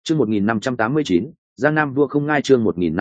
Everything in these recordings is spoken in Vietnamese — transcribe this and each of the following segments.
Chương 1589, Giang Nam vua không ngai. Chương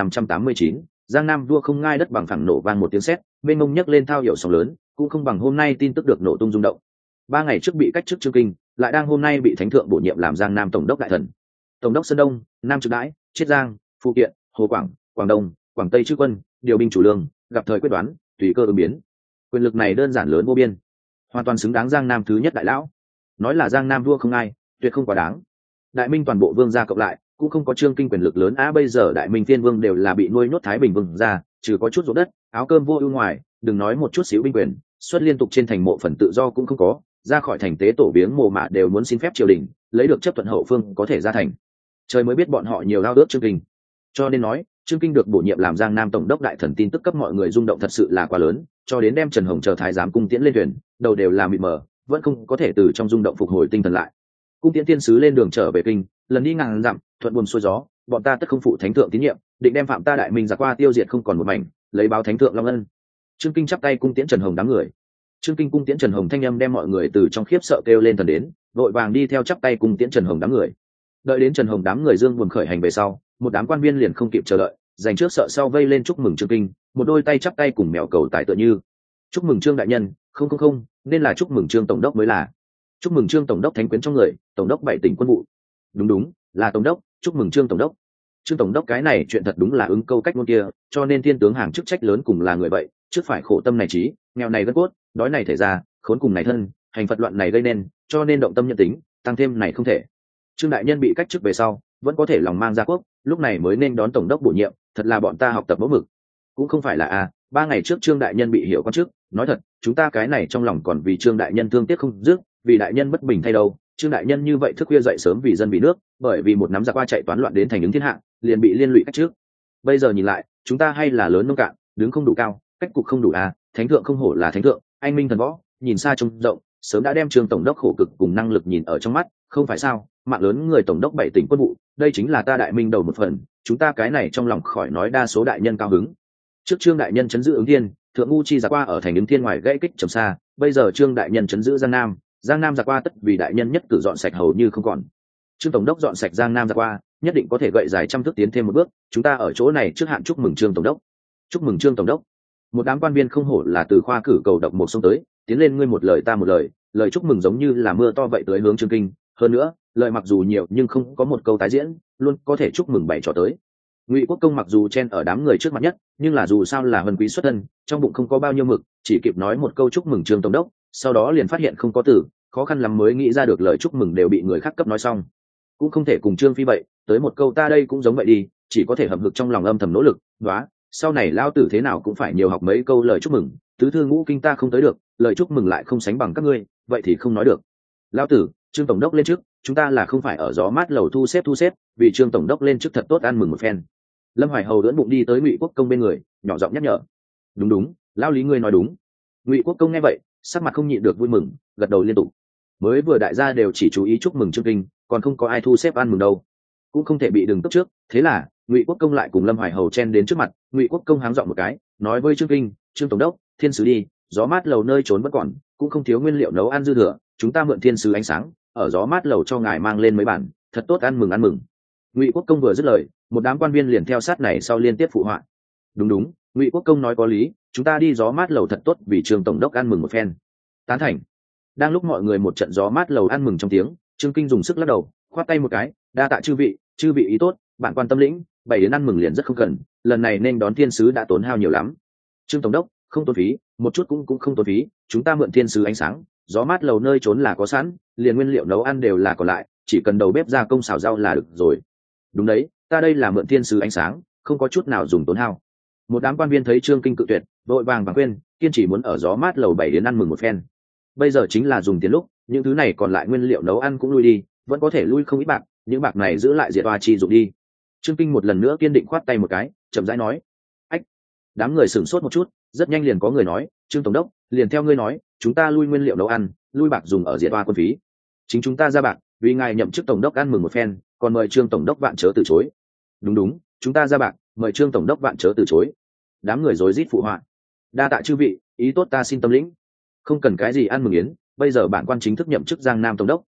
1589, Giang Nam vua không ngai. Đất bằng phẳng nổ vang một tiếng sét, bên mông nhấc lên thao hiệu sóng lớn, cũng không bằng hôm nay tin tức được nổ tung rung động. 3 ngày trước bị cách chức Trương Kinh, lại đang hôm nay bị thánh thượng bổ nhiệm làm Giang Nam tổng đốc đại thần. Tổng đốc Sơn Đông, Nam Trực Đãi, Chiết Giang, Phú Kiện, Hồ Quảng, Quảng Đông, Quảng Tây chư quân, điều binh chủ lương, gặp thời quyết đoán, tùy cơ ứng biến. Quyền lực này đơn giản lớn vô biên, hoàn toàn xứng đáng Giang Nam thứ nhất đại lão. Nói là Giang Nam vua không ai, tuyệt không quá đáng. Đại Minh toàn bộ vương gia cộng lại, cũng không có Trương Kinh quyền lực lớn bây giờ Đại Minh Thiên Vương đều là bị nuôi nhốt Thái Bình vương gia, trừ có chút ruộng đất, áo cơm vô ưu ngoài, đừng nói một chút xíu binh quyền, xuất liên tục trên thành mộ phần tự do cũng không có, ra khỏi thành tế tổ biếng mồ mả đều muốn xin phép triều đình, lấy được chấp thuận hậu phương có thể ra thành. Trời mới biết bọn họ nhiều lao ước Trương Kinh. Cho nên nói, Trương Kinh được bổ nhiệm làm Giang Nam tổng đốc đại thần tin tức cấp mọi người rung động thật sự là quá lớn, cho đến đem Trần Hồng chờ thái giám cung tiễn lên thuyền, đầu đều là mịt mờ, vẫn không có thể từ trong rung động phục hồi tinh thần lại. Cung tiễn tiên sứ lên đường trở về kinh, lần đi ngàn dặm, thuận buồm xuôi gió, bọn ta tất không phụ thánh thượng tín nhiệm, định đem phạm ta Đại Minh giặc qua tiêu diệt không còn một mảnh, lấy báo thánh thượng long ân. Trương Kinh chắp tay cung tiễn Trần Hồng đám người. Trương Kinh cung tiễn Trần Hồng thanh âm đem mọi người từ trong khiếp sợ kêu lên thần đến, vội vàng đi theo chắp tay cung tiễn Trần Hồng đám người. Đợi đến Trần Hồng đám người dương buồn khởi hành về sau, một đám quan viên liền không kịp chờ đợi, dành trước sợ sau vây lên chúc mừng Trương Kinh, một đôi tay chắp tay cùng mèo cầu tài tựa như. Chúc mừng Trương đại nhân, không, nên là chúc mừng Trương tổng đốc mới là. Chúc mừng Trương tổng đốc thánh quyến trong người, tổng đốc 7 tỉnh quân vụ. Đúng, là tổng đốc, chúc mừng Trương tổng đốc. Trương tổng đốc cái này chuyện thật đúng là ứng câu cách ngôn kia, cho nên thiên tướng hàng chức trách lớn cùng là người vậy, trước phải khổ tâm này trí, nghèo này gân cốt, đói này thể ra, khốn cùng này thân, hành phật loạn này gây nên, cho nên động tâm nhân tính, tăng thêm này không thể. Trương đại nhân bị cách chức về sau, vẫn có thể lòng mang gia quốc, lúc này mới nên đón tổng đốc bổ nhiệm, thật là bọn ta học tập mẫu mực. Cũng không phải là 3 ngày trước Trương đại nhân bị hiểu quan chức, nói thật, chúng ta cái này trong lòng còn vì Trương đại nhân thương tiếc không dứt, vì đại nhân bất bình thay đâu. Trương đại nhân như vậy thức khuya dậy sớm vì dân vì nước, bởi vì một nắm giặc qua chạy toán loạn đến thành ứng thiên hạ, liền bị liên lụy cách trước. Bây giờ nhìn lại, chúng ta hay là lớn nông cạn, đứng không đủ cao, cách cục không đủ thánh thượng không hổ là thánh thượng, anh minh thần võ, nhìn xa trông rộng, sớm đã đem Trương tổng đốc khổ cực cùng năng lực nhìn ở trong mắt, không phải sao? Mạng lớn người tổng đốc 7 tỉnh quân vụ, đây chính là ta Đại Minh đầu một phần, chúng ta cái này trong lòng khỏi nói đa số đại nhân cao hứng. Trước Trương đại nhân chấn giữ ứng thiên, thượng ngu chi giặc qua ở thành ứng thiên ngoài gãy kích trầm xa, bây giờ Trương đại nhân chấn giữ Giang Nam giặc qua tất vì đại nhân nhất cử dọn sạch hầu như không còn. Trương tổng đốc dọn sạch Giang Nam giặc qua, nhất định có thể gậy dài trăm thước tiến thêm một bước, chúng ta ở chỗ này trước hạn chúc mừng Trương tổng đốc. Chúc mừng Trương tổng đốc. Một đám quan viên không hổ là từ khoa cử cầu độc một sông tới, tiến lên ngươi một lời ta một lời, lời chúc mừng giống như là mưa to vậy tới hướng Trương Kinh, hơn nữa, lời mặc dù nhiều nhưng không có một câu tái diễn, luôn có thể chúc mừng 7 trò tới. Ngụy Quốc Công mặc dù chen ở đám người trước mặt nhất, nhưng là dù sao là vân quý xuất thân, trong bụng không có bao nhiêu mực, chỉ kịp nói một câu chúc mừng Trương tổng đốc, sau đó liền phát hiện không có từ, khó khăn lắm mới nghĩ ra được lời chúc mừng đều bị người khác cấp nói xong. Cũng không thể cùng Trương Phi vậy, tới một câu ta đây cũng giống vậy đi, chỉ có thể hậm hực trong lòng âm thầm nỗ lực, đoá, sau này lao tử thế nào cũng phải nhiều học mấy câu lời chúc mừng, tứ thư ngũ kinh ta không tới được, lời chúc mừng lại không sánh bằng các ngươi, vậy thì không nói được. Lao tử, Trương tổng đốc lên trước, chúng ta là không phải ở gió mát lầu thu xếp, vì Trương tổng đốc lên trước thật tốt ăn mừng một phen. Lâm Hoài Hầu đỡn bụng đi tới Ngụy Quốc Công bên người, nhỏ giọng nhắc nhở. Đúng, lao lý ngươi nói đúng. Ngụy Quốc Công nghe vậy, sắc mặt không nhịn được vui mừng, gật đầu liên tục. Mới vừa đại gia đều chỉ chú ý chúc mừng Trương Kinh, còn không có ai thu xếp ăn mừng đâu, cũng không thể bị đừng tức trước. Thế là Ngụy Quốc Công lại cùng Lâm Hoài Hầu chen đến trước mặt. Ngụy Quốc Công háng giọng một cái, nói với Trương Kinh, Trương tổng đốc, thiên sứ đi, gió mát lầu nơi trốn vẫn còn, cũng không thiếu nguyên liệu nấu ăn dư thừa, chúng ta mượn thiên sứ ánh sáng, ở gió mát lầu cho ngài mang lên mấy bản, thật tốt ăn mừng. Ngụy Quốc Công vừa dứt lời, một đám quan viên liền theo sát này sau liên tiếp phụ họa. Đúng, Ngụy Quốc Công nói có lý, chúng ta đi gió mát lầu thật tốt vì Trương tổng đốc ăn mừng một phen. Tán thành. Đang lúc mọi người một trận gió mát lầu ăn mừng trong tiếng, Trương Kinh dùng sức lắc đầu, khoát tay một cái, đa tạ chư vị ý tốt, bạn quan tâm lĩnh, 7 đến ăn mừng liền rất không cần, lần này nên đón thiên sứ đã tốn hao nhiều lắm. Trương tổng đốc, không tốn phí, một chút cũng không tốn phí, chúng ta mượn thiên sứ ánh sáng, gió mát lầu nơi trốn là có sẵn, liền nguyên liệu nấu ăn đều là còn lại, chỉ cần đầu bếp gia công xào rau là được rồi. Đúng đấy, ta đây là mượn thiên sứ ánh sáng, không có chút nào dùng tốn hao. Một đám quan viên thấy Trương Kinh cự tuyệt, vội vàng khuyên, kiên chỉ muốn ở gió mát lầu 7 đến ăn mừng một phen. Bây giờ chính là dùng tiền lúc, những thứ này còn lại nguyên liệu nấu ăn cũng lui đi, vẫn có thể lui không ít bạc, những bạc này giữ lại diệt oa chi dụng đi. Trương Kinh một lần nữa kiên định khoát tay một cái, chậm rãi nói. Ách! Đám người sửng sốt một chút, rất nhanh liền có người nói, Trương tổng đốc, liền theo ngươi nói, chúng ta lui nguyên liệu nấu ăn, lui bạc dùng ở diệt oa quân phí. Chính chúng ta ra bạc, vì ngài nhậm chức tổng đốc ăn mừng một phen, còn mời Trương tổng đốc vạn chớ từ chối. Đúng, chúng ta ra bạc, mời Trương tổng đốc vạn chớ từ chối. Đám người rối rít phụ họa. Đa tạ chư vị, ý tốt ta xin tâm lĩnh. Không cần cái gì ăn mừng yến, bây giờ bản quan chính thức nhậm chức Giang Nam tổng đốc,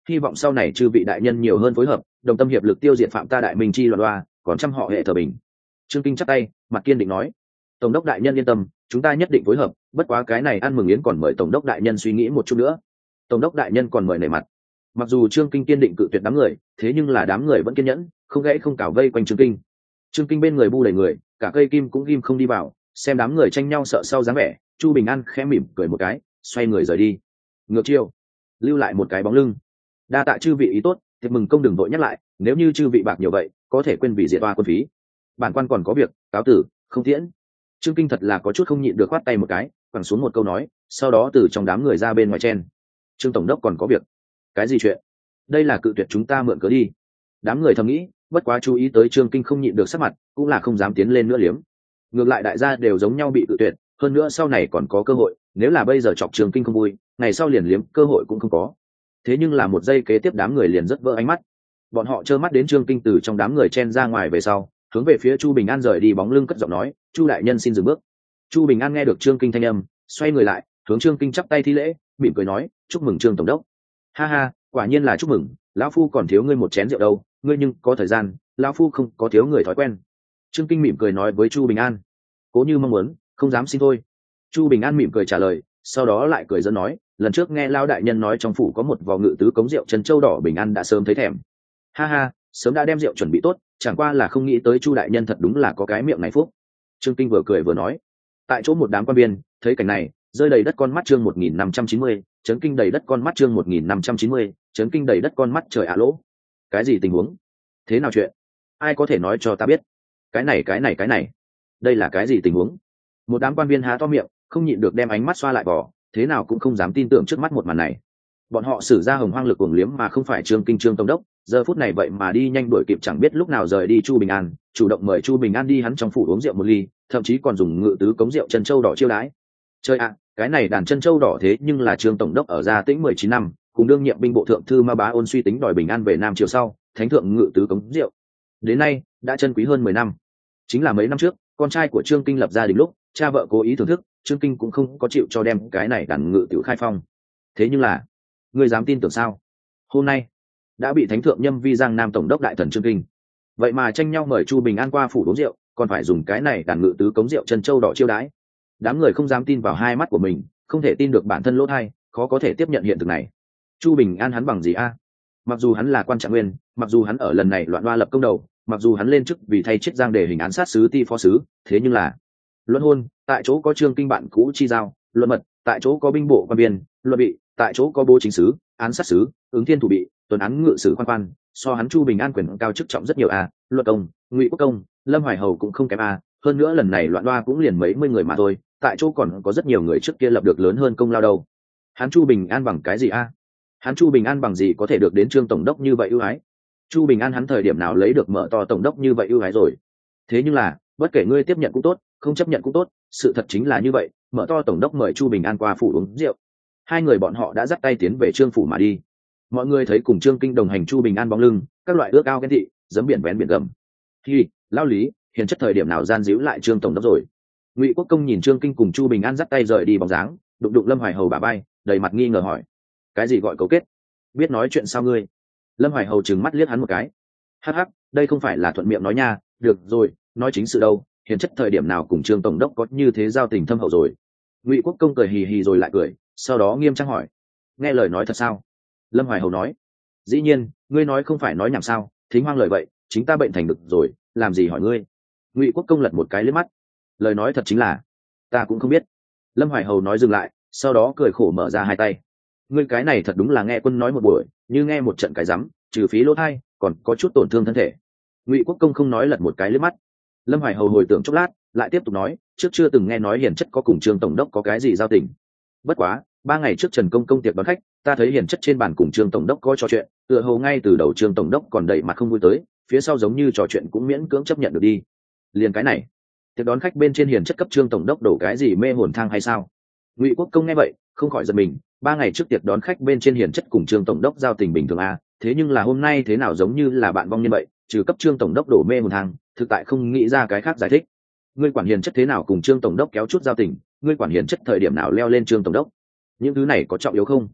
hy vọng sau này chư vị đại nhân nhiều hơn phối hợp, đồng tâm hiệp lực tiêu diệt phạm ta đại minh chi loạn loa, còn trăm họ hệ thờ bình. Trương Kinh chắp tay, mặt kiên định nói: tổng đốc đại nhân yên tâm, chúng ta nhất định phối hợp, bất quá cái này ăn mừng yến còn mời tổng đốc đại nhân suy nghĩ một chút nữa. Tổng đốc đại nhân còn mời nể mặt. Mặc dù Trương Kinh kiên định cự tuyệt đám người, thế nhưng là đám người vẫn kiên nhẫn, không gãy không cào vây quanh Trương Kinh. Trương Kinh bên người bu đầy người, cả cây kim cũng ghim không đi vào, xem đám người tranh nhau sợ sau dáng vẻ, Chu Bình An khẽ mỉm cười một cái, xoay người rời đi. Ngược chiều, lưu lại một cái bóng lưng. Đa tạ chư vị ý tốt, thiệp mừng công đừng vội nhắc lại, nếu như chư vị bạc nhiều vậy, có thể quên vì diệt oa quân phí. Bản quan còn có việc, cáo tử, không tiễn. Trương Kinh thật là có chút không nhịn được khoát tay một cái, quẳng xuống một câu nói, sau đó từ trong đám người ra bên ngoài chen. Trương tổng đốc còn có việc. Cái gì chuyện? Đây là cự tuyệt chúng ta mượn cớ đi. Đám người thầm nghĩ, bất quá chú ý tới Trương Kinh không nhịn được sắc mặt, cũng là không dám tiến lên nữa liếm. Ngược lại đại gia đều giống nhau bị cự tuyệt, hơn nữa sau này còn có cơ hội, nếu là bây giờ chọc Trương Kinh không vui, ngày sau liền liếm cơ hội cũng không có. Thế nhưng là một giây kế tiếp đám người liền rất vỡ ánh mắt. Bọn họ trơ mắt đến Trương Kinh từ trong đám người chen ra ngoài về sau, hướng về phía Chu Bình An rời đi bóng lưng cất giọng nói: Chu đại nhân xin dừng bước. Chu Bình An nghe được Trương Kinh thanh âm, xoay người lại, hướng Trương Kinh chắp tay thi lễ, mỉm cười nói: chúc mừng Trương tổng đốc. Ha ha, quả nhiên là chúc mừng, lão phu còn thiếu ngươi một chén rượu đâu, ngươi nhưng có thời gian, lão phu không có thiếu người thói quen. Trương Kinh mỉm cười nói với Chu Bình An. Cố như mong muốn, không dám xin thôi. Chu Bình An mỉm cười trả lời, sau đó lại cười dẫn nói: lần trước nghe Lão đại nhân nói trong phủ có một vò ngự tứ cống rượu trân châu đỏ, Bình An đã sớm thấy thèm. Ha ha, sớm đã đem rượu chuẩn bị tốt, chẳng qua là không nghĩ tới Chu đại nhân thật đúng là có cái miệng này phúc. Trương Kinh vừa cười vừa nói. Tại chỗ một đám quan viên thấy cảnh này, rơi đầy đất con mắt. Chương 1590, chấn kinh đầy đất con mắt. Chương 1590, chấn kinh đầy đất con mắt. Trời ạ lỗ, cái gì tình huống? Thế nào chuyện? Ai có thể nói cho ta biết? Cái này, đây là cái gì tình huống? Một đám quan viên há to miệng, không nhịn được đem ánh mắt xoa lại vỏ, thế nào cũng không dám tin tưởng trước mắt một màn này. Bọn họ sử ra hồng hoang lực cuồng liếm mà không phải Trương Kinh Trương tổng đốc, giờ phút này vậy mà đi nhanh đuổi kịp chẳng biết lúc nào rời đi Chu Bình An, chủ động mời Chu Bình An đi hắn trong phủ uống rượu một ly, thậm chí còn dùng ngự tứ cống rượu chân châu đỏ chiêu đãi. Chơi ạ, cái này đàn chân châu đỏ thế nhưng là Trương tổng đốc ở Gia Tĩnh 19 năm, cùng đương nhiệm binh bộ thượng thư Ma Bá Ôn suy tính đòi Bình An về Nam triều sau, thánh thượng ngự tứ cống rượu. Đến nay đã chân quý hơn 10 năm. Chính là mấy năm trước, con trai của Trương Kinh lập gia đình lúc, cha vợ cố ý thưởng thức, Trương Kinh cũng không có chịu cho đem cái này đàn ngự tiểu khai phong. Thế nhưng là, ngươi dám tin tưởng sao? Hôm nay đã bị thánh thượng nhâm vi Giang Nam tổng đốc đại thần Trương Kinh, vậy mà tranh nhau mời Chu Bình An qua phủ uống rượu, còn phải dùng cái này đàn ngự tứ cống rượu chân châu đỏ chiêu đãi. Đám người không dám tin vào hai mắt của mình, không thể tin được bản thân lỗ tai, khó có thể tiếp nhận hiện thực này. Chu Bình An hắn bằng gì a? Mặc dù hắn là quan trạng nguyên, mặc dù hắn ở lần này loạn loa lập công đầu, mặc dù hắn lên chức vì thay chết Giang Đề hình án sát sứ ti phó sứ, thế nhưng là luận hôn tại chỗ có Trương Kinh bạn cũ chi giao, luận mật tại chỗ có binh bộ quan biên, luận bị tại chỗ có bố chính sứ, án sát sứ, ứng thiên thủ bị, tuần án ngự sử quan quan, so hắn Chu Bình An quyền cao chức trọng rất nhiều a. Luật công, Ngụy Quốc công, Lâm Hoài Hầu cũng không kém a. Hơn nữa lần này loạn loa cũng liền mấy mươi người mà thôi, tại chỗ còn có rất nhiều người trước kia lập được lớn hơn công lao đâu. Hắn Chu Bình An bằng cái gì a? Hắn Chu Bình An bằng gì có thể được đến Trương tổng đốc như vậy ưu ái? Chu Bình An hắn thời điểm nào lấy được mở to tổng đốc như vậy ưu ái rồi? Thế nhưng là bất kể ngươi tiếp nhận cũng tốt, không chấp nhận cũng tốt, sự thật chính là như vậy, mở to tổng đốc mời Chu Bình An qua phủ uống rượu. Hai người bọn họ đã dắt tay tiến về Trương phủ mà đi. Mọi người thấy cùng Trương Kinh đồng hành Chu Bình An bóng lưng, các loại ước ao ghen tị, giấm biển vén biển gầm. Hi, lao lý, hiền chất thời điểm nào gian díu lại Trương tổng đốc rồi? Ngụy Quốc công nhìn Trương Kinh cùng Chu Bình An dắt tay rời đi bóng dáng, đụng đụng Lâm Hoài Hầu bả vai, đầy mặt nghi ngờ hỏi: cái gì gọi cấu kết? Biết nói chuyện sao ngươi? Lâm Hoài Hầu trừng mắt liếc hắn một cái. Hắc hắc, đây không phải là thuận miệng nói nha, được rồi, nói chính sự đâu, hiền chất thời điểm nào cùng Trương tổng đốc có như thế giao tình thâm hậu rồi? Ngụy Quốc công cười hì hì rồi lại cười, sau đó nghiêm trang hỏi: nghe lời nói thật sao? Lâm Hoài Hầu nói: dĩ nhiên, ngươi nói không phải nói nhảm sao, thính hoang lời vậy, chính ta bệnh thành được rồi, làm gì hỏi ngươi? Ngụy Quốc công lật một cái liếc mắt: lời nói thật chính là ta cũng không biết. Lâm Hoài Hầu nói dừng lại, sau đó cười khổ mở ra hai tay: ngươi cái này thật đúng là nghe quân nói một buổi, như nghe một trận cái rắm, trừ phí lỗ thai, còn có chút tổn thương thân thể. Ngụy Quốc công không nói lật một cái liếc mắt. Lâm Hoài Hầu hồi tưởng chốc lát, lại tiếp tục nói: trước chưa từng nghe nói hiền chất có cùng Trương tổng đốc có cái gì giao tình. Bất quá 3 ngày trước Trần công công tiệc đón khách, ta thấy hiền chất trên bàn cùng Trương tổng đốc có trò chuyện, tựa hồ ngay từ đầu Trương tổng đốc còn đẩy mặt không vui tới, phía sau giống như trò chuyện cũng miễn cưỡng chấp nhận được đi. Liền cái này, tiệc đón khách bên trên hiền chất cấp Trương tổng đốc đổ cái gì mê hồn thang hay sao? Ngụy Quốc công nghe vậy không khỏi giật mình, 3 ngày trước tiệc đón khách bên trên hiền chất cùng Trương tổng đốc giao tình bình thường à, thế nhưng là hôm nay thế nào giống như là bạn vong như vậy, trừ cấp Trương tổng đốc đổ mê hồn thang, thực tại không nghĩ ra cái khác giải thích. Ngươi quản hiền chất thế nào cùng Trương tổng đốc kéo chút giao tình, ngươi quản hiền chất thời điểm nào leo lên Trương tổng đốc, những thứ này có trọng yếu không?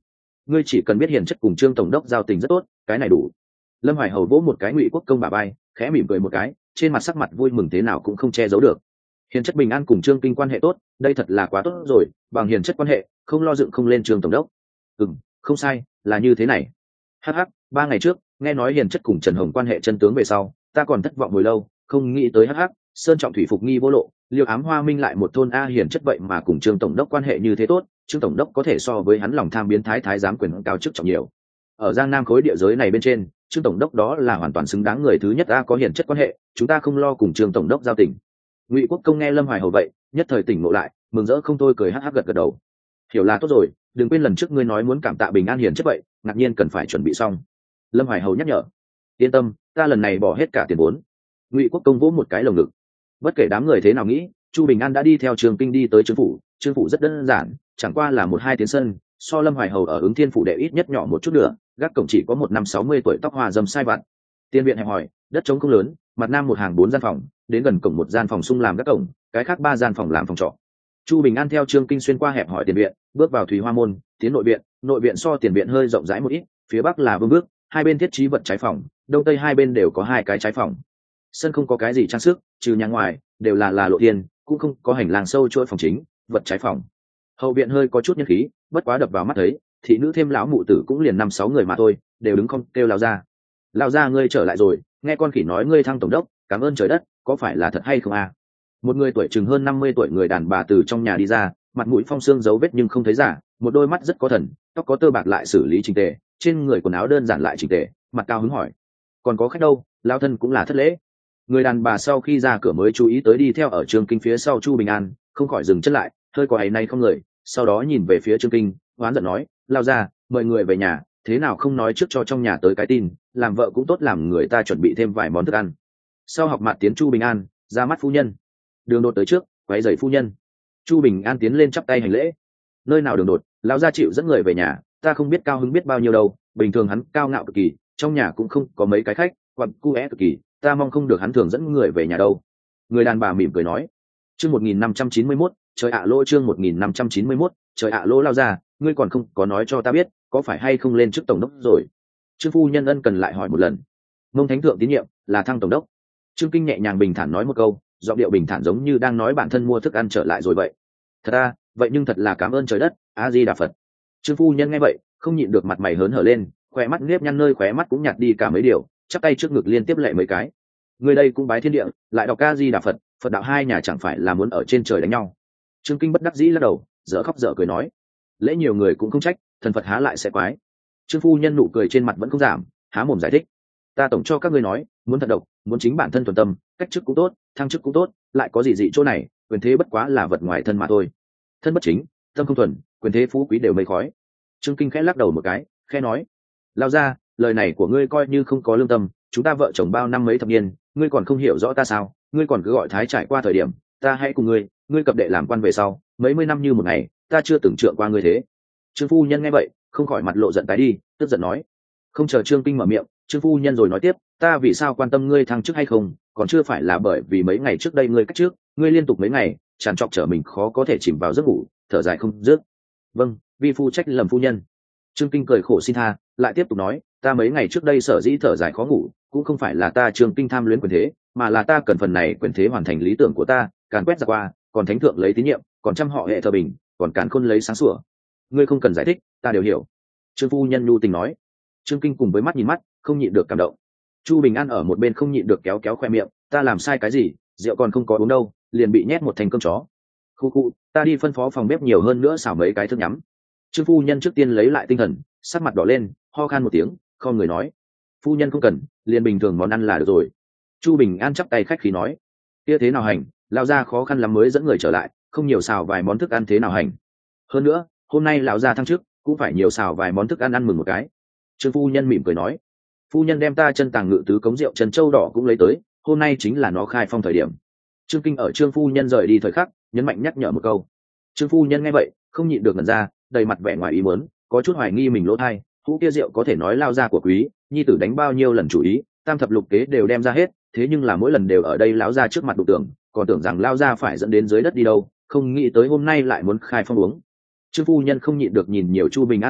ngươi chỉ cần biết hiền chất cùng trương tổng đốc giao tình rất tốt, cái này đủ. Lâm Hoài Hầu vỗ một cái Ngụy Quốc công bả vai, khẽ mỉm cười một cái, trên mặt sắc mặt vui mừng thế nào cũng không che giấu được. Hiền chất bình an cùng trương kinh quan hệ tốt, đây thật là quá tốt rồi, bằng hiền chất quan hệ không lo dựng không lên trương tổng đốc. Không sai, là như thế này. Hắc hắc, 3 ngày trước nghe nói hiền chất cùng Trần Hồng quan hệ chân tướng về sau, ta còn thất vọng hồi lâu, không nghĩ tới hắc hắc, sơn trọng thủy phục nghi vô lộ, Liêu Ám Hoa Minh lại một thôn a hiền chất vậy mà cùng trương tổng đốc quan hệ như thế tốt, trương tổng đốc có thể so với hắn lòng tham biến thái thái giám quyền cao chức trọng nhiều. Ở Giang Nam khối địa giới này bên trên, trương tổng đốc đó là hoàn toàn xứng đáng người thứ nhất a, có hiền chất quan hệ, chúng ta không lo cùng trương tổng đốc giao tình. Ngụy Quốc công nghe Lâm Hoài Hầu vậy, nhất thời tỉnh ngộ lại, mừng rỡ không thôi, cười hắc hắc gật gật đầu. Hiểu là tốt rồi, đừng quên lần trước ngươi nói muốn cảm tạ bình an hiền chất vậy, ngạc nhiên cần phải chuẩn bị xong. Lâm Hoài Hầu nhắc nhở. Yên tâm, ta lần này bỏ hết cả tiền vốn. Ngụy Quốc công vỗ một cái lồng ngực. Bất kể đám người thế nào nghĩ, Chu Bình An đã đi theo Trường Kinh đi tới Trương phủ. Trương phủ rất đơn giản, chẳng qua là 1-2 tiến sân, so Lâm Hoài Hầu ở Ứng Thiên phủ đệ ít nhất nhỏ một chút nữa. Gác cổng chỉ có một năm 60 tuổi tóc hoa dâm sai vặt. Tiên viện hẹp hòi, đất trống không lớn, mặt nam một hàng 4 gian phòng, đến gần cổng một gian phòng sung làm gác cổng, cái khác 3 gian phòng làm phòng trọ. Chu Bình An theo Trương Kinh xuyên qua hẹp hòi tiền viện, bước vào Thùy Hoa môn, tiến nội viện so tiền viện hơi rộng rãi một ít, phía bắc là vương bước, hai bên thiết trí vật trái phòng, đông tây hai bên đều có 2 cái trái phòng. Sân không có cái gì trang sức, trừ nhà ngoài đều là lộ thiên, cũng không có hành lang sâu chuỗi phòng chính, vật trái phòng. Hậu viện hơi có chút nhân khí, bất quá đập vào mắt thấy, thị nữ thêm lão mụ tử cũng liền 5-6 người mà thôi, đều đứng không kêu lao ra ngươi trở lại rồi, nghe con khỉ nói ngươi thăng tổng đốc, cảm ơn trời đất, có phải là thật hay không à? Một người tuổi chừng hơn 50 tuổi người đàn bà từ trong nhà đi ra, mặt mũi phong xương dấu vết nhưng không thấy giả, một đôi mắt rất có thần, tóc có tơ bạc lại xử lý chỉnh tề, trên người quần áo đơn giản lại chỉnh tề, mặt cao hứng hỏi: còn có khách đâu? Lao thân cũng là thất lễ. Người đàn bà sau khi ra cửa mới chú ý tới đi theo ở Trương Kinh phía sau Chu Bình An, không khỏi dừng chân lại, hơi có áy náy không người, sau đó nhìn về phía Trương Kinh, hoán giận nói: lao ra, mời người về nhà, thế nào không nói trước cho trong nhà tới cái tin, làm vợ cũng tốt, làm người ta chuẩn bị thêm vài món thức ăn. Sau học mặt tiến Chu Bình An, ra mắt phu nhân. Đường Đột tới trước, quấy rầy phu nhân. Chu Bình An tiến lên chắp tay hành lễ. Nơi nào Đường Đột, lão gia chịu dẫn người về nhà, ta không biết cao hứng biết bao nhiêu đâu, bình thường hắn cao ngạo cực kỳ, trong nhà cũng không có mấy cái khách, quặn cu é cực kỳ, ta mong không được hắn thường dẫn người về nhà đâu. Người đàn bà mỉm cười nói. Chương 1591, trời ạ lỗ, chương 1591, trời ạ lỗ. Lao ra, ngươi còn không có nói cho ta biết, có phải hay không lên chức tổng đốc rồi? Trương phu nhân ân cần lại hỏi một lần. Mông thánh thượng tín nhiệm, là thăng tổng đốc. Trương Kinh nhẹ nhàng bình thản nói một câu, giọng điệu bình thản giống như đang nói bản thân mua thức ăn trở lại rồi vậy. Thật à, vậy nhưng thật là cảm ơn trời đất, A Di Đà Phật. Trương phu nhân nghe vậy, không nhịn được mặt mày hớn hở lên, khóe mắt nếp nhăn nơi khóe mắt cũng nhạt đi cả mấy điều, chắp tay trước ngực liên tiếp lệ mấy cái. Người đây cũng bái thiên địa, lại đọc A Di Đà Phật, Phật đạo hai nhà chẳng phải là muốn ở trên trời đánh nhau. Trương Kinh bất đắc dĩ lắc đầu, dở khóc dở cười nói: lễ nhiều người cũng không trách, thần Phật há lại sẽ quái. Trương phu nhân nụ cười trên mặt vẫn không giảm, há mồm giải thích: ta tổng cho các ngươi nói, muốn thật độc, muốn chính bản thân thuần tâm, cách chức cũng tốt, thăng chức cũng tốt, lại có gì dị chỗ này, quyền thế bất quá là vật ngoài thân mà thôi. Thân bất chính, tâm không thuần, quyền thế phú quý đều mây khói. Trương Kinh khẽ lắc đầu một cái, khẽ nói: lao ra, lời này của ngươi coi như không có lương tâm, chúng ta vợ chồng bao năm mấy thập niên, ngươi còn không hiểu rõ ta sao? Ngươi còn cứ gọi thái trải qua thời điểm, ta hãy cùng ngươi cập đệ làm quan về sau, mấy mươi năm như một ngày, ta chưa từng trượng qua ngươi thế. Trương phu nhân nghe vậy, không khỏi mặt lộ giận tái đi, tức giận nói. Không chờ Trương Kinh mở miệng, Trương phu nhân rồi nói tiếp: ta vì sao quan tâm ngươi thăng chức hay không, còn chưa phải là bởi vì mấy ngày trước đây ngươi cách trước, ngươi liên tục mấy ngày tràn trọc trở mình khó có thể chìm vào giấc ngủ, thở dài không dứt. Vâng, vi phu trách lầm phu nhân. Trương Kinh cười khổ xin tha, lại tiếp tục nói: ta mấy ngày trước đây sở dĩ thở dài khó ngủ, cũng không phải là ta Trương Kinh tham luyến quyền thế, mà là ta cần phần này quyền thế hoàn thành lý tưởng của ta, càn quét ra qua, còn thánh thượng lấy tín nhiệm, còn trăm họ hệ thờ bình, còn càn khôn lấy sáng sủa. Ngươi không cần giải thích, ta đều hiểu. Trương phu nhân nhu tình nói. Trương Kinh cùng với mắt nhìn mắt, không nhịn được cảm động. Chu Bình An ở một bên không nhịn được kéo kéo khoe miệng: ta làm sai cái gì, rượu còn không có uống đâu, liền bị nhét một thành cơm chó. Khu, ta đi phân phó phòng bếp nhiều hơn nữa xào mấy cái thức nhắm. Trương phu nhân trước tiên lấy lại tinh thần, sắc mặt đỏ lên, ho khan một tiếng, không người nói: phu nhân không cần, liền bình thường món ăn là được rồi. Chu Bình An chắp tay khách khí nói: kia thế nào hành, lão gia khó khăn lắm mới dẫn người trở lại, không nhiều xào vài món thức ăn thế nào hành. Hơn nữa, hôm nay lão gia thăng chức, cũng phải nhiều xào vài món thức ăn ăn mừng một cái. Trương phu nhân mỉm cười nói: phu nhân đem ta chân tàng ngự tứ cống rượu trần châu đỏ cũng lấy tới, hôm nay chính là nó khai phong thời điểm. Trương Kinh ở Trương phu nhân rời đi thời khắc, nhấn mạnh nhắc nhở một câu. Trương phu nhân nghe vậy, không nhịn được ngẩn ra, đầy mặt vẻ ngoài ý muốn, có chút hoài nghi mình lỗ thai, hũ kia rượu có thể nói lao ra của quý, nhi tử đánh bao nhiêu lần chủ ý, tam thập lục kế đều đem ra hết, thế nhưng là mỗi lần đều ở đây lão ra trước mặt đụng tưởng, còn tưởng rằng lao ra phải dẫn đến dưới đất đi đâu, không nghĩ tới hôm nay lại muốn khai phong uống. Trương phu nhân không nhịn được nhìn nhiều Chu Bình An hai mắt,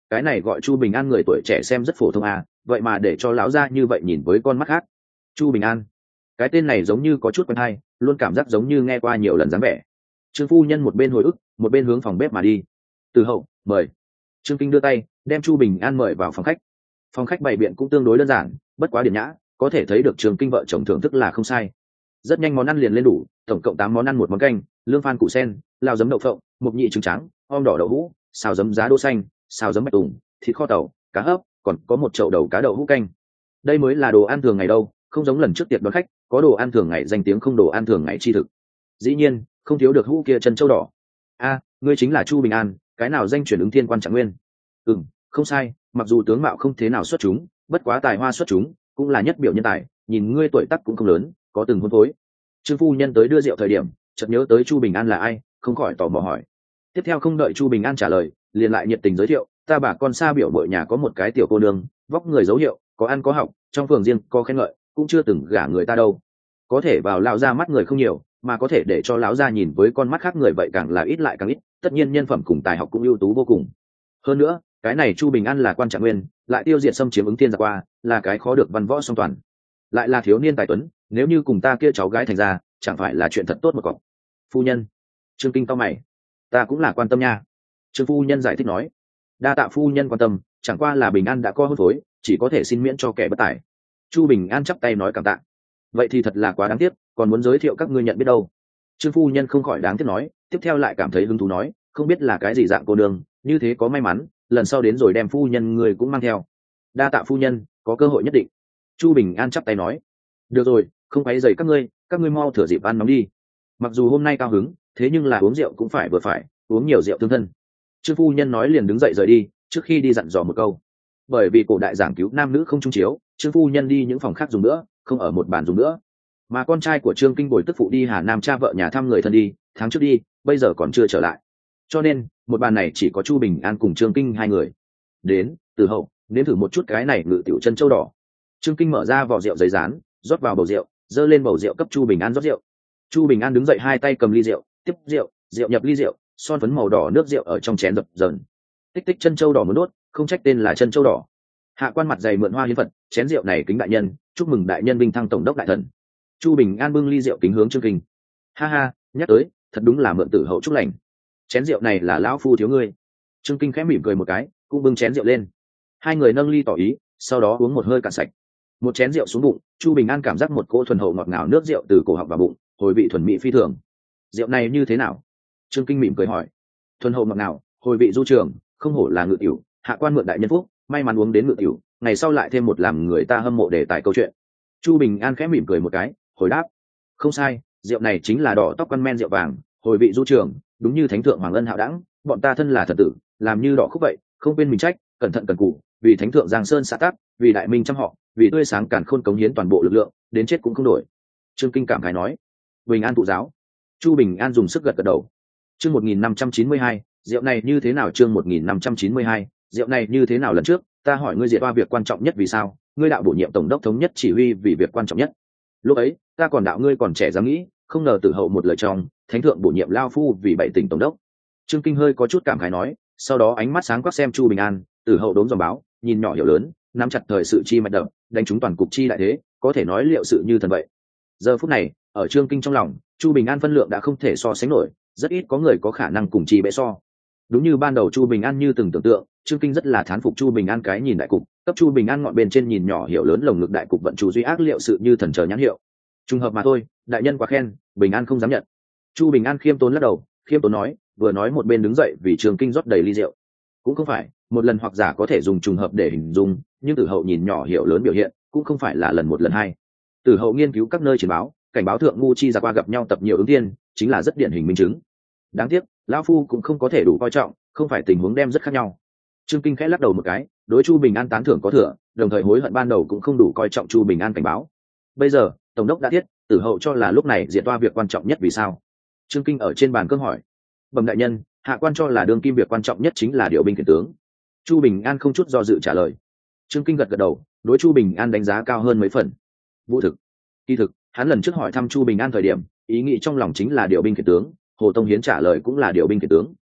cái này gọi Chu Bình An người tuổi trẻ xem rất phổ thông à, vậy mà để cho lão gia như vậy nhìn với con mắt khác. Chu Bình An, cái tên này giống như có chút quen hay, luôn cảm giác giống như nghe qua nhiều lần dáng vẻ. Trương phu nhân một bên hồi ức, một bên hướng phòng bếp mà đi. Từ hậu, mời. Trương Kinh đưa tay đem Chu Bình An mời vào phòng khách. Phòng khách bày biện cũng tương đối đơn giản, bất quá điển nhã, có thể thấy được Trương Kinh vợ chồng thưởng thức là không sai. Rất nhanh món ăn liền lên đủ, tổng cộng 8 món ăn, một món canh, lương phan củ sen, lao giấm đậu phộng, mộc nhị trứng trắng, om đỏ đậu hũ, xào giấm giá đỗ xanh, xào giấm bạch tùng, thịt kho tàu, cá hấp, còn có một chậu đầu cá đậu hũ canh. Đây mới là đồ ăn thường ngày đâu, không giống lần trước tiệc đón khách, có đồ ăn thường ngày danh tiếng không đồ ăn thường ngày chi thực. Dĩ nhiên, không thiếu được hũ kia chân châu đỏ. A, ngươi chính là Chu Bình An, cái nào danh chuyển ứng thiên quan trạng nguyên? Không sai, mặc dù tướng mạo không thế nào xuất chúng, bất quá tài hoa xuất chúng, cũng là nhất biểu nhân tài, nhìn ngươi tuổi tác cũng không lớn, có từng hôn phối. Trương phu nhân tới đưa rượu thời điểm, chợt nhớ tới Chu Bình An là ai, không khỏi tò mò hỏi. Tiếp theo không đợi Chu Bình An trả lời, liền lại nhiệt tình giới thiệu, ta bà con xa biểu bội nhà có một cái tiểu cô nương, vóc người dấu hiệu, có ăn có học, trong phường riêng có khen ngợi, cũng chưa từng gả người ta đâu. Có thể vào lão gia mắt người không nhiều, mà có thể để cho lão gia nhìn với con mắt khác người vậy càng là ít lại càng ít, tất nhiên nhân phẩm cùng tài học cũng ưu tú vô cùng. Hơn nữa, cái này Chu Bình An là quan trạng nguyên, lại tiêu diệt xâm chiếm ứng thiên giặc qua, là cái khó được văn võ song toàn, lại là thiếu niên tài tuấn, nếu như cùng ta kia cháu gái thành ra, chẳng phải là chuyện thật tốt một cọc. Phu nhân. Trương Kinh cau mày. Ta cũng là quan tâm nha. Trương phu nhân giải thích nói. Đa tạ phu nhân quan tâm, chẳng qua là Bình An đã có hôn phối, chỉ có thể xin miễn cho kẻ bất tài. Chu Bình An chắp tay nói cảm tạ. Vậy thì thật là quá đáng tiếc, còn muốn giới thiệu các ngươi nhận biết đâu. Trương phu nhân không khỏi đáng tiếc nói, tiếp theo lại cảm thấy hứng thú nói, không biết là cái gì dạng cô nương, như thế có may mắn, lần sau đến rồi đem phu nhân người cũng mang theo. Đa tạ phu nhân, có cơ hội nhất định. Chu Bình An chắp tay nói. Được rồi, không quấy rầy các ngươi mau thừa dịp ăn nóng đi. Mặc dù hôm nay cao hứng, thế nhưng là uống rượu cũng phải vừa phải, uống nhiều rượu thương thân. Trương phu nhân nói liền đứng dậy rời đi, trước khi đi dặn dò một câu. Bởi vì cổ đại giảng cứu nam nữ không chung chiếu, Trương phu nhân đi những phòng khác dùng nữa, không ở một bàn dùng nữa. Mà con trai của Trương Kinh bồi tức phụ đi Hà Nam cha vợ nhà thăm người thân đi, tháng trước đi, bây giờ còn chưa trở lại. Cho nên, một bàn này chỉ có Chu Bình An cùng Trương Kinh hai người. Đến, Từ hậu, nếm thử một chút cái này ngự tiểu chân châu đỏ. Trương Kinh mở ra vỏ rượu giấy rán, rót vào bầu rượu, dơ lên bầu rượu cấp Chu Bình An rót rượu. Chu Bình An đứng dậy, hai tay cầm ly rượu, tiếp rượu, rượu nhập ly rượu, son phấn màu đỏ nước rượu ở trong chén dập dờn. Tích tích chân châu đỏ muốn đốt, không trách tên là chân châu đỏ. Hạ quan mặt dày mượn hoa hiến vật, chén rượu này kính đại nhân, chúc mừng đại nhân vinh thăng tổng đốc đại thần. Chu Bình An bưng ly rượu kính hướng Trương Kinh. Ha ha, nhắc tới, thật đúng là mượn tử hậu chúc lành. Chén rượu này là lão phu thiếu ngươi. Trương Kinh khẽ mỉm cười một cái, cũng bưng chén rượu lên. Hai người nâng ly tỏ ý, sau đó uống một hơi cạn sạch. Một chén rượu xuống bụng, Chu Bình An cảm giác một cỗ thuần hậu ngọt ngào nước rượu từ cổ họng vào bụng, hồi vị thuần mỹ phi thường. Rượu này như thế nào? Trương Kinh mỉm cười hỏi. Thuần hậu ngọt ngào, hồi vị du trường, không hổ là ngự tiểu, hạ quan mượn đại nhân phúc, may mắn uống đến ngự tiểu, ngày sau lại thêm một làm người ta hâm mộ đề tài câu chuyện. Chu Bình An khẽ mỉm cười một cái, hồi đáp. Không sai, rượu này chính là đỏ tóc quan men rượu vàng, hồi vị du trường, đúng như thánh thượng hoàng ân hạo đẳng, bọn ta thân là thần tử, làm như đỏ khúc vậy, không quên mình trách, cẩn thận cần cù, vì thánh thượng Giang Sơn xã tắc, vì đại minh trăm họ, vì tươi sáng càn khôn cống hiến toàn bộ lực lượng, đến chết cũng không đổi. Trương Kinh cảm khái nói. Bình An tụ giáo. Chu Bình An dùng sức gật gật đầu. Chương 1592, rượu này như thế nào? Chương 1592, rượu này như thế nào? Lần trước ta hỏi ngươi diệt oa việc quan trọng nhất vì sao, ngươi đạo bổ nhiệm tổng đốc thống nhất chỉ huy vì việc quan trọng nhất. Lúc ấy ta còn đạo ngươi còn trẻ dám nghĩ, không ngờ tử hậu một lời trong, thánh thượng bổ nhiệm lao phu vì bảy tỉnh tổng đốc. Trương Kinh hơi có chút cảm khái nói, sau đó ánh mắt sáng quắc xem Chu Bình An, tử hậu đốn dòng báo, nhìn nhỏ hiểu lớn, nắm chặt thời sự chi mạch động, đánh trúng toàn cục chi đại thế, có thể nói liệu sự như thần vậy. Giờ phút này, ở Trương Kinh trong lòng, Chu Bình An phân lượng đã không thể so sánh nổi, rất ít có người có khả năng cùng chi bệ so. Đúng như ban đầu Chu Bình An như từng tưởng tượng, Trương Kinh rất là thán phục Chu Bình An cái nhìn đại cục, cấp Chu Bình An ngọn bên trên nhìn nhỏ hiểu lớn lồng ngực đại cục vận chủ duy ác liệu sự như thần chờ nhãn hiệu. Trùng hợp mà thôi, đại nhân quá khen, Bình An không dám nhận. Chu Bình An khiêm tốn lắc đầu, khiêm tốn nói, vừa nói một bên đứng dậy vì Trương Kinh rót đầy ly rượu. Cũng không phải, một lần hoặc giả có thể dùng trùng hợp để hình dung, nhưng tử hậu nhìn nhỏ hiểu lớn biểu hiện, cũng không phải là lần một lần hai. Tử hậu nghiên cứu các nơi chiến báo, cảnh báo thượng ngu chi ra qua gặp nhau tập nhiều ứng tiên, chính là rất điển hình minh chứng. Đáng tiếc, lão phu cũng không có thể đủ coi trọng, không phải tình huống đem rất khác nhau. Trương Kinh khẽ lắc đầu một cái, đối Chu Bình An tán thưởng có thừa, đồng thời hối hận ban đầu cũng không đủ coi trọng Chu Bình An cảnh báo. Bây giờ, tổng đốc đã thiết, tử hậu cho là lúc này diệt toa việc quan trọng nhất vì sao? Trương Kinh ở trên bàn cơm hỏi. Bẩm đại nhân, hạ quan cho là đương kim việc quan trọng nhất chính là điều binh khiển tướng. Chu Bình An không chút do dự trả lời. Trương Kinh gật gật đầu, đối Chu Bình An đánh giá cao hơn mấy phần. Vũ thực, kỳ thực, hắn lần trước hỏi thăm Chu Bình An thời điểm, ý nghĩ trong lòng chính là điều binh khiển tướng, Hồ Tông Hiến trả lời cũng là điều binh khiển tướng.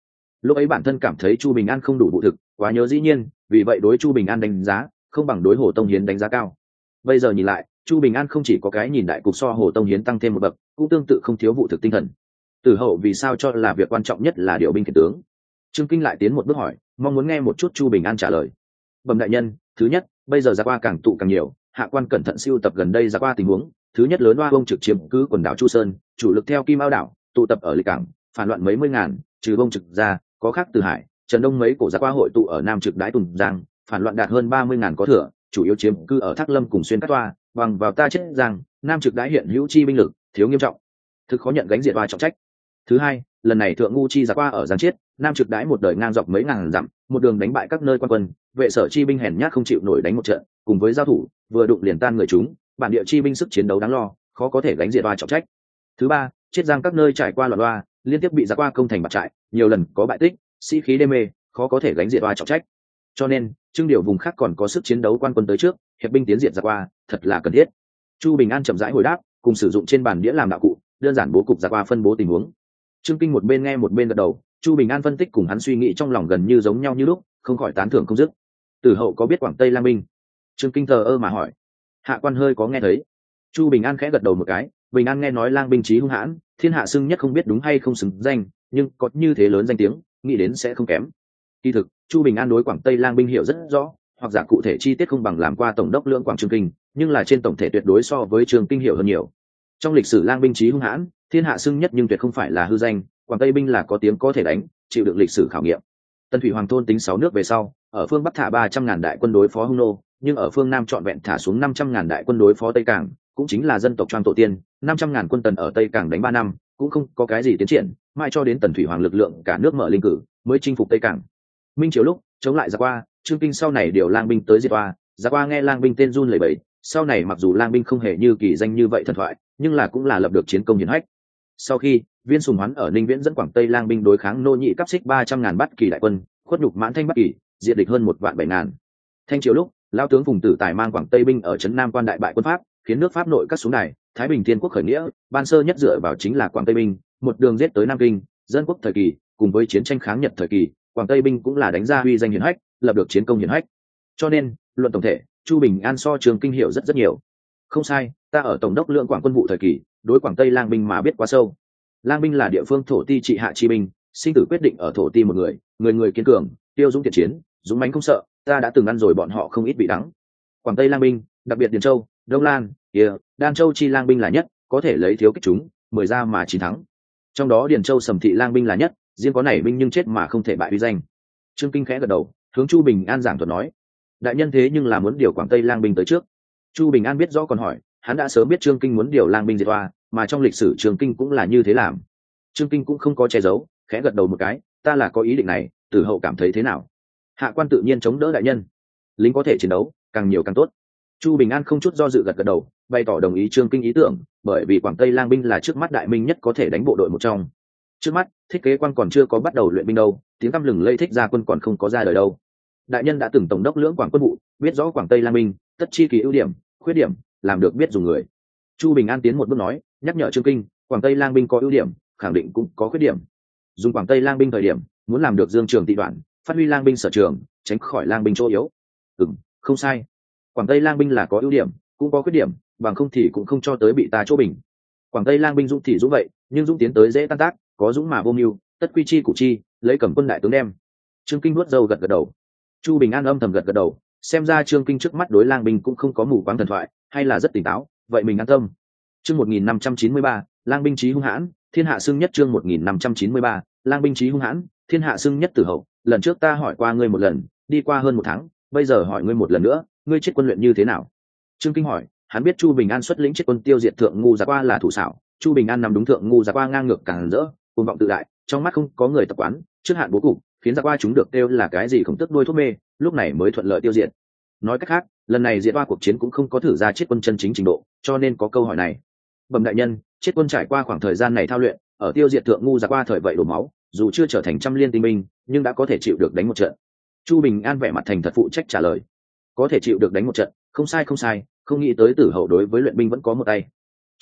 lúc ấy bản thân cảm thấy Chu Bình An không đủ vụ thực, quá nhớ dĩ nhiên, vì vậy đối Chu Bình An đánh giá không bằng đối Hồ Tông Hiến đánh giá cao. Bây giờ nhìn lại, Chu Bình An không chỉ có cái nhìn đại cục so Hồ Tông Hiến tăng thêm một bậc, cũng tương tự không thiếu vụ thực tinh thần. Tử Hậu vì sao cho là việc quan trọng nhất là điều binh khiển tướng? Trương Kinh lại tiến một bước hỏi, mong muốn nghe một chút Chu Bình An trả lời. Bẩm đại nhân, thứ nhất, bây giờ Giặc Qua càng tụ càng nhiều, hạ quan cẩn thận siêu tập gần đây Giặc Qua tình huống. Thứ nhất, lớn Hoa Bông trực chiếm cứ quần đảo Chu Sơn, chủ lực theo Kim Ao đảo, tụ tập ở lịch cảng, phản loạn mấy mươi ngàn, trừ Bông trực ra, có khác Từ Hải, Trần Đông mấy cổ Giặc Qua hội tụ ở Nam Trực Đái Tùng Giang, phản loạn đạt hơn 30 ngàn có thừa, chủ yếu chiếm cư ở Thác Lâm cùng Xuyên Cát Toa, bằng vào ta chết Giang, Nam Trực Đái hiện hữu chi binh lực thiếu nghiêm trọng, thực khó nhận gánh diệt oai trọng trách. Thứ hai, lần này thượng ngu chi Giặc Qua ở Giang Chiết, Nam Trực Đái một đời ngang dọc mấy ngàn dặm, một đường đánh bại các nơi quan quân, vệ sở chi binh hèn nhát không chịu nổi đánh một trận, cùng với giao thủ vừa đụng liền tan người chúng, bản địa chi binh sức chiến đấu đáng lo, khó có thể gánh diệt oai trọng trách. Thứ ba, Chiết Giang các nơi trải qua loạn loa, liên tiếp bị Giặc Qua công thành bạt trại, nhiều lần có bại tích, sĩ khí đê mê, khó có thể gánh diệt oai trọng trách. Cho nên trưng điều vùng khác còn có sức chiến đấu quan quân tới trước, hiệp binh tiến diệt Giặc Qua thật là cần thiết. Chu Bình An chậm rãi hồi đáp, cùng sử dụng trên bàn đĩa làm đạo cụ, đơn giản bố cục Giặc Qua phân bố tình huống. Trương Kinh một bên nghe một bên gật đầu, Chu Bình An phân tích cùng hắn suy nghĩ trong lòng gần như giống nhau như lúc, không khỏi tán thưởng không dứt. Tử Hậu có biết Quảng Tây Lang binh? Trương Kinh thờ ơ mà hỏi. Hạ quan hơi có nghe thấy. Chu Bình An khẽ gật đầu một cái, Bình An nghe nói Lang binh chí hung hãn, thiên hạ xưng nhất không biết đúng hay không xứng danh, nhưng có như thế lớn danh tiếng, nghĩ đến sẽ không kém. Kỳ thực, Chu Bình An đối Quảng Tây Lang binh hiểu rất rõ, hoặc giả cụ thể chi tiết không bằng làm qua tổng đốc Lưỡng Quảng Trương Kinh, nhưng là trên tổng thể tuyệt đối so với Trương Kinh hiểu hơn nhiều. Trong lịch sử Lang binh chí hung hãn, thiên hạ xưng nhất nhưng tuyệt không phải là hư danh, Quảng Tây binh là có tiếng có thể đánh, chịu được lịch sử khảo nghiệm. Tân Thủy Hoàng thôn tính 6 nước về sau, ở phương Bắc thả 300.000 đại quân đối phó Hung nô, nhưng ở phương Nam trọn vẹn thả xuống 500.000 đại quân đối phó Tây Cảng, cũng chính là dân tộc Choang tổ tiên, 500.000 quân Tần ở Tây Cảng đánh 3 năm, cũng không có cái gì tiến triển, mãi cho đến Tần Thủy Hoàng lực lượng cả nước mở linh cử, mới chinh phục Tây Cảng. Minh Triều lúc chống lại Giặc Qua, Trương Kinh sau này điều Lang binh tới diệt oa, Giặc Qua nghe Lang binh tên run lẩy bẩy, sau này mặc dù Lang binh không hề như kỳ danh như vậy thần thoại, nhưng là cũng là lập được chiến công hiển hách. Sau khi Viên Sùng Hoán ở Ninh Viễn dẫn Quảng Tây Lang binh đối kháng nô nhị cấp xích 300.000 Bát Kỳ đại quân, khuất nhục Mãn Thanh Bắc Kỳ, diệt địch hơn 1.700.000. Thanh Triều lúc lão tướng Phùng Tử Tài mang Quảng Tây binh ở trấn Nam Quan đại bại quân Pháp, khiến nước Pháp nội cắt xuống đài, Thái Bình Thiên quốc khởi nghĩa, ban sơ nhất dựa vào chính là Quảng Tây binh, một đường giết tới Nam Kinh, dân quốc thời kỳ, cùng với chiến tranh kháng Nhật thời kỳ, Quảng Tây binh cũng là đánh ra uy danh hiển hách, lập được chiến công hiển hách. Cho nên, luận tổng thể, Chu Bình An so Trương Kinh hiểu rất nhiều. Không sai, ta ở tổng đốc Lưỡng Quảng quân vụ thời kỳ, đối Quảng Tây Lang binh mà biết quá sâu. Lang binh là địa phương thổ ti trị hạ chi binh, sinh tử quyết định ở thổ ti một người, người người kiên cường, tiêu dũng thiện chiến, dũng mãnh không sợ, ta đã từng ăn rồi bọn họ không ít bị đắng. Quảng Tây Lang binh, đặc biệt Điền Châu, Đông Lan, Đan Châu chi Lang binh là nhất, có thể lấy thiếu kích chúng, 10 ra mà chiến thắng. Trong đó Điền Châu Sầm thị Lang binh là nhất, riêng có nảy binh nhưng chết mà không thể bại uy danh. Trương Kinh khẽ gật đầu, hướng Chu Bình An giảng thuật nói, đại nhân thế nhưng là muốn điều Quảng Tây Lang binh tới trước. Chu Bình An biết rõ còn hỏi, hắn đã sớm biết Trương Kinh muốn điều Lang binh diệt oa, mà trong lịch sử Trương Kinh cũng là như thế làm. Trương Kinh cũng không có che giấu, khẽ gật đầu một cái, ta là có ý định này, Tử Hậu cảm thấy thế nào? Hạ quan tự nhiên chống đỡ đại nhân, lính có thể chiến đấu, càng nhiều càng tốt. Chu Bình An không chút do dự gật gật đầu, bày tỏ đồng ý Trương Kinh ý tưởng, bởi vì Quảng Tây Lang binh là trước mắt đại minh nhất có thể đánh bộ đội một trong. Trước mắt, thiết kế quan còn chưa có bắt đầu luyện binh đâu, tiếng tăm lừng lây thích gia quân còn không có ra đời đâu. Đại nhân đã từng tổng đốc Lưỡng Quảng quân vụ, biết rõ Quảng Tây Lang binh, tất chi kỳ ưu điểm, khuyết điểm, làm được biết dùng người. Chu Bình An tiến một bước nói, nhắc nhở Trương Kinh, Quảng Tây Lang binh có ưu điểm, khẳng định cũng có khuyết điểm. Dùng Quảng Tây Lang binh thời điểm, muốn làm được dương trường tị đoạn, phát huy Lang binh sở trường, tránh khỏi Lang binh chỗ yếu. Không sai. Quảng Tây Lang binh là có ưu điểm, cũng có khuyết điểm, bằng không thì cũng không cho tới bị ta chỗ bình. Quảng Tây Lang binh dũng thì dũng vậy, nhưng dũng tiến tới dễ tan tác, có dũng mà vô mưu, tất quy chi cụ chi, lấy cầm quân đại tướng đem. Trương Kinh nuốt dâu gật gật đầu. Chu Bình An âm thầm gật gật đầu, xem ra Trương Kinh trước mắt đối Lang binh cũng không có mù quáng thần thoại, hay là rất tỉnh táo, vậy mình an tâm. Chương 1593, Lang binh chí hung hãn, thiên hạ xưng nhất. Chương 1593, Lang binh chí hung hãn, thiên hạ xưng nhất. Tử Hậu, lần trước ta hỏi qua ngươi một lần, đi qua hơn 1 tháng, bây giờ hỏi ngươi một lần nữa, ngươi chết quân luyện như thế nào? Trương Kinh hỏi, hắn biết Chu Bình An xuất lĩnh chết quân tiêu diệt thượng ngu Giặc Qua là thủ xảo, Chu Bình An nằm đúng thượng ngu Giặc Qua ngang ngược càng rỡ, cuồng vọng tự đại, trong mắt không có người tập quán, trước hạn bố cục, khiến Giặc Qua chúng được kêu là cái gì khổng tức đuôi thuốc mê, lúc này mới thuận lợi tiêu diệt. Nói cách khác, lần này diệt oa cuộc chiến cũng không có thử ra chết quân chân chính trình độ, cho nên có câu hỏi này. Bẩm đại nhân, chết quân trải qua khoảng thời gian này thao luyện, ở tiêu diệt thượng ngu Giặc Qua thời vậy đổ máu, dù chưa trở thành trăm liên tinh binh, nhưng đã có thể chịu được đánh một trận. Chu Bình An vẻ mặt thành thật phụ trách trả lời, có thể chịu được đánh một trận, không sai, không nghĩ tới Tử Hậu đối với luyện binh vẫn có một tay.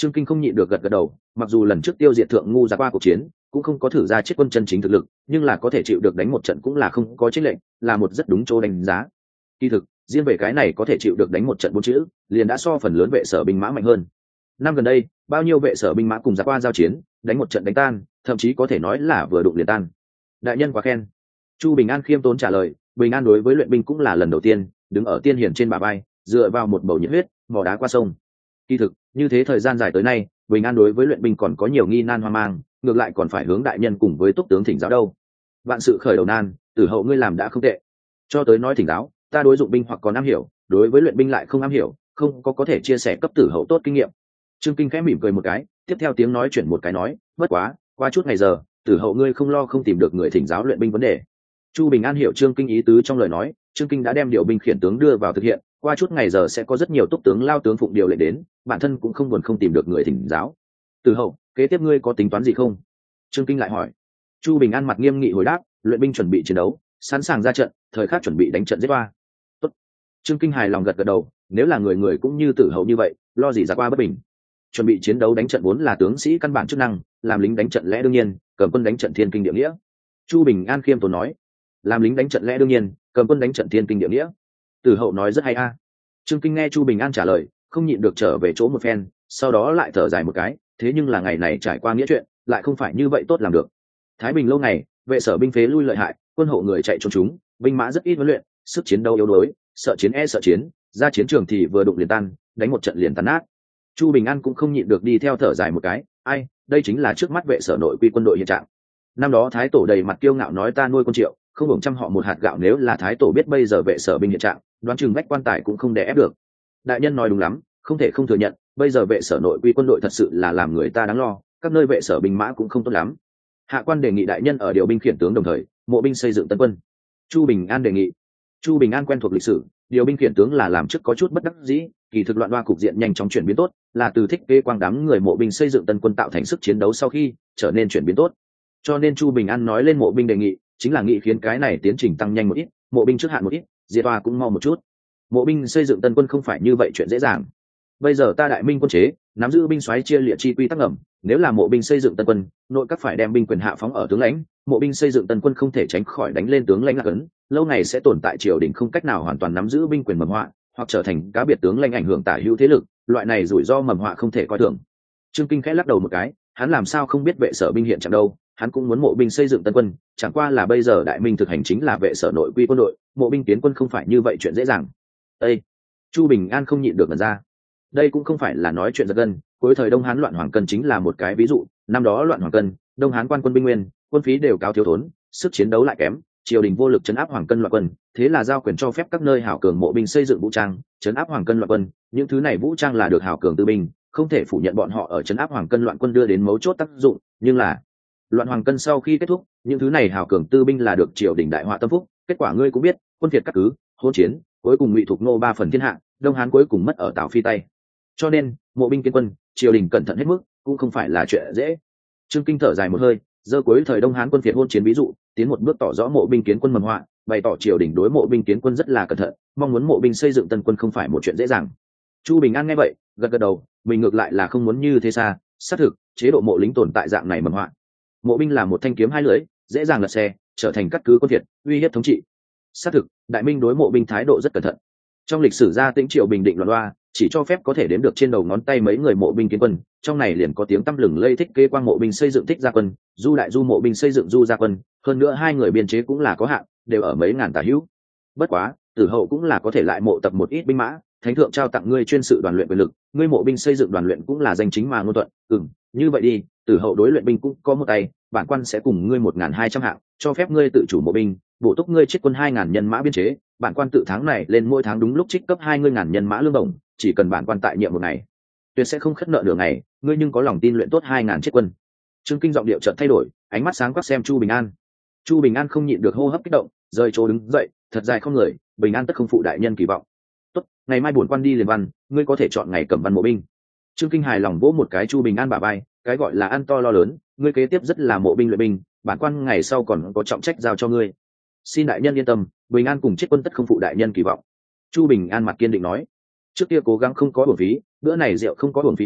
Trương Kinh không nhịn được gật gật đầu, mặc dù lần trước tiêu diệt thượng ngu ra qua cuộc chiến cũng không có thử ra chết quân chân chính thực lực, nhưng là có thể chịu được đánh một trận cũng là không có chênh lệnh, là một rất đúng chỗ đánh giá. Kỳ thực riêng về cái này có thể chịu được đánh một trận 4 chữ liền đã so phần lớn vệ sở binh mã mạnh hơn. Năm gần đây bao nhiêu vệ sở binh mã cùng ra qua giao chiến đánh một trận đánh tan, thậm chí có thể nói là vừa đụng liền tan. Đại nhân quá khen. Chu Bình An khiêm tốn trả lời. Bình An đối với luyện binh cũng là lần đầu tiên đứng ở tiên hiển trên bả vai, dựa vào một bầu nhiệt huyết mò đá qua sông. Kỳ thực như thế thời gian dài tới nay Bình An đối với luyện binh còn có nhiều nghi nan hoang mang, ngược lại còn phải hướng đại nhân cùng với túc tướng thỉnh giáo đâu. Vạn sự khởi đầu nan, Tử hậu ngươi làm đã không tệ. Cho tới nói thỉnh giáo, ta đối dụng binh hoặc còn am hiểu, đối với luyện binh lại không am hiểu, không có thể chia sẻ cấp Tử hậu tốt kinh nghiệm. Trương Kinh khẽ mỉm cười một cái, tiếp theo tiếng nói chuyển một cái nói, bất quá qua chút ngày giờ Tử hậu ngươi không lo không tìm được người thỉnh giáo luyện binh vấn đề. Chu Bình An hiểu Trương Kinh ý tứ trong lời nói, Trương Kinh đã đem điều binh khiển tướng đưa vào thực hiện, qua chút ngày giờ sẽ có rất nhiều túc tướng lao tướng phụng điều lệnh đến, bản thân cũng không buồn không tìm được người thỉnh giáo. Tử hậu kế tiếp ngươi có tính toán gì không? Trương Kinh lại hỏi. Chu Bình An mặt nghiêm nghị hồi đáp, luyện binh chuẩn bị chiến đấu, sẵn sàng ra trận, thời khắc chuẩn bị đánh trận giết qua. Tốt. Trương Kinh hài lòng gật gật đầu, nếu là người người cũng như Tử hậu như vậy, lo gì ra qua bất bình. Chuẩn bị chiến đấu đánh trận vốn là tướng sĩ căn bản chức năng, làm lính đánh trận lẽ đương nhiên, cầm quân đánh trận thiên kinh địa nghĩa. Chu Bình An khiêm tốn nói, làm lính đánh trận lẽ đương nhiên, cầm quân đánh trận thiên kinh địa nghĩa. Tử hậu nói rất hay a. Trương Kinh nghe Chu Bình An trả lời không nhịn được trở về chỗ một phen, sau đó lại thở dài một cái, thế nhưng là ngày này trải qua nghĩa chuyện lại không phải như vậy tốt làm được. Thái Bình lâu ngày vệ sở binh phế lui lợi hại, quân hộ người chạy trốn chúng, binh mã rất ít huấn luyện, sức chiến đấu yếu đuối, sợ chiến sợ chiến, ra chiến trường thì vừa đụng liền tan, đánh một trận liền tan nát. Chu Bình An cũng không nhịn được đi theo thở dài một cái, ai, đây chính là trước mắt vệ sở nội quy quân đội hiện trạng. Năm đó Thái tổ đầy mặt kiêu ngạo nói ta nuôi quân triệu, không hưởng trăm họ một hạt gạo, nếu là Thái tổ biết bây giờ vệ sở binh hiện trạng, đoán chừng vách quan tài cũng không đè ép được. Đại nhân nói đúng lắm, không thể không thừa nhận, bây giờ vệ sở nội quy quân đội thật sự là làm người ta đáng lo, các nơi vệ sở binh mã cũng không tốt lắm. Hạ quan đề nghị đại nhân ở điều binh khiển tướng đồng thời mộ binh xây dựng tân quân. Chu Bình An đề nghị. Chu Bình An quen thuộc lịch sử, điều binh khiển tướng là làm trước có chút bất đắc dĩ, kỳ thực loạn đoa cục diện nhanh chóng chuyển biến tốt, là từ thích kê quang đám người mộ binh xây dựng tân quân tạo thành sức chiến đấu sau khi trở nên chuyển biến tốt. Cho nên Chu Bình An nói lên mộ binh đề nghị, chính là nghị khiến cái này tiến trình tăng nhanh một ít, mộ binh trước hạn một ít, diệt đoa cũng mau một chút. Mộ binh xây dựng tân quân không phải như vậy chuyện dễ dàng. Bây giờ ta đại minh quân chế nắm giữ binh soái chia liệt chi quy tắc ngầm, nếu là mộ binh xây dựng tân quân, nội các phải đem binh quyền hạ phóng ở tướng lãnh, mộ binh xây dựng tân quân không thể tránh khỏi đánh lên tướng lãnh lạc ấn, lâu ngày sẽ tồn tại triều đình không cách nào hoàn toàn nắm giữ binh quyền mầm họa, hoặc trở thành cá biệt tướng lãnh ảnh hưởng tả hữu thế lực, loại này rủi ro mầm họa không thể coi thường. Trương Kinh khẽ lắc đầu một cái, hắn làm sao không biết vệ sở binh hiện trạng đâu, hắn cũng muốn mộ binh xây dựng tân quân, chẳng qua là bây giờ đại minh thực hành chính là vệ sở nội quy quân đội, mộ binh tiến quân không phải như vậy chuyện dễ dàng. Ê! Chu Bình An không nhịn được ngẩn ra. Đây cũng không phải là nói chuyện giật gân, cuối thời Đông Hán loạn Hoàng Cân chính là một cái ví dụ, năm đó loạn Hoàng Cân, Đông Hán quan quân binh nguyên, quân phí đều cao thiếu thốn, sức chiến đấu lại kém, triều đình vô lực trấn áp Hoàng Cân loạn quân, thế là giao quyền cho phép các nơi hảo cường mộ binh xây dựng vũ trang, trấn áp Hoàng Cân loạn quân, những thứ này vũ trang là được hảo cường tư binh, không thể phủ nhận bọn họ ở trấn áp Hoàng Cân loạn quân đưa đến mấu chốt tác dụng, nhưng là loạn Hoàng Cân sau khi kết thúc, những thứ này hảo cường tư binh là được triều đình đại họa tâm phúc, kết quả ngươi cũng biết, quân Việt các cứ, hỗn chiến, cuối cùng Ngụy Thục Nô 3 phần thiên hạ, Đông Hán cuối cùng mất ở Tào Phi tay. Cho nên mộ binh kiến quân triều đình cẩn thận hết mức cũng không phải là chuyện dễ. Trương Kinh thở dài một hơi, giơ cuối thời Đông Hán quân Việt hôn chiến ví dụ tiến một bước tỏ rõ mộ binh kiến quân mầm họa, bày tỏ triều đình đối mộ binh kiến quân rất là cẩn thận, mong muốn mộ binh xây dựng tân quân không phải một chuyện dễ dàng. Chu Bình An nghe vậy gật gật đầu, mình ngược lại là không muốn như thế xa, xác thực chế độ mộ lính tồn tại dạng này mầm họa. Mộ binh là một thanh kiếm hai lưỡi, dễ dàng lật xe, trở thành cắt cứ quân Việt, uy hiếp thống trị. Xác thực đại minh đối mộ binh thái độ rất cẩn thận. Trong lịch sử gia Tĩnh triều bình định loạn loa, chỉ cho phép có thể đếm được trên đầu ngón tay mấy người mộ binh kiến quân, trong này liền có tiếng tăm lừng lây Thích Kế Quang mộ binh xây dựng Thích Gia quân, Du Đại Du mộ binh xây dựng Du Gia quân, hơn nữa hai người biên chế cũng là có hạn, đều ở mấy ngàn tả hữu. Bất quá Tử hậu cũng là có thể lại mộ tập một ít binh mã, thánh thượng trao tặng ngươi chuyên sự đoàn luyện quyền lực, ngươi mộ binh xây dựng đoàn luyện cũng là danh chính mà ngôn thuận. Như vậy đi, Tử hậu đối luyện binh cũng có một tay, bản quan sẽ cùng ngươi 1.200 hạng, cho phép ngươi tự chủ mộ binh, bổ túc ngươi chiết quân 2.000 nhân mã biên chế, bản quan tự tháng này lên mỗi tháng đúng lúc trích cấp 20.000 nhân mã lương bổng, chỉ cần bản quan tại nhiệm một ngày, tuyệt sẽ không khất nợ đường ngày, ngươi nhưng có lòng tin luyện tốt 2.000 chiết quân. Trương Kinh giọng điệu chợt thay đổi, ánh mắt sáng quắc xem Chu Bình An. Chu Bình An không nhịn được hô hấp kích động, rời chỗ đứng dậy, thật dài không người, Bình An tất không phụ đại nhân kỳ vọng. Tốt, ngày mai bổn quan đi liền văn, ngươi có thể chọn ngày cầm văn mộ binh. Trương Kinh hài lòng vỗ một cái Chu Bình An bả vai, cái gọi là ăn to lo lớn, ngươi kế tiếp rất là mộ binh luyện binh, bản quan ngày sau còn có trọng trách giao cho ngươi. Xin đại nhân yên tâm, Bình An cùng chiết quân tất không phụ đại nhân kỳ vọng. Chu Bình An mặt kiên định nói, trước kia cố gắng không có uổng phí, bữa này rượu không có uổng phí uống,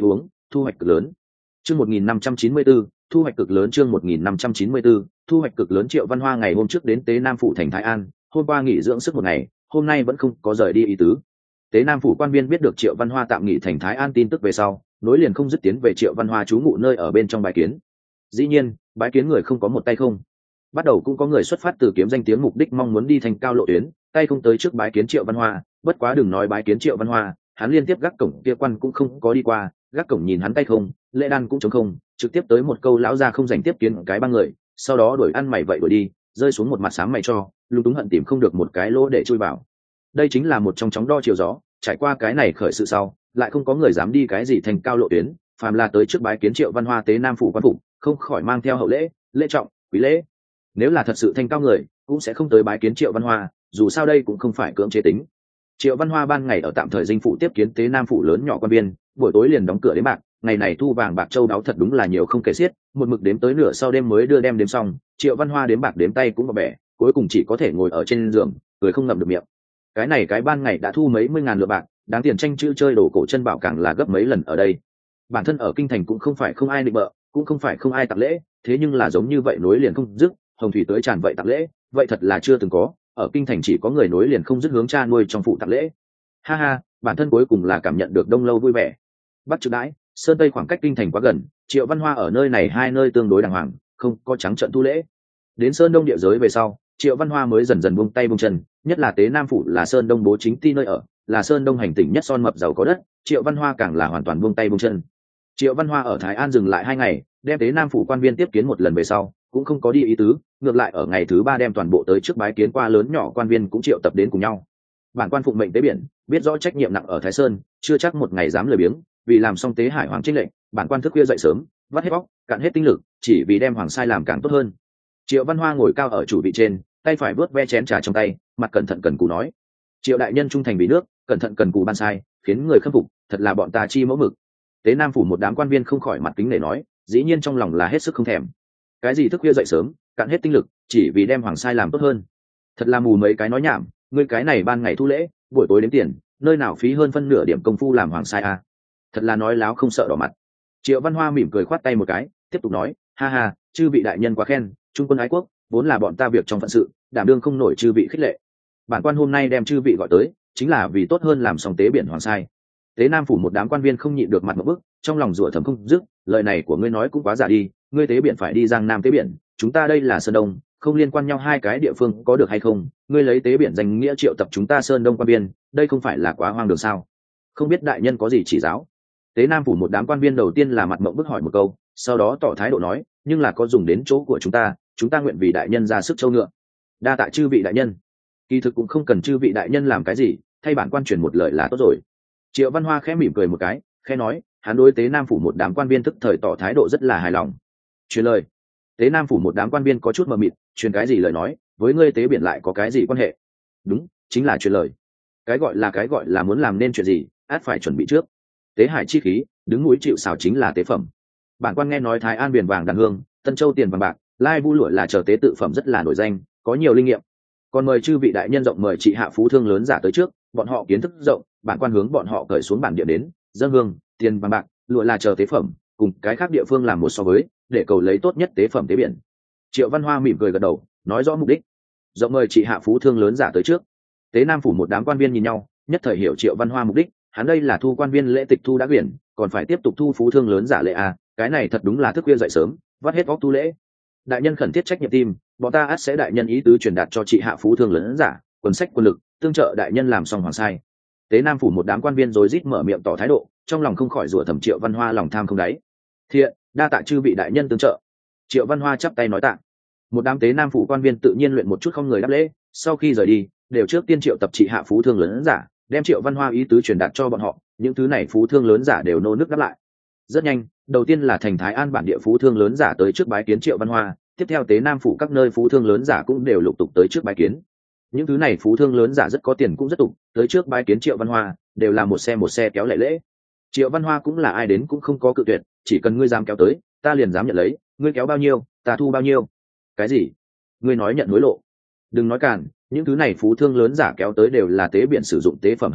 thu hoạch cực lớn. Chương 1594, thu hoạch cực lớn. Chương 1594, thu hoạch cực lớn. Triệu Văn Hoa ngày hôm trước đến Tế Nam phủ thành Thái An, hôm qua nghỉ dưỡng sức một ngày, hôm nay vẫn không có rời đi ý tứ. Tế Nam phủ quan viên biết được Triệu Văn Hoa tạm nghỉ thành Thái An tin tức về sau, nối liền không dứt tiến về Triệu Văn Hoa trú ngụ nơi ở bên trong bái kiến. Dĩ nhiên, bái kiến người không có một tay không. Bắt đầu cũng có người xuất phát từ kiếm danh tiếng mục đích mong muốn đi thành cao lộ tuyến, tay không tới trước bái kiến Triệu Văn Hoa, bất quá đừng nói bái kiến Triệu Văn Hoa, hắn liên tiếp gác cổng kia quan cũng không có đi qua, gác cổng nhìn hắn tay không, lễ đan cũng trống không, trực tiếp tới một câu lão gia không dành tiếp kiến cái ba người, sau đó đuổi ăn mày vậy đuổi đi, rơi xuống một mặt sáng mày cho, lúng túng hận tìm không được một cái lỗ để chui vào. Đây chính là một trong chóng đo chiều gió, trải qua cái này khởi sự sau, lại không có người dám đi cái gì thành cao lộ tuyến, phàm là tới trước bái kiến Triệu Văn Hoa Tế Nam phủ quan phục, không khỏi mang theo hậu lễ, lễ trọng, quý lễ. Nếu là thật sự thanh cao người, cũng sẽ không tới bái kiến Triệu Văn Hoa, dù sao đây cũng không phải cưỡng chế tính. Triệu Văn Hoa ban ngày ở tạm thời dinh phụ tiếp kiến Tế Nam phủ lớn nhỏ quan viên, buổi tối liền đóng cửa đến bạc, ngày này thu vàng bạc châu đáo thật đúng là nhiều không kể xiết, một mực đếm tới nửa sau đêm mới đưa đem đếm xong, Triệu Văn Hoa đếm bạc đếm tay cũng bập bẻ, cuối cùng chỉ có thể ngồi ở trên giường, cười không ngậm được miệng. Cái này cái ban ngày đã thu mấy mươi ngàn lượng bạc, đáng tiền tranh chữ chơi đồ cổ chân bảo càng là gấp mấy lần ở đây. Bản thân ở kinh thành cũng không phải không ai định bợ, cũng không phải không ai tặng lễ, thế nhưng là giống như vậy nối liền không dứt, hồng thủy tới tràn vậy tặng lễ, vậy thật là chưa từng có, ở kinh thành chỉ có người nối liền không dứt hướng cha nuôi trong phụ tặng lễ. Ha ha, bản thân cuối cùng là cảm nhận được đông lâu vui vẻ. Bắc trực đãi, sơn tây khoảng cách kinh thành quá gần, Triệu Văn Hoa ở nơi này hai nơi tương đối đàng hoàng, không có trắng trận thu lễ. Đến sơn đông địa giới về sau, Triệu Văn Hoa mới dần dần buông tay buông chân, nhất là Tế Nam phủ là sơn đông bố chính ti nơi ở, là sơn đông hành tỉnh nhất son mập giàu có đất, Triệu Văn Hoa càng là hoàn toàn buông tay buông chân. Triệu Văn Hoa ở Thái An dừng lại 2 ngày, đem Tế Nam phủ quan viên tiếp kiến một lần về sau, cũng không có đi ý tứ, ngược lại ở ngày thứ 3 đem toàn bộ tới trước bái kiến qua lớn nhỏ quan viên cũng triệu tập đến cùng nhau. Bản quan phụng mệnh tế biển, biết rõ trách nhiệm nặng ở Thái Sơn, chưa chắc một ngày dám lười biếng, vì làm xong tế hải hoàng trinh lệnh, bản quan thức khuya dậy sớm, vắt hết bóc, cạn hết tinh lực, chỉ vì đem hoàng sai làm càng tốt hơn. Triệu Văn Hoa ngồi cao ở chủ vị trên, tay phải vớt ve chén trà trong tay, mặt cẩn thận cần cù nói: Triệu đại nhân trung thành vì nước, cẩn thận cần cù ban sai, khiến người khâm phục, thật là bọn ta chi mẫu mực. Tế Nam phủ một đám quan viên không khỏi mặt kính để nói, dĩ nhiên trong lòng là hết sức không thèm. Cái gì thức khuya dậy sớm, cạn hết tinh lực, chỉ vì đem hoàng sai làm tốt hơn. Thật là mù mấy cái nói nhảm, ngươi cái này ban ngày thu lễ, buổi tối đếm tiền, nơi nào phí hơn phân nửa điểm công phu làm hoàng sai à? Thật là nói láo không sợ đỏ mặt. Triệu Văn Hoa mỉm cười khoát tay một cái, tiếp tục nói: ha ha, chư vị đại nhân quá khen, trung quân ái quốc, vốn là bọn ta việc trong phận sự, đảm đương không nổi chư vị khích lệ. Bản quan hôm nay đem chư vị gọi tới, chính là vì tốt hơn làm xong tế biển hoàng sai. Tế Nam phủ một đám quan viên không nhịn được mặt một bức, trong lòng rủa thầm không dứt, lời này của ngươi nói cũng quá giả đi, ngươi tế biển phải đi Giang Nam tế biển, chúng ta đây là Sơn Đông, không liên quan nhau hai cái địa phương có được hay không? Ngươi lấy tế biển danh nghĩa triệu tập chúng ta Sơn Đông quan viên, đây không phải là quá hoang đường sao? Không biết đại nhân có gì chỉ giáo? Tế Nam phủ một đám quan viên đầu tiên là mặt mộng bức hỏi một câu, sau đó tỏ thái độ nói, nhưng là có dùng đến chỗ của chúng ta nguyện vì đại nhân ra sức châu ngựa. Đa tạ chư vị đại nhân. Kỳ thực cũng không cần chư vị đại nhân làm cái gì, thay bản quan truyền một lời là tốt rồi. Triệu Văn Hoa khẽ mỉm cười một cái, khẽ nói, hắn đối Tế Nam phủ một đám quan viên tức thời tỏ thái độ rất là hài lòng. Truyền lời. Tế Nam phủ một đám quan viên có chút mờ mịt, truyền cái gì lời nói, với ngươi tế biển lại có cái gì quan hệ? Đúng, chính là truyền lời. Cái gọi là muốn làm nên chuyện gì, ắt phải chuẩn bị trước. Tế hải chi khí, đứng núi chịu sào chính là tế phẩm. Bản quan nghe nói Thái An biển vàng đàn hương, Tân Châu tiền vàng bạc, Lai Vu lụa là chờ tế tự phẩm rất là nổi danh, có nhiều linh nghiệm. Còn mời chư vị đại nhân rộng mời trị hạ phú thương lớn giả tới trước, bọn họ kiến thức rộng, bản quan hướng bọn họ cởi xuống bản địa đến, dâng hương, tiền vàng bạc, lụa là chờ tế phẩm, cùng cái khác địa phương làm một so với, để cầu lấy tốt nhất tế phẩm tế biển. Triệu Văn Hoa mỉm cười gật đầu, nói rõ mục đích. Rộng mời trị hạ phú thương lớn giả tới trước. Tế Nam phủ một đám quan viên nhìn nhau, nhất thời hiểu Triệu Văn Hoa mục đích, hắn đây là thu quan viên lễ tịch thu đã quyển, còn phải tiếp tục thu phú thương lớn giả lệ à, cái này thật đúng là thức khuya dậy sớm, vắt hết óc thu lễ. Đại nhân khẩn thiết trách nhiệm tim, bọn ta ắt sẽ đại nhân ý tứ truyền đạt cho trị hạ phú thương lớn giả, quân sách quân lực, tương trợ đại nhân làm xong hoàng sai. Tế Nam phủ một đám quan viên rối rít mở miệng tỏ thái độ, trong lòng không khỏi rủa thầm Triệu Văn Hoa lòng tham không đáy. Thiện, đa tạ chư vị đại nhân tương trợ. Triệu Văn Hoa chắp tay nói tạ. Một đám Tế Nam phủ quan viên tự nhiên luyện một chút không người đáp lễ, sau khi rời đi, đều trước tiên triệu tập trị hạ phú thương lớn giả, đem Triệu Văn Hoa ý tứ truyền đạt cho bọn họ, những thứ này phú thương lớn giả đều nô nức đáp lại. Rất nhanh, đầu tiên là thành Thái An bản địa phú thương lớn giả tới trước bái kiến Triệu Văn Hoa, tiếp theo Tế Nam phủ các nơi phú thương lớn giả cũng đều lục tục tới trước bái kiến. Những thứ này phú thương lớn giả rất có tiền cũng rất tục, tới trước bái kiến Triệu Văn Hoa, đều là một xe kéo lệ lễ. Triệu Văn Hoa cũng là ai đến cũng không có cự tuyệt, chỉ cần ngươi dám kéo tới, ta liền dám nhận lấy, ngươi kéo bao nhiêu, ta thu bao nhiêu. Cái gì? Ngươi nói nhận hối lộ? Đừng nói càn, những thứ này phú thương lớn giả kéo tới đều là tế biển sử dụng tế phẩm hàng mẫu,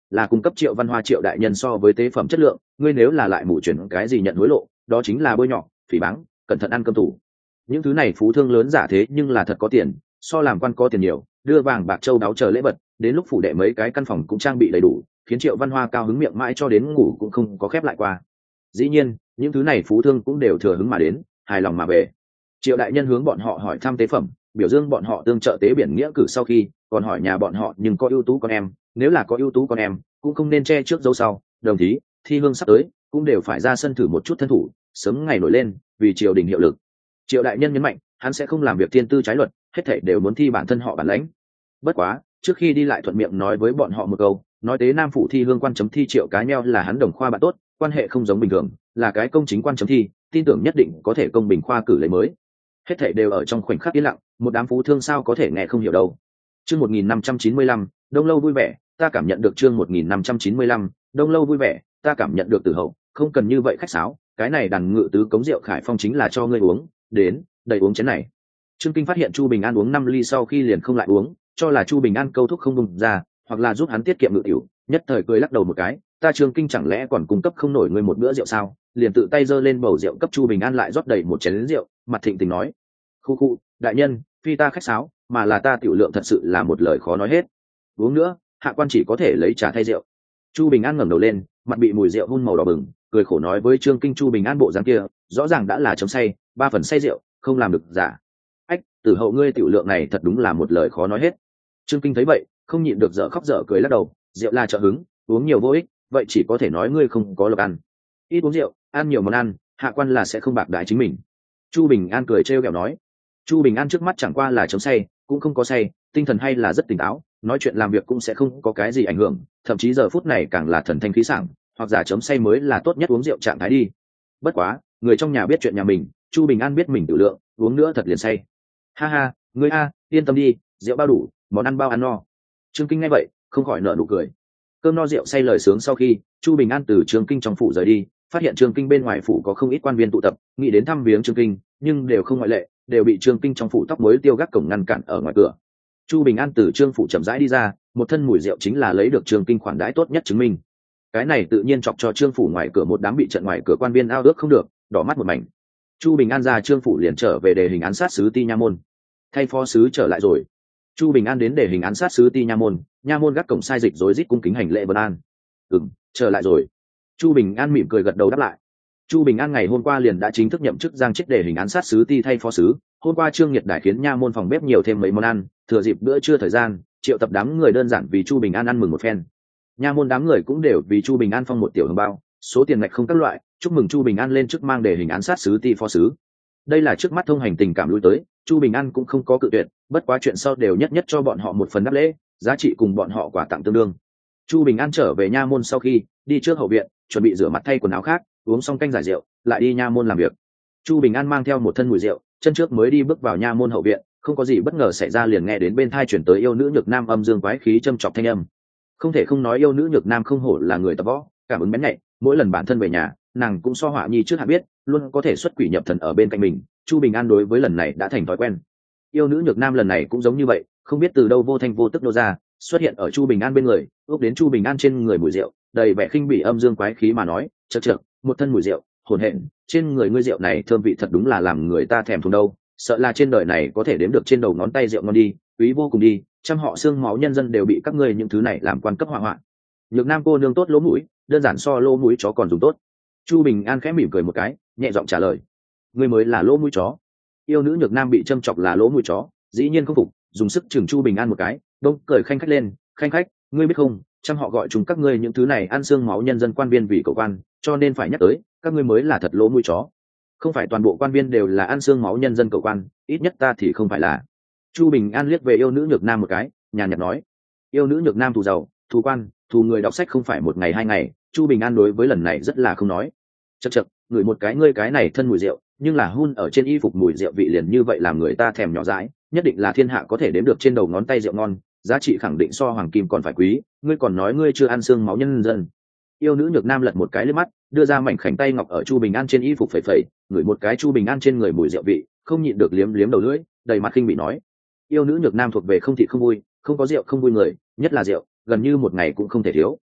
là cung cấp Triệu Văn Hoa Triệu đại nhân so với tế phẩm chất lượng, ngươi nếu là lại mù chuyển cái gì nhận hối lộ, đó chính là bôi nhọ, phỉ báng, cẩn thận ăn cơm tủ. Những thứ này phú thương lớn giả thế nhưng là thật có tiền, so làm quan có tiền nhiều, đưa vàng bạc châu đáo chờ lễ vật, đến lúc phủ đệ mấy cái căn phòng cũng trang bị đầy đủ, khiến Triệu Văn Hoa cao hứng miệng mãi cho đến ngủ cũng không có khép lại qua. Dĩ nhiên những thứ này phú thương cũng đều thừa hứng mà đến, hài lòng mà về. Triệu đại nhân hướng bọn họ hỏi thăm tế phẩm, biểu dương bọn họ tương trợ tế biển nghĩa cử, sau khi còn hỏi nhà bọn họ nhưng có ưu tú con em, nếu là có ưu tú con em cũng không nên che trước dấu sau, đồng chí thi hương sắp tới cũng đều phải ra sân thử một chút thân thủ, sớm ngày nổi lên vì triều đình hiệu lực. Triệu đại nhân nhấn mạnh hắn sẽ không làm việc thiên tư trái luật, hết thảy đều muốn thi bản thân họ bản lãnh. Bất quá trước khi đi lại thuận miệng nói với bọn họ một câu, nói tế nam phủ thi hương quan chấm thi Triệu Cái Meo là hắn đồng khoa bạn tốt, quan hệ không giống bình thường, là cái công chính quan chấm thi, tin tưởng nhất định có thể công bình khoa cử lấy mới. Hết thảy đều ở trong khoảnh khắc yên lặng, một đám phú thương sao có thể nghe không hiểu đâu. Chương 1595, Đông Lâu vui vẻ, ta cảm nhận được chương 1595, Đông Lâu vui vẻ, ta cảm nhận được Tử Hậu, không cần như vậy khách sáo, cái này đàn ngự tứ cống rượu Khải Phong chính là cho ngươi uống, đến, đầy uống chén này. Trương Kinh phát hiện Chu Bình An uống 5 ly sau khi liền không lại uống, cho là Chu Bình An câu thúc không bùng ra, hoặc là giúp hắn tiết kiệm ngự tiểu, nhất thời cười lắc đầu một cái, ta Trương Kinh chẳng lẽ còn cung cấp không nổi ngươi một bữa rượu sao? Liền tự tay giơ lên bầu rượu cấp Chu Bình An lại rót đầy một chén rượu, mặt thịnh tình nói: "Khu khu, đại nhân, phi ta khách sáo, mà là ta tiểu lượng thật sự là một lời khó nói hết. Uống nữa, hạ quan chỉ có thể lấy trà thay rượu." Chu Bình An ngẩng đầu lên, mặt bị mùi rượu hun màu đỏ bừng, cười khổ nói với Trương Kinh: Chu Bình An bộ dáng kia, rõ ràng đã là chấm say, 3 phần say rượu, không làm được giả. Ách, Tử Hậu ngươi tiểu lượng này thật đúng là một lời khó nói hết. Trương Kinh thấy vậy, không nhịn được dở khóc dở cười lắc đầu, rượu là trợ hứng, uống nhiều vô ích, vậy chỉ có thể nói ngươi không có lộc ăn. Ít uống rượu, ăn nhiều món ăn, hạ quan là sẽ không bạc đãi chính mình. Chu Bình An cười trêu ghẹo nói. Chu Bình An trước mắt chẳng qua là chấm say, cũng không có say, tinh thần hay là rất tỉnh táo, nói chuyện làm việc cũng sẽ không có cái gì ảnh hưởng, thậm chí giờ phút này càng là thần thanh khí sảng, hoặc giả chấm say mới là tốt nhất uống rượu trạng thái đi. Bất quá, người trong nhà biết chuyện nhà mình, Chu Bình An biết mình tự lượng, uống nữa thật liền say. Ha ha, ngươi a, yên tâm đi, rượu bao đủ, món ăn bao ăn no. Trương Kinh nghe vậy, không khỏi nở nụ cười. Cơm no rượu say lời sướng sau khi, Chu Bình An từ Trương Kinh trong phủ rời đi, phát hiện Trương Kinh bên ngoài phủ có không ít quan viên tụ tập, nghĩ đến thăm viếng Trương Kinh, nhưng đều không ngoại lệ, đều bị Trương Kinh trong phủ tóc mới tiêu gác cổng ngăn cản ở ngoài cửa. Chu Bình An từ Trương phủ chậm rãi đi ra, một thân mùi rượu chính là lấy được Trương Kinh khoản đãi tốt nhất chứng minh. Cái này tự nhiên chọc cho Trương phủ ngoài cửa một đám bị trận ngoài cửa quan viên ao ước không được, đỏ mắt một mảnh. Chu Bình An ra Trương phủ liền trở về đề hình án sát sứ Ti Nha Môn. Thay phó sứ trở lại rồi. Chu Bình An đến đề hình án sát sứ Ti Nha Môn gác cổng sai dịch rối rít cung kính hành lễ vân an. Trở lại rồi. Chu Bình An mỉm cười gật đầu đáp lại. Chu Bình An ngày hôm qua liền đã chính thức nhậm chức giang chức đề hình án sát sứ Ti thay phó sứ. Hôm qua Trương Nhiệt Đại khiến Nha Môn phòng bếp nhiều thêm mấy món ăn, thừa dịp bữa trưa thời gian, triệu tập đám người đơn giản vì Chu Bình An ăn mừng một phen. Nha Môn đám người cũng đều vì Chu Bình An phong một tiểu hồng bao, số tiền ngạch không các loại, chúc mừng Chu Bình An lên chức mang đề hình án sát sứ Ti phó sứ. Đây là trước mắt thông hành tình cảm lui tới, Chu Bình An cũng không có cự tuyệt, bất quá chuyện sau đều nhất nhất cho bọn họ một phần đáp lễ, giá trị cùng bọn họ quà tặng tương đương. Chu Bình An trở về Nha Môn sau khi đi trước hậu viện, chuẩn bị rửa mặt thay quần áo khác, uống xong canh giải rượu, lại đi Nha Môn làm việc. Chu Bình An mang theo một thân mùi rượu, chân trước mới đi bước vào Nha Môn hậu viện, không có gì bất ngờ xảy ra liền nghe đến bên tai chuyển tới yêu nữ nhược nam âm dương quái khí châm chọc thanh âm. Không thể không nói yêu nữ nhược nam không hổ là người tập võ, cảm ứng bén nhạy, mỗi lần bản thân về nhà, nàng cũng so Họa Nhi trước hạn biết, luôn có thể xuất quỷ nhập thần ở bên cạnh mình. Chu Bình An đối với lần này đã thành thói quen. Yêu nữ nhược nam lần này cũng giống như vậy, không biết từ đâu vô thanh vô tức nô ra, xuất hiện ở Chu Bình An bên người, úp đến Chu Bình An trên người mùi rượu, đầy vẻ khinh bỉ âm dương quái khí mà nói, chậc chậc, một thân mùi rượu, hồn hện, trên người ngươi rượu này thơm vị thật đúng là làm người ta thèm thuồng đâu, sợ là trên đời này có thể đếm được trên đầu ngón tay rượu ngon đi, quý vô cùng đi, trăm họ xương máu nhân dân đều bị các ngươi những thứ này làm quan cấp họa hoạn. Nhược nam cô nương tốt lỗ mũi, đơn giản so lỗ mũi chó còn dùng tốt. Chu Bình An khẽ mỉm cười một cái, nhẹ giọng trả lời, ngươi mới là lỗ mũi chó. Yêu nữ nhược nam bị châm chọc là lỗ mũi chó, dĩ nhiên không phục, dùng sức chừng Chu Bình An một cái, đông cười khanh khách lên, khanh khách, ngươi biết không, trăm họ gọi chúng các ngươi những thứ này ăn xương máu nhân dân quan viên vì cầu quan, cho nên phải nhắc tới, các ngươi mới là thật lỗ mũi chó. Không phải toàn bộ quan viên đều là ăn xương máu nhân dân cầu quan, ít nhất ta thì không phải là. Chu Bình An liếc về yêu nữ nhược nam một cái, nhàn nhạt nói, yêu nữ nhược nam thù giàu, thù quan, thù người đọc sách không phải một ngày hai ngày. Chu Bình An đối với lần này rất là không nói. Chậc chậc, ngửi một cái ngươi cái này thân mùi rượu, nhưng là hun ở trên y phục mùi rượu vị liền như vậy làm người ta thèm nhỏ dãi, nhất định là thiên hạ có thể đếm được trên đầu ngón tay rượu ngon, giá trị khẳng định so hoàng kim còn phải quý, ngươi còn nói ngươi chưa ăn xương máu nhân dân. Yêu nữ nhược nam lật một cái lên mắt, đưa ra mảnh khảnh tay ngọc ở Chu Bình An trên y phục phẩy phẩy, ngửi một cái Chu Bình An trên người mùi rượu vị, không nhịn được liếm liếm đầu lưỡi, đầy mặt khinh bị nói, yêu nữ nhược nam thuộc về không thị không vui, không có rượu không vui người, nhất là rượu, gần như một ngày cũng không thể thiếu.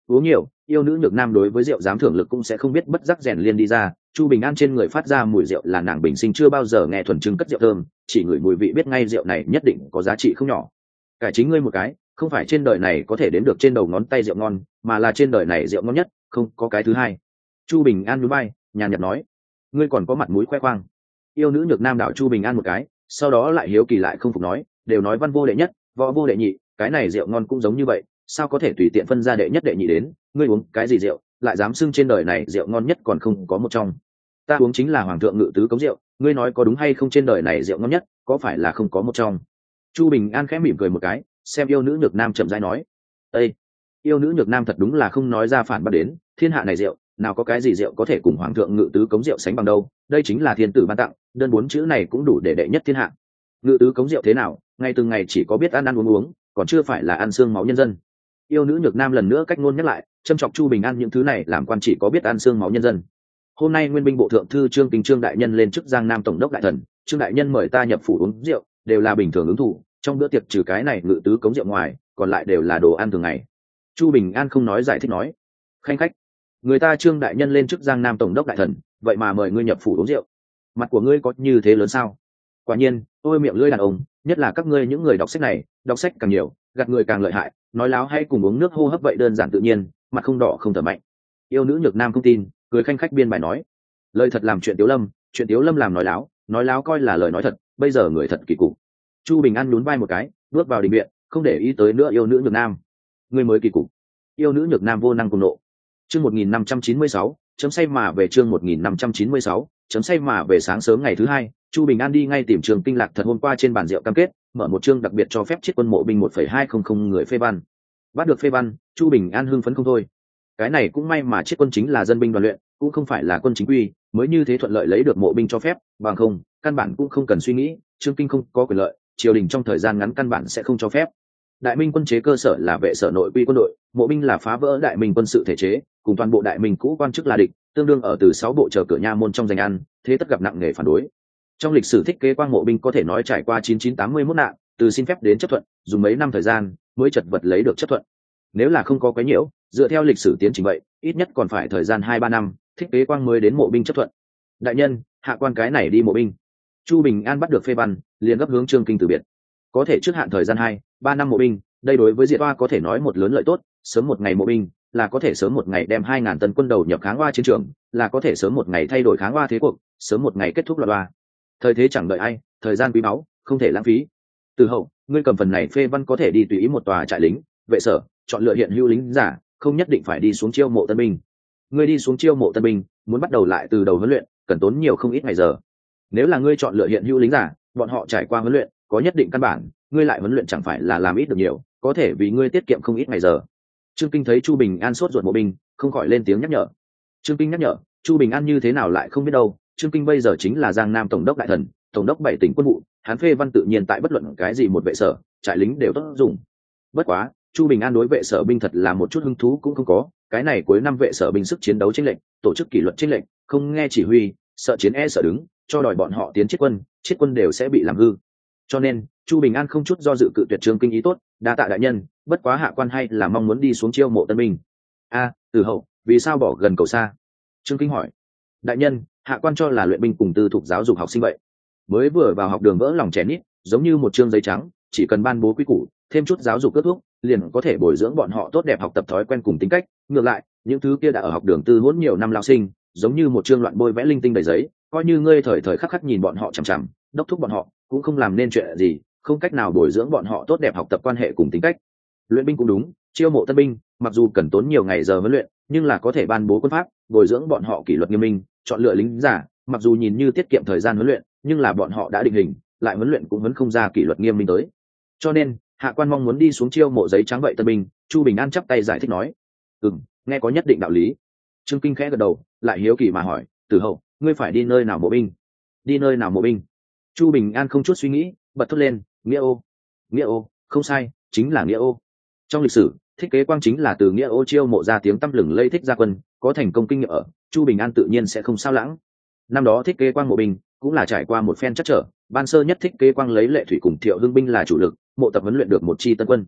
uống nhiều yêu nữ nhược nam đối với rượu dám thưởng lực cũng sẽ không biết bất giác rèn liên đi ra. Chu Bình An trên người phát ra mùi rượu là nàng bình sinh chưa bao giờ nghe thuần trưng cất rượu thơm, chỉ ngửi mùi vị biết ngay rượu này nhất định có giá trị không nhỏ. Cải chính ngươi một cái, không phải trên đời này có thể đếm được trên đầu ngón tay rượu ngon, mà là trên đời này rượu ngon nhất, không có cái thứ hai. Chu Bình An nhún vai, nhàn nhạt nói, ngươi còn có mặt mũi khoe khoang. Yêu nữ nhược nam đảo Chu Bình An một cái, sau đó lại hiếu kỳ lại không phục nói, đều nói văn vô đệ nhất, võ vô đệ nhị, cái này rượu ngon cũng giống như vậy, sao có thể tùy tiện phân ra đệ nhất đệ nhị đến, ngươi uống cái gì rượu, lại dám xưng trên đời này rượu ngon nhất còn không có một trong. Ta uống chính là hoàng thượng ngự tứ cống rượu, ngươi nói có đúng hay không, trên đời này rượu ngon nhất có phải là không có một trong. Chu Bình An khẽ mỉm cười một cái, xem yêu nữ nhược nam chậm rãi nói, ê, yêu nữ nhược nam thật đúng là không nói ra phản bác đến, thiên hạ này rượu nào có cái gì rượu có thể cùng hoàng thượng ngự tứ cống rượu sánh bằng đâu, đây chính là thiên tử ban tặng, đơn 4 chữ này cũng đủ để đệ nhất thiên hạ. Ngự tứ cống rượu thế nào, ngày từng ngày chỉ có biết ăn ăn uống uống, còn chưa phải là ăn xương máu nhân dân. Yêu nữ nhược nam lần nữa cách ngôn nhắc lại, châm chọc Chu Bình An những thứ này làm quan chỉ có biết ăn xương máu nhân dân. Hôm nay nguyên binh bộ thượng thư Trương Kinh Trương đại nhân lên chức Giang Nam tổng đốc đại thần, Trương đại nhân mời ta nhập phủ uống rượu, đều là bình thường ứng thủ, trong bữa tiệc trừ cái này ngự tứ cống rượu ngoài, còn lại đều là đồ ăn thường ngày. Chu Bình An không nói giải thích nói, khanh khách, người ta Trương đại nhân lên chức Giang Nam tổng đốc đại thần, vậy mà mời ngươi nhập phủ uống rượu, mặt của ngươi có như thế lớn sao? Quả nhiên, tôi miệng lưỡi đàn ông, nhất là các ngươi những người đọc sách này, đọc sách càng nhiều, gạt người càng lợi hại, nói láo hay cùng uống nước hô hấp vậy đơn giản tự nhiên, mặt không đỏ không thở mạnh. Yêu nữ nhược nam không tin, cười khanh khách biên bài nói, lời thật làm chuyện Tiếu Lâm, chuyện Tiếu Lâm làm nói láo coi là lời nói thật, bây giờ người thật kỳ cục. Chu Bình An nhún vai một cái, bước vào đình viện, không để ý tới nữa yêu nữ nhược nam. Người mới kỳ cục. Yêu nữ nhược nam vô năng cùng nộ. Chương 1596, chấm say mà về, chương 1596, chấm say mà về. Sáng sớm ngày thứ hai, Chu Bình An đi ngay tìm Trường Kinh Lạc thật hôm qua trên bàn rượu cam kết, mở một chương đặc biệt cho phép chiết quân mộ binh 1,200 người phê văn. Bắt được phê văn, Chu Bình An hưng phấn không thôi. Cái này cũng may mà chiết quân chính là dân binh đoàn luyện, cũng không phải là quân chính quy, mới như thế thuận lợi lấy được mộ binh cho phép, bằng không, căn bản cũng không cần suy nghĩ, Trương Kinh không có quyền lợi, triều đình trong thời gian ngắn căn bản sẽ không cho phép. Đại Minh quân chế cơ sở là vệ sở nội quy quân đội, mộ binh là phá vỡ Đại Minh quân sự thể chế, cùng toàn bộ Đại Minh cũ quan chức là địch, tương đương ở từ 6 bộ chờ cửa nha môn trong danh ăn, thế tất gặp nặng nề phản đối. Trong lịch sử thiết kế quang mộ binh có thể nói trải qua 9981 nạn, từ xin phép đến chấp thuận, dùng mấy năm thời gian mới chật vật lấy được chấp thuận. Nếu là không có quấy nhiễu, dựa theo lịch sử tiến trình vậy, ít nhất còn phải thời gian 2-3 năm, thiết kế quang mới đến mộ binh chấp thuận. Đại nhân, hạ quan cái này đi mộ binh. Chu Bình An bắt được phê văn, liền gấp hướng Trương Kinh từ biệt. Có thể trước hạn thời gian 2-3 năm mộ binh, đây đối với Diệt Oa có thể nói một lớn lợi tốt, sớm một ngày mộ binh, là có thể sớm một ngày đem 2000 tân quân đầu nhập kháng Oa chiến trường, là có thể sớm một ngày thay đổi kháng Oa thế cuộc, sớm một ngày kết thúc loạn Oa. Thời thế chẳng đợi ai, thời gian quý báu, không thể lãng phí. Từ hậu, ngươi cầm phần này phê văn có thể đi tùy ý một tòa trại lính, vệ sở, chọn lựa hiện hữu lính giả, không nhất định phải đi xuống chiêu mộ tân binh. Ngươi đi xuống chiêu mộ tân binh, muốn bắt đầu lại từ đầu huấn luyện, cần tốn nhiều không ít ngày giờ. Nếu là ngươi chọn lựa hiện hữu lính giả, bọn họ trải qua huấn luyện, có nhất định căn bản, ngươi lại huấn luyện chẳng phải là làm ít được nhiều, có thể vì ngươi tiết kiệm không ít ngày giờ. Trương Kinh thấy Chu Bình An sốt ruột mộ binh, không khỏi lên tiếng nhắc nhở. Trương Kinh nhắc nhở, Chu Bình An như thế nào lại không biết đâu, Trương Kinh bây giờ chính là Giang Nam tổng đốc đại thần, tổng đốc 7 tỉnh quân vụ, hắn phê văn tự nhiên tại bất luận cái gì một vệ sở, trại lính đều tốt dùng. Bất quá, Chu Bình An đối vệ sở binh thật là một chút hứng thú cũng không có, cái này cuối năm vệ sở binh sức chiến đấu chênh lệch, tổ chức kỷ luật chênh lệch, không nghe chỉ huy, sợ chiến sợ đứng, cho đòi bọn họ tiến chiết quân đều sẽ bị làm hư. Cho nên, Chu Bình An không chút do dự cự tuyệt Trương Kinh ý tốt, đa tạ đại nhân, bất quá hạ quan hay là mong muốn đi xuống chiêu mộ tân binh. Từ hậu, vì sao bỏ gần cầu xa? Trương Kinh hỏi. Đại nhân, hạ quan cho là luyện binh cùng tư thục giáo dục học sinh vậy, mới vừa vào học đường vỡ lòng trẻ nít, giống như một chương giấy trắng, chỉ cần ban bố quy củ, thêm chút giáo dục kết thúc, liền có thể bồi dưỡng bọn họ tốt đẹp học tập thói quen cùng tính cách. Ngược lại, những thứ kia đã ở học đường tư huấn nhiều năm lao sinh, giống như một chương loạn bôi vẽ linh tinh đầy giấy, coi như ngươi thời thời khắc khắc nhìn bọn họ chằm chằm, đốc thúc bọn họ, cũng không làm nên chuyện gì, không cách nào bồi dưỡng bọn họ tốt đẹp học tập quan hệ cùng tính cách. Luyện binh cũng đúng, chiêu mộ tân binh, mặc dù cần tốn nhiều ngày giờ huấn luyện, nhưng là có thể ban bố quân pháp, bồi dưỡng bọn họ kỷ luật nghiêm minh, chọn lựa lính giả, mặc dù nhìn như tiết kiệm thời gian huấn luyện, nhưng là bọn họ đã định hình, lại huấn luyện cũng vẫn không ra kỷ luật nghiêm minh tới. Cho nên, hạ quan mong muốn đi xuống chiêu mộ giấy trắng vậy tân binh. Chu Bình An chắp tay giải thích nói. Nghe có nhất định đạo lý. Trương Kinh khẽ gật đầu, lại hiếu kỳ mà hỏi, Từ hậu, ngươi phải đi nơi nào mộ binh? Đi nơi nào mộ binh? Chu Bình An không chút suy nghĩ, bật thốt lên, Nghĩa Ô. Nghĩa Ô, không sai, chính là Nghĩa Ô. Trong lịch sử, thiết kế quang chính là từ Nghĩa Ô chiêu mộ ra tiếng tăm lừng lây thích gia quân, có thành công kinh nghiệm ở, Chu Bình An tự nhiên sẽ không sao lãng. Năm đó thiết kế quang mộ binh cũng là trải qua một phen chắc trở, ban sơ nhất thiết kế quang lấy Lệ Thủy cùng Thiệu Hưng binh là chủ lực, mộ tập huấn luyện được một chi tân quân.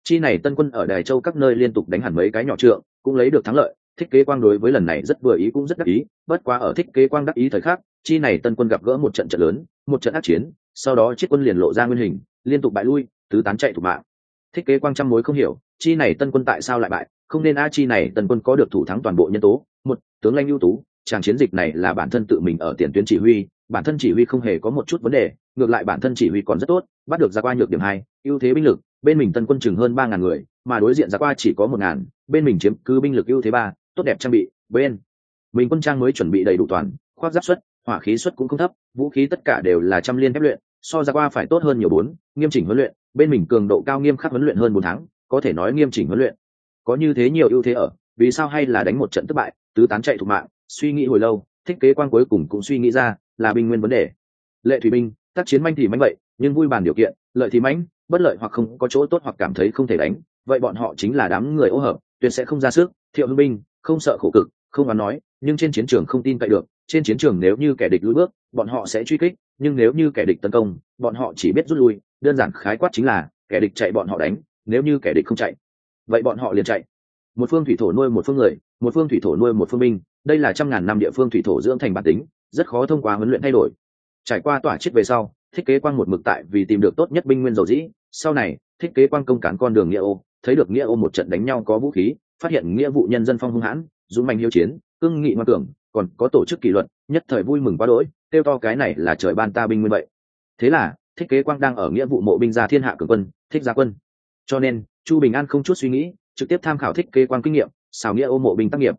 Chi này Tân quân ở Đài Châu các nơi liên tục đánh hẳn mấy cái nhỏ trượng, cũng lấy được thắng lợi. Thích Kế Quang đối với lần này rất vừa ý cũng rất đắc ý, bất quá ở Thích Kế Quang đắc ý thời khắc, chi này Tân quân gặp gỡ một trận trận lớn, một trận ác chiến, sau đó chiết quân liền lộ ra nguyên hình, liên tục bại lui, tứ tán chạy thủ mạng. Thích Kế Quang trăm mối không hiểu, chi này Tân quân tại sao lại bại, không nên chi này Tân quân có được thủ thắng toàn bộ nhân tố, một tướng lãnh ưu tú, tràng chiến dịch này là bản thân tự mình ở tiền tuyến chỉ huy, bản thân chỉ huy không hề có một chút vấn đề, ngược lại bản thân chỉ huy còn rất tốt, bắt được ra qua nhược điểm hai, ưu thế binh lực, bên mình Tân quân chừng hơn 3.000 người, mà đối diện ra qua chỉ có 1.000, bên mình chiếm cứ binh lực ưu thế ba, tốt đẹp trang bị, bên mình quân trang mới chuẩn bị đầy đủ toàn, khoác giáp suất, hỏa khí suất cũng không thấp, vũ khí tất cả đều là trăm liên thép luyện, so ra qua phải tốt hơn nhiều bốn, nghiêm chỉnh huấn luyện, bên mình cường độ cao nghiêm khắc huấn luyện hơn 4 tháng, có thể nói nghiêm chỉnh huấn luyện. Có như thế nhiều ưu thế ở, vì sao hay là đánh một trận thất bại, tứ tán chạy thủ mạng, suy nghĩ hồi lâu, Thích Kế Quang cuối cùng cũng suy nghĩ ra, là binh nguyên vấn đề. Lệ thủy binh, tác chiến manh thì manh vậy, nhưng vui bàn điều kiện, lợi thì manh, bất lợi hoặc không có chỗ tốt hoặc cảm thấy không thể đánh, vậy bọn họ chính là đám người ô hợp, tuyệt sẽ không ra sức. Thiệu Hưng binh, không sợ khổ cực, không oán nói, nhưng trên chiến trường không tin cậy được, trên chiến trường nếu như kẻ địch lùi bước, bọn họ sẽ truy kích, nhưng nếu như kẻ địch tấn công, bọn họ chỉ biết rút lui, đơn giản khái quát chính là kẻ địch chạy bọn họ đánh, nếu như kẻ địch không chạy, vậy bọn họ liền chạy. Một phương thủy thổ nuôi một phương người, một phương thủy thổ nuôi một phương binh, đây là trăm ngàn năm địa phương thủy thổ dưỡng thành bản tính, rất khó thông qua huấn luyện thay đổi. Trải qua tỏa chết về sau, Thích Kế Quang một mực tại vì tìm được tốt nhất binh nguyên dầu dĩ, sau này Thích Kế Quang công cán con đường nghĩa ô, thấy được nghĩa ô một trận đánh nhau có vũ khí, phát hiện nghĩa vụ nhân dân phong hung hãn, dũng mạnh hiếu chiến, cương nghị ngoan cường, còn có tổ chức kỷ luật, nhất thời vui mừng quá đỗi, kêu to cái này là trời ban ta binh nguyên vậy. Thế là Thích Kế Quang đang ở nghĩa vụ mộ binh ra thiên hạ cường quân, thích ra quân. Cho nên Chu Bình An không chút suy nghĩ, trực tiếp tham khảo Thích Kế Quang kinh nghiệm, xào nghĩa ô mộ binh tác nghiệp.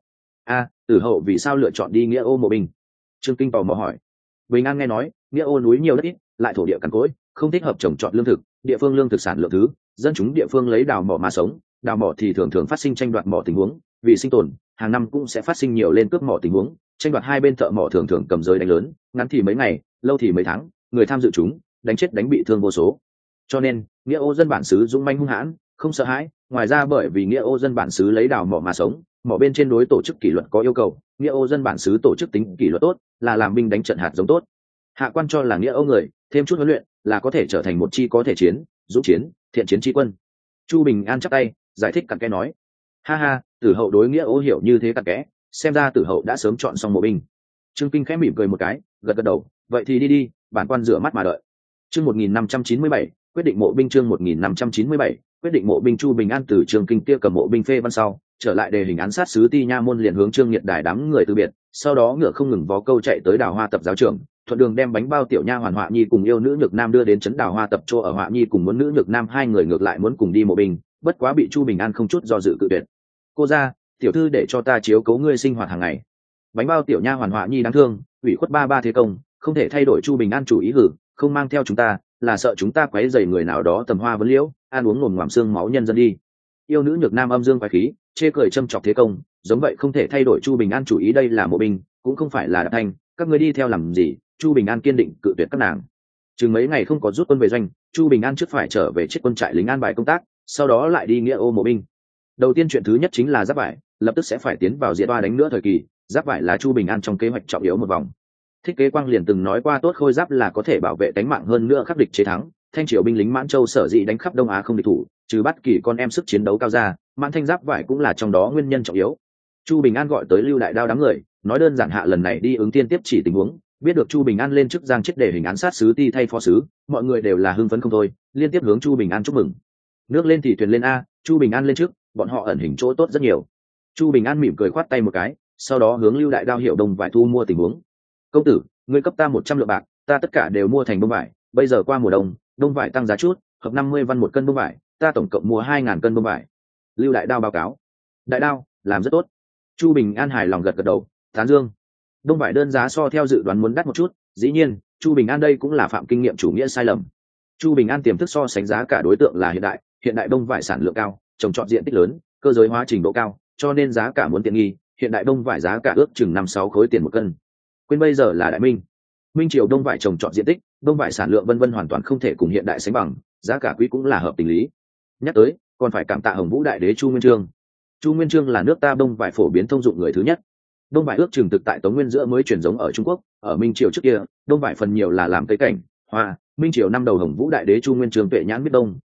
Tử Hậu vì sao lựa chọn đi nghĩa ô mộ binh? Trương Kinh tò mò hỏi. Bình An nghe nói, nghĩa ô núi nhiều đất ít, lại thổ địa cằn cỗi, không thích hợp trồng trọt lương thực, địa phương lương thực sản lượng thứ, dân chúng địa phương lấy đào mỏ mà sống, đào mỏ thì thường thường phát sinh tranh đoạt mỏ tình huống, vì sinh tồn, hàng năm cũng sẽ phát sinh nhiều lên cướp mỏ tình huống, tranh đoạt hai bên thợ mỏ thường thường cầm giới đánh lớn, ngắn thì mấy ngày, lâu thì mấy tháng, người tham dự chúng, đánh chết đánh bị thương vô số. Cho nên, nghĩa ô dân bản xứ dũng manh hung hãn, không sợ hãi, ngoài ra bởi vì nghĩa ô dân bản xứ lấy đào mỏ mà sống, mỏ bên trên đối tổ chức kỷ luật có yêu cầu, nghĩa ô dân bản xứ tổ chức tính kỷ luật tốt, là làm binh đánh trận hạt giống tốt. Hạ quan cho là nghĩa ô người, thêm chút huấn luyện, là có thể trở thành một chi có thể chiến, dũng chiến, thiện chiến chi quân. Chu Bình An chắp tay, giải thích cặn kẽ nói. Ha ha, Tử Hậu đối nghĩa ô hiểu như thế cặn kẽ, xem ra Tử Hậu đã sớm chọn xong mộ binh. Trương Kinh khẽ mỉm cười một cái, gật gật đầu, vậy thì đi, bản quan rửa mắt mà đợi. Chương 1597, quyết định mộ binh. Chương 1597, quyết định mộ binh. Chu Bình An từ Trương Kinh kia cầm mộ binh phê văn sau, trở lại đề hình án sát sứ Ti Nha môn liền hướng Trương Nghiệt Đài đám người từ biệt, sau đó ngựa không ngừng vó câu chạy tới Đào Hoa tập giáo trưởng, thuận đường đem bánh bao tiểu nha hoàn Họa Nhi cùng yêu nữ Nhược Nam đưa đến trấn Đào Hoa tập chỗ ở. Họa Nhi cùng muốn nữ Nhược Nam hai người ngược lại muốn cùng đi mộ binh, bất quá bị Chu Bình An không chút do dự cự tuyệt. Cô ra, tiểu thư để cho ta chiếu cố ngươi sinh hoạt hàng ngày. Bánh bao tiểu nha hoàn Họa Nhi đáng thương, ủy khuất ba thế công, không thể thay đổi. Chu Bình An chủ ý hử, không mang theo chúng ta, là sợ chúng ta quấy rầy người nào đó tầm hoa vấn liễu, ăn uống ngồm ngoàm xương máu nhân dân đi. Yêu nữ Nhược Nam âm dương quái khí, chê cười châm chọc thế công, giống vậy không thể thay đổi Chu Bình An chủ ý. Đây là mộ binh, cũng không phải là đạp thanh, các ngươi đi theo làm gì? Chu Bình An kiên định cự tuyệt các nàng. Chừng mấy ngày không có rút quân về doanh, Chu Bình An trước phải trở về chiếc quân trại lính an bài công tác, sau đó lại đi nghĩa ô mộ binh. Đầu tiên chuyện thứ nhất chính là giáp vải, lập tức sẽ phải tiến vào diệt oa đánh nữa thời kỳ, giáp vải là Chu Bình An trong kế hoạch trọng yếu một vòng. Thích Kế Quang liền từng nói qua tốt khôi giáp là có thể bảo vệ tính mạng hơn nữa khắc địch chế thắng. Thanh triều binh lính Mãn Châu sở dĩ đánh khắp Đông Á không địch thủ, trừ bắt kỳ con em sức chiến đấu cao ra, Mãn Thanh giáp vải cũng là trong đó nguyên nhân trọng yếu. Chu Bình An gọi tới Lưu Đại Đao đám người, nói đơn giản hạ lần này đi ứng tiên tiếp chỉ tình huống, biết được Chu Bình An lên chức giang chết để hình án sát sứ Ti thay phó sứ, mọi người đều là hưng phấn không thôi, liên tiếp hướng Chu Bình An chúc mừng. Nước lên thì thuyền lên a, Chu Bình An lên trước, bọn họ ẩn hình chỗ tốt rất nhiều. Chu Bình An mỉm cười khoát tay một cái, sau đó hướng Lưu Đại Đao hiệu đồng vải thu mua tình huống. Công tử, ngươi cấp ta 100 lượng bạc, ta tất cả đều mua thành bông vải, bây giờ qua mùa đông, đông vải tăng giá chút, hợp 50 văn một cân bông vải, ta tổng cộng mua 2.000 cân bông vải. Lưu Đại Đao báo cáo. Đại Đao, làm rất tốt. Chu Bình An hài lòng gật gật đầu, tán dương. Đông vải đơn giá so theo dự đoán muốn đắt một chút, dĩ nhiên, Chu Bình An đây cũng là phạm kinh nghiệm chủ nghĩa sai lầm. Chu Bình An tiềm thức so sánh giá cả đối tượng là hiện đại đông vải sản lượng cao, trồng trọt diện tích lớn, cơ giới hóa trình độ cao, cho nên giá cả muốn tiện nghi, hiện đại đông vải giá cả ước chừng 5-6 khối tiền một cân. Quên bây giờ là Đại Minh triều đông vải trồng trọt diện tích, đông vải sản lượng vân vân hoàn toàn không thể cùng hiện đại sánh bằng, giá cả quý cũng là hợp tình lý. Nhắc tới, còn phải cảm tạ Hồng Vũ đại đế Chu Nguyên Chương. Chu Nguyên Chương là nước ta đông vải phổ biến thông dụng người thứ nhất. Đông vải ước chừng thực tại Tống Nguyên giữa mới truyền giống ở Trung Quốc, ở Minh triều trước kia, đông vải phần nhiều là làm cây cảnh, hoa. Minh triều năm đầu Hồng Vũ đại đế Chu Nguyên Chương tuệ nhãn biết đông,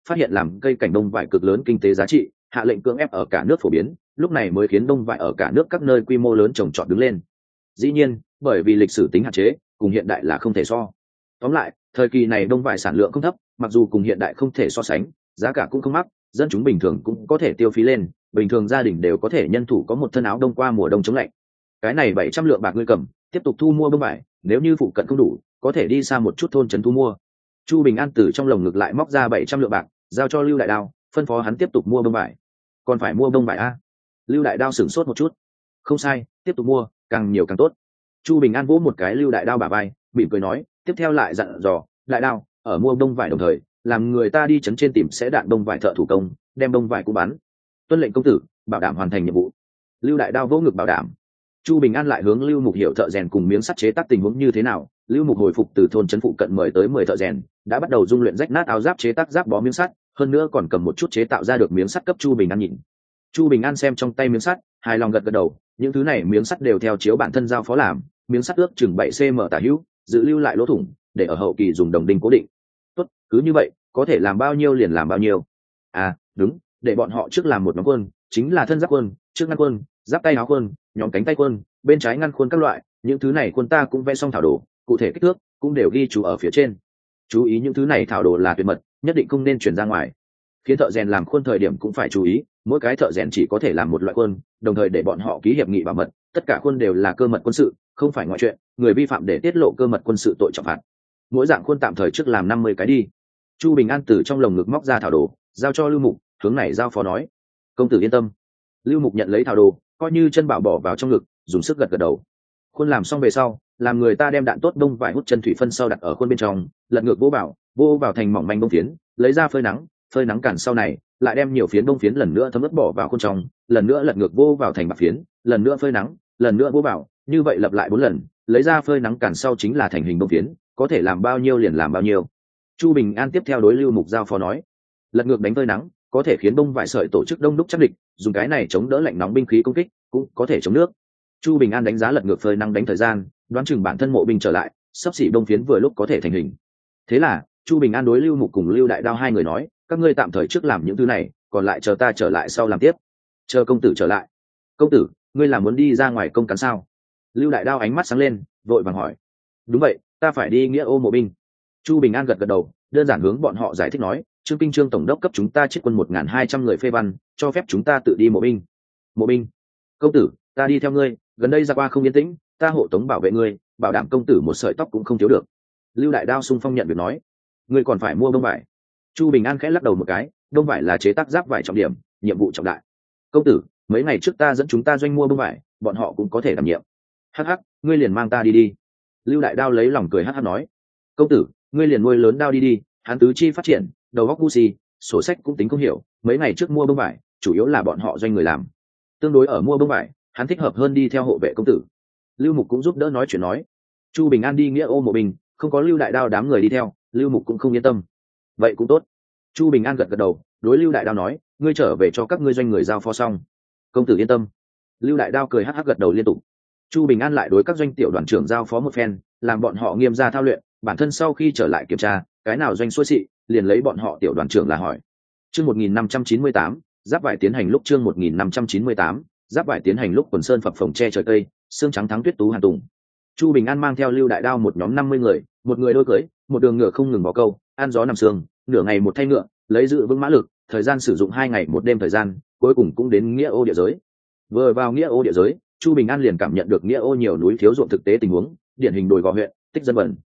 phát hiện làm cây cảnh đông vải cực lớn kinh tế giá trị, hạ lệnh cưỡng ép ở cả nước phổ biến, lúc này mới khiến đông vải ở cả nước các nơi quy mô lớn trồng trọt đứng lên. Dĩ nhiên, bởi vì lịch sử tính hạn chế, cùng hiện đại là không thể so. Tóm lại, thời kỳ này đông vải sản lượng không thấp, mặc dù cùng hiện đại không thể so sánh, giá cả cũng không mắc, dân chúng bình thường cũng có thể tiêu phí lên, bình thường gia đình đều có thể nhân thủ có một thân áo đông qua mùa đông chống lạnh. Cái này 700 lượng bạc ngươi cầm, tiếp tục thu mua bông vải, nếu như phụ cận không đủ, có thể đi xa một chút thôn trấn thu mua. Chu Bình An từ trong lồng ngực lại móc ra 700 lượng bạc, giao cho Lưu Đại Đao, phân phó hắn tiếp tục mua bông vải. Còn phải mua bông vải a? Lưu Đại Đao sửng sốt một chút. Không sai, tiếp tục mua, càng nhiều càng tốt. Chu Bình An vỗ một cái Lưu Đại Đao bả vai, mỉm cười nói, tiếp theo lại dặn dò, Đại Đao, ở mua bông vải đồng thời, làm người ta đi trấn trên tìm sẽ đạn bông vải thợ thủ công, đem bông vải cũng bán. Tuân lệnh công tử, bảo đảm hoàn thành nhiệm vụ. Lưu Đại Đao vỗ ngực bảo đảm. Chu Bình An lại hướng Lưu Mục hiểu thợ rèn cùng miếng sắt chế tác tình huống như thế nào. Lưu Mục hồi phục từ thôn trấn phụ cận mời tới 10 thợ rèn, đã bắt đầu dung luyện rách nát áo giáp chế tác giáp bó miếng sắt, hơn nữa còn cầm một chút chế tạo ra được miếng sắt cấp Chu Bình An nhìn. Chu Bình An xem trong tay miếng sắt, hài lòng gật gật đầu, những thứ này miếng sắt đều theo chiếu bản thân giao phó làm, miếng sắt ước chừng 7 cm tả hữu, dự lưu lại lỗ thủng, để ở hậu kỳ dùng đồng đinh cố định. Tốt, cứ như vậy, có thể làm bao nhiêu liền làm bao nhiêu. À, đúng, để bọn họ trước làm một nhóm quân, chính là thân giáp quân, trước ngăn quân, giáp tay áo quân, nhóm cánh tay quân, bên trái ngăn khuôn các loại, những thứ này quân ta cũng vẽ xong thảo đồ, cụ thể kích thước cũng đều ghi chú ở phía trên. Chú ý những thứ này thảo đồ là tuyệt mật, nhất định không nên truyền ra ngoài. Khiến thợ rèn làm khuôn thời điểm cũng phải chú ý, mỗi cái thợ rèn chỉ có thể làm một loại khuôn, đồng thời để bọn họ ký hiệp nghị bảo mật, tất cả khuôn đều là cơ mật quân sự, không phải ngoại chuyện, người vi phạm để tiết lộ cơ mật quân sự tội trọng phạt. Mỗi dạng khuôn tạm thời trước làm 50 cái đi. Chu Bình An từ trong lồng ngực móc ra thảo đồ, giao cho Lưu Mục, hướng này giao phó nói, công tử yên tâm. Lưu Mục nhận lấy thảo đồ, coi như chân bảo bỏ vào trong ngực, dùng sức gật gật đầu. Khuôn làm xong về sau, làm người ta đem đạn tốt đông vải hút chân thủy phân sau đặt ở khuôn bên trong, lật ngược vô vào thành mỏng manh bông phiến, lấy ra phơi nắng cản sau này, lại đem nhiều phiến bông phiến lần nữa thấm ướt bỏ vào khuôn trong, lần nữa lật ngược vô vào thành bạc phiến, lần nữa phơi nắng, lần nữa vô vào, như vậy lặp lại 4 lần, lấy ra phơi nắng cản sau chính là thành hình bông phiến, có thể làm bao nhiêu liền làm bao nhiêu. Chu Bình An tiếp theo đối Lưu Mục giao phó nói, lật ngược đánh phơi nắng, có thể khiến bông vải sợi tổ chức đông đúc chắc địch, dùng cái này chống đỡ lạnh nóng binh khí công kích, cũng có thể chống nước. Chu Bình An đánh giá lật ngược phơi nắng đánh thời gian, đoán chừng bản thân mộ binh trở lại, sắp xỉ bông phiến vừa lúc có thể thành hình. Thế là Chu Bình An đối Lưu Mục cùng Lưu Đại Đao hai người nói, các ngươi tạm thời trước làm những thứ này, còn lại chờ ta trở lại sau làm tiếp. Chờ công tử trở lại. Công tử, ngươi là muốn đi ra ngoài công cán sao? Lưu Đại Đao ánh mắt sáng lên, vội vàng hỏi. Đúng vậy, ta phải đi nghĩa ô mộ binh. Chu Bình An gật gật đầu, đơn giản hướng bọn họ giải thích nói, Trương Kinh Trương tổng đốc cấp chúng ta chiết quân 1.200 người phê văn, cho phép chúng ta tự đi mộ binh. Mộ binh? Công tử, ta đi theo ngươi, gần đây ra qua không yên tĩnh, ta hộ tống bảo vệ ngươi, bảo đảm công tử một sợi tóc cũng không thiếu được. Lưu Đại Đao sung phong nhận việc nói, ngươi còn phải mua bông vải. Chu Bình An khẽ lắc đầu một cái, bông vải là chế tác giáp vải trọng điểm, nhiệm vụ trọng đại. Công tử, mấy ngày trước ta dẫn chúng ta doanh mua bông vải, bọn họ cũng có thể đảm nhiệm. Hắc hắc, ngươi liền mang ta đi đi. Lưu Đại Đao lấy lòng cười hắc hắc nói, công tử, ngươi liền nuôi lớn đao đi đi, hắn tứ chi phát triển, đầu óc ngu si, sổ sách cũng tính không hiểu, mấy ngày trước mua bông vải, chủ yếu là bọn họ doanh người làm. Tương đối ở mua bông vải, hắn thích hợp hơn đi theo hộ vệ công tử. Lưu Mục cũng giúp đỡ nói chuyện nói. Chu Bình An đi nghĩa ô mộ binh, không có Lưu Đại Đao đám người đi theo, Lưu Mục cũng không yên tâm. Vậy cũng tốt. Chu Bình An gật gật đầu, đối Lưu Đại Đao nói, ngươi trở về cho các ngươi doanh người giao phó xong. Công tử yên tâm. Lưu Đại Đao cười hắc hắc gật đầu liên tục. Chu Bình An lại đối các doanh tiểu đoàn trưởng giao phó một phen, làm bọn họ nghiêm ra thao luyện, bản thân sau khi trở lại kiểm tra, cái nào doanh xuôi xị, liền lấy bọn họ tiểu đoàn trưởng là hỏi. Chương 1598, giáp vải tiến hành lúc chương 1598, giáp vải tiến hành lúc quần sơn phập phồng che trời cây, xương trắng thắng tuyết tú hàn tùng. Chu Bình An mang theo Lưu Đại Đao một nhóm 50 người, một người đôi cưỡi, một đường ngựa không ngừng bó câu, ăn gió nằm sương, nửa ngày một thay ngựa, lấy dự vững mã lực, thời gian sử dụng 2 ngày 1 đêm thời gian, cuối cùng cũng đến nghĩa ô địa giới. Vừa vào nghĩa ô địa giới, Chu Bình An liền cảm nhận được nghĩa ô nhiều núi thiếu ruộng thực tế tình huống, điển hình đồi gò huyện, tích dân bẩn.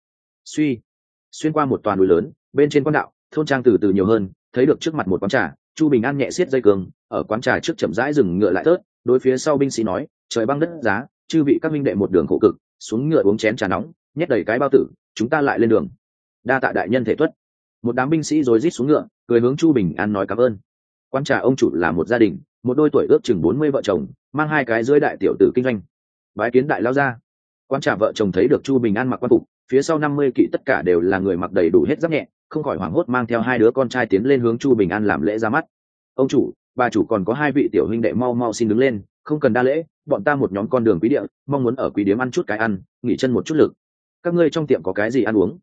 Xuyên qua một toàn núi lớn, bên trên quan đạo, thôn trang từ từ nhiều hơn, thấy được trước mặt một quán trà, Chu Bình An nhẹ xiết dây cương, ở quán trà trước chậm rãi dừng ngựa lại tớt, đối phía sau binh sĩ nói, trời băng đất giá, chư vị các minh đệ một đường khổ cực, xuống ngựa uống chén trà nóng, nhét đầy cái bao tử, chúng ta lại lên đường. Đa tạ đại nhân thể tuất. Một đám binh sĩ rối rít xuống ngựa, cười hướng Chu Bình An nói cảm ơn. Quán trà ông chủ là một gia đình, một đôi tuổi ước chừng 40 vợ chồng, mang 2 cái dưới đại tiểu tử kinh doanh. Bái kiến đại lao ra. Quán trà vợ chồng thấy được Chu Bình An mặc quan phục, phía sau 50 kỵ tất cả đều là người mặc đầy đủ hết giáp nhẹ, không khỏi hoảng hốt mang theo 2 đứa con trai tiến lên hướng Chu Bình An làm lễ ra mắt. Ông chủ, bà chủ còn có 2 vị tiểu huynh đệ mau mau xin đứng lên, không cần đa lễ, bọn ta một nhóm con đường quý địa, mong muốn ở quý điếm ăn chút cái ăn, nghỉ chân một chút lực. Các ngươi trong tiệm có cái gì ăn uống?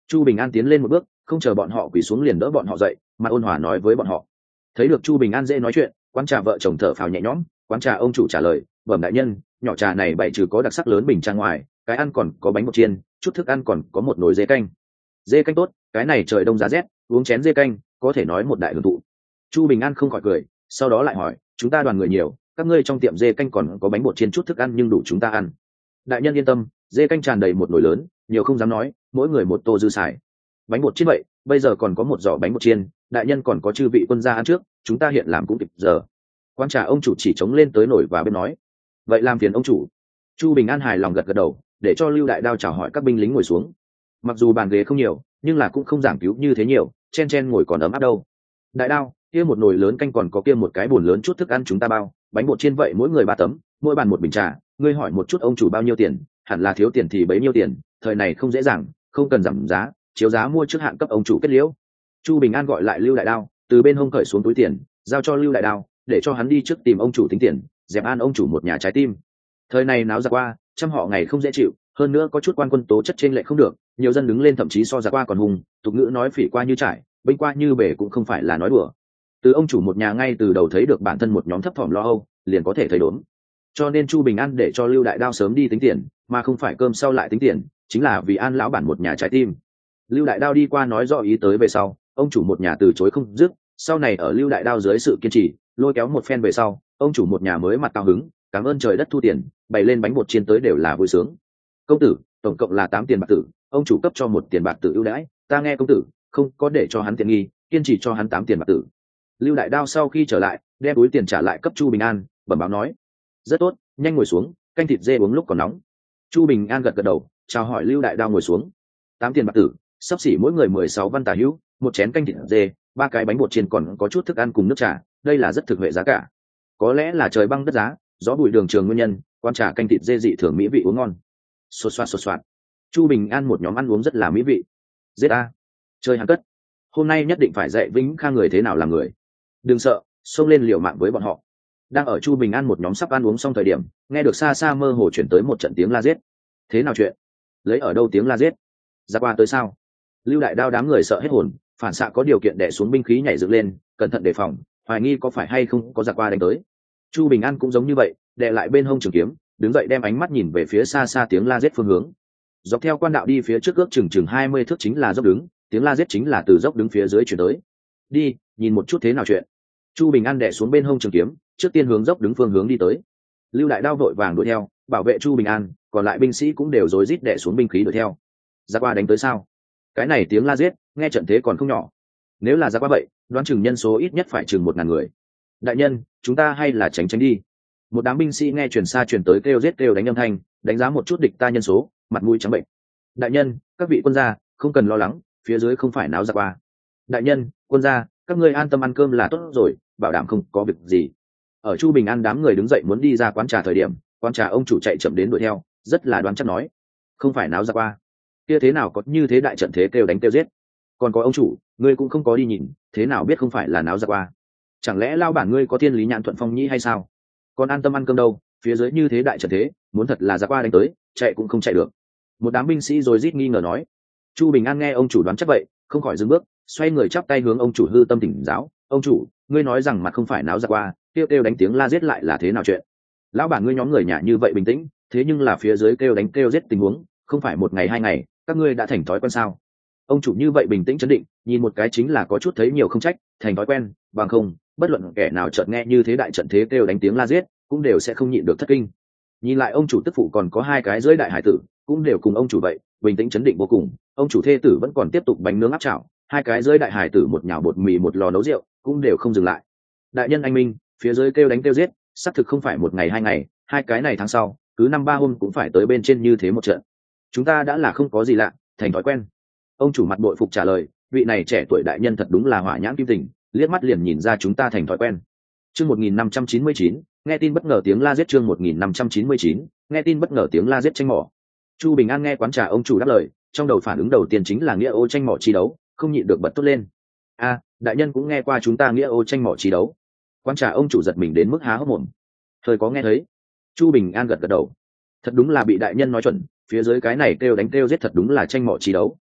Chu Bình An tiến lên một bước, không chờ bọn họ quỳ xuống liền đỡ bọn họ dậy, mặt ôn hòa nói với bọn họ. Thấy được Chu Bình An dễ nói chuyện, quán trà vợ chồng thở phào nhẹ nhõm. Quán trà ông chủ trả lời, bẩm đại nhân, nhỏ trà này bày trừ có đặc sắc lớn bình trà ngoài, cái ăn còn có bánh bột chiên, chút thức ăn còn có một nồi dê canh. Dê canh tốt, cái này trời đông giá rét, uống chén dê canh có thể nói một đại hưởng thụ. Chu Bình An không khỏi cười, sau đó lại hỏi, chúng ta đoàn người nhiều, các ngươi trong tiệm dê canh còn có bánh bột chiên chút thức ăn nhưng đủ chúng ta ăn. Đại nhân yên tâm, dê canh tràn đầy một nồi lớn, nhiều không dám nói, mỗi người một tô dư xài. Bánh bột chiên vậy, bây giờ còn có một giỏ bánh bột chiên, đại nhân còn có chư vị quân gia ăn trước, chúng ta hiện làm cũng kịp giờ. Quan trà ông chủ chỉ chống lên tới nổi và bên nói, vậy làm phiền ông chủ. Chu Bình An hài lòng gật gật đầu, để cho Lưu Đại Đao chào hỏi các binh lính ngồi xuống. Mặc dù bàn ghế không nhiều, nhưng là cũng không giảng cứu như thế nhiều, chen chen ngồi còn ấm áp đâu. Đại Đao, kia một nồi lớn canh còn có kia một cái bồn lớn chút thức ăn chúng ta bao, bánh bột chiên vậy mỗi người 3 tấm, mỗi bàn một bình trà, ngươi hỏi một chút ông chủ bao nhiêu tiền, hẳn là thiếu tiền thì bấy nhiêu tiền, thời này không dễ dàng, không cần giảm giá, chiếu giá mua trước hạn cấp ông chủ kết liễu. Chu Bình An gọi lại Lưu Đại Đao, từ bên hông cởi xuống túi tiền, giao cho Lưu Đại Đao, để cho hắn đi trước tìm ông chủ tính tiền, dẹp an ông chủ một nhà trái tim. Thời này náo giặc qua, trăm họ ngày không dễ chịu, hơn nữa có chút quan quân tố chất trên lệ không được, nhiều dân đứng lên thậm chí so giặc qua còn hùng, tục ngữ nói phỉ qua như trải, binh qua như bể cũng không phải là nói đùa. Từ ông chủ một nhà ngay từ đầu thấy được bản thân một nhóm thấp thỏm lo âu, liền có thể thấy đốn. Cho nên Chu Bình An để cho Lưu Đại Đao sớm đi tính tiền, mà không phải cơm sau lại tính tiền, chính là vì an lão bản một nhà trái tim. Lưu Đại Đao đi qua nói rõ ý tới về sau, ông chủ một nhà từ chối không dứt, sau này ở Lưu Đại Đao dưới sự kiên trì, lôi kéo một phen về sau, ông chủ một nhà mới mặt cao hứng, cảm ơn trời đất thu tiền, bày lên bánh bột chiên tới đều là vui sướng. Công tử, tổng cộng là 8 tiền bạc tử, ông chủ cấp cho 1 tiền bạc tử ưu đãi, ta nghe công tử, không có để cho hắn tiện nghi, kiên trì cho hắn 8 tiền bạc tử. Lưu Đại Đao sau khi trở lại, đem túi tiền trả lại cấp Chu Bình An, bẩm báo nói, rất tốt, nhanh ngồi xuống, canh thịt dê uống lúc còn nóng. Chu Bình An gật gật đầu, chào hỏi Lưu Đại Đao ngồi xuống. 8 tiền bạc tử, sắp xỉ mỗi người 16 văn tả hữu, một chén canh thịt dê, 3 cái bánh bột chiên còn có chút thức ăn cùng nước trà, đây là rất thực huệ giá cả. Có lẽ là trời băng đất giá, gió bụi đường trường nguyên nhân, quan trà canh thịt dê dị thường mỹ vị uống ngon. Xột xoạt. Chu Bình An một nhóm ăn uống rất là mỹ vị. Giết a, chơi hàng cất. Hôm nay nhất định phải dạy Vĩnh Khang người thế nào làm người. Đừng sợ, xông lên liều mạng với bọn họ. Đang ở Chu Bình An một nhóm sắp ăn uống xong thời điểm, nghe được xa xa mơ hồ chuyển tới một trận tiếng la giết. Thế nào chuyện? Lấy ở đâu tiếng la giết? Ra qua tới sao? Lưu Đại Đao đám người sợ hết hồn, phản xạ có điều kiện đè xuống binh khí nhảy dựng lên, cẩn thận đề phòng, hoài nghi có phải hay không có giặc qua đánh tới. Chu Bình An cũng giống như vậy, đè lại bên hông trường kiếm, đứng dậy đem ánh mắt nhìn về phía xa xa tiếng la giết phương hướng. Dọc theo quan đạo đi phía trước ước chừng 20 thước chính là dốc đứng, tiếng la giết chính là từ dốc đứng phía dưới chuyển tới. Đi, nhìn một chút thế nào chuyện. Chu Bình An đè xuống bên hông trường kiếm, trước tiên hướng dốc đứng phương hướng đi tới. Lưu Đại Đao vội vàng đuổi theo, bảo vệ Chu Bình An, còn lại binh sĩ cũng đều rối rít đè xuống binh khí đuổi theo. Giặc qua đánh tới sao? Cái này tiếng la giết, nghe trận thế còn không nhỏ. Nếu là giặc qua vậy, đoán chừng nhân số ít nhất phải chừng 1000 người. Đại nhân, chúng ta hay là tránh đi. Một đám binh sĩ nghe truyền xa truyền tới kêu giết kêu đánh âm thanh, đánh giá một chút địch ta nhân số, mặt mũi trắng bệnh. Đại nhân, các vị quân gia, không cần lo lắng, phía dưới không phải náo giặc qua. Đại nhân, quân gia, các ngươi an tâm ăn cơm là tốt rồi, bảo đảm không có việc gì. Ở Chu Bình An đám người đứng dậy muốn đi ra quán trà thời điểm, quán trà ông chủ chạy chậm đến đuổi theo, rất là đoán chắc nói, không phải náo giặc qua. Kia thế nào có như thế đại trận thế kêu đánh kêu giết. Còn có ông chủ, ngươi cũng không có đi nhìn, thế nào biết không phải là náo giặc qua. Chẳng lẽ lao bản ngươi có thiên lý nhãn thuận phong nhĩ hay sao? Còn an tâm ăn cơm đâu, phía dưới như thế đại trận thế, muốn thật là giặc qua đánh tới, chạy cũng không chạy được. Một đám binh sĩ rồi rít nghi ngờ nói. Chu Bình An nghe ông chủ đoán chắc vậy, không khỏi dừng bước, xoay người chắp tay hướng ông chủ hư tâm tỉnh giáo. Ông chủ, ngươi nói rằng mặt không phải náo giặc qua, kêu đánh tiếng la giết lại là thế nào chuyện? Lão bản ngươi nhóm người nhà như vậy bình tĩnh, thế nhưng là phía dưới kêu đánh kêu giết tình huống, không phải 1 ngày 2 ngày, các ngươi đã thành thói quen sao? Ông chủ như vậy bình tĩnh chấn định, nhìn một cái chính là có chút thấy nhiều không trách, thành thói quen, bằng không, bất luận kẻ nào chợt nghe như thế đại trận thế kêu đánh tiếng la giết, cũng đều sẽ không nhịn được thất kinh. Nhìn lại ông chủ tức phụ còn có 2 cái dưới đại hải tử, cũng đều cùng ông chủ vậy, bình tĩnh chấn định vô cùng. Ông chủ thê tử vẫn còn tiếp tục bánh nướng áp chảo, 2 cái dưới đại hải tử một nhào bột mì một lò nấu rượu, cũng đều không dừng lại. Đại nhân anh minh, phía dưới kêu đánh kêu giết, xác thực không phải 1 ngày 2 ngày, 2 cái này tháng sau, cứ 5-3 hôm cũng phải tới bên trên như thế một trận. Chúng ta đã là không có gì lạ, thành thói quen. Ông chủ mặt bội phục trả lời, vị này trẻ tuổi đại nhân thật đúng là hỏa nhãn kim tình, liếc mắt liền nhìn ra chúng ta thành thói quen. Chương 1599, nghe tin bất ngờ tiếng la giết. Chương 1599, nghe tin bất ngờ tiếng la giết tranh mỏ. Chu Bình An nghe quán trà ông chủ đáp lời, trong đầu phản ứng đầu tiên chính là nghĩa ô tranh mỏ chi đấu, không nhịn được bật tốt lên. A, đại nhân cũng nghe qua chúng ta nghĩa ô tranh mỏ chi đấu. Quán trà ông chủ giật mình đến mức há hốc mồm. Thời có nghe thấy. Chu Bình An gật gật đầu. Thật đúng là bị đại nhân nói chuẩn, phía dưới cái này kêu đánh kêu giết thật đúng là tranh mỏ chi đấu.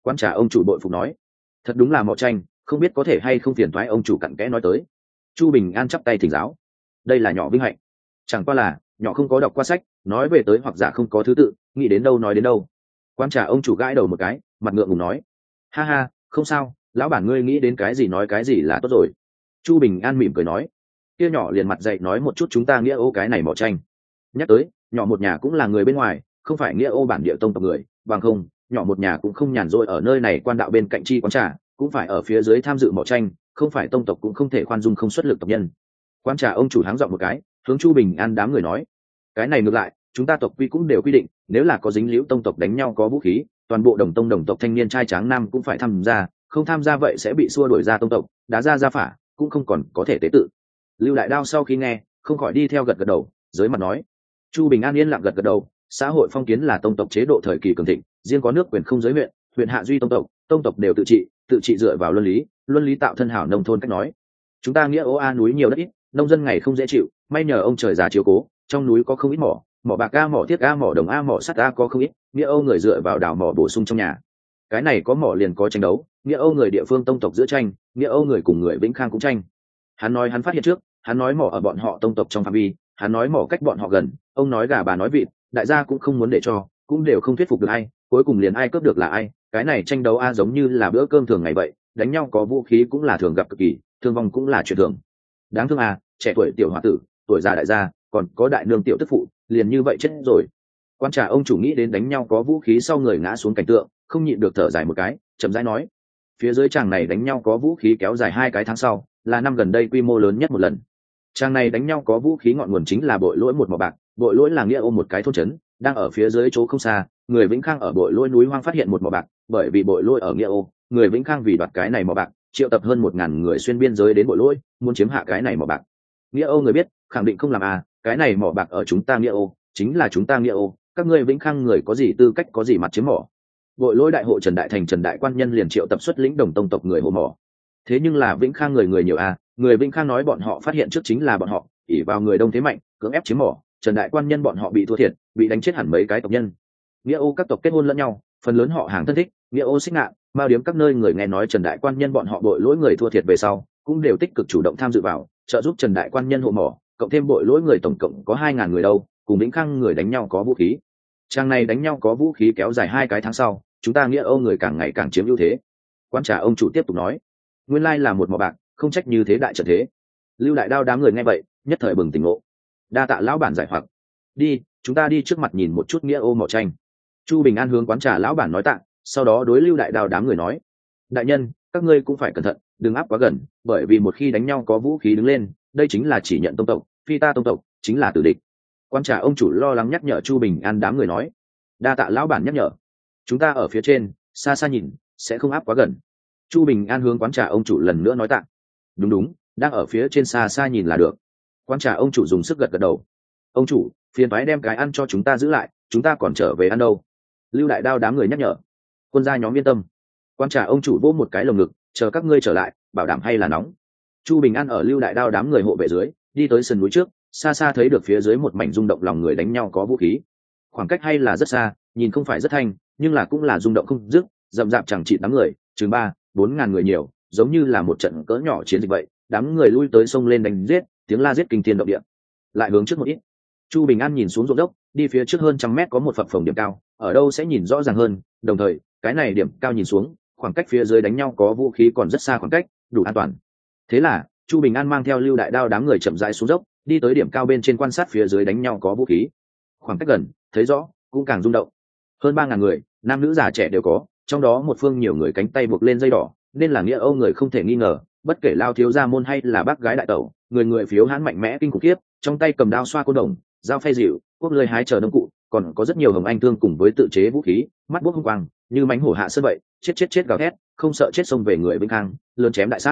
Quán trà ông chủ bội phục nói, thật đúng là mỏ tranh, không biết có thể hay không phiền thoái ông chủ cặn kẽ nói tới. Chu Bình An chắp tay thỉnh giáo, đây là nhỏ vinh hạnh, chẳng qua là nhỏ không có đọc qua sách, nói về tới hoặc giả không có thứ tự, nghĩ đến đâu nói đến đâu. Quán trà ông chủ gãi đầu một cái, mặt ngượng ngùng nói, ha ha, không sao, lão bản ngươi nghĩ đến cái gì nói cái gì là tốt rồi. Chu Bình An mỉm cười nói, kia nhỏ liền mặt dậy nói một chút chúng ta nghĩa ô cái này mỏ tranh. Nhắc tới nhỏ một nhà cũng là người bên ngoài, không phải nghĩa ô bản địa tông tộc người, bằng không nhỏ một nhà cũng không nhàn rỗi ở nơi này quan đạo bên cạnh chi quán trà, cũng phải ở phía dưới tham dự mỏ tranh, không phải tông tộc cũng không thể khoan dung không xuất lực tộc nhân. Quán trà ông chủ háng dọn một cái, hướng Chu Bình An đám người nói, cái này ngược lại chúng ta tộc quy cũng đều quy định, nếu là có dính liễu tông tộc đánh nhau có vũ khí, toàn bộ đồng tông đồng tộc thanh niên trai tráng nam cũng phải tham gia, không tham gia vậy sẽ bị xua đuổi ra tông tộc, đá ra gia phả, cũng không còn có thể tế tự. Lưu Đại Đao sau khi nghe không khỏi đi theo gật gật đầu, dưới mặt nói. Chu Bình An yên lặng gật gật đầu, xã hội phong kiến là tông tộc chế độ thời kỳ cường thịnh, riêng có nước quyền không giới huyện, huyện hạ duy tông tộc đều tự trị dựa vào luân lý tạo thân hảo nông thôn cách nói. Chúng ta nghĩa ô a núi nhiều đất ít, nông dân ngày không dễ chịu, may nhờ ông trời già chiếu cố, trong núi có không ít mỏ bạc a, mỏ thiết a, mỏ đồng a, mỏ sắt a có không ít, nghĩa ô người dựa vào đào mỏ bổ sung trong nhà. Cái này có mỏ liền có tranh đấu, nghĩa ô người địa phương tông tộc giữa tranh, nghĩa ô người cùng người Vĩnh Khang cũng tranh. Hắn nói hắn phát hiện trước, hắn nói mỏ ở bọn họ tông tộc trong phạm vi, hắn nói mỏ cách bọn họ gần, ông nói gà bà nói vịt, đại gia cũng không muốn để cho, cũng đều không thuyết phục được ai, cuối cùng liền ai cướp được là ai. Cái này tranh đấu a giống như là bữa cơm thường ngày vậy, đánh nhau có vũ khí cũng là thường gặp cực kỳ, thương vong cũng là chuyện thường. Đáng thương à, trẻ tuổi tiểu hòa tử, tuổi già đại gia, còn có đại nương tiểu tức phụ, liền như vậy chết rồi. Quan trà ông chủ nghĩ đến đánh nhau có vũ khí sau người ngã xuống cảnh tượng, không nhịn được thở dài một cái, chậm rãi nói, phía dưới chàng này đánh nhau có vũ khí kéo dài 2 cái tháng sau, là năm gần đây quy mô lớn nhất một lần. Chàng này đánh nhau có vũ khí ngọn nguồn chính là Bội Lỗi một mỏ bạc, Bội Lỗi là nghĩa ô một cái thôn trấn, đang ở phía dưới chỗ không xa, người Vĩnh Khang ở Bội Lỗi núi hoang phát hiện một mỏ bạc, bởi vì Bội Lỗi ở nghĩa ô, người Vĩnh Khang vì đoạt cái này mỏ bạc, triệu tập hơn 1000 người xuyên biên giới đến Bội Lỗi, muốn chiếm hạ cái này mỏ bạc. Nghĩa ô người biết, khẳng định không làm à, cái này mỏ bạc ở chúng ta nghĩa ô, chính là chúng ta nghĩa ô, các ngươi Vĩnh Khang người có gì tư cách có gì mặt chiếm mỏ. Bội Lỗi đại hộ Trần Đại Thành Trần Đại Quan Nhân liền triệu tập xuất lĩnh đồng tông tộc người hộ mỏ. Thế nhưng là Vĩnh Khang người nhiều à, người Vĩnh Khang nói bọn họ phát hiện trước chính là bọn họ, ỷ vào người đông thế mạnh, cưỡng ép chiếm mỏ, Trần Đại Quan Nhân bọn họ bị thua thiệt, bị đánh chết hẳn mấy cái tộc nhân. Nghĩa ô các tộc kết hôn lẫn nhau, phần lớn họ hàng thân thích, nghĩa ô xích ngạn, bao điếm các nơi người nghe nói Trần Đại Quan Nhân bọn họ Bội Lỗi người thua thiệt về sau, cũng đều tích cực chủ động tham dự vào, trợ giúp Trần Đại Quan Nhân hộ mỏ, cộng thêm Bội Lỗi người tổng cộng có 2000 người đâu, cùng Vĩnh Khang người đánh nhau có vũ khí. Trang này đánh nhau có vũ khí kéo dài 2 cái tháng sau, chúng ta nghĩa ô người càng ngày càng chiếm ưu thế. Quan trà ông chủ tiếp tục nói, nguyên lai là một mỏ bạc, không trách như thế đại trận thế. Lưu Đại Đao đám người nghe vậy nhất thời bừng tỉnh ngộ, đa tạ lão bản giải hoặc. Đi, chúng ta đi trước mặt nhìn một chút nghĩa ô mỏ tranh. Chu Bình An hướng quán trà lão bản nói tạ, sau đó đối Lưu Đại Đao đám người nói, đại nhân, các ngươi cũng phải cẩn thận, đừng áp quá gần, bởi vì một khi đánh nhau có vũ khí đứng lên, đây chính là chỉ nhận tông tộc, phi ta tông tộc chính là tử địch. Quan trà ông chủ lo lắng nhắc nhở Chu Bình An đám người nói, đa tạ lão bản nhắc nhở, chúng ta ở phía trên xa xa nhìn sẽ không áp quá gần. Chu Bình An hướng quán trà ông chủ lần nữa nói tạ. Đúng đúng, đang ở phía trên xa xa nhìn là được. Quán trà ông chủ dùng sức gật gật đầu. Ông chủ, phiền toái đem cái ăn cho chúng ta giữ lại, chúng ta còn trở về ăn đâu. Lưu Đại Đao đám người nhắc nhở. Quân gia nhóm yên tâm. Quán trà ông chủ vỗ một cái lồng ngực, chờ các ngươi trở lại, bảo đảm hay là nóng. Chu Bình An ở Lưu Đại Đao đám người hộ vệ dưới, đi tới sườn núi trước, xa xa thấy được phía dưới một mảnh rung động lòng người đánh nhau có vũ khí. Khoảng cách hay là rất xa, nhìn không phải rất thanh, nhưng là cũng là rung động không dứt, rậm rạp chẳng trị đám người, chừng 3-4 ngàn người nhiều, giống như là một trận cỡ nhỏ chiến dịch vậy, đám người lui tới sông lên đánh giết, tiếng la giết kinh thiên động địa. Lại hướng trước một ít. Chu Bình An nhìn xuống ruộng dốc, đi phía trước hơn 100 mét có một phập phồng điểm cao, ở đâu sẽ nhìn rõ ràng hơn, đồng thời, cái này điểm cao nhìn xuống, khoảng cách phía dưới đánh nhau có vũ khí còn rất xa khoảng cách, đủ an toàn. Thế là, Chu Bình An mang theo Lưu Đại Đao đám người chậm rãi xuống dốc, đi tới điểm cao bên trên quan sát phía dưới đánh nhau có vũ khí. Khoảng cách gần, thấy rõ, cũng càng rung động. Hơn 3000 người, nam nữ già trẻ đều có, trong đó một phương nhiều người cánh tay buộc lên dây đỏ, nên là nghĩa Âu người không thể nghi ngờ, bất kể lao thiếu gia môn hay là bác gái đại tẩu, người người phiếu hãn mạnh mẽ kinh khủng khiếp, trong tay cầm đao xoa côn đồng, dao phay dịu, quốc lơi hái chờ nông cụ, còn có rất nhiều hồng anh thương cùng với tự chế vũ khí, mắt buốc hung quang, như mánh hổ hạ sơn vậy, chết gào thét, không sợ chết xông về người Vĩnh Khang, lớn chém đại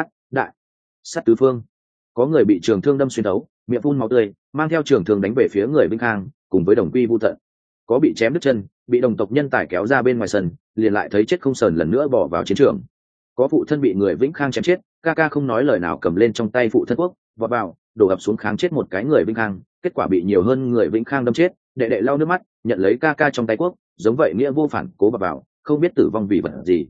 sát tứ phương. Có người bị trường thương đâm xuyên thấu, miệng phun máu tươi, mang theo trường thương đánh về phía người Vĩnh Khang, cùng với đồng quy vu tận. Có bị chém đứt chân, bị đồng tộc nhân tải kéo ra bên ngoài sân, liền lại thấy chết không sờn lần nữa bỏ vào chiến trường. Có phụ thân bị người Vĩnh Khang chém chết, ca ca không nói lời nào cầm lên trong tay phụ thân quốc, vọt vào, đổ ập xuống kháng chết một cái người Vĩnh Khang, kết quả bị nhiều hơn người Vĩnh Khang đâm chết, đệ đệ lau nước mắt, nhận lấy ca ca trong tay quốc, giống vậy nghĩa vô phản cố vọt vào, không biết tử vong vì vật gì.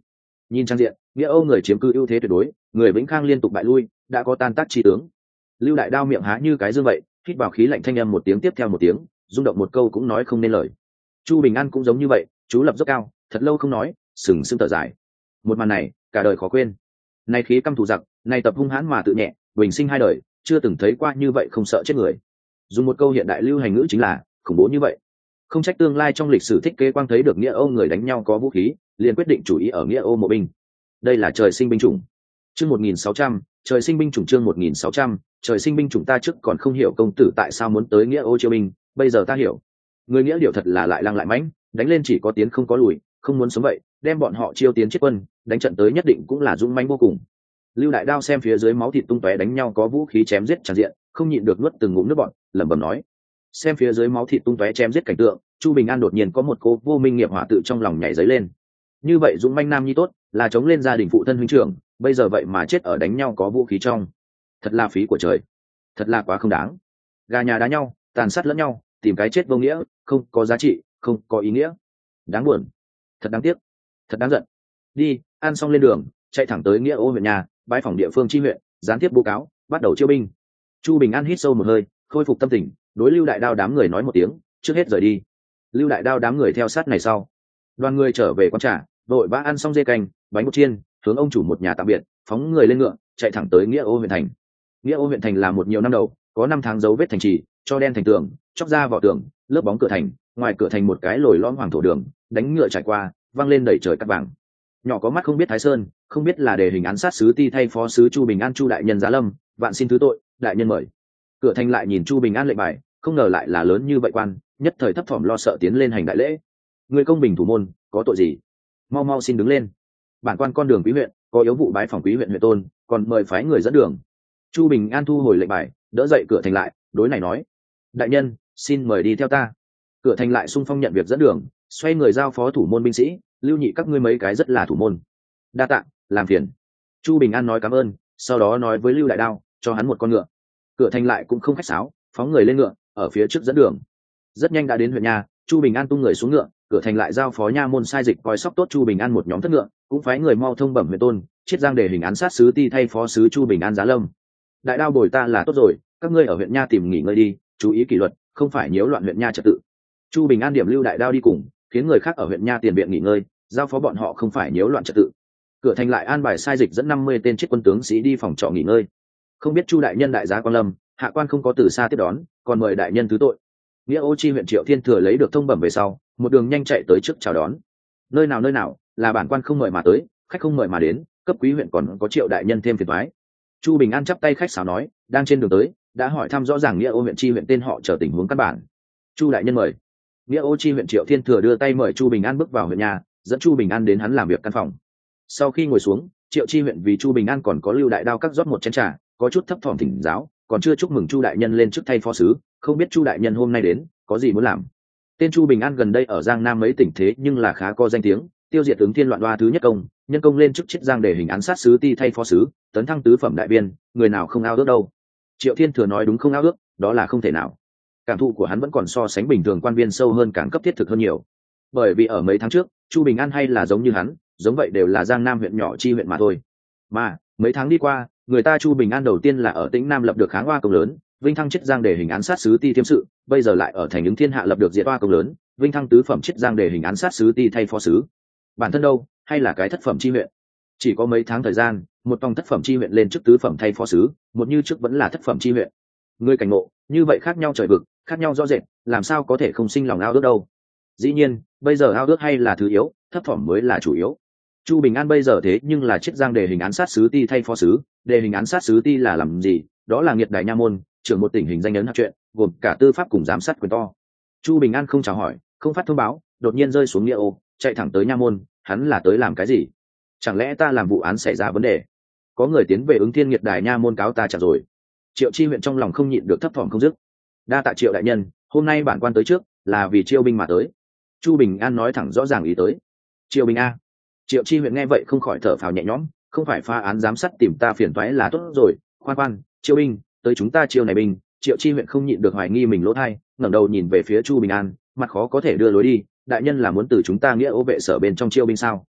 Nhìn trang diện, nghĩa Âu người chiếm cứ ưu thế tuyệt đối, người Vĩnh Khang liên tục bại lui, đã có tan tác chi tướng. Lưu Đại Đao miệng há như cái dương vậy, hít vào khí lạnh thanh âm một tiếng tiếp theo một tiếng, rung động một câu cũng nói không nên lời. Chu Bình An cũng giống như vậy, chú lập dốc cao, thật lâu không nói, sừng sững thở dài. Một màn này, cả đời khó quên. Này khí căm thù giặc, này tập hung hãn mà tự nhẹ, bình sinh hai đời, chưa từng thấy qua như vậy không sợ chết người. Dùng một câu hiện đại lưu hành ngữ chính là khủng bố như vậy. Không trách tương lai trong lịch sử thích kế quang thấy được nghĩa Âu người đánh nhau có vũ khí, liền quyết định chủ ý ở nghĩa Âu mộ binh. Đây là trời sinh binh chủng. Chương 1600, trời sinh binh chủng chương 1600, trời sinh binh chủng ta trước còn không hiểu công tử tại sao muốn tới nghĩa Âu chiêu binh, bây giờ ta hiểu. Người nghĩa điều thật là lại lăng lại mãnh, đánh lên chỉ có tiến không có lùi, không muốn sống vậy, đem bọn họ chiêu tiến chết quân, đánh trận tới nhất định cũng là dũng mãnh vô cùng. Lưu Đại Đao xem phía dưới máu thịt tung tóe đánh nhau có vũ khí chém giết tràn diện, không nhịn được nuốt từng ngụm nước bọt, lẩm bẩm nói. Xem phía dưới máu thịt tung tóe chém giết cảnh tượng, Chu Bình An đột nhiên có một cô vô minh nghiệp hỏa tự trong lòng nhảy dấy lên. Như vậy dũng manh nam nhi tốt, là chống lên gia đình phụ thân huynh trưởng, bây giờ vậy mà chết ở đánh nhau có vũ khí trong. Thật là phí của trời, thật là quá không đáng. Gà nhà đá nhau, tàn sát lẫn nhau, tìm cái chết vô nghĩa, không có giá trị, không có ý nghĩa. Đáng buồn, thật đáng tiếc, thật đáng giận. Đi, ăn xong lên đường, chạy thẳng tới nghĩa Ô huyện nhà, bãi phòng địa phương chi huyện, gián tiếp báo cáo, bắt đầu chiêu binh. Chu Bình An hít sâu một hơi, khôi phục tâm tình, đối Lưu Đại Đao đám người nói một tiếng, trước hết rời đi. Lưu Đại Đao đám người theo sát này sau. Đoàn người trở về quán trà, vội vã ăn xong dê canh, bánh bột chiên, hướng ông chủ một nhà tạm biệt, phóng người lên ngựa, chạy thẳng tới nghĩa Ô huyện thành. Nghĩa Ô huyện thành là một nhiều năm đầu, có 5 tháng dấu vết thành trì, cho đen thành tường, chóc ra vỏ tường, lớp bóng cửa thành, ngoài cửa thành một cái lồi lõm hoàng thổ đường, đánh ngựa trải qua, vang lên đầy trời cát vàng. Nhỏ có mắt không biết Thái Sơn, không biết là đề hình án sát sứ ti thay phó sứ Chu Bình An Chu đại nhân giá lâm, vạn xin thứ tội, đại nhân mời. Cửa thành lại nhìn Chu Bình An lệnh bài, không ngờ lại là lớn như vậy quan, nhất thời thấp thỏm lo sợ tiến lên hành đại lễ. Người công bình thủ môn, có tội gì? Mau mau xin đứng lên. Bản quan con đường quý huyện, có yếu vụ bái phòng quý huyện huyện tôn, còn mời phái người dẫn đường. Chu Bình An thu hồi lệnh bài, đỡ dậy cửa thành lại, đối này nói: đại nhân, xin mời đi theo ta. Cửa thành lại xung phong nhận việc dẫn đường, xoay người giao phó thủ môn binh sĩ, lưu nhị các ngươi mấy cái rất là thủ môn. Đa tạ, làm phiền. Chu Bình An nói cảm ơn, sau đó nói với Lưu Đại Đao, cho hắn một con ngựa. Cửa thành lại cũng không khách sáo, phóng người lên ngựa, ở phía trước dẫn đường. Rất nhanh đã đến huyện nhà, Chu Bình An tung người xuống ngựa, cửa thành lại giao phó nha môn sai dịch coi sóc tốt Chu Bình An một nhóm thất ngựa, cũng phái người mau thông bẩm huyện tôn, chiết giang để hình án sát sứ ti thay phó sứ Chu Bình An giá lâm. Đại Đao bồi ta là tốt rồi, các ngươi ở huyện nha tìm nghỉ ngơi đi, chú ý kỷ luật, không phải nhiễu loạn huyện nha trật tự. Chu Bình An điểm Lưu Đại Đao đi cùng, khiến người khác ở huyện nha tiền viện nghỉ ngơi, giao phó bọn họ không phải nhiễu loạn trật tự. Cửa thành lại an bài sai dịch dẫn 50 tên chiết quân tướng sĩ đi phòng trọ nghỉ ngơi. Không biết Chu đại nhân đại giá quan lâm, hạ quan không có từ xa tiếp đón, còn mời đại nhân thứ tội. Nghĩa Ô chi huyện Triệu Thiên Thừa lấy được thông bẩm về sau, một đường nhanh chạy tới trước chào đón. Nơi nào là bản quan không mời mà tới, khách không mời mà đến, cấp quý huyện còn có Triệu đại nhân thêm phiền toái. Chu Bình An chắp tay khách sáo nói, đang trên đường tới, đã hỏi thăm rõ ràng Nghĩa Ô huyện chi huyện tên họ chờ tình huống căn bản. Chu đại nhân mời. Nghĩa Ô chi huyện Triệu Thiên Thừa đưa tay mời Chu Bình An bước vào huyện nhà, dẫn Chu Bình An đến hắn làm việc căn phòng. Sau khi ngồi xuống, Triệu chi huyện vì Chu Bình An còn có Lưu Đại Đao các rót một chén trà, có chút thấp thỏm thỉnh giáo, còn chưa chúc mừng Chu đại nhân lên chức thay phó sứ, không biết Chu đại nhân hôm nay đến có gì muốn làm. Tên Chu Bình An gần đây ở Giang Nam mấy tỉnh thế nhưng là khá có danh tiếng, tiêu diệt ứng thiên loạn đoa thứ nhất công, nhân công lên chức chiết giang để hình án sát sứ ti thay phó sứ, tấn thăng tứ phẩm đại biên, người nào không ao ước đâu. Triệu Thiên Thừa nói đúng không ao ước, đó là không thể nào. Cảm thụ của hắn vẫn còn so sánh bình thường quan viên sâu hơn, càng cấp thiết thực hơn nhiều. Bởi vì ở mấy tháng trước, Chu Bình An hay là giống như hắn, giống vậy đều là Giang Nam huyện nhỏ chi huyện mà thôi. Mà mấy tháng đi qua, người ta Chu Bình An đầu tiên là ở Tĩnh Nam lập được kháng oa công lớn, vinh thăng chiết giang để hình án sát sứ ti thiêm sự, bây giờ lại ở thành ứng thiên hạ lập được diệt oa công lớn, vinh thăng tứ phẩm chiết giang để hình án sát sứ ti thay phó sứ. Bản thân đâu, hay là cái thất phẩm chi huyện. Chỉ có mấy tháng thời gian, một tòng thất phẩm chi huyện lên chức tứ phẩm thay phó sứ, một như trước vẫn là thất phẩm chi huyện. Người cảnh ngộ, như vậy khác nhau trời vực, khác nhau rõ rệt, làm sao có thể không sinh lòng ao ước đâu. Dĩ nhiên, bây giờ ao ước hay là thứ yếu, thấp phẩm mới là chủ yếu. Chu Bình An bây giờ thế nhưng là chiết giang đề hình án sát sứ ti thay phó sứ, đề hình án sát sứ ti là làm gì? Đó là nghiệt đại nha môn, trưởng một tỉnh hình danh ấn hạt chuyện, gồm cả tư pháp cùng giám sát quyền to. Chu Bình An không chào hỏi, không phát thông báo, đột nhiên rơi xuống Nghĩa Ô, chạy thẳng tới nha môn, hắn là tới làm cái gì? Chẳng lẽ ta làm vụ án xảy ra vấn đề? Có người tiến về ứng thiên nghiệt đài nha môn cáo ta trả rồi. Triệu chi huyện trong lòng không nhịn được thấp thỏm không dứt. Đa tạ Triệu đại nhân, hôm nay bản quan tới trước là vì chiêu binh mà tới. Chu Bình An nói thẳng rõ ràng ý tới. Chiêu binh a? Triệu chi huyện nghe vậy không khỏi thở phào nhẹ nhõm, không phải phá án giám sát tìm ta phiền toái là tốt rồi. Khoan, chiêu binh, tới chúng ta chiêu này binh. Triệu chi huyện không nhịn được hoài nghi mình lỗ thay, ngẩng đầu nhìn về phía Chu Bình An, mặt khó có thể đưa lối đi. Đại nhân là muốn từ chúng ta Nghĩa Ô vệ sở bên trong chiêu binh sao?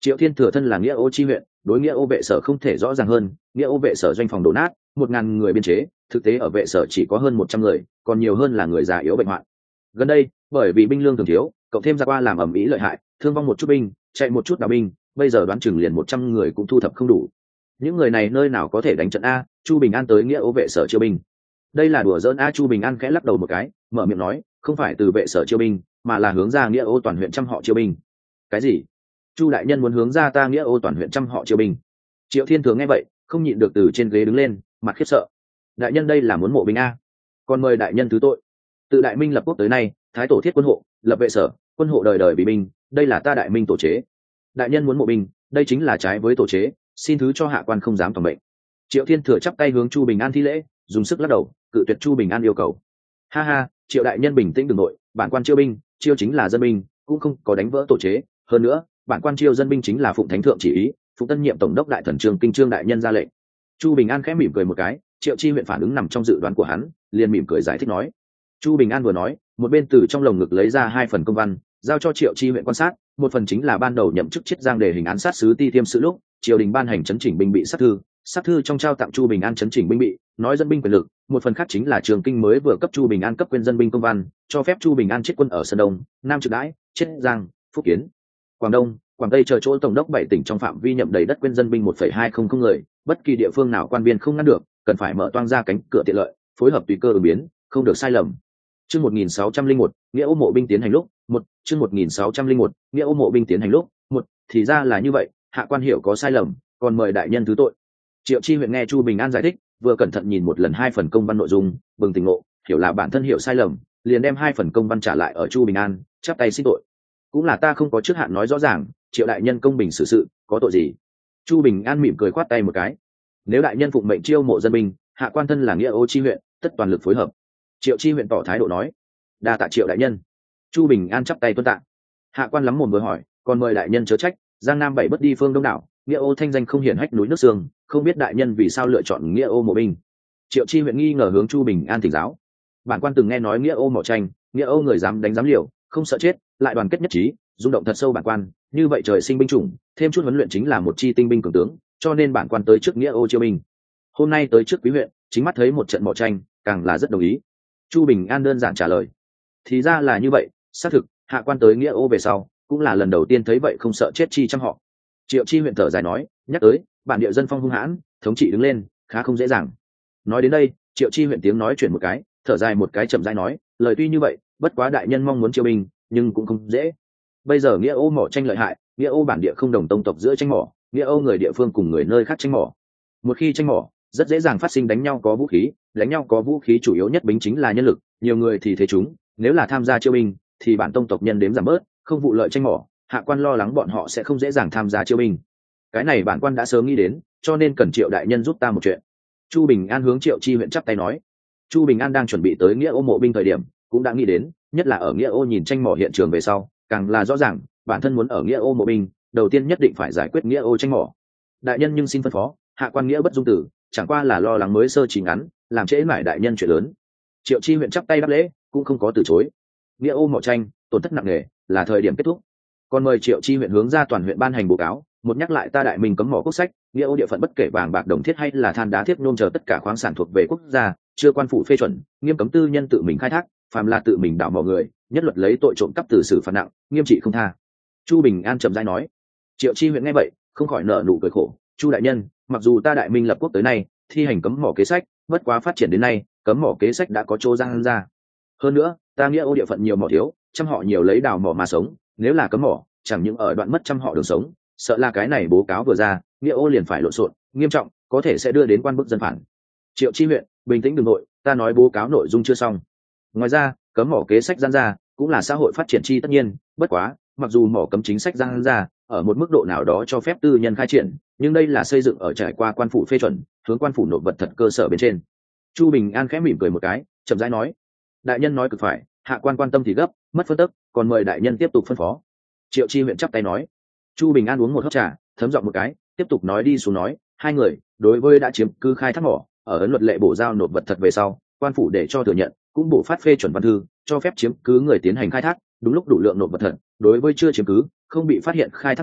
Triệu Thiên Thừa thân là nghĩa ô chi huyện, đối nghĩa ô vệ sở không thể rõ ràng hơn. Nghĩa ô vệ sở doanh phòng đổ nát, 1.000 người biên chế, thực tế ở vệ sở chỉ có hơn 100 người, còn nhiều hơn là người già yếu bệnh hoạn. Gần đây, bởi vì binh lương thường thiếu, cộng thêm ra qua làm ầm ĩ lợi hại, thương vong một chút binh, chạy một chút đào binh, bây giờ đoán chừng liền 100 người cũng thu thập không đủ. Những người này nơi nào có thể đánh trận a? Chu Bình An tới nghĩa ô vệ sở chiêu binh. Đây là đùa giỡn a? Chu Bình An khẽ lắc đầu một cái, mở miệng nói, không phải từ vệ sở chiêu binh, mà là hướng ra nghĩa ô toàn huyện trăm họ chiêu binh. Cái gì? Chu đại nhân muốn hướng ra ta nghĩa ô toàn huyện trăm họ chiêu binh? Triệu Thiên Thừa nghe vậy, không nhịn được từ trên ghế đứng lên, mặt khiếp sợ. Đại nhân đây là muốn mộ binh a? Còn mời đại nhân thứ tội. Từ Đại Minh lập quốc tới nay, thái tổ thiết quân hộ, lập vệ sở, quân hộ đời đời bị binh, đây là ta Đại Minh tổ chế. Đại nhân muốn mộ binh, đây chính là trái với tổ chế, xin thứ cho hạ quan không dám toàn mệnh. Triệu Thiên Thừa chắp tay hướng Chu Bình An thi lễ, dùng sức lắc đầu, cự tuyệt Chu Bình An yêu cầu. Ha ha, Triệu đại nhân bình tĩnh đừng nội, bản quan chiêu binh, chiêu chính là dân binh, cũng không có đánh vỡ tổ chế. Hơn nữa, bản quan chiêu dân binh chính là phụng thánh thượng chỉ ý, phụng tân nhiệm tổng đốc đại thần Trương Kinh Trương đại nhân ra lệnh. Chu Bình An khẽ mỉm cười một cái, Triệu Chi huyện phản ứng nằm trong dự đoán của hắn, liền mỉm cười giải thích nói. Chu Bình An vừa nói, một bên từ trong lồng ngực lấy ra 2 phần công văn, giao cho Triệu Chi huyện quan sát. Một phần chính là ban đầu nhậm chức Chiết Giang đề hình án sát sứ Ti Tiêm sự lúc triều đình ban hành chấn chỉnh binh bị sát thư trong trao tặng Chu Bình An chấn chỉnh binh bị, nói dân binh quyền lực. Một phần khác chính là Trường Kinh mới vừa cấp Chu Bình An cấp quyền dân binh công văn, cho phép Chu Bình An chiết quân ở Sơn Đông, Nam Trực Đãi, Chiết Giang, Phúc Kiến, Quảng Đông, Quảng Tây chờ chỗ tổng đốc 7 tỉnh trong phạm vi nhậm đầy đất quyền dân binh 1,200 người, bất kỳ địa phương nào quan biên không ngăn được, cần phải mở toang ra cánh cửa tiện lợi, phối hợp tùy cơ ứng biến, không được sai lầm. Chương 1601, nghĩa ô mộ binh tiến hành lúc, chương 1601, nghĩa ô mộ binh tiến hành lúc, thì ra là như vậy, hạ quan hiểu có sai lầm, còn mời đại nhân thứ tội. Triệu Chi huyện nghe Chu Bình An giải thích, vừa cẩn thận nhìn một lần 2 phần công văn nội dung, bừng tỉnh ngộ, hiểu là bản thân hiểu sai lầm, liền đem 2 phần công văn trả lại ở Chu Bình An, chắp tay xin tội. Cũng là ta không có trước hạn nói rõ ràng, Triệu đại nhân công bình xử sự, có tội gì? Chu Bình An mỉm cười khoát tay một cái. Nếu đại nhân phụng mệnh chiêu mộ dân binh, hạ quan thân là nghĩa ô chi huyện, tất toàn lực phối hợp. Triệu Chi huyện tỏ thái độ nói. Đa tạ Triệu đại nhân. Chu Bình An chắp tay tuân tạ. Hạ quan lắm mồm vừa hỏi, còn mời đại nhân chớ trách, Giang Nam 7 bất đi phương Đông đảo, nghĩa ô thanh danh không hiển hách núi nước sương, không biết đại nhân vì sao lựa chọn nghĩa ô mộ binh. Triệu Chi huyện nghi ngờ hướng Chu Bình An thỉnh giáo. Bản quan từng nghe nói nghĩa ô mỏ tranh, nghĩa ô người dám đánh dám liều, không sợ chết, lại đoàn kết nhất trí, rung động thật sâu bản quan, như vậy trời sinh binh chủng, thêm chút huấn luyện chính là một chi tinh binh cường tướng, cho nên bản quan tới trước nghĩa ô chiêu binh. Hôm nay tới trước quý huyện, chính mắt thấy một trận mỏ tranh, càng là rất đồng ý. Chu Bình An đơn giản trả lời. Thì ra là như vậy, xác thực, hạ quan tới nghĩa ô về sau, cũng là lần đầu tiên thấy vậy không sợ chết chi trăm họ. Triệu Chi huyện thở dài nói, nhắc tới, bản địa dân phong hung hãn, thống trị đứng lên, khá không dễ dàng. Nói đến đây, Triệu Chi huyện tiếng nói chuyển một cái, thở dài một cái chậm rãi nói, lời tuy như vậy, bất quá đại nhân mong muốn chiêu binh, nhưng cũng không dễ. Bây giờ nghĩa ô mỏ tranh lợi hại, nghĩa ô bản địa không đồng tông tộc giữa tranh mỏ, nghĩa ô người địa phương cùng người nơi khác tranh mỏ. Một khi tranh mỏ, rất dễ dàng phát sinh đánh nhau có vũ khí, đánh nhau có vũ khí chủ yếu nhất bính chính là nhân lực, nhiều người thì thế chúng, nếu là tham gia chiêu binh thì bản tông tộc nhân đếm giảm bớt, không vụ lợi tranh mỏ, hạ quan lo lắng bọn họ sẽ không dễ dàng tham gia chiêu binh. Cái này bản quan đã sớm nghĩ đến, cho nên cần Triệu đại nhân giúp ta một chuyện. Chu Bình An hướng Triệu Chi huyện chắp tay nói. Chu Bình An đang chuẩn bị tới nghĩa ô mộ binh thời điểm, cũng đã nghĩ đến, nhất là ở nghĩa ô nhìn tranh mỏ hiện trường về sau, càng là rõ ràng, bản thân muốn ở nghĩa ô mộ binh, đầu tiên nhất định phải giải quyết nghĩa ô tranh mỏ. Đại nhân nhưng xin phân phó, hạ quan nghĩa bất dung tử, chẳng qua là lo lắng mới sơ chỉ ngắn, làm trễ mãi đại nhân chuyện lớn. Triệu Chi huyện chắp tay đáp lễ, cũng không có từ chối. Nghĩa ô mỏ tranh, tổn thất nặng nề, là thời điểm kết thúc. Còn mời Triệu Chi huyện hướng ra toàn huyện ban hành báo cáo, một nhắc lại ta Đại Minh cấm mỏ quốc sách, nghĩa ô địa phận bất kể vàng bạc đồng thiết hay là than đá thiết nhôm chờ tất cả khoáng sản thuộc về quốc gia, chưa quan phủ phê chuẩn, nghiêm cấm tư nhân tự mình khai thác, phàm là tự mình đào mỏ người, nhất luật lấy tội trộm cắp từ xử phạt nặng, nghiêm trị không tha. Chu Bình An trầm rãi nói. Triệu Chi huyện nghe vậy, không khỏi nở nụ cười khổ. Chu đại nhân, mặc dù ta Đại Minh lập quốc tới nay thi hành cấm mỏ kế sách, bất quá phát triển đến nay, cấm mỏ kế sách đã có chỗ răng ra. Hơn nữa, ta nghĩa ô địa phận nhiều mỏ thiếu, trăm họ nhiều lấy đào mỏ mà sống, nếu là cấm mỏ, chẳng những ở đoạn mất trăm họ đường sống, sợ là cái này báo cáo vừa ra, nghĩa ô liền phải lộn xộn, nghiêm trọng, có thể sẽ đưa đến quan bức dân phản. Triệu Chi huyện, bình tĩnh đừng nội, ta nói báo cáo nội dung chưa xong. Ngoài ra, cấm mỏ kế sách gian ra, cũng là xã hội phát triển chi tất nhiên, bất quá, mặc dù mỏ cấm chính sách gian ra, ở một mức độ nào đó cho phép tư nhân khai triển, nhưng đây là xây dựng ở trải qua quan phủ phê chuẩn, hướng quan phủ nộp vật thật cơ sở bên trên. Chu Bình An khẽ mỉm cười một cái, chậm rãi nói, đại nhân nói cực phải, hạ quan quan tâm thì gấp, mất phân tức, còn mời đại nhân tiếp tục phân phó. Triệu Chi huyện chắp tay nói. Chu Bình An uống một hớp trà, thấm giọng một cái, tiếp tục nói đi xuống nói, hai người đối với đã chiếm cứ khai thác mỏ, ở ấn luật lệ bổ giao nộp vật thật về sau, quan phủ để cho thừa nhận, cũng bổ phát phê chuẩn văn thư, cho phép chiếm cứ người tiến hành khai thác, đúng lúc đủ lượng nộp vật thật, đối với chưa chiếm cứ, không bị phát hiện khai thác mỏ,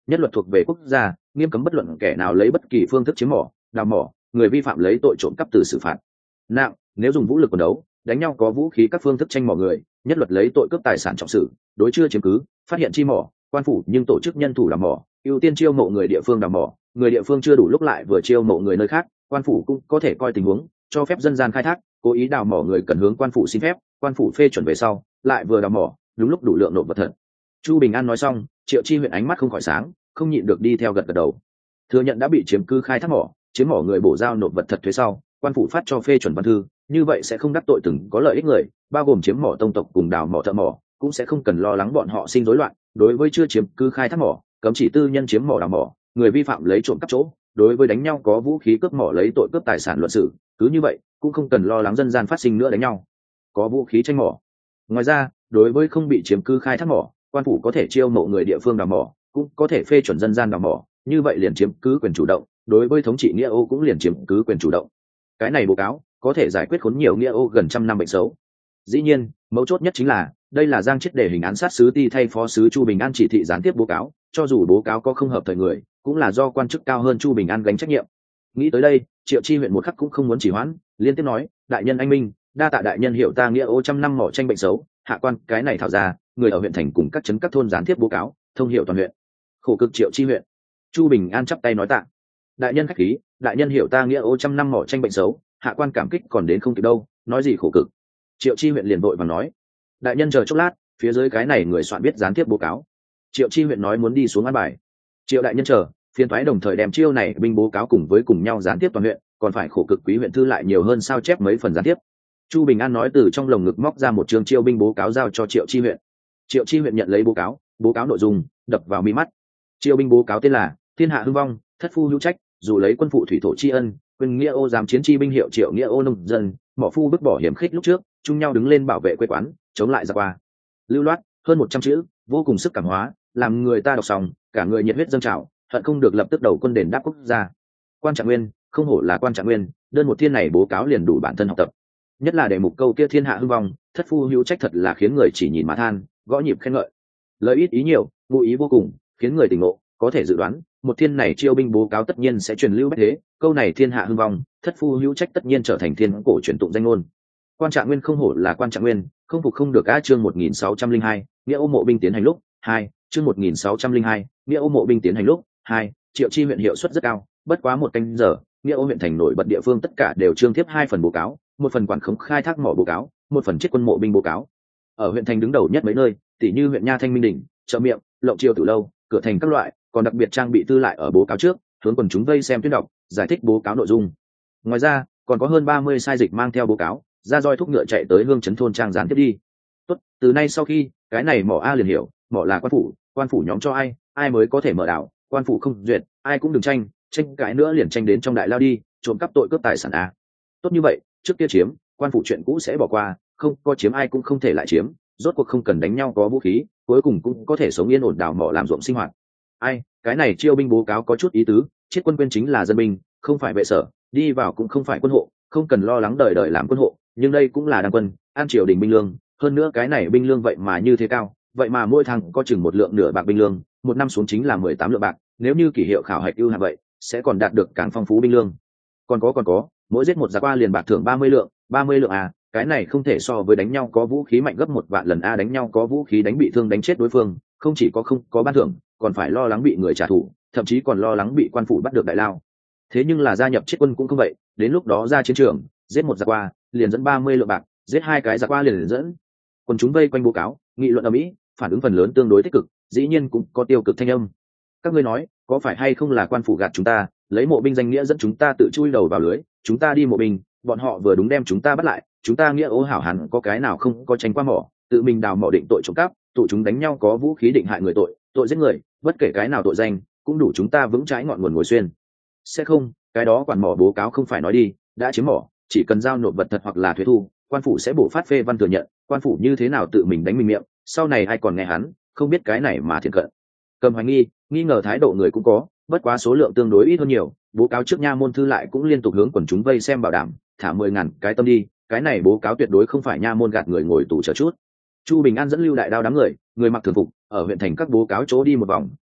nhất luật thuộc về quốc gia, nghiêm cấm bất luận kẻ nào lấy bất kỳ phương thức chiếm mỏ, đào mỏ, người vi phạm lấy tội trộm cắp từ xử phạt nặng. Nếu dùng vũ lực quần đấu, đánh nhau có vũ khí các phương thức tranh mỏ người, nhất luật lấy tội cướp tài sản trọng xử. Đối chưa chiếm cứ, phát hiện chi mỏ, quan phủ nhưng tổ chức nhân thủ đào mỏ, ưu tiên chiêu mộ người địa phương đào mỏ, người địa phương chưa đủ lúc lại vừa chiêu mộ người nơi khác, quan phủ cũng có thể coi tình huống cho phép dân gian khai thác, cố ý đào mỏ người cần hướng quan phủ xin phép, quan phủ phê chuẩn về sau lại vừa đào mỏ, đúng lúc đủ lượng nộp vật thật. Chu Bình An nói xong, Triệu Chi huyện ánh mắt không khỏi sáng, không nhịn được đi theo gật gật đầu. Thừa nhận đã bị chiếm cứ khai thác mỏ, chiếm mỏ người bổ giao nộp vật thật thuế sau, quan phủ phát cho phê chuẩn văn thư, như vậy sẽ không đắc tội từng có lợi ích người, bao gồm chiếm mỏ tông tộc cùng đào mỏ thợ mỏ, cũng sẽ không cần lo lắng bọn họ sinh rối loạn. Đối với chưa chiếm cứ khai thác mỏ, cấm chỉ tư nhân chiếm mỏ đào mỏ, người vi phạm lấy trộm cắp chỗ, đối với đánh nhau có vũ khí cướp mỏ lấy tội cướp tài sản luận xử, cứ như vậy cũng không cần lo lắng dân gian phát sinh nữa đánh nhau có vũ khí tranh mỏ. Ngoài ra, đối với không bị chiếm cứ khai thác mỏ, quan phủ có thể chiêu mộ người địa phương đào mỏ, cũng có thể phê chuẩn dân gian đào mỏ, như vậy liền chiếm cứ quyền chủ động, đối với thống trị nghĩa ô cũng liền chiếm cứ quyền chủ động. Cái này báo cáo có thể giải quyết khốn nhiều nghĩa ô gần trăm năm bệnh xấu. Dĩ nhiên, mấu chốt nhất chính là đây là Giang Chiết để hình án sát sứ Ti thay phó sứ Chu Bình An chỉ thị gián tiếp báo cáo, cho dù báo cáo có không hợp thời người, cũng là do quan chức cao hơn Chu Bình An gánh trách nhiệm. Nghĩ tới đây, Triệu Chi huyện một khắc cũng không muốn chỉ hoãn, liên tiếp nói: đại nhân anh minh, đa tạ đại nhân hiểu ta nghĩa ô trăm năm mỏ tranh bệnh xấu, hạ quan cái này thảo ra, người ở huyện thành cùng các trấn các thôn gián tiếp báo cáo, thông hiệu toàn huyện. Khổ cực Triệu Chi huyện. Chu Bình An chắp tay nói tạ. Đại nhân khách khí, đại nhân hiểu ta nghĩa ô trăm năm mỏ tranh bệnh xấu, hạ quan cảm kích còn đến không kịp đâu, nói gì khổ cực. Triệu Chi huyện liền vội vàng nói: đại nhân chờ chốc lát, phía dưới cái này người soạn biết gián tiếp báo cáo. Triệu Chi huyện nói muốn đi xuống an bài. Triệu đại nhân chờ, phiên thoái đồng thời đem chiêu này binh báo cáo cùng nhau gián tiếp toàn huyện, còn phải khổ cực quý huyện thư lại nhiều hơn sao chép mấy phần gián tiếp. Chu Bình An nói từ trong lồng ngực móc ra một chương chiêu binh báo cáo giao cho Triệu Chi huyện. Triệu Chi huyện nhận lấy báo cáo nội dung đập vào mi mắt. Chiêu binh báo cáo tên là thiên hạ hưng vong, thất phu hữu trách, dù lấy quân phụ thủy thổ tri ân, quyền nghĩa ô giám chiến chi binh hiệu Triệu nghĩa ô nông dân, mỏ phu vứt bỏ hiểm khích lúc trước, chung nhau đứng lên bảo vệ quê quán, chống lại giặc qua. Lưu loát, hơn 100 chữ, vô cùng sức cảm hóa, làm người ta đọc xong, cả người nhiệt huyết dâng trào, hận không được lập tức đầu quân đền đáp quốc gia. Quan Trạng Nguyên, không hổ là Quan Trạng Nguyên, đơn một thiên này báo cáo liền đủ bản thân học tập. Nhất là đề mục câu kia thiên hạ hưng vong, thất phu hữu trách thật là khiến người chỉ nhìn mà than, gõ nhịp khen ngợi. Lời ít ý nhiều, ngụ ý vô cùng, khiến người tỉnh ngộ, có thể dự đoán, một thiên này chiêu binh báo cáo tất nhiên sẽ truyền lưu bách thế, câu này thiên hạ hưng vong, thất phu hữu trách tất nhiên trở thành thiên cổ truyền tụng danh ngôn. Quan Trạng Nguyên không hổ là Quan Trạng Nguyên, không phục không được. Á chương 1602, nghĩa ô mộ binh tiến hành lúc 2, chương 1602, nghĩa ô mộ binh tiến hành lúc 2, Triệu Chi huyện hiệu suất rất cao, bất quá một canh giờ, nghĩa ô huyện thành nổi bật địa phương tất cả đều trương tiếp 2 phần báo cáo, một phần quản khống khai thác mỏ báo cáo, một phần chiết quân mộ binh báo cáo. Ở huyện thành đứng đầu nhất mấy nơi, tỷ như huyện Nha Thanh Minh đỉnh, chợ miệng, Lộng Chiêu Tử lâu, cửa thành các loại, còn đặc biệt trang bị tư lại ở báo cáo trước, hướng quần chúng vây xem tuyên đọc, giải thích báo cáo nội dung. Ngoài ra, còn có hơn 30 sai dịch mang theo báo cáo, ra roi thúc ngựa chạy tới hương trấn thôn trang gián tiếp đi. Tốt, từ nay sau khi, cái này mỏ A liền hiểu, mỏ là quan phủ nhóm cho ai mới có thể mở đảo, quan phủ không duyệt, ai cũng đừng tranh cãi nữa liền tranh đến trong đại lao đi, trộm cắp tội cướp tài sản A. Tốt như vậy, trước kia chiếm, quan phủ chuyện cũ sẽ bỏ qua, không có chiếm ai cũng không thể lại chiếm, rốt cuộc không cần đánh nhau có vũ khí, cuối cùng cũng có thể sống yên ổn đào mỏ làm ruộng sinh hoạt. Cái này chiêu binh báo cáo có chút ý tứ, chiết quân quên chính là dân binh, không phải vệ sở, đi vào cũng không phải quân hộ, không cần lo lắng đời đời làm quân hộ, nhưng đây cũng là đăng quân, an triều đình binh lương, hơn nữa cái này binh lương vậy mà như thế cao, vậy mà mỗi tháng có chừng 1 lượng nửa bạc binh lương, một năm xuống chính là 18 lượng bạc, nếu như kỷ hiệu khảo hạch ưu hạng vậy, sẽ còn đạt được càng phong phú binh lương. Còn có, mỗi giết một giặc qua liền bạc thưởng 30 lượng à, cái này không thể so với đánh nhau có vũ khí mạnh gấp 1 vạn lần a, đánh nhau có vũ khí đánh bị thương đánh chết đối phương, không chỉ có không có ban thưởng, còn phải lo lắng bị người trả thù, thậm chí còn lo lắng bị quan phủ bắt được đại lao. Thế nhưng là gia nhập chiết quân cũng không vậy, đến lúc đó ra chiến trường, giết một giặc qua, liền dẫn 30 lượng bạc, giết 2 cái giặc qua liền dẫn. Còn chúng vây quanh báo cáo, nghị luận ầm ĩ, phản ứng phần lớn tương đối tích cực, dĩ nhiên cũng có tiêu cực thanh âm. Các ngươi nói, có phải hay không là quan phủ gạt chúng ta, lấy mộ binh danh nghĩa dẫn chúng ta tự chui đầu vào lưới, chúng ta đi mộ binh, bọn họ vừa đúng đem chúng ta bắt lại, chúng ta nghĩa ố hảo hẳn có cái nào không có tranh qua mỏ, tự mình đào mỏ định tội trộm cắp, tụ chúng đánh nhau có vũ khí định hại người tội giết người, bất kể cái nào tội danh, cũng đủ chúng ta vững trái ngọn nguồn ngồi xuyên. Sẽ không, cái đó quản mỏ báo cáo không phải nói đi, đã chiếm mỏ, chỉ cần giao nộp vật thật hoặc là thuế thu, quan phủ sẽ bổ phát phê văn thừa nhận, quan phủ như thế nào tự mình đánh mình miệng, sau này ai còn nghe hắn, không biết cái này mà thiện cận. Cầm hoài nghi ngờ thái độ người cũng có, bất quá số lượng tương đối ít hơn nhiều, báo cáo trước nha môn thư lại cũng liên tục hướng quần chúng vây xem bảo đảm, thả 10.000 cái tâm đi, cái này báo cáo tuyệt đối không phải nha môn gạt người ngồi tù chờ chút. Chu Bình An dẫn Lưu Đại Đao đám người mặc thường phục, ở huyện thành các báo cáo chỗ đi một vòng,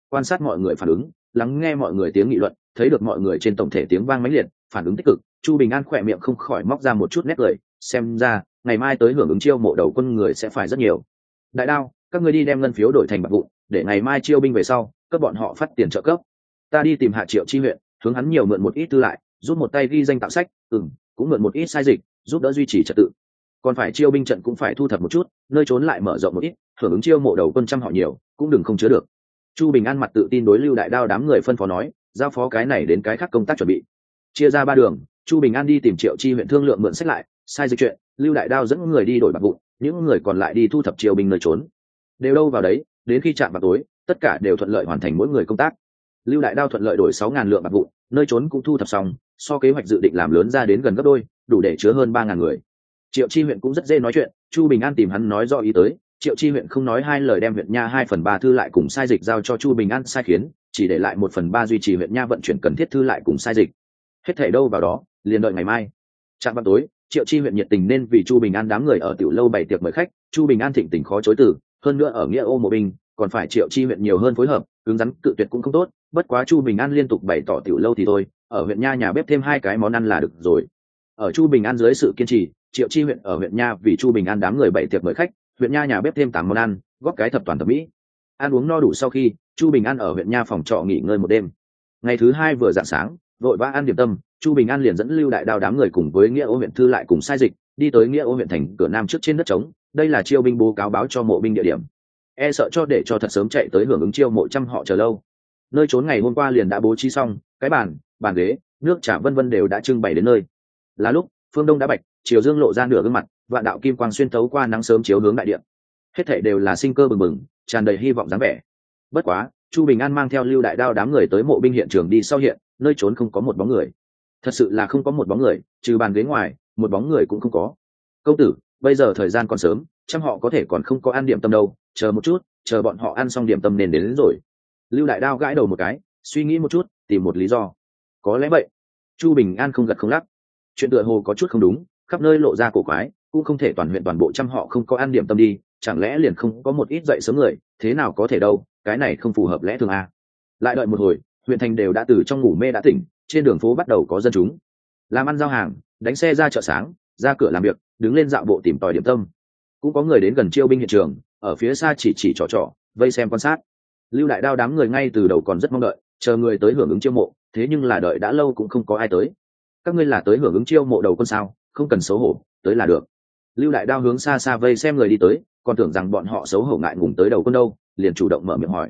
quan sát mọi người phản ứng, lắng nghe mọi người tiếng nghị luận, thấy được mọi người trên tổng thể tiếng vang mãnh liệt, phản ứng tích cực, Chu Bình An khỏe miệng không khỏi móc ra một chút nét cười, xem ra ngày mai tới hưởng ứng chiêu mộ đầu quân người sẽ phải rất nhiều. Đại đao, các ngươi đi đem ngân phiếu đổi thành bạc vụn, để ngày mai chiêu binh về sau cấp bọn họ phát tiền trợ cấp. Ta đi tìm Hạ Triệu chi huyện, hướng hắn nhiều mượn một ít tư lại, giúp một tay ghi danh tạo sách, cũng mượn một ít sai dịch, giúp đỡ duy trì trật tự. Còn phải chiêu binh trận cũng phải thu thập một chút, nơi trốn lại mở rộng một ít, hưởng ứng chiêu mộ đầu quân trăm họ nhiều, cũng đừng không chứa được. Chu Bình An mặt tự tin đối Lưu Đại Đao đám người phân phó nói, giao phó cái này đến cái khác công tác chuẩn bị. Chia ra ba đường, Chu Bình An đi tìm Triệu chi huyện thương lượng mượn sách lại, sai dịch chuyện, Lưu Đại Đao dẫn người đi đổi bạc vụn, những người còn lại đi thu thập chiêu binh nơi trốn. Đều đâu vào đấy, đến khi chạm vào tối, tất cả đều thuận lợi hoàn thành mỗi người công tác. Lưu Đại Đao thuận lợi đổi 6.000 lượng bạc vụn, nơi trốn cũng thu thập xong, so kế hoạch dự định làm lớn ra đến gần gấp đôi, đủ để chứa hơn 3.000 người. Triệu chi huyện cũng rất dễ nói chuyện, Chu Bình An tìm hắn nói rõ ý tới, Triệu chi huyện không nói hai lời đem huyện nha 2/3 thư lại cùng sai dịch giao cho Chu Bình An sai khiến, chỉ để lại 1/3 duy trì huyện nha vận chuyển cần thiết thư lại cùng sai dịch. Hết thảy đâu vào đó, liền đợi ngày mai. Chạm vào tối, Triệu chi huyện nhiệt tình nên vì Chu Bình An đám người ở tiểu lâu bày tiệc mời khách, Chu Bình An thịnh tình khó chối từ, hơn nữa ở nghĩa ô mộ binh, còn phải Triệu chi huyện nhiều hơn phối hợp, cứng rắn cự tuyệt cũng không tốt, bất quá Chu Bình An liên tục bày tỏ tiểu lâu thì thôi, ở huyện nha nhà bếp thêm 2 cái món ăn là được rồi. Ở Chu Bình An dưới sự kiên trì, Triệu chi huyện ở huyện nha vì Chu Bình An đám người bày tiệc mời khách, huyện nha nhà bếp thêm 8 món ăn, góp cái thập toàn thập mỹ. Ăn uống no đủ sau khi, Chu Bình An ở huyện nha phòng trọ nghỉ ngơi một đêm. Ngày thứ hai vừa rạng sáng, vội vã ăn điểm tâm, Chu Bình An liền dẫn Lưu Đại Đao đám người cùng với nghĩa ô huyện thư lại cùng sai dịch, đi tới nghĩa ô huyện thành cửa nam trước trên đất trống, đây là chiêu binh bố cáo báo cho mộ binh địa điểm. E sợ cho để cho thật sớm chạy tới hưởng ứng chiêu mộ trăm họ chờ lâu. Nơi trốn ngày hôm qua liền đã bố trí xong, cái bàn ghế, nước trà vân vân đều đã trưng bày đến nơi. Là lúc phương đông đã bạch, chiều dương lộ ra nửa gương mặt, vạn đạo kim quang xuyên thấu qua nắng sớm chiếu hướng đại điện. Hết thảy đều là sinh cơ bừng bừng, tràn đầy hy vọng dáng vẻ. Bất quá, Chu Bình An mang theo Lưu Đại Đao đám người tới mộ binh hiện trường đi sau hiện, nơi trốn không có một bóng người. Thật sự là không có một bóng người, trừ bàn ghế ngoài, một bóng người cũng không có. Công tử, bây giờ thời gian còn sớm, trăm họ có thể còn không có ăn điểm tâm đâu, chờ một chút, chờ bọn họ ăn xong điểm tâm nên đến rồi. Lưu Đại Đao gãi đầu một cái, suy nghĩ một chút, tìm một lý do. Có lẽ vậy. Chu Bình An không gật không lắc. Chuyện tựa hồ có chút không đúng, khắp nơi lộ ra cổ quái, cũng không thể toàn huyện toàn bộ trăm họ không có ăn điểm tâm đi, chẳng lẽ liền không có một ít dậy sớm người, thế nào có thể đâu, cái này không phù hợp lẽ thường à. Lại đợi một hồi, huyện thành đều đã từ trong ngủ mê đã tỉnh, trên đường phố bắt đầu có dân chúng làm ăn giao hàng, đánh xe ra chợ sáng, ra cửa làm việc, đứng lên dạo bộ tìm tòi điểm tâm. Cũng có người đến gần chiêu binh hiện trường, ở phía xa chỉ trò vây xem quan sát. Lưu Đại Đao đám người ngay từ đầu còn rất mong đợi, chờ người tới hưởng ứng chiêu mộ, thế nhưng là đợi đã lâu cũng không có ai tới. Các ngươi là tới hưởng ứng chiêu mộ đầu quân sao? Không cần xấu hổ, tới là được. Lưu Đại Đao hướng xa xa vây xem người đi tới, còn tưởng rằng bọn họ xấu hổ ngại ngùng tới đầu quân đâu, liền chủ động mở miệng hỏi.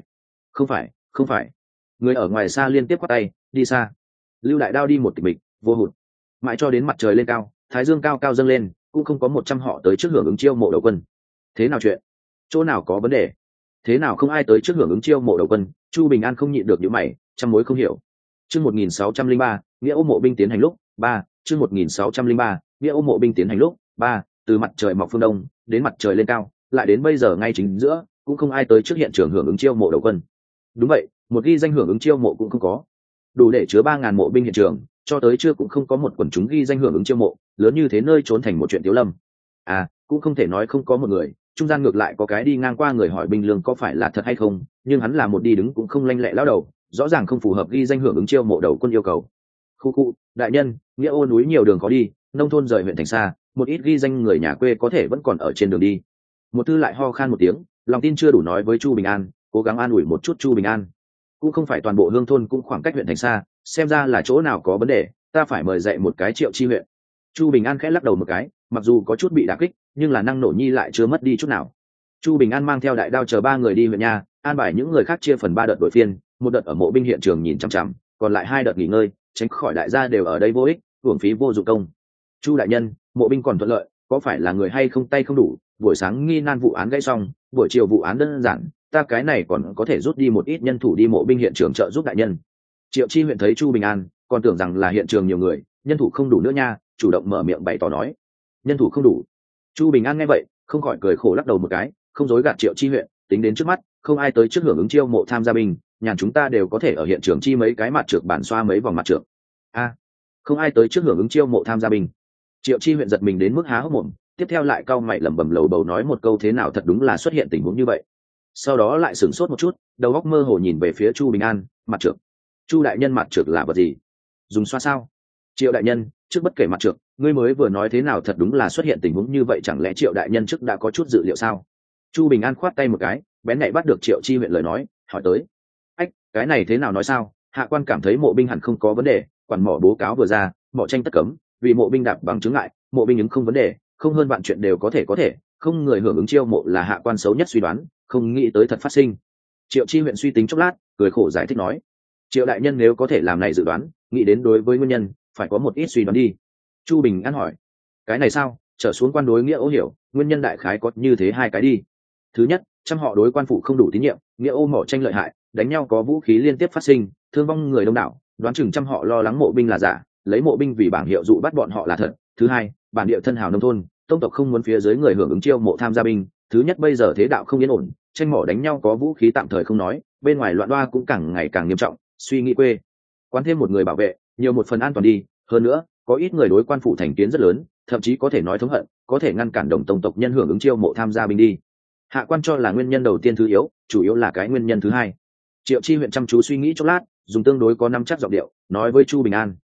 Không phải. Người ở ngoài xa liên tiếp quát tay, đi xa. Lưu Đại Đao đi một tịch mịch, vô hụt. Mãi cho đến mặt trời lên cao, thái dương cao cao dâng lên, cũng không có 100 họ tới trước hưởng ứng chiêu mộ đầu quân. Thế nào chuyện? Chỗ nào có vấn đề? Thế nào không ai tới trước hưởng ứng chiêu mộ đầu quân? Chu Bình An không nhịn được những mày, trăm mối không hiểu. Chương 1603, nghĩa ô mộ binh tiến hành lúc 3, chương 1603, nghĩa ô mộ binh tiến hành lúc 3, từ mặt trời mọc phương đông đến mặt trời lên cao, lại đến bây giờ ngay chính giữa, cũng không ai tới trước hiện trường hưởng ứng chiêu mộ đầu quân. Đúng vậy, một ghi danh hưởng ứng chiêu mộ cũng không có. Đủ để chứa 3.000 mộ binh hiện trường, cho tới chưa cũng không có một quần chúng ghi danh hưởng ứng chiêu mộ, lớn như thế nơi trốn thành một chuyện tiếu lâm. À, cũng không thể nói không có một người, trung gian ngược lại có cái đi ngang qua người hỏi binh lương có phải là thật hay không, nhưng hắn là một đi đứng cũng không lanh lẹ lão đầu, rõ ràng không phù hợp ghi danh hưởng ứng chiêu mộ đầu quân yêu cầu. Khu, đại nhân, nghĩa ô núi nhiều đường khó đi, nông thôn rời huyện thành xa, một ít ghi danh người nhà quê có thể vẫn còn ở trên đường đi. Một thư lại ho khan một tiếng, lòng tin chưa đủ nói với Chu Bình An, cố gắng an ủi một chút Chu Bình An. Cũng không phải toàn bộ hương thôn cũng khoảng cách huyện thành xa, xem ra là chỗ nào có vấn đề, ta phải mời dạy một cái Triệu chi huyện. Chu Bình An khẽ lắc đầu một cái, mặc dù có chút bị đả kích, nhưng là năng nổ nhi lại chưa mất đi chút nào. Chu Bình An mang theo Đại Đao chờ 3 người đi huyện nhà, an bài những người khác chia phần 3 đợt đội phiên, một đợt ở mộ binh hiện trường nhìn chằm chằm, còn lại 2 đợt nghỉ ngơi, tránh khỏi đại gia đều ở đây vô ích, uổng phí vô dụng công. Chu đại nhân, mộ binh còn thuận lợi, có phải là người hay không tay không đủ, buổi sáng nghi nan vụ án gãy xong, buổi chiều vụ án đơn giản, ta cái này còn có thể rút đi một ít nhân thủ đi mộ binh hiện trường trợ giúp đại nhân. Triệu chi huyện thấy Chu Bình An, còn tưởng rằng là hiện trường nhiều người, nhân thủ không đủ nữa nha, chủ động mở miệng bày tỏ nói. Nhân thủ không đủ. Chu Bình An nghe vậy, không khỏi cười khổ lắc đầu một cái, không dối gạt Triệu chi huyện, tính đến trước mắt, không ai tới trước hưởng ứng chiêu mộ tham gia binh, nhàn chúng ta đều có thể ở hiện trường chi mấy cái mặt trược bản xoa mấy vòng mặt trược. Không ai tới trước hưởng ứng chiêu mộ tham gia binh. Triệu chi huyện giật mình đến mức há hốc mồm, tiếp theo lại cau mày lẩm bẩm lầu bầu nói một câu thế nào thật đúng là xuất hiện tình huống như vậy. sau đó lại sửng sốt một chút, đầu óc mơ hồ nhìn về phía Chu Bình An. Mặt trược. Chu đại nhân, mặt trược là vật gì? Dùng xoa sao? Triệu đại nhân, trước bất kể mặt trược, ngươi mới vừa nói thế nào, thật đúng là xuất hiện tình huống như vậy, chẳng lẽ Triệu đại nhân trước đã có chút dự liệu sao? Chu Bình An khoát tay một cái, bén nhạy bắt được Triệu Chi huyện lời nói, hỏi tới. Ách, cái này thế nào nói sao? Hạ quan cảm thấy mộ binh hẳn không có vấn đề, quản mỏ bố cáo vừa ra, mỏ tranh tất cấm, vì mộ binh đạp bằng chứng ngại, mộ binh ứng không vấn đề, không hơn bạn chuyện đều có thể, không người hưởng ứng chiêu mộ là hạ quan xấu nhất suy đoán, không nghĩ tới thật phát sinh. Triệu Chi huyện suy tính chốc lát, cười khổ giải thích nói. Triệu đại nhân nếu có thể làm này dự đoán, nghĩ đến đối với nguyên nhân phải có một ít suy đoán đi. Chu Bình An hỏi. Cái này sao? Trở xuống quan đối nghĩa ô hiểu, nguyên nhân đại khái có như thế hai cái đi. Thứ nhất, trăm họ đối quan phủ không đủ tín nhiệm, nghĩa ô mỏ tranh lợi hại, đánh nhau có vũ khí liên tiếp phát sinh, thương vong người đông đảo, đoán chừng trăm họ lo lắng mộ binh là giả, lấy mộ binh vì bảng hiệu dụ bắt bọn họ là thật. Thứ hai, bản địa thân hào nông thôn, tông tộc không muốn phía dưới người hưởng ứng chiêu mộ tham gia binh. Thứ nhất, bây giờ thế đạo không yên ổn, tranh mỏ đánh nhau có vũ khí tạm thời không nói, bên ngoài loạn đoa cũng càng ngày càng nghiêm trọng, suy nghĩ quê quán thêm một người bảo vệ, nhiều một phần an toàn đi. Hơn nữa, có ít người đối quan phủ thành kiến rất lớn, thậm chí có thể nói thống hận, có thể ngăn cản đồng tông tộc nhân hưởng ứng chiêu mộ tham gia binh đi. Hạ quan cho là nguyên nhân đầu tiên thứ yếu, chủ yếu là cái nguyên nhân thứ hai. Triệu Chi huyện chăm chú suy nghĩ chốc lát, dùng tương đối có năm chắc giọng điệu nói với Chu Bình An.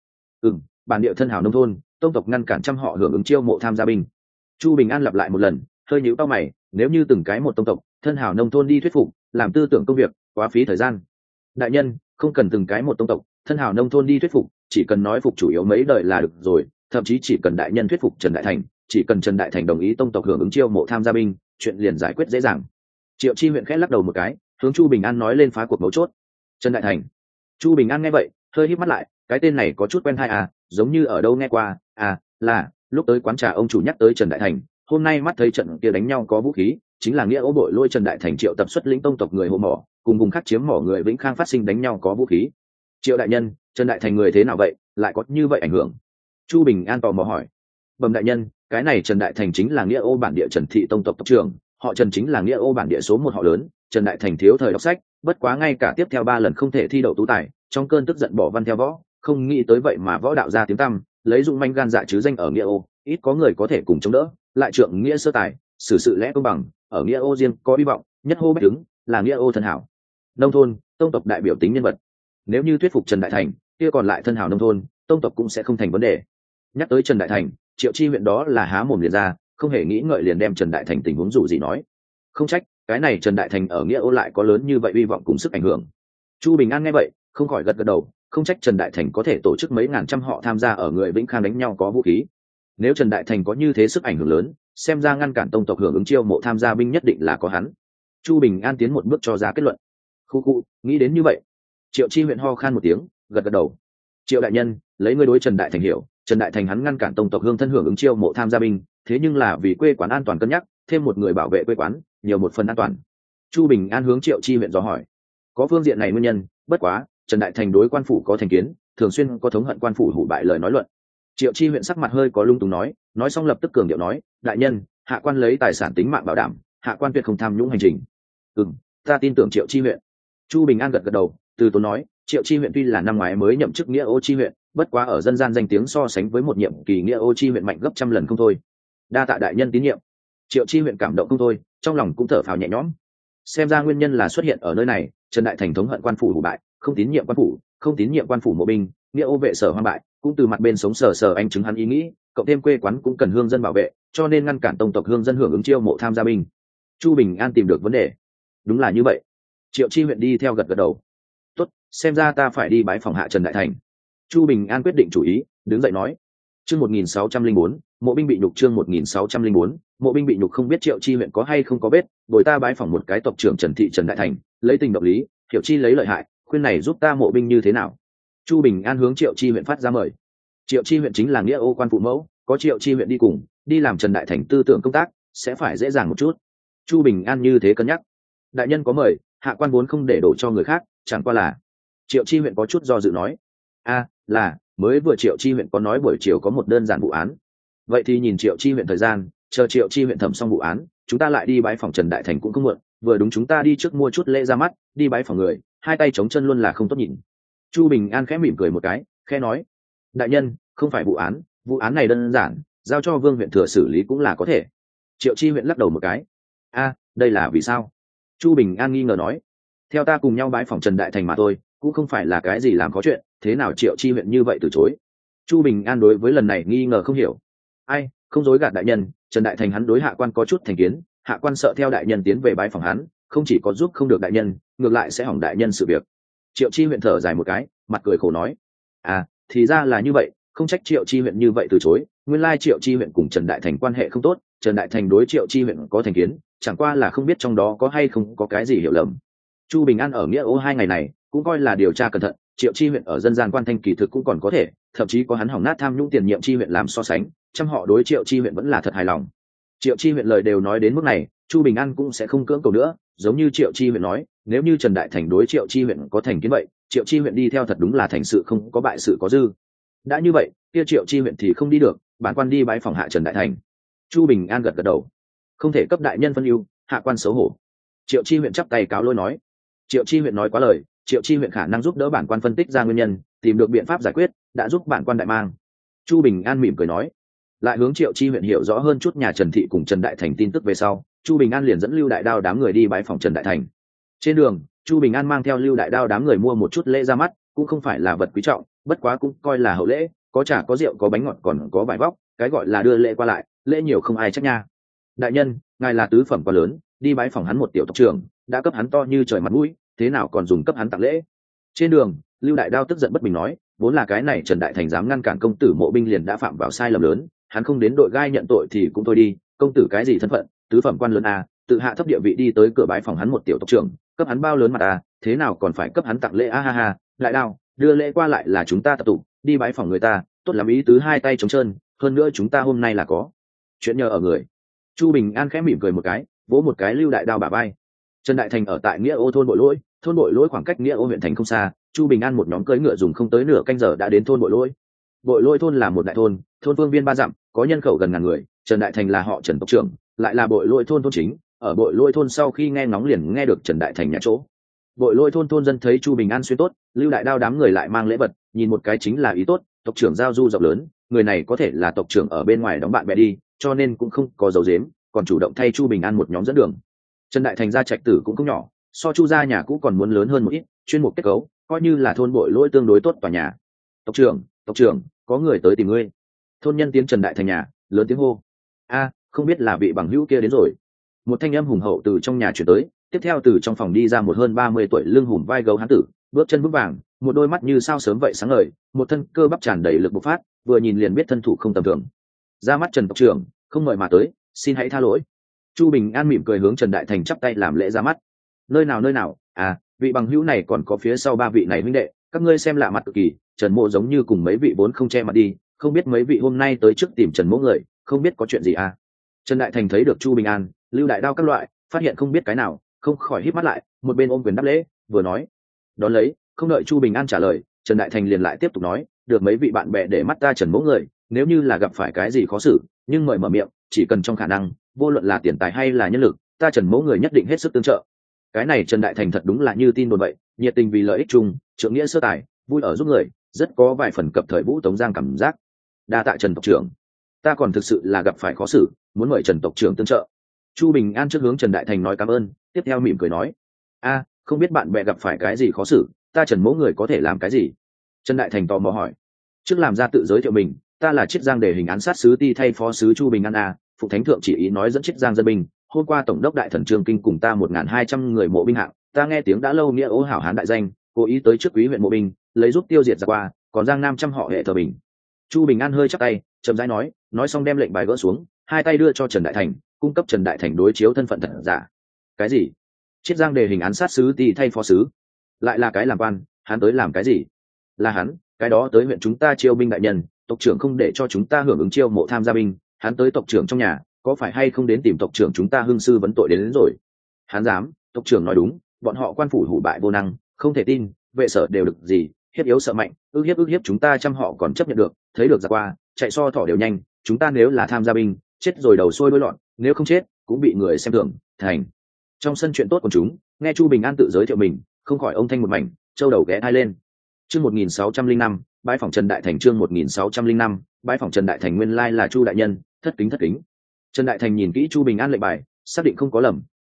Bản địa thân hảo nông thôn, tông tộc ngăn cản trăm họ hưởng ứng chiêu mộ tham gia binh. Chu Bình An lặp lại một lần, hơi nhíu cau mày, nếu như từng cái một tông tộc, thân hảo nông thôn đi thuyết phục, làm tư tưởng công việc, quá phí thời gian. Đại nhân, không cần từng cái một tông tộc, thân hảo nông thôn đi thuyết phục, chỉ cần nói phục chủ yếu mấy đời là được rồi, thậm chí chỉ cần đại nhân thuyết phục Trần Đại Thành, chỉ cần Trần Đại Thành đồng ý tông tộc hưởng ứng chiêu mộ tham gia binh, chuyện liền giải quyết dễ dàng. Triệu Chi huyện khẽ lắc đầu một cái, hướng Chu Bình An nói lên phá cuộc mấu chốt. Trần Đại Thành. Chu Bình An nghe vậy, hơi híp mắt lại, cái tên này có chút quen tai à, giống như ở đâu nghe qua. Là lúc tới quán trà ông chủ nhắc tới Trần Đại Thành, hôm nay mắt thấy trận kia đánh nhau có vũ khí, chính là nghĩa ố bội lôi Trần Đại Thành triệu tập xuất lĩnh tông tộc người hộ mỏ, cùng vùng khác chiếm mỏ người Vĩnh Khang phát sinh đánh nhau có vũ khí. Triệu đại nhân, Trần Đại Thành người thế nào vậy, lại có như vậy ảnh hưởng? Chu Bình An tò mò hỏi. Bẩm đại nhân, cái này Trần Đại Thành chính là nghĩa ô bản địa Trần thị tông tộc tộc trưởng, họ Trần chính là nghĩa ô bản địa số một họ lớn. Trần Đại Thành thiếu thời đọc sách, bất quá ngay cả tiếp theo 3 lần không thể thi đậu tú tài, trong cơn tức giận bỏ văn theo võ, không nghĩ tới vậy mà võ đạo ra tiếng tăm, lấy dụng manh gan dạ chứ danh ở nghĩa ô, ít có người có thể cùng chống đỡ, lại trượng nghĩa sơ tài, xử sự lẽ công bằng, ở nghĩa ô riêng có hy vọng, nhất hô bách đứng, là nghĩa ô thân hảo nông thôn, tông tộc đại biểu tính nhân vật. Nếu như thuyết phục Trần Đại Thành, kia còn lại thân hảo nông thôn, tông tộc cũng sẽ không thành vấn đề. Nhắc tới Trần Đại Thành, Triệu Chi huyện đó là há mồm liền ra, không hề nghĩ ngợi liền đem Trần Đại Thành tình huống dù gì nói. Không trách, cái này Trần Đại Thành ở nghĩa ô lại có lớn như vậy uy vọng cùng sức ảnh hưởng. Chu Bình An nghe vậy, không khỏi gật gật đầu, không trách Trần Đại Thành có thể tổ chức mấy ngàn trăm họ tham gia ở người Vĩnh Khang đánh nhau có vũ khí. Nếu Trần Đại Thành có như thế sức ảnh hưởng lớn, xem ra ngăn cản tông tộc hưởng ứng chiêu mộ tham gia binh nhất định là có hắn. Chu Bình An tiến một bước cho ra kết luận. Khu, nghĩ đến như vậy. Triệu Chi huyện ho khan một tiếng, gật gật đầu. Triệu đại nhân, lấy ngươi đối Trần Đại Thành hiểu, Trần Đại Thành hắn ngăn cản tông tộc hương thân hưởng ứng chiêu mộ tham gia binh, thế nhưng là vì quê quán an toàn cân nhắc, thêm một người bảo vệ quê quán, nhiều một phần an toàn. Chu Bình An hướng Triệu Chi huyện dò hỏi. Có phương diện này nguyên nhân, bất quá, Trần Đại Thành đối quan phủ có thành kiến, thường xuyên có thống hận quan phủ hủ bại lời nói luận. Triệu Chi huyện sắc mặt hơi có lung túng nói xong lập tức cường điệu nói, đại nhân, hạ quan lấy tài sản tính mạng bảo đảm, hạ quan tuyệt không tham nhũng hành trình. Ta tin tưởng Triệu Chi huyện. Chu Bình An gật gật đầu, từ tốn nói, Triệu Chi huyện tuy là năm ngoái mới nhậm chức nghĩa ô chi huyện, bất quá ở dân gian danh tiếng so sánh với một nhiệm kỳ nghĩa ô chi huyện mạnh gấp trăm lần không thôi. Đa tạ đại nhân tín nhiệm. Triệu Chi huyện cảm động không thôi, trong lòng cũng thở phào nhẹ nhõm. Xem ra nguyên nhân là xuất hiện ở nơi này, Trần Đại Thành thống hận quan phủ hủ bại, không tín nhiệm quan phủ mộ binh, nghĩa ô vệ sở hoang bại, cũng từ mặt bên sống sờ anh chứng hắn ý nghĩ, cộng thêm quê quán cũng cần hương dân bảo vệ, cho nên ngăn cản tông tộc hương dân hưởng ứng chiêu mộ tham gia binh. Chu Bình An tìm được vấn đề. Đúng là như vậy. Triệu Chi huyện đi theo gật gật đầu. Tốt, xem ra ta phải đi bái phòng hạ Trần Đại Thành. Chu Bình An quyết định chủ ý, đứng dậy nói. Chương 1604, mộ binh bị nhục. Chương 1604, mộ binh bị nhục. Không biết Triệu Chi huyện có hay không có biết, bồi ta bái phòng một cái tộc trưởng Trần thị Trần Đại Thành, lấy tình động lý, Triệu Chi lấy lợi hại, khuyên này giúp ta mộ binh như thế nào? Chu Bình An hướng Triệu Chi huyện phát ra mời. Triệu Chi huyện chính là nghĩa ô quan phụ mẫu, có Triệu Chi huyện đi cùng, đi làm Trần Đại Thành tư tưởng công tác, sẽ phải dễ dàng một chút. Chu Bình An như thế cân nhắc. Đại nhân có mời, hạ quan vốn không để đổ cho người khác, chẳng qua là. Triệu Chi huyện có chút do dự nói. Là, mới vừa Triệu Chi huyện có nói buổi chiều có một đơn giản vụ án. Vậy thì nhìn Triệu Chi huyện thời gian, chờ Triệu Chi huyện thẩm xong vụ án, chúng ta lại đi bái phòng Trần Đại Thành cũng không muộn, vừa đúng chúng ta đi trước mua chút lễ ra mắt, đi bái phòng người, hai tay chống chân luôn là không tốt nhìn. Chu Bình An khẽ mỉm cười một cái, khẽ nói. Đại nhân, không phải vụ án này đơn giản, giao cho Vương huyện thừa xử lý cũng là có thể. Triệu Chi huyện lắc đầu một cái. Đây là vì sao? Chu Bình An nghi ngờ nói. Theo ta cùng nhau bái phòng Trần Đại Thành mà thôi, cũng không phải là cái gì làm có chuyện, thế nào Triệu Chi huyện như vậy từ chối? Chu Bình An đối với lần này nghi ngờ không hiểu. Ai, không dối gạt đại nhân, Trần Đại Thành hắn đối hạ quan có chút thành kiến, hạ quan sợ theo đại nhân tiến về bái phòng hắn, không chỉ có giúp không được đại nhân, ngược lại sẽ hỏng đại nhân sự việc. Triệu Chi huyện thở dài một cái, mặt cười khổ nói. À, thì ra là như vậy, không trách Triệu Chi huyện như vậy từ chối, nguyên lai Triệu Chi huyện cùng Trần Đại Thành quan hệ không tốt, Trần Đại Thành đối Triệu Chi huyện có thành kiến, chẳng qua là không biết trong đó có hay không có cái gì hiểu lầm. Chu Bình An ở nghĩa ô 2 ngày này cũng coi là điều tra cẩn thận, Triệu Chi huyện ở dân gian quan thanh kỳ thực cũng còn có thể, thậm chí có hắn hỏng nát tham nhũng tiền nhiệm chi huyện làm so sánh, trăm họ đối Triệu Chi huyện vẫn là thật hài lòng. Triệu Chi huyện lời đều nói đến mức này, Chu Bình An cũng sẽ không cưỡng cầu nữa, giống như Triệu Chi huyện nói, nếu như Trần Đại Thành đối Triệu Chi huyện có thành kiến vậy, Triệu Chi huyện đi theo thật đúng là thành sự không có bại sự có dư. Đã như vậy, kia Triệu Chi huyện thì không đi được, bản quan đi bái phòng hạ Trần Đại Thành. Chu Bình An gật gật đầu, không thể cấp đại nhân phân ưu, hạ quan xấu hổ. Triệu Chi huyện chắp tay cáo lỗi nói. Triệu Chi huyện nói quá lời, Triệu Chi huyện khả năng giúp đỡ bản quan phân tích ra nguyên nhân, tìm được biện pháp giải quyết, đã giúp bản quan đại mang. Chu Bình An mỉm cười nói, lại hướng Triệu Chi huyện hiểu rõ hơn chút nhà Trần thị cùng Trần Đại Thành tin tức về sau, Chu Bình An liền dẫn Lưu Đại Đao đám người đi bái phòng Trần Đại Thành. Trên đường, Chu Bình An mang theo Lưu Đại Đao đám người mua một chút lễ ra mắt, cũng không phải là vật quý trọng, bất quá cũng coi là hậu lễ, có trà có rượu có bánh ngọt còn có vải vóc, cái gọi là đưa lễ qua lại, lễ nhiều không ai trách nha. Đại nhân, ngài là tứ phẩm quá lớn, đi bái phòng hắn một tiểu tộc trưởng, đã cấp hắn to như trời mặt mũi, thế nào còn dùng cấp hắn tặng lễ? Trên đường, Lưu Đại Đao tức giận bất bình nói, vốn là cái này Trần Đại Thành dám ngăn cản công tử mộ binh liền đã phạm vào sai lầm lớn, hắn không đến đội gai nhận tội thì cũng thôi đi, công tử cái gì thân phận, tứ phẩm quan lớn à, tự hạ thấp địa vị đi tới cửa bái phòng hắn một tiểu tộc trưởng, cấp hắn bao lớn mặt à, thế nào còn phải cấp hắn tặng lễ a ha ha. Đại Đao, đưa lễ qua lại là chúng ta tập tụ, đi bái phòng người ta, tốt lắm ý tứ hai tay trống trơn, hơn nữa chúng ta hôm nay là có chuyện nhờ ở người. Chu Bình An khẽ mỉm cười một cái, vỗ một cái Lưu Đại Đao bả vai. Trần Đại Thành ở tại nghĩa ô thôn thôn Bội Lỗi khoảng cách nghĩa ô huyện thành không xa, Chu Bình An một nhóm cưỡi ngựa dùng không tới nửa canh giờ đã đến thôn Bội Lỗi. Bội Lỗi thôn là một đại thôn phương viên 3 dặm, có nhân khẩu gần ngàn người, Trần Đại Thành là họ Trần tộc trưởng, lại là Bội Lỗi thôn chính, ở Bội Lỗi thôn sau khi nghe ngóng liền nghe được Trần Đại Thành nhà chỗ. Bội Lỗi thôn dân thấy Chu Bình An xuyên tốt, Lưu Đại Đao đám người lại mang lễ vật, nhìn một cái chính là ý tốt, tộc trưởng giao du rộng lớn, người này có thể là tộc trưởng ở bên ngoài đóng bạn bè đi, cho nên cũng không có dấu dếm, còn chủ động thay Chu Bình An một nhóm dẫn đường. Trần Đại Thành gia trạch tử cũng không nhỏ, so Chu gia nhà cũ còn muốn lớn hơn một ít, chuyên mục kết cấu, coi như là thôn Bội Lỗi tương đối tốt tòa nhà. Tộc trưởng, có người tới tìm ngươi. Thôn nhân tiến Trần Đại Thành nhà, lớn tiếng hô. A, không biết là vị bằng hữu kia đến rồi. Một thanh âm hùng hậu từ trong nhà chuyển tới, tiếp theo từ trong phòng đi ra một hơn 30 tuổi lưng hùm vai gấu hán tử, bước chân vững vàng, một đôi mắt như sao sớm vậy sáng ngời, một thân cơ bắp tràn đầy lực bộc phát, vừa nhìn liền biết thân thủ không tầm thường. Ra mắt Trần tộc trưởng, không mời mà tới, xin hãy tha lỗi. Chu Bình An mỉm cười hướng Trần Đại Thành chắp tay làm lễ ra mắt. Nơi nào, à, vị bằng hữu này còn có phía sau 3 vị này huynh đệ, các ngươi xem lạ mặt cực kỳ, Trần Mộ giống như cùng mấy vị vốn không che mặt đi, không biết mấy vị hôm nay tới trước tìm Trần Mộ người, không biết có chuyện gì à? Trần Đại Thành thấy được Chu Bình An, Lưu Đại Đao các loại, phát hiện không biết cái nào, không khỏi híp mắt lại, một bên ôm quyền đáp lễ, vừa nói. Đón lấy, không đợi Chu Bình An trả lời, Trần Đại Thành liền lại tiếp tục nói, được mấy vị bạn bè để mắt ta Trần Mộ người, nếu như là gặp phải cái gì khó xử, nhưng mời mở miệng, chỉ cần trong khả năng, vô luận là tiền tài hay là nhân lực, ta Trần Mộ người nhất định hết sức tương trợ. Cái này Trần Đại Thành thật đúng là như tin đồn vậy, nhiệt tình vì lợi ích chung, trượng nghĩa sơ tài, vui ở giúp người, rất có vài phần cập thời Vũ Tống Giang cảm giác. Đa tạ Trần tộc trưởng, ta còn thực sự là gặp phải khó xử, muốn mời Trần tộc trưởng tương trợ. Chu Bình An trước hướng Trần Đại Thành nói cảm ơn, tiếp theo mỉm cười nói, a, không biết bạn bè gặp phải cái gì khó xử, ta Trần Mỗ người có thể làm cái gì? Trần Đại Thành tò mò hỏi. Trước làm ra tự giới thiệu mình, ta là Chiết Giang để hình án sát sứ ti thay phó sứ Chu Bình An a, phụ thánh thượng chỉ ý nói dẫn Chiết Giang dân binh, hôm qua tổng đốc đại thần Trương Kinh cùng ta 1.200 người mộ binh hạng, ta nghe tiếng đã lâu nghĩa ố hảo hán đại danh, cố ý tới trước quý huyện mộ binh, lấy giúp tiêu diệt ra qua, còn Giang Nam trăm họ hệ thờ bình. Chu Bình An hơi chắp tay, chậm rãi nói xong đem lệnh bài gỡ xuống, hai tay đưa cho Trần Đại Thành, cung cấp Trần Đại Thành đối chiếu thân phận thật giả. Cái gì? Chiết Giang đề hình án sát sứ ti thay phó sứ, lại là cái làm quan, hắn tới làm cái gì? Là hắn, cái đó tới huyện chúng ta chiêu binh đại nhân, tộc trưởng không để cho chúng ta hưởng ứng chiêu mộ tham gia binh, hắn tới tộc trưởng trong nhà, có phải hay không đến tìm tộc trưởng chúng ta hưng sư vấn tội đến rồi? Hắn dám, tộc trưởng nói đúng, bọn họ quan phủ hủ bại vô năng, không thể tin, vệ sở đều được gì, hiếp yếu sợ mạnh, ức hiếp chúng ta trăm họ còn chấp nhận được, thấy được ra qua, chạy so thỏ đều nhanh, chúng ta nếu là tham gia binh, chết rồi đầu sôi đuôi lọn, nếu không chết, cũng bị người xem thường, thành. Trong sân chuyện tốt của chúng, nghe Chu Bình An tự giới thiệu mình, không khỏi ông thanh một mảnh, châu đầu ghé thai lên. Chương 1605, bái phỏng Trần Đại Thành, chương 1605, bái phỏng Trần Đại Thành, nguyên lai là Chu đại nhân, thất kính. Trần Đại Thành nhìn kỹ Chu Bình An lệnh bài, xác định không có lầm,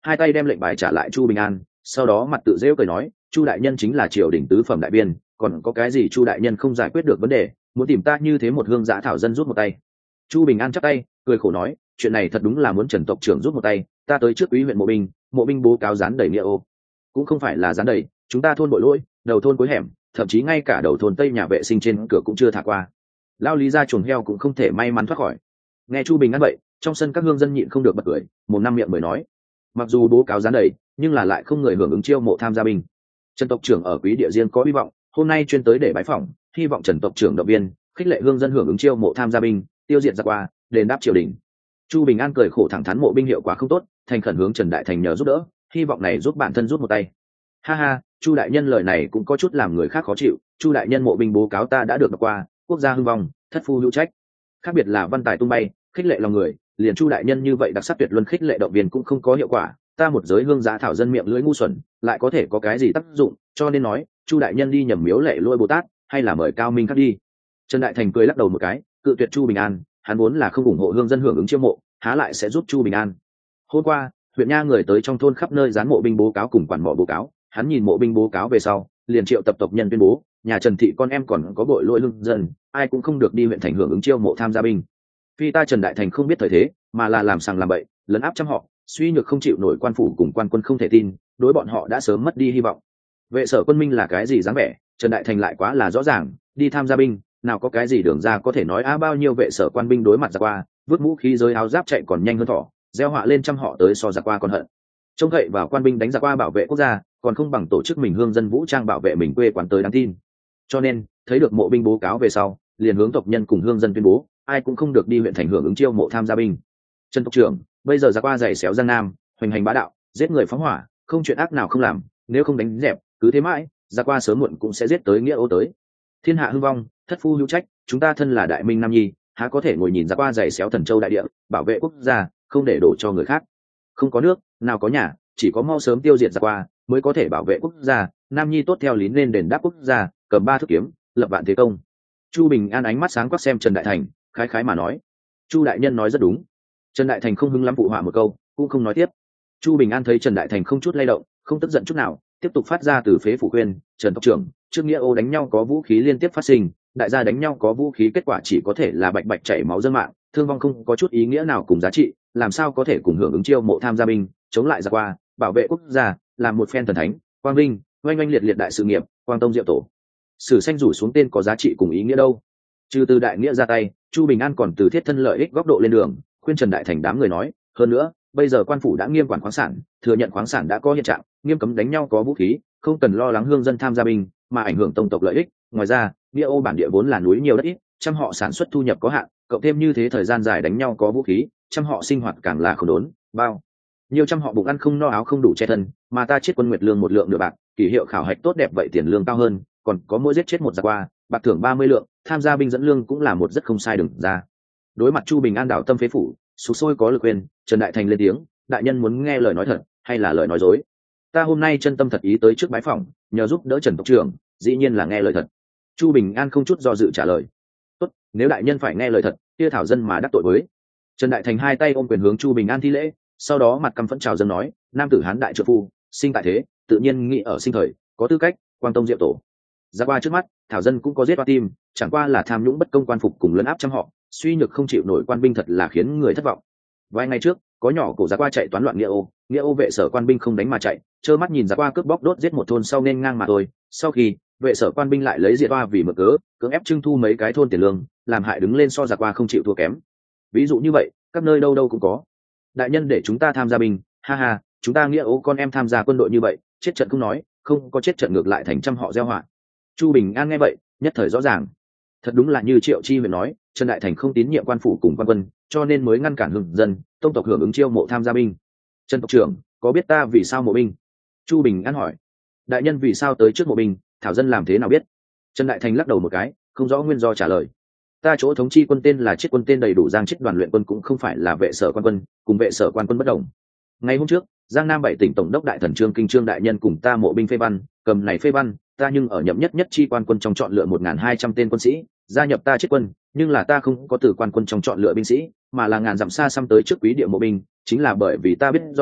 hai tay đem lệnh bài trả lại Chu Bình An, sau đó mặt tự rêu cười nói, Chu đại nhân chính là triều đình tứ phẩm đại biên, còn có cái gì Chu đại nhân không giải quyết được vấn đề, muốn tìm ta như thế một hương giã thảo dân rút một tay. Chu Bình An chắp tay cười khổ nói, chuyện này thật đúng là muốn Trần tộc trưởng rút một tay, ta tới trước quý huyện mộ binh bố cáo dán đầy nghĩa ô, cũng không phải là dán đầy, chúng ta thôn bội lỗi, đầu thôn cuối hẻm, thậm chí ngay cả đầu thôn tây nhà vệ sinh trên cửa cũng chưa thả qua. Lao lý ra chuồng heo cũng không thể may mắn thoát khỏi. Nghe Chu Bình An vậy, trong sân các hương dân nhịn không được bật cười, một năm miệng mới nói, mặc dù bố cáo dán đầy, nhưng là lại không người hưởng ứng chiêu mộ tham gia binh. Trần tộc trưởng ở quý địa riêng có hy vọng, hôm nay chuyên tới để bái phỏng, hy vọng Trần tộc trưởng động viên, khích lệ hương dân hưởng ứng chiêu mộ tham gia binh, tiêu diệt giặc qua, đền đáp triều đình. Chu Bình An cười khổ thẳng thắn mộ binh hiệu quả không tốt, thành khẩn hướng Trần Đại Thành nhờ giúp đỡ, hy vọng này giúp bản thân rút một tay. Ha ha, Chu đại nhân lời này cũng có chút làm người khác khó chịu. Chu đại nhân mộ binh bố cáo ta đã được đọc qua, quốc gia hưng vong, thất phu hữu trách. Khác biệt là văn tài tung bay, khích lệ lòng người, liền Chu đại nhân như vậy đặc sắc tuyệt luân khích lệ động viên cũng không có hiệu quả. Ta một giới hương giã thảo dân miệng lưỡi ngu xuẩn, lại có thể có cái gì tác dụng? Cho nên nói, Chu đại nhân đi nhầm miếu lệ lôi Bồ Tát, hay là mời Cao Minh khác đi. Trần Đại Thành cười lắc đầu một cái, cự tuyệt Chu Bình An, hắn vốn là không ủng hộ hương dân hưởng ứng chiêu mộ, há lại sẽ giúp Chu Bình An. Hôm qua, huyện nha người tới trong thôn khắp nơi dán mộ binh bố cáo cùng quản mỏ bố cáo, hắn nhìn mộ binh bố cáo về sau, liền triệu tập tộc nhân tuyên bố, nhà Trần thị con em còn có bội lỗi hương dân, ai cũng không được đi huyện thành hưởng ứng chiêu mộ tham gia binh. Phi ta Trần Đại Thành không biết thời thế, mà là làm sằng làm bậy, lấn áp trăm họ, suy nhược không chịu nổi quan phủ cùng quan quân không thể tin, đối bọn họ đã sớm mất đi hy vọng. Vệ sở quân minh là cái gì dáng vẻ, Trần Đại Thành lại quá là rõ ràng, đi tham gia binh, nào có cái gì đường ra có thể nói bao nhiêu vệ sở quan binh đối mặt giặc qua, vứt vũ khí giới áo giáp chạy còn nhanh hơn thỏ, gieo họa lên trăm họ tới so giặc qua còn hận. Trông cậy vào quan binh đánh giặc qua bảo vệ quốc gia, còn không bằng tổ chức mình hương dân vũ trang bảo vệ mình quê quán tới đáng tin. Cho nên, thấy được mộ binh bố cáo về sau, liền hướng tộc nhân cùng hương dân tuyên bố, ai cũng không được đi huyện thành hưởng ứng chiêu mộ tham gia binh. Trần tộc trưởng, bây giờ giặc qua giày xéo Giang Nam, hoành hành bá đạo, giết người phóng hỏa, không chuyện ác nào không làm, nếu không đánh dẹp, cứ thế mãi, giặc qua sớm muộn cũng sẽ giết tới nghĩa ô tới. Thiên hạ hưng vong, thất phu hữu trách, chúng ta thân là đại minh nam nhi, há có thể ngồi nhìn giặc qua giày xéo Thần Châu đại địa, bảo vệ quốc gia, không để đổ cho người khác. Không có nước, nào có nhà, chỉ có mau sớm tiêu diệt giặc qua, mới có thể bảo vệ quốc gia. Nam nhi tốt theo lý nên đền đáp quốc gia, cầm 3 thước kiếm, lập vạn thế công. Chu Bình An ánh mắt sáng quắc xem Trần Đại Thành, khái khái mà nói, Chu đại nhân nói rất đúng. Trần Đại Thành không hứng lắm phụ họa một câu, cũng không nói tiếp. Chu Bình An thấy Trần Đại Thành không chút lay động, không tức giận chút nào, tiếp tục phát ra từ phế phủ khuyên, Trần tộc trưởng, trước nghĩa ô đánh nhau có vũ khí liên tiếp phát sinh, đại gia đánh nhau có vũ khí kết quả chỉ có thể là bạch bạch chảy máu dân mạng, thương vong không có chút ý nghĩa nào cùng giá trị, làm sao có thể cùng hưởng ứng chiêu mộ tham gia binh, chống lại giặc qua, bảo vệ quốc gia, làm một phen thần thánh, quang vinh, oanh oanh liệt liệt đại sự nghiệp, quang tông diệu tổ. Sử sanh rủ xuống tên có giá trị cùng ý nghĩa đâu? Trừ từ đại nghĩa ra tay, Chu Bình An còn từ thiết thân lợi ích góc độ lên đường, khuyên Trần Đại Thành đám người nói, hơn nữa, bây giờ quan phủ đã nghiêm quản khoáng sản, thừa nhận khoáng sản đã có hiện trạng, nghiêm cấm đánh nhau có vũ khí, không cần lo lắng hương dân tham gia binh mà ảnh hưởng tông tộc lợi ích. Ngoài ra, nghĩa ô bản địa vốn là núi nhiều đất ít, trăm họ sản xuất thu nhập có hạn, cộng thêm như thế thời gian dài đánh nhau có vũ khí, trăm họ sinh hoạt càng là khổ đốn, bao nhiều trăm họ bụng ăn không no áo không đủ che thân, mà ta chết quân nguyệt lương 1 lượng nửa bạc, kỷ hiệu khảo hạch tốt đẹp vậy tiền lương cao hơn, còn có mỗi giết chết một giặc qua, bạc thưởng 30 lượng, tham gia binh dẫn lương cũng là một rất không sai đừng ra. Đối mặt Chu Bình An đảo tâm phế phủ, sục sôi có lực quyền, Trần Đại Thành lên tiếng, đại nhân muốn nghe lời nói thật hay là lời nói dối? Ta hôm nay chân tâm thật ý tới trước bái phỏng, nhờ giúp đỡ Trần tộc trưởng, dĩ nhiên là nghe lời thật. Chu Bình An không chút do dự trả lời. Tốt, nếu đại nhân phải nghe lời thật, kia thảo dân mà đắc tội với. Trần Đại Thành hai tay ôm quyền hướng Chu Bình An thi lễ, sau đó mặt căm phẫn chào dân nói, nam tử hán đại trợ phu, sinh tại thế, tự nhiên nghĩ ở sinh thời, có tư cách, quang tông diệu tổ. Ra qua trước mắt, thảo dân cũng có giết oa tim, chẳng qua là tham nhũng bất công quan phục cùng lấn áp trăm họ, suy nhược không chịu nổi quan binh thật là khiến người thất vọng. Vài ngày trước, có nhỏ cổ ra qua chạy toán loạn nghĩa ô vệ sở quan binh không đánh mà chạy, trơ mắt nhìn ra qua cướp bóc đốt giết một thôn sau nên ngang mà thôi. Sau khi vệ sở quan binh lại lấy diệt oa vì mực cớ, cưỡng ép trưng thu mấy cái thôn tiền lương, làm hại đứng lên so giặc qua không chịu thua kém. Ví dụ như vậy, các nơi đâu đâu cũng có. Đại nhân để chúng ta tham gia binh, ha ha, chúng ta nghĩa ô con em tham gia quân đội như vậy, chết trận không nói, không có chết trận ngược lại thành trăm họ gieo họa. Chu Bình An nghe vậy, nhất thời rõ ràng. Thật đúng là như Triệu Chi huyền nói, Trần Đại Thành không tín nhiệm quan phủ cùng quan quân, cho nên mới ngăn cản hưởng dân, tông tộc hưởng ứng chiêu mộ tham gia binh. Trần tộc trưởng, có biết ta vì sao mộ binh? Chu Bình An hỏi. Đại nhân vì sao tới trước mộ binh, thảo dân làm thế nào biết? Trần Đại Thành lắc đầu một cái, không rõ nguyên do trả lời. Ta chỗ thống chi quân tên là chiết quân tên đầy đủ Giang Chiết đoàn luyện quân cũng không phải là vệ sở quan quân, cùng vệ sở quan quân bất đồng. Ngày hôm trước, Giang Nam 7 tỉnh tổng đốc đại thần Trương Kinh Trương đại nhân cùng ta mộ binh phê văn, cầm này phê văn, ta nhưng ở nhậm nhất chi quan quân trong chọn lựa 1.200 tên quân sĩ, gia nhập ta chiết quân, nhưng là ta không có từ quan quân trong chọn lựa binh sĩ, mà là ngàn dặm xa xăm tới trước quý địa mộ binh, chính là bởi vì ta biết rõ,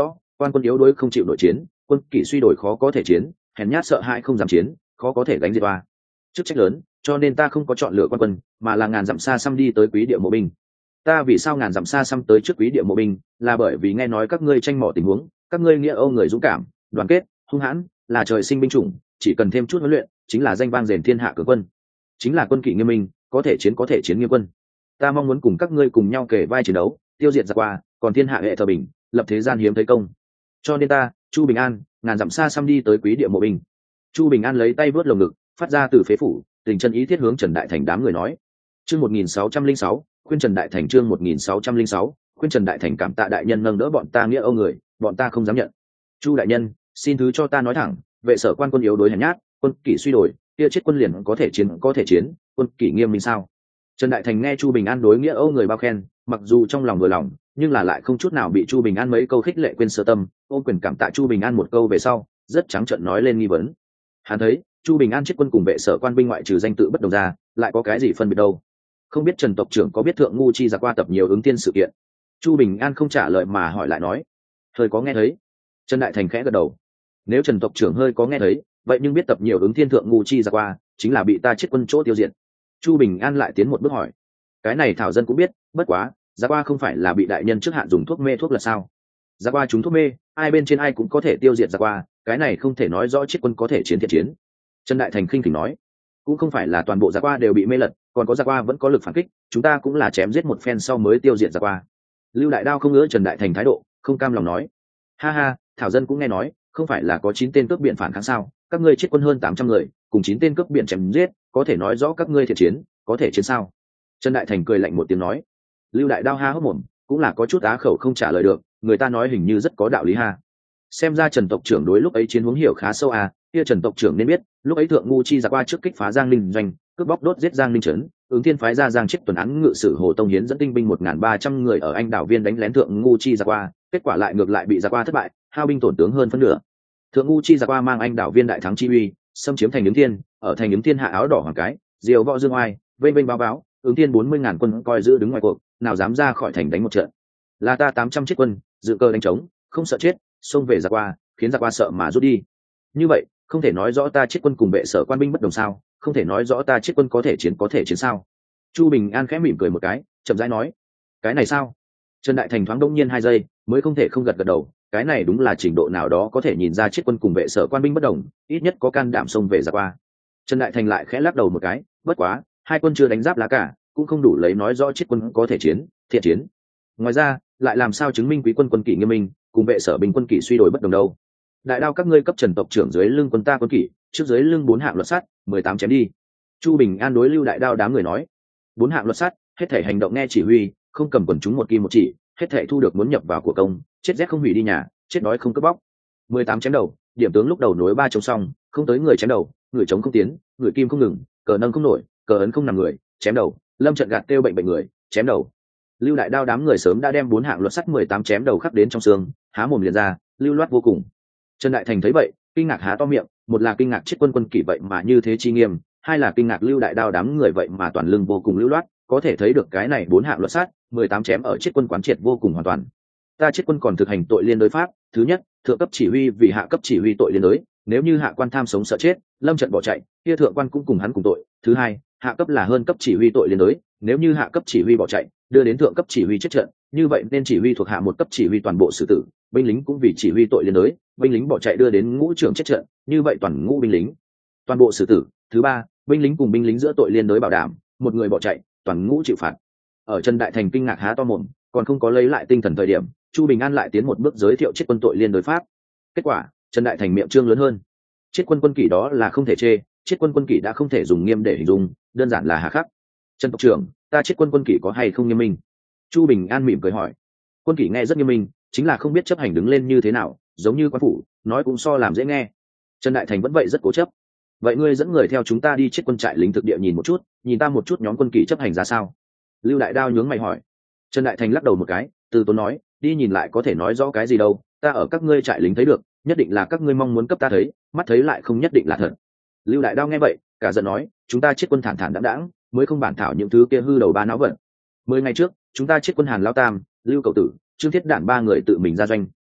quan quân yếu đuối không chịu nội chiến, quân kỷ suy đổi khó có thể chiến, hèn nhát sợ hãi không dám chiến, khó có thể gánh diệt oa. Chức trách lớn, cho nên ta không có chọn lựa quan quân, mà là ngàn dặm xa xăm đi tới Quý Địa mộ binh. Ta vì sao ngàn dặm xa xăm tới trước Quý Địa mộ binh, là bởi vì nghe nói các ngươi tranh mỏ tình huống, các ngươi nghĩa âu người dũng cảm, đoàn kết, hung hãn, là trời sinh binh chủng, chỉ cần thêm chút huấn luyện, chính là danh vang rền thiên hạ cường quân, chính là quân kỷ nghiêm minh, có thể chiến nghiêm quân. Ta mong muốn cùng các ngươi cùng nhau kề vai chiến đấu, tiêu diệt giặc qua, còn thiên hạ hệ thờ bình, lập thế gian hiếm thấy công. Cho nên ta, Chu Bình An, ngàn dặm xa xăm đi tới Quý Địa mộ binh. Chu Bình An lấy tay vớt lồng ngực, phát ra từ phế phủ, tình chân ý thiết hướng Trần Đại Thành đám người nói. Chương 1606, khuyên Trần Đại Thành chương 1606, khuyên Trần Đại Thành cảm tạ đại nhân nâng đỡ bọn ta nghĩa âu người, bọn ta không dám nhận. Chu đại nhân, xin thứ cho ta nói thẳng, vệ sở quan quân yếu đối hèn nhát, quân kỷ suy đổi, kia chết quân liền có thể chiến, quân kỷ nghiêm minh sao? Trần Đại Thành nghe Chu Bình An đối nghĩa âu người bao khen, mặc dù trong lòng vừa lòng, nhưng là lại không chút nào bị Chu Bình An mấy câu khích lệ quên sơ tâm, ôm quyền cảm tạ Chu Bình An một câu về sau, rất trắng trợn nói lên nghi vấn. Hắn thấy, Chu Bình An chết quân cùng vệ sở quan binh ngoại trừ danh tự bất đồng ra, lại có cái gì phân biệt đâu? Không biết Trần tộc trưởng có biết thượng ngu chi giặc qua tập nhiều ứng tiên sự kiện? Chu Bình An không trả lời mà hỏi lại nói, hơi có nghe thấy. Trần Đại Thành khẽ gật đầu. Nếu Trần tộc trưởng hơi có nghe thấy, vậy nhưng biết tập nhiều ứng thiên thượng ngu chi giặc qua, chính là bị ta chết quân chỗ tiêu diệt. Chu Bình An lại tiến một bước hỏi, cái này thảo dân cũng biết, bất quá giặc qua không phải là bị đại nhân trước hạn dùng thuốc mê thuốc là sao? Giặc qua chúng thuốc mê, ai bên trên ai cũng có thể tiêu diệt giặc qua, cái này không thể nói rõ chết quân có thể chiến thiện chiến. Trần Đại Thành khinh khỉnh nói, cũng không phải là toàn bộ giặc qua đều bị mê lật, còn có giặc qua vẫn có lực phản kích, chúng ta cũng là chém giết một phen sau mới tiêu diệt giặc qua. Lưu Đại Đao không ngỡ Trần Đại Thành thái độ, không cam lòng nói, ha ha, thảo dân cũng nghe nói, không phải là có 9 tên cướp biển phản kháng sao? Các ngươi chết quân hơn 800 người, cùng 9 tên cướp biển chém giết, có thể nói rõ các ngươi thiện chiến, có thể chiến sao? Trần Đại Thành cười lạnh một tiếng nói. Lưu Đại Đao ha hốc mồm, cũng là có chút á khẩu không trả lời được, người ta nói hình như rất có đạo lý ha. Xem ra Trần tộc trưởng đối lúc ấy chiến hướng hiểu khá sâu à, kia Trần tộc trưởng nên biết, lúc ấy thượng ngu chi giặc qua trước kích phá Giang Ninh doanh, cướp bóc đốt giết Giang Ninh trấn, ứng thiên phái ra Giang chết tuần án ngự sử Hồ Tông Hiến dẫn tinh binh 1300 người ở Anh đảo viên đánh lén thượng ngu chi giặc qua, kết quả lại ngược lại bị giặc qua thất bại, hao binh tổn tướng hơn phân nửa. Thượng ngu chi giặc qua mang Anh đảo viên đại thắng chi uy, xâm chiếm thành ứng thiên, ở thành ứng thiên hạ áo đỏ hoàng cái, diều võ dương oai, vênh vênh báo báo, ứng thiên 40.000 quân coi giữ đứng ngoài cuộc, nào dám ra khỏi thành đánh một trận. Là ta 800 chiếc quân, dự cơ đánh trống, không sợ chết, xông về giặc qua, khiến giặc qua sợ mà rút đi. Như vậy, không thể nói rõ ta chết quân cùng vệ sở quan binh bất đồng sao? Không thể nói rõ ta chết quân có thể chiến sao? Chu Bình An khẽ mỉm cười một cái, chậm rãi nói, cái này sao? Trần Đại Thành thoáng đông nhiên 2 giây, mới không thể không gật gật đầu, cái này đúng là trình độ nào đó có thể nhìn ra chết quân cùng vệ sở quan binh bất đồng, ít nhất có can đảm xông về giặc qua. Trần Đại Thành lại khẽ lắc đầu một cái, bất quá, hai quân chưa đánh giáp lá cả, cũng không đủ lấy nói rõ chết quân có thể thiện chiến. Ngoài ra, lại làm sao chứng minh quý quân quân kỷ nghiêm minh, cùng vệ sở binh quân kỷ suy đổi bất đồng đâu? Đại đao các ngươi cấp Trần tộc trưởng dưới lưng quân ta quân kỷ, trước dưới lưng 4 hạng luật sắt, 18 chém đi. Chu Bình An đối Lưu Đại Đao đám người nói, 4 hạng luật sắt, hết thể hành động nghe chỉ huy, không cầm quần chúng một kim một chỉ, hết thể thu được muốn nhập vào của công, chết rét không hủy đi nhà, chết đói không cướp bóc. 18 chém đầu, điểm tướng lúc đầu nối 3 chống xong, không tới người chém đầu, người chống không tiến, người kim không ngừng, cờ nâng không nổi, cờ ấn không nằm người, chém đầu, lâm trận gạt tiêu bệnh người, chém đầu. Lưu Đại Đao đám người sớm đã đem 4 hạng luật sắt 18 chém đầu khắc đến trong xương, há mồm liền ra, lưu loát vô cùng. Trần Đại Thành thấy vậy, kinh ngạc há to miệng, một là kinh ngạc chết quân quân kỷ vậy mà như thế chi nghiêm, hai là kinh ngạc Lưu Đại Đao đám người vậy mà toàn lưng vô cùng lưu loát, có thể thấy được cái này 4 hạng luật sát, 18 chém ở chết quân quán triệt vô cùng hoàn toàn. Ta chết quân còn thực hành tội liên đối pháp, thứ nhất, thượng cấp chỉ huy vì hạ cấp chỉ huy tội liên đối, nếu như hạ quan tham sống sợ chết, lâm trận bỏ chạy, kia thượng quan cũng cùng hắn cùng tội. Thứ hai, hạ cấp là hơn cấp chỉ huy tội liên đối, nếu như hạ cấp chỉ huy bỏ chạy, đưa đến thượng cấp chỉ huy chết trận, như vậy nên chỉ huy thuộc hạ một cấp chỉ huy toàn bộ xử tử, binh lính cũng vì chỉ huy tội liên đối, binh lính bỏ chạy đưa đến ngũ trưởng chết trận, như vậy toàn ngũ binh lính toàn bộ xử tử. Thứ ba, binh lính cùng binh lính giữa tội liên đối bảo đảm, một người bỏ chạy, toàn ngũ chịu phạt. Ở Trần Đại Thành kinh ngạc há to mồm, còn không có lấy lại tinh thần thời điểm, Chu Bình An lại tiến một bước giới thiệu chết quân tội liên đối pháp. Kết quả, Trần Đại Thành miệng trương lớn hơn. Chết quân quân kỷ đó là không thể chê, chết quân quân kỷ đã không thể dùng nghiêm để hình dung, đơn giản là hà khắc. Trần tộc trưởng, ta chết quân quân kỷ có hay không nghiêm minh? Chu Bình An mỉm cười hỏi. Quân kỷ nghe rất nghiêm minh, chính là không biết chấp hành đứng lên như thế nào, giống như quan phủ, nói cũng so làm dễ nghe. Trần Đại Thành vẫn vậy rất cố chấp. Vậy ngươi dẫn người theo chúng ta đi chết quân trại lính thực địa nhìn một chút, nhìn ta một chút nhóm quân kỷ chấp hành ra sao? Lưu Đại Đao nhướng mày hỏi. Trần Đại Thành lắc đầu một cái, từ tốn nói, đi nhìn lại có thể nói rõ cái gì đâu, ta ở các ngươi trại lính thấy được, nhất định là các ngươi mong muốn cấp ta thấy, mắt thấy lại không nhất định là thật. Lưu Đại Đao nghe vậy, cả giận nói, chúng ta chết quân thản thản đãng đãng, mới không bản thảo những thứ kia hư đầu ba não vận. 10 ngày trước, chúng ta chết quân Hàn Lao Tam, Lưu Cầu Tử, Trương Thiết Đản 3 người tự mình ra doanh,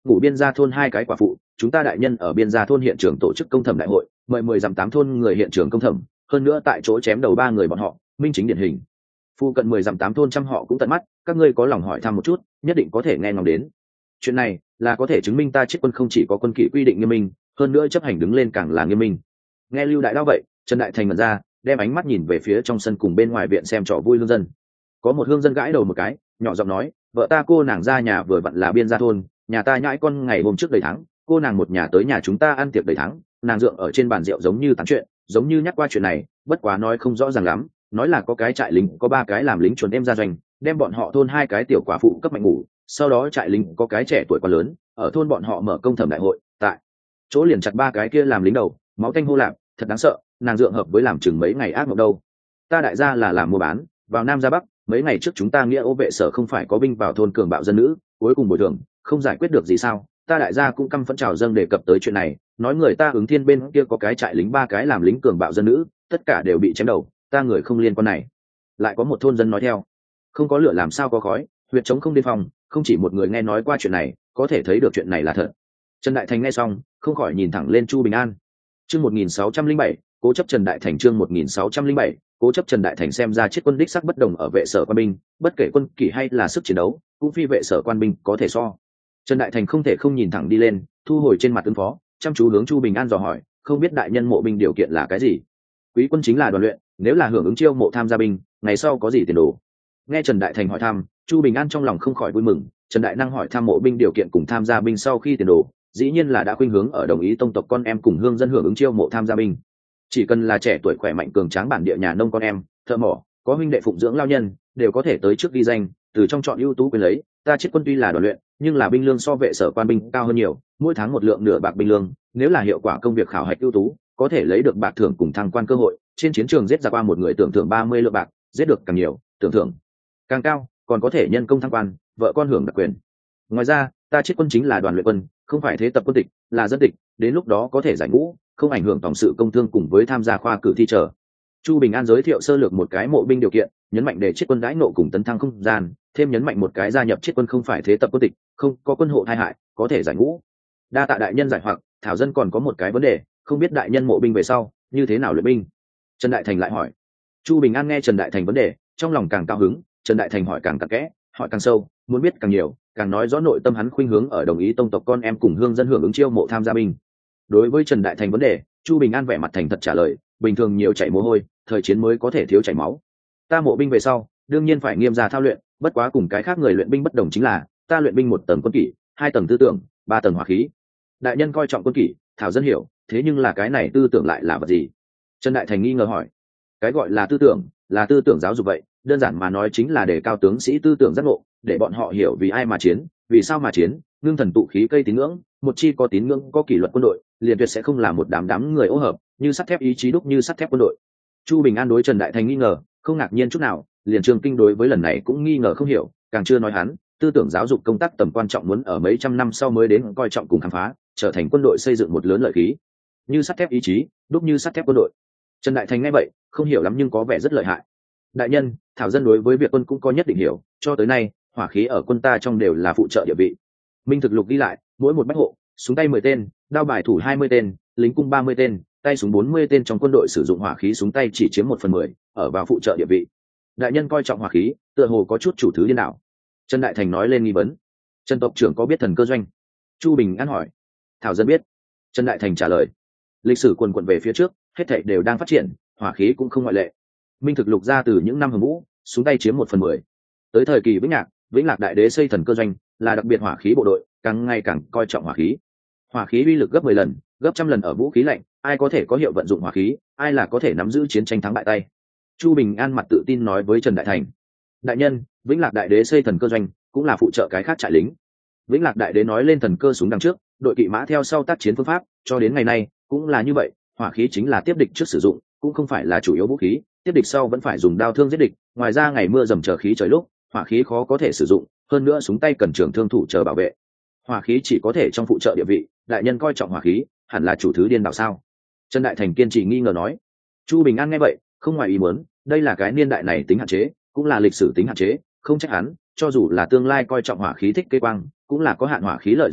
ngủ biên gia thôn 2 cái quả phụ, chúng ta đại nhân ở biên gia thôn hiện trường tổ chức công thẩm đại hội, mời 10 dặm 8 thôn người hiện trường công thẩm, hơn nữa tại chỗ chém đầu 3 người bọn họ, minh chính điển hình. Phu cận 10 dặm 8 thôn trăm họ cũng tận mắt, các ngươi có lòng hỏi thăm một chút, nhất định có thể nghe ngóng đến. Chuyện này là có thể chứng minh ta Chiết Quân không chỉ có quân kỷ quy định nghiêm minh, hơn nữa chấp hành đứng lên càng là nghiêm minh. Nghe Lưu Đại Đao vậy, Trần Đại Thành mở ra, đem ánh mắt nhìn về phía trong sân cùng bên ngoài viện xem trò vui hương dân. Có một hương dân gãi đầu một cái, nhỏ giọng nói, vợ ta cô nàng ra nhà vừa vặn là biên gia thôn, nhà ta nhãi con ngày hôm trước đầy tháng, cô nàng một nhà tới nhà chúng ta ăn tiệc đầy tháng, nàng dượng ở trên bàn rượu giống như tán chuyện, giống như nhắc qua chuyện này, bất quá nói không rõ ràng lắm, nói là có cái trại lính có 3 cái làm lính chuẩn đem ra doanh, đem bọn họ thôn 2 cái tiểu quả phụ cấp mạnh ngủ, sau đó trại lính có cái trẻ tuổi quá lớn, ở thôn bọn họ mở công thẩm đại hội, tại chỗ liền chặt 3 cái kia làm lính đầu, máu tanh hô lạp, thật đáng sợ, nàng dượng hợp với làm chừng mấy ngày ác mộng đâu. Ta đại gia là làm mua bán, vào Nam ra Bắc, mấy ngày trước chúng ta nghĩa ô vệ sở không phải có binh vào thôn cường bạo dân nữ, cuối cùng bồi thường không giải quyết được gì sao, ta đại gia cũng căm phẫn trào dâng đề cập tới chuyện này, nói người ta Ứng Thiên bên kia có cái trại lính 3 cái làm lính cường bạo dân nữ, tất cả đều bị chém đầu, ta người không liên quan này. Lại có một thôn dân nói theo, không có lửa làm sao có khói, huyệt chống không đề phòng, không chỉ một người nghe nói qua chuyện này, có thể thấy được chuyện này là thật. Trần Đại Thành nghe xong, không khỏi nhìn thẳng lên Chu Bình An. Chương 1607, cố chấp Trần Đại Thành chương 1607, cố chấp Trần Đại Thành xem ra Chiết Quân đích sắc bất đồng ở vệ sở quan binh, bất kể quân kỷ hay là sức chiến đấu, cũng phi vệ sở quan binh có thể so. Trần Đại Thành không thể không nhìn thẳng đi lên, thu hồi trên mặt ứng phó, chăm chú hướng Chu Bình An dò hỏi, không biết đại nhân mộ binh điều kiện là cái gì? Quý quân chính là đoàn luyện, nếu là hưởng ứng chiêu mộ tham gia binh, ngày sau có gì tiền đồ? Nghe Trần Đại Thành hỏi thăm, Chu Bình An trong lòng không khỏi vui mừng, Trần Đại năng hỏi thăm mộ binh điều kiện cùng tham gia binh sau khi tiền đồ, dĩ nhiên là đã khuynh hướng ở đồng ý tông tộc con em cùng hương dân hưởng ứng chiêu mộ tham gia binh. Chỉ cần là trẻ tuổi khỏe mạnh cường tráng bản địa nhà nông con em, thợ mỏ, có huynh đệ phụng dưỡng lao nhân, đều có thể tới trước ghi danh, từ trong chọn ưu tú quyền lấy. Ta Chiết Quân tuy là đoàn luyện, nhưng là binh lương so vệ sở quan binh cao hơn nhiều, mỗi tháng 1 lượng nửa bạc binh lương, nếu là hiệu quả công việc khảo hạch ưu tú, có thể lấy được bạc thưởng cùng thăng quan cơ hội. Trên chiến trường giết ra qua một người tưởng thưởng 30 lượng bạc, giết được càng nhiều, tưởng thưởng càng cao, còn có thể nhân công thăng quan, vợ con hưởng đặc quyền. Ngoài ra, ta Chiết Quân chính là đoàn luyện quân, không phải thế tập quân tịch, là dân tịch, đến lúc đó có thể giải ngũ, không ảnh hưởng tổng sự công thương cùng với tham gia khoa cử thi trở. Chu Bình An giới thiệu sơ lược một cái mộ binh điều kiện, nhấn mạnh để Chiết Quân đãi nộ cùng tấn thăng không gian, thêm nhấn mạnh một cái gia nhập Chiết Quân không phải thế tập quân tịch, không có quân hộ tai hại, có thể giải ngũ. Đa tạ đại nhân giải hoặc, thảo dân còn có một cái vấn đề, không biết đại nhân mộ binh về sau như thế nào luyện binh? Trần Đại Thành lại hỏi. Chu Bình An nghe Trần Đại Thành vấn đề, trong lòng càng cao hứng, Trần Đại Thành hỏi càng cặn kẽ, hỏi càng sâu, muốn biết càng nhiều, càng nói rõ nội tâm hắn khuynh hướng ở đồng ý tông tộc con em cùng hương dân hưởng ứng chiêu mộ tham gia binh. Đối với Trần Đại Thành vấn đề, Chu Bình An vẻ mặt thành thật trả lời, bình thường nhiều chảy mồ hôi, thời chiến mới có thể thiếu chảy máu. Ta mộ binh về sau, đương nhiên phải nghiêm gia thao luyện, bất quá cùng cái khác người luyện binh bất đồng chính là, ta luyện binh 1 tầng quân kỷ, 2 tầng tư tưởng, 3 tầng hỏa khí. Đại nhân coi trọng quân kỷ, thảo dân hiểu, thế nhưng là cái này tư tưởng lại là vật gì? Trần Đại Thành nghi ngờ hỏi. Cái gọi là tư tưởng giáo dục vậy, đơn giản mà nói chính là để cao tướng sĩ tư tưởng giác ngộ, để bọn họ hiểu vì ai mà chiến, vì sao mà chiến, ngưng thần tụ khí cây tín ngưỡng, một chi có tín ngưỡng có kỷ luật quân đội, liền tuyệt sẽ không là một đám người ô hợp, như sắt thép ý chí đúc như sắt thép quân đội. Chu Bình An đối Trần Đại Thành nghi ngờ, không ngạc nhiên chút nào, liền Trường Kinh đối với lần này cũng nghi ngờ không hiểu, càng chưa nói hắn, tư tưởng giáo dục công tác tầm quan trọng muốn ở mấy trăm năm sau mới đến coi trọng cùng khám phá, trở thành quân đội xây dựng một lớn lợi khí. Như sắt thép ý chí, đúc như sắt thép quân đội. Trần Đại Thành nghe vậy, không hiểu lắm nhưng có vẻ rất lợi hại. Đại nhân, thảo dân đối với việc quân cũng có nhất định hiểu, cho tới nay, hỏa khí ở quân ta trong đều là phụ trợ địa vị. Minh thực lục ghi lại, mỗi một bách hộ, súng tay 10 tên, đao bài thủ 20 tên, lính cung 30 tên, tay súng 40 tên trong quân đội sử dụng hỏa khí súng tay chỉ chiếm 1/10, ở vào phụ trợ địa vị. Đại nhân coi trọng hỏa khí, tựa hồ có chút chủ thứ điên đảo. Trần Đại Thành nói lên nghi vấn. Trần tộc trưởng có biết thần cơ doanh? Chu Bình An hỏi. Thảo dân biết. Trần Đại Thành trả lời. Lịch sử quần quận về phía trước, hết thảy đều đang phát triển, hỏa khí cũng không ngoại lệ. Minh thực lục ra từ những năm Hồng Vũ, súng tay chiếm 1/10. Tới thời kỳ Vĩnh Lạc đại đế xây thần cơ doanh, là đặc biệt hỏa khí bộ đội, càng ngày càng coi trọng hỏa khí. Hỏa khí uy lực gấp 10 lần, gấp trăm lần ở vũ khí lạnh, ai có thể có hiệu vận dụng hỏa khí, ai là có thể nắm giữ chiến tranh thắng bại tay. Chu Bình An mặt tự tin nói với Trần Đại Thành. Đại nhân, Vĩnh Lạc đại đế xây thần cơ doanh, cũng là phụ trợ cái khác trại lính. Vĩnh Lạc đại đế nói lên thần cơ súng đằng trước, đội kỵ mã theo sau tác chiến phương pháp, cho đến ngày nay cũng là như vậy, hỏa khí chính là tiếp địch trước sử dụng, cũng không phải là chủ yếu vũ khí, tiếp địch sau vẫn phải dùng đao thương giết địch, ngoài ra ngày mưa dầm chờ khí trời lúc, hỏa khí khó có thể sử dụng, hơn nữa súng tay cần trường thương thủ chờ bảo vệ. Hỏa khí chỉ có thể trong phụ trợ địa vị, đại nhân coi trọng hỏa khí, hẳn là chủ thứ điên đảo sao? Trần Đại Thành kiên trì nghi ngờ nói. Chu Bình An nghe vậy, không ngoài ý muốn, đây là cái niên đại này tính hạn chế, cũng là lịch sử tính hạn chế, không trách hắn, cho dù là tương lai coi trọng hỏa khí thích kế quang, cũng là có hạn hỏa khí lợi dụng luận,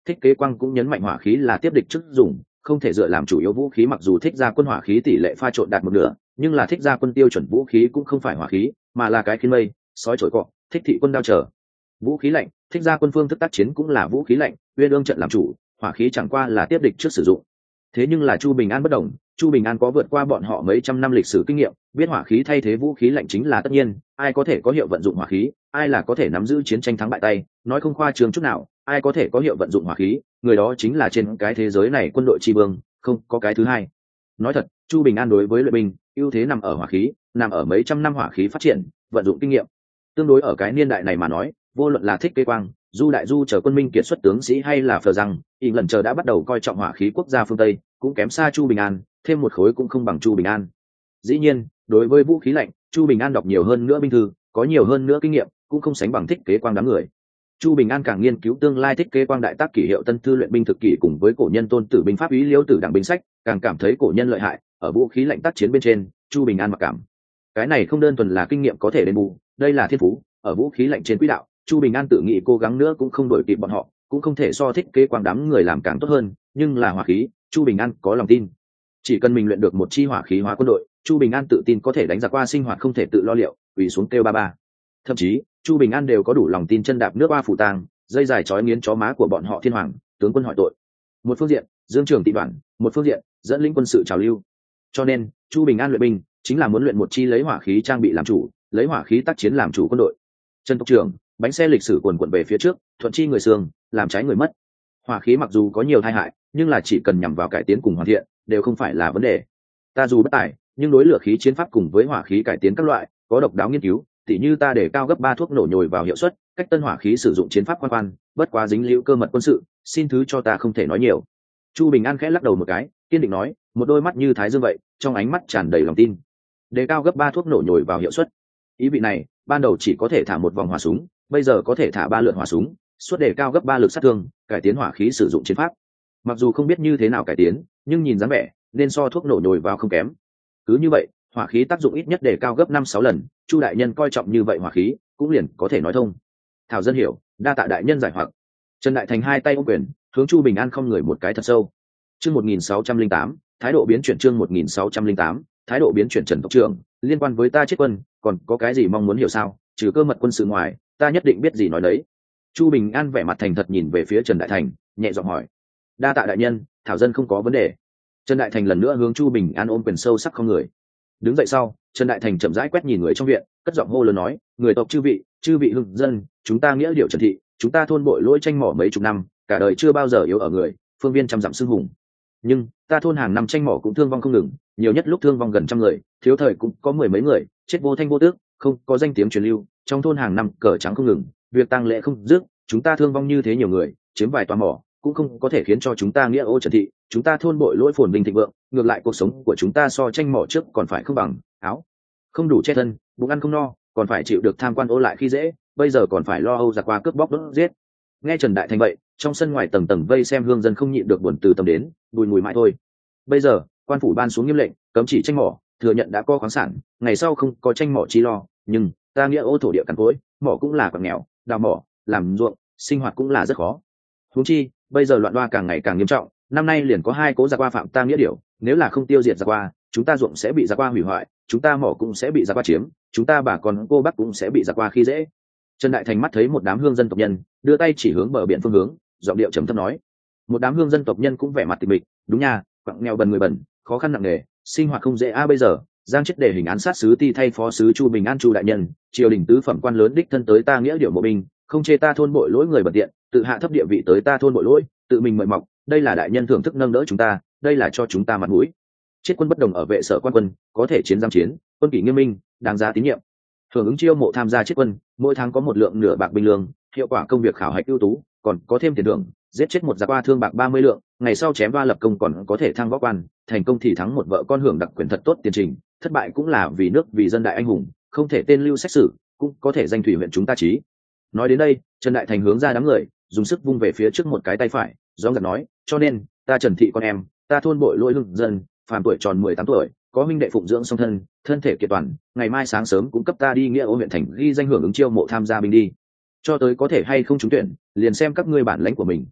Thích Kế Quang cũng nhấn mạnh hỏa khí là tiếp địch trước dùng, không thể dựa làm chủ yếu vũ khí. Mặc dù Thích Gia Quân hỏa khí tỷ lệ pha trộn đạt một nửa, nhưng là Thích Gia Quân tiêu chuẩn vũ khí cũng không phải hỏa khí, mà là cái khiên mây, sói trổi cọ, Thích Thị Quân đao trở. Vũ khí lạnh, Thích Gia Quân phương thức tác chiến cũng là vũ khí lạnh, uyên ương trận làm chủ, hỏa khí chẳng qua là tiếp địch trước sử dụng. Thế nhưng là Chu Bình An bất đồng, Chu Bình An có vượt qua bọn họ mấy trăm năm lịch sử kinh nghiệm, biết hỏa khí thay thế vũ khí lạnh chính là tất nhiên, ai có thể có hiệu vận dụng hỏa khí, ai là có thể nắm giữ chiến tranh thắng bại tay, nói không khoa trương chút nào, ai có thể có hiệu vận dụng hỏa khí, người đó chính là trên cái thế giới này quân đội tri vương, không có cái thứ hai. Nói thật, Chu Bình An đối với luyện binh, ưu thế nằm ở hỏa khí, nằm ở mấy trăm năm hỏa khí phát triển, vận dụng kinh nghiệm. Tương đối ở cái niên đại này mà nói, vô luận là Thích Kế Quang, Du Đại Du chờ quân minh kiệt xuất tướng sĩ hay là Phờ rằng, ý lần chờ đã bắt đầu coi trọng hỏa khí quốc gia phương Tây, cũng kém xa Chu Bình An, thêm một khối cũng không bằng Chu Bình An. Dĩ nhiên, đối với vũ khí lạnh, Chu Bình An đọc nhiều hơn nữa binh thư, có nhiều hơn nữa kinh nghiệm, cũng không sánh bằng Thích Kế Quang đám người. Chu Bình An càng nghiên cứu tương lai Thích Kế Quang đại tác kỷ hiệu tân thư luyện binh thực kỷ cùng với cổ nhân Tôn Tử binh pháp ý Liễu Tử đảng binh sách, càng cảm thấy cổ nhân lợi hại, ở vũ khí lạnh tác chiến bên trên, Chu Bình An mặc cảm. Cái này không đơn thuần là kinh nghiệm có thể đền bù, đây là thiên phú, ở vũ khí lạnh trên quỹ đạo, Chu Bình An tự nghĩ cố gắng nữa cũng không đổi kịp bọn họ, cũng không thể so Thích Kế Quang đám người làm càng tốt hơn, nhưng là hỏa khí, Chu Bình An có lòng tin. Chỉ cần mình luyện được một chi hỏa khí hóa quân đội, Chu Bình An tự tin có thể đánh giặc qua sinh hoạt không thể tự lo liệu, quỳ xuống kêu ba ba. Thậm chí, Chu Bình An đều có đủ lòng tin chân đạp nước oa phủ tang, dây dài chói nghiến chó má của bọn họ thiên hoàng, tướng quân hỏi tội. Một phương diện, Dương Trường tị đoàn, một phương diện, dẫn lĩnh quân sự trào lưu. Cho nên, Chu Bình An luyện binh chính là muốn luyện một chi lấy hỏa khí trang bị làm chủ, lấy hỏa khí tác chiến làm chủ quân đội. Trần Tộc Trưởng, bánh xe lịch sử quần quận về phía trước, thuận chi người sương, làm trái người mất. Hỏa khí mặc dù có nhiều tai hại, nhưng là chỉ cần nhằm vào cải tiến cùng hoàn thiện, đều không phải là vấn đề. Ta dù bất tài, nhưng đối lửa khí chiến pháp cùng với hỏa khí cải tiến các loại, có độc đáo nghiên cứu, tỉ như ta để cao gấp 3 thuốc nổ nhồi vào hiệu suất, cách tân hỏa khí sử dụng chiến pháp quan, bất quá dính liễu cơ mật quân sự, xin thứ cho ta không thể nói nhiều. Chu Bình An khẽ lắc đầu một cái, kiên định nói, một đôi mắt như thái dương vậy, trong ánh mắt tràn đầy lòng tin. Đề cao gấp 3 thuốc nổ nhồi vào hiệu suất. Ý vị này, ban đầu chỉ có thể thả một vòng hỏa súng, bây giờ có thể thả 3 lượt hỏa súng, suốt đề cao gấp 3 lực sát thương, cải tiến hỏa khí sử dụng chiến pháp. Mặc dù không biết như thế nào cải tiến, nhưng nhìn dáng vẻ, nên so thuốc nổ nhồi vào không kém. Cứ như vậy, hỏa khí tác dụng ít nhất đề cao gấp 5-6 lần, Chu đại nhân coi trọng như vậy hỏa khí, cũng liền có thể nói thông. Thảo dân hiểu, đa tạ đại nhân giải hoặc. Trần Đại Thành hai tay ôm quyền, hướng Chu Bình An không người một cái thật sâu. Chương 1608, thái độ biến chuyển. Chương 1608, thái độ biến chuyển. Trần Tộc Trưởng, liên quan với ta chết quân, còn có cái gì mong muốn hiểu sao? Trừ cơ mật quân sự ngoài, ta nhất định biết gì nói đấy. Chu Bình An vẻ mặt thành thật nhìn về phía Trần Đại Thành, nhẹ giọng hỏi. Đa tạ đại nhân, thảo dân không có vấn đề. Trần Đại Thành lần nữa hướng Chu Bình An ôm quyền sâu sắc không người. Đứng dậy sau, Trần Đại Thành chậm rãi quét nhìn người trong viện, cất giọng hô lớn nói, người tộc chư vị hưng dân, chúng ta nghĩa điệu Trần thị, chúng ta thôn bội lỗi tranh mỏ mấy chục năm, cả đời chưa bao giờ yếu ở người, phương viên trăm dặm xưng hùng. Nhưng ta thôn hàng năm tranh mỏ cũng thương vong không ngừng, nhiều nhất lúc thương vong gần trăm người, thiếu thời cũng có mười mấy người, chết vô thanh vô tước, không có danh tiếng truyền lưu, trong thôn hàng năm cờ trắng không ngừng, việc tang lễ không dứt, chúng ta thương vong như thế nhiều người, chiếm vài toa mỏ, cũng không có thể khiến cho chúng ta nghĩa ô Trần thị, chúng ta thôn bội lỗi phồn vinh thịnh vượng, ngược lại cuộc sống của chúng ta so tranh mỏ trước còn phải không bằng, áo không đủ che thân, bụng ăn không no, còn phải chịu được tham quan ô lại khi dễ, bây giờ còn phải lo âu giặc qua cướp bóc đốt giết. Nghe Trần Đại Thành vậy, trong sân ngoài tầng tầng vây xem hương dân không nhịn được buồn từ tâm đến, bùi mùi mãi thôi. Bây giờ quan phủ ban xuống nghiêm lệnh cấm chỉ tranh mỏ, thừa nhận đã có khoáng sản, ngày sau không có tranh mỏ chi lo, nhưng ta nghĩa ô thổ địa cằn cỗi, mỏ cũng là quặng nghèo, đào mỏ làm ruộng sinh hoạt cũng là rất khó. Huống chi bây giờ loạn đoa càng ngày càng nghiêm trọng, năm nay liền có 2 cố giặc qua phạm ta nghĩa điểu, nếu là không tiêu diệt giặc qua, chúng ta ruộng sẽ bị giặc qua hủy hoại, chúng ta mỏ cũng sẽ bị giặc qua chiếm, chúng ta bà con cô bác cũng sẽ bị giặc qua khi dễ. Trần Đại Thành mắt thấy một đám hương dân tộc nhân, đưa tay chỉ hướng bờ biển phương hướng, giọng điệu trầm thấp nói. Một đám hương dân tộc nhân cũng vẻ mặt tịch mịch, đúng nha, quặng nghèo bần người bần, khó khăn nặng nề, sinh hoạt không dễ bây giờ, giang chết để hình án sát sứ ti thay phó sứ Chu Bình An Chu đại nhân, triều đình tứ phẩm quan lớn đích thân tới ta nghĩa điệu mộ binh, không chê ta thôn bội lỗi người bần tiện, tự hạ thấp địa vị tới ta thôn bội lỗi, tự mình mời mọc, đây là đại nhân thưởng thức nâng đỡ chúng ta, đây là cho chúng ta mặt mũi. Chết quân bất đồng ở vệ sở quan quân, có thể chiến giang chiến, quân kỷ nghiêm minh, đáng giá tín nhiệm. Hưởng ứng chiêu mộ tham gia chết quân, mỗi tháng có một lượng nửa bạc binh lương, hiệu quả công việc khảo hạch ưu tú, còn có thêm tiền thưởng, giết chết một giặc qua thương bạc 30 lượng, ngày sau chém va lập công còn có thể thăng võ quan, thành công thì thắng một vợ con hưởng đặc quyền thật tốt tiền trình, thất bại cũng là vì nước vì dân đại anh hùng, không thể tên lưu xét xử, cũng có thể danh thủy huyện chúng ta trí. Nói đến đây, Trần Đại Thành hướng ra đám người, dùng sức vung về phía trước một cái tay phải, rõ ràng nói, cho nên ta Trần thị con em, ta thôn bội lỗi hưng dân, phàm tuổi tròn 18 tuổi, có huynh đệ phụng dưỡng song thân, thân thể kiệt toàn, ngày mai sáng sớm cũng cấp ta đi nghĩa ô huyện thành ghi danh hưởng ứng chiêu mộ tham gia binh đi. Cho tới có thể hay không trúng tuyển, liền xem các ngươi bản lãnh của mình.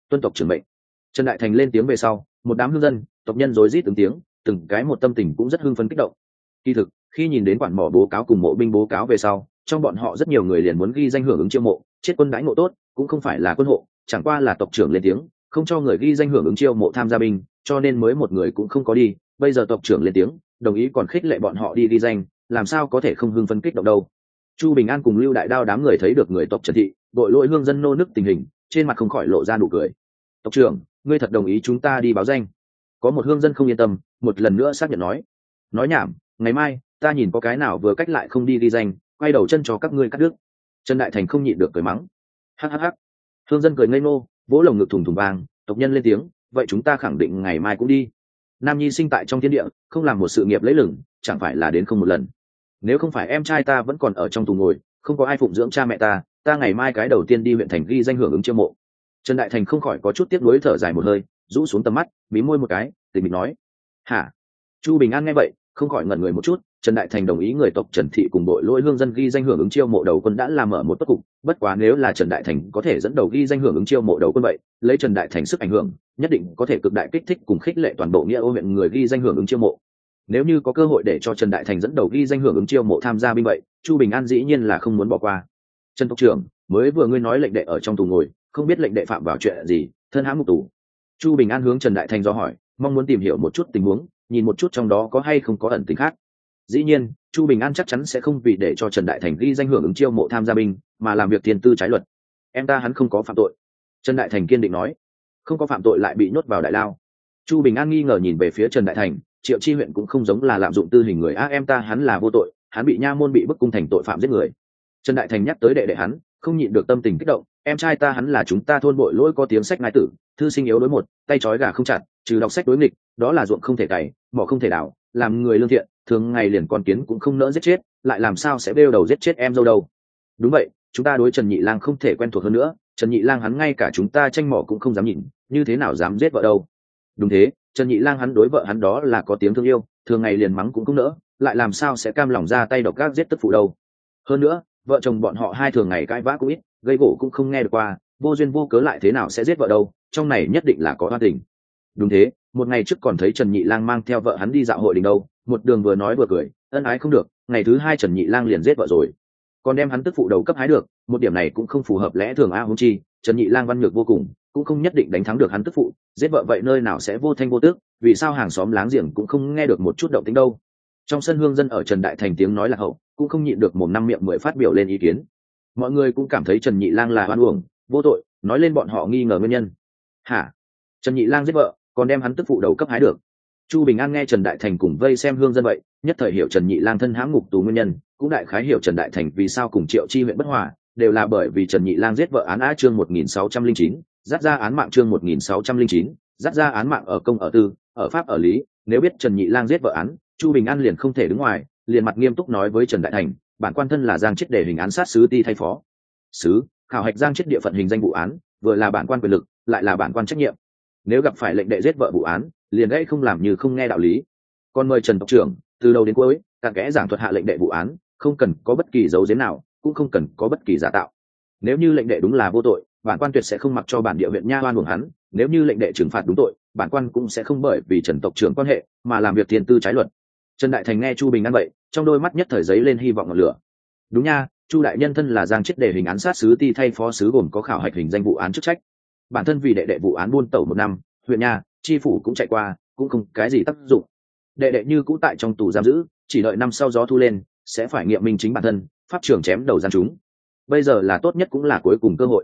tuân tộc trưởng mệnh. Trần Đại Thành lên tiếng về sau, một đám hương dân tộc nhân rối rít ứng tiếng, từng cái một tâm tình cũng rất hưng phấn kích động. Kỳ thực khi nhìn đến quản mỏ bố cáo cùng mộ binh bố cáo về sau, trong bọn họ rất nhiều người liền muốn ghi danh hưởng ứng chiêu mộ, chết quân đãi ngộ tốt cũng không phải là quân hộ, chẳng qua là tộc trưởng lên tiếng không cho người ghi danh hưởng ứng chiêu mộ tham gia binh, cho nên mới một người cũng không có đi. Bây giờ tộc trưởng lên tiếng đồng ý còn khích lệ bọn họ đi ghi danh, làm sao có thể không hưng phấn kích động đâu. Chu Bình An cùng Lưu Đại Đao đám người thấy được người tộc Trần thị đội lỗi hương dân nô nức tình hình, trên mặt không khỏi lộ ra nụ cười. Tộc trưởng, ngươi thật đồng ý chúng ta đi báo danh? Có một hương dân không yên tâm, một lần nữa xác nhận nói nhảm, ngày mai ta nhìn có cái nào vừa cách lại không đi ghi danh, quay đầu chân cho các ngươi cắt đứt. Trần Đại Thành không nhịn được cười mắng. Hắc. Hương dân cười ngây ngô, vỗ lồng ngực thùng thùng vàng. Tộc nhân lên tiếng, vậy chúng ta khẳng định ngày mai cũng đi. Nam nhi sinh tại trong thiên địa, không làm một sự nghiệp lấy lừng, chẳng phải là đến không một lần. Nếu không phải em trai ta vẫn còn ở trong tù ngồi, không có ai phụng dưỡng cha mẹ ta ngày mai cái đầu tiên đi huyện thành ghi danh hưởng ứng chiêu mộ. Trần Đại Thành không khỏi có chút tiếc nuối thở dài một hơi, rũ xuống tầm mắt, mí môi một cái, tỉ mịch nói: hả? Chu Bình An nghe vậy không khỏi ngẩn người một chút. Trần Đại Thành đồng ý người tộc Trần thị cùng đội lôi hương dân ghi danh hưởng ứng chiêu mộ đầu quân đã làm ở một tốt cục, bất quá nếu là Trần Đại Thành có thể dẫn đầu ghi danh hưởng ứng chiêu mộ đầu quân vậy, lấy Trần Đại Thành sức ảnh hưởng, nhất định có thể cực đại kích thích cùng khích lệ toàn bộ Nghĩa Ô huyện người ghi danh hưởng ứng chiêu mộ. Nếu như có cơ hội để cho Trần Đại Thành dẫn đầu ghi danh hưởng ứng chiêu mộ tham gia binh vậy, Chu Bình An dĩ nhiên là không muốn bỏ qua. Trần tộc trưởng, mới vừa ngươi nói lệnh đệ ở trong tù ngồi, không biết lệnh đệ phạm vào chuyện gì, thân hãm ngục tù. Chu Bình An hướng Trần Đại Thành do hỏi, mong muốn tìm hiểu một chút tình huống, nhìn một chút trong đó có hay không có ẩn tình khác. Dĩ nhiên Chu Bình An chắc chắn sẽ không vì để cho Trần Đại Thành ghi danh hưởng ứng chiêu mộ tham gia binh mà làm việc tiền tư trái luật. Em ta hắn không có phạm tội. Trần Đại Thành kiên định nói. Không có phạm tội lại bị nhốt vào đại lao. Chu Bình An nghi ngờ nhìn về phía Trần Đại Thành, Triệu Chi huyện cũng không giống là lạm dụng tư hình người. Em ta hắn là vô tội, hắn bị nha môn bị bức cung thành tội phạm giết người. Trần Đại Thành nhắc tới đệ đệ hắn, không nhịn được tâm tình kích động. Em trai ta hắn là chúng ta thôn bội lỗi có tiếng sách ngai tử, thư sinh yếu đối một, tay trói gà không chặt, trừ đọc sách đối nghịch, đó là ruộng không thể cày, mỏ không thể đào, làm người lương thiện, thường ngày liền con kiến cũng không nỡ giết chết, lại làm sao sẽ bêu đầu giết chết em dâu đâu. Đúng vậy, chúng ta đối Trần Nhị Lang không thể quen thuộc hơn nữa, Trần Nhị Lang hắn ngay cả chúng ta tranh mỏ cũng không dám nhìn, như thế nào dám giết vợ đâu. Đúng thế, Trần Nhị Lang hắn đối vợ hắn đó là có tiếng thương yêu, thường ngày liền mắng cũng không nỡ, lại làm sao sẽ cam lòng ra tay độc ác giết tức phụ đâu. Hơn nữa vợ chồng bọn họ hai thường ngày cãi vã cũng ít, gây gổ cũng không nghe được qua, vô duyên vô cớ lại thế nào sẽ giết vợ đâu, trong này nhất định là có oan tình. Đúng thế, một ngày trước còn thấy Trần Nhị Lang mang theo vợ hắn đi dạo hội đình đâu, một đường vừa nói vừa cười, ân ái không được, ngày thứ hai Trần Nhị Lang liền giết vợ rồi, còn đem hắn tức phụ đầu cấp hái được, một điểm này cũng không phù hợp lẽ thường a. Huống chi Trần Nhị Lang văn nhược vô cùng, cũng không nhất định đánh thắng được hắn tức phụ, giết vợ vậy nơi nào sẽ vô thanh vô tước, vì sao hàng xóm láng giềng cũng không nghe được một chút động tĩnh đâu. Trong sân hương dân ở Trần Đại Thành tiếng nói là hậu, cũng không nhịn được mồm năm miệng mười phát biểu lên ý kiến. Mọi người cũng cảm thấy Trần Nhị Lang là oan uổng, vô tội, nói lên bọn họ nghi ngờ nguyên nhân. Hả? Trần Nhị Lang giết vợ, còn đem hắn tức phụ đầu cấp hái được. Chu Bình An nghe Trần Đại Thành cùng vây xem hương dân vậy, nhất thời hiểu Trần Nhị Lang thân hãm ngục tù nguyên nhân, cũng đại khái hiểu Trần Đại Thành vì sao cùng Triệu Chi huyện bất hòa, đều là bởi vì Trần Nhị Lang giết vợ án á chương 1609, dắt ra án mạng chương 1609, dắt ra án mạng ở công ở tư, ở pháp ở lý, nếu biết Trần Nhị Lang giết vợ án, Chu Bình An liền không thể đứng ngoài, liền mặt nghiêm túc nói với Trần Đại Thành, bản quan thân là Giang Chiết để hình án sát sứ ti thay phó sứ, khảo hạch Giang Chiết địa phận hình danh vụ án, vừa là bản quan quyền lực, lại là bản quan trách nhiệm. Nếu gặp phải lệnh đệ giết vợ vụ án, liền gãy không làm như không nghe đạo lý. Còn mời Trần tộc trưởng từ đầu đến cuối cặn kẽ giảng thuật hạ lệnh đệ vụ án, không cần có bất kỳ dấu giếm nào, cũng không cần có bất kỳ giả tạo. Nếu như lệnh đệ đúng là vô tội, bản quan tuyệt sẽ không mặc cho bản địa huyện nha oan uổng hắn, nếu như lệnh đệ trừng phạt đúng tội, bản quan cũng sẽ không bởi vì Trần tộc trưởng quan hệ mà làm việc tiền tư trái luật. Trần Đại Thành nghe Chu Bình An vậy, trong đôi mắt nhất thời giấy lên hy vọng ngọn lửa. Đúng nha, Chu đại nhân thân là Giang Chiết để hình án sát sứ ti thay phó sứ, gồm có khảo hạch hình danh vụ án chức trách. Bản thân vì đệ đệ vụ án buôn tẩu 1 năm, huyện nha chi phủ cũng chạy qua, cũng không cái gì tác dụng. Đệ đệ như cũ tại trong tù giam giữ, chỉ đợi năm sau gió thu lên, sẽ phải nghiệm minh chính bản thân, pháp trường chém đầu gian chúng. Bây giờ là tốt nhất cũng là cuối cùng cơ hội.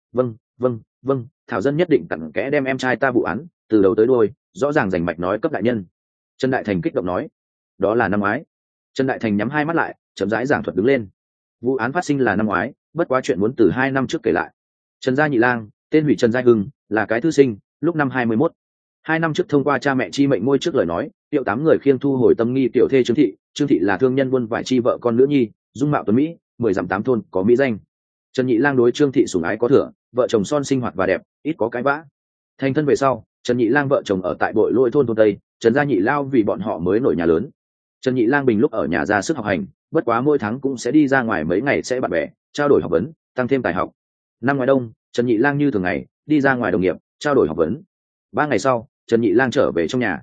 Vâng, thảo dân nhất định cặn kẽ đem em trai ta vụ án từ đầu tới đuôi rõ ràng rành mạch nói cấp đại nhân. Trần Đại Thành kích động nói. Đó là năm ngoái. Trần Đại Thành nhắm hai mắt lại, chậm rãi giảng thuật đứng lên. Vụ án phát sinh là năm ngoái, bất quá chuyện muốn từ 2 năm trước kể lại. Trần gia Nhị Lang, tên hủy Trần Gia Hưng, là cái thư sinh, lúc năm 21. 2 năm trước thông qua cha mẹ chi mệnh ngôi trước lời nói, Tiệu 8 người khiêng thu hồi tâm nghi tiểu thê Trương thị là thương nhân buôn vải chi vợ con nữ nhi, dung mạo tuấn mỹ, 10 dặm 8 thôn có mỹ danh. Trần Nhị Lang đối Trương thị sủng ái có thừa, vợ chồng son sinh hoạt và đẹp, ít có cái vã. Thành thân về sau, Trần Nhị Lang vợ chồng ở tại Bội Lôi thôn Tây, Trần gia Nhị Lao vì bọn họ mới nổi nhà lớn. Trần Nhị Lang bình lúc ở nhà ra sức học hành, bất quá mỗi tháng cũng sẽ đi ra ngoài mấy ngày sẽ bạn bè, trao đổi học vấn, tăng thêm tài học. Năm ngoài đông, Trần Nhị Lang như thường ngày đi ra ngoài đồng nghiệp, trao đổi học vấn. 3 ngày sau, Trần Nhị Lang trở về trong nhà.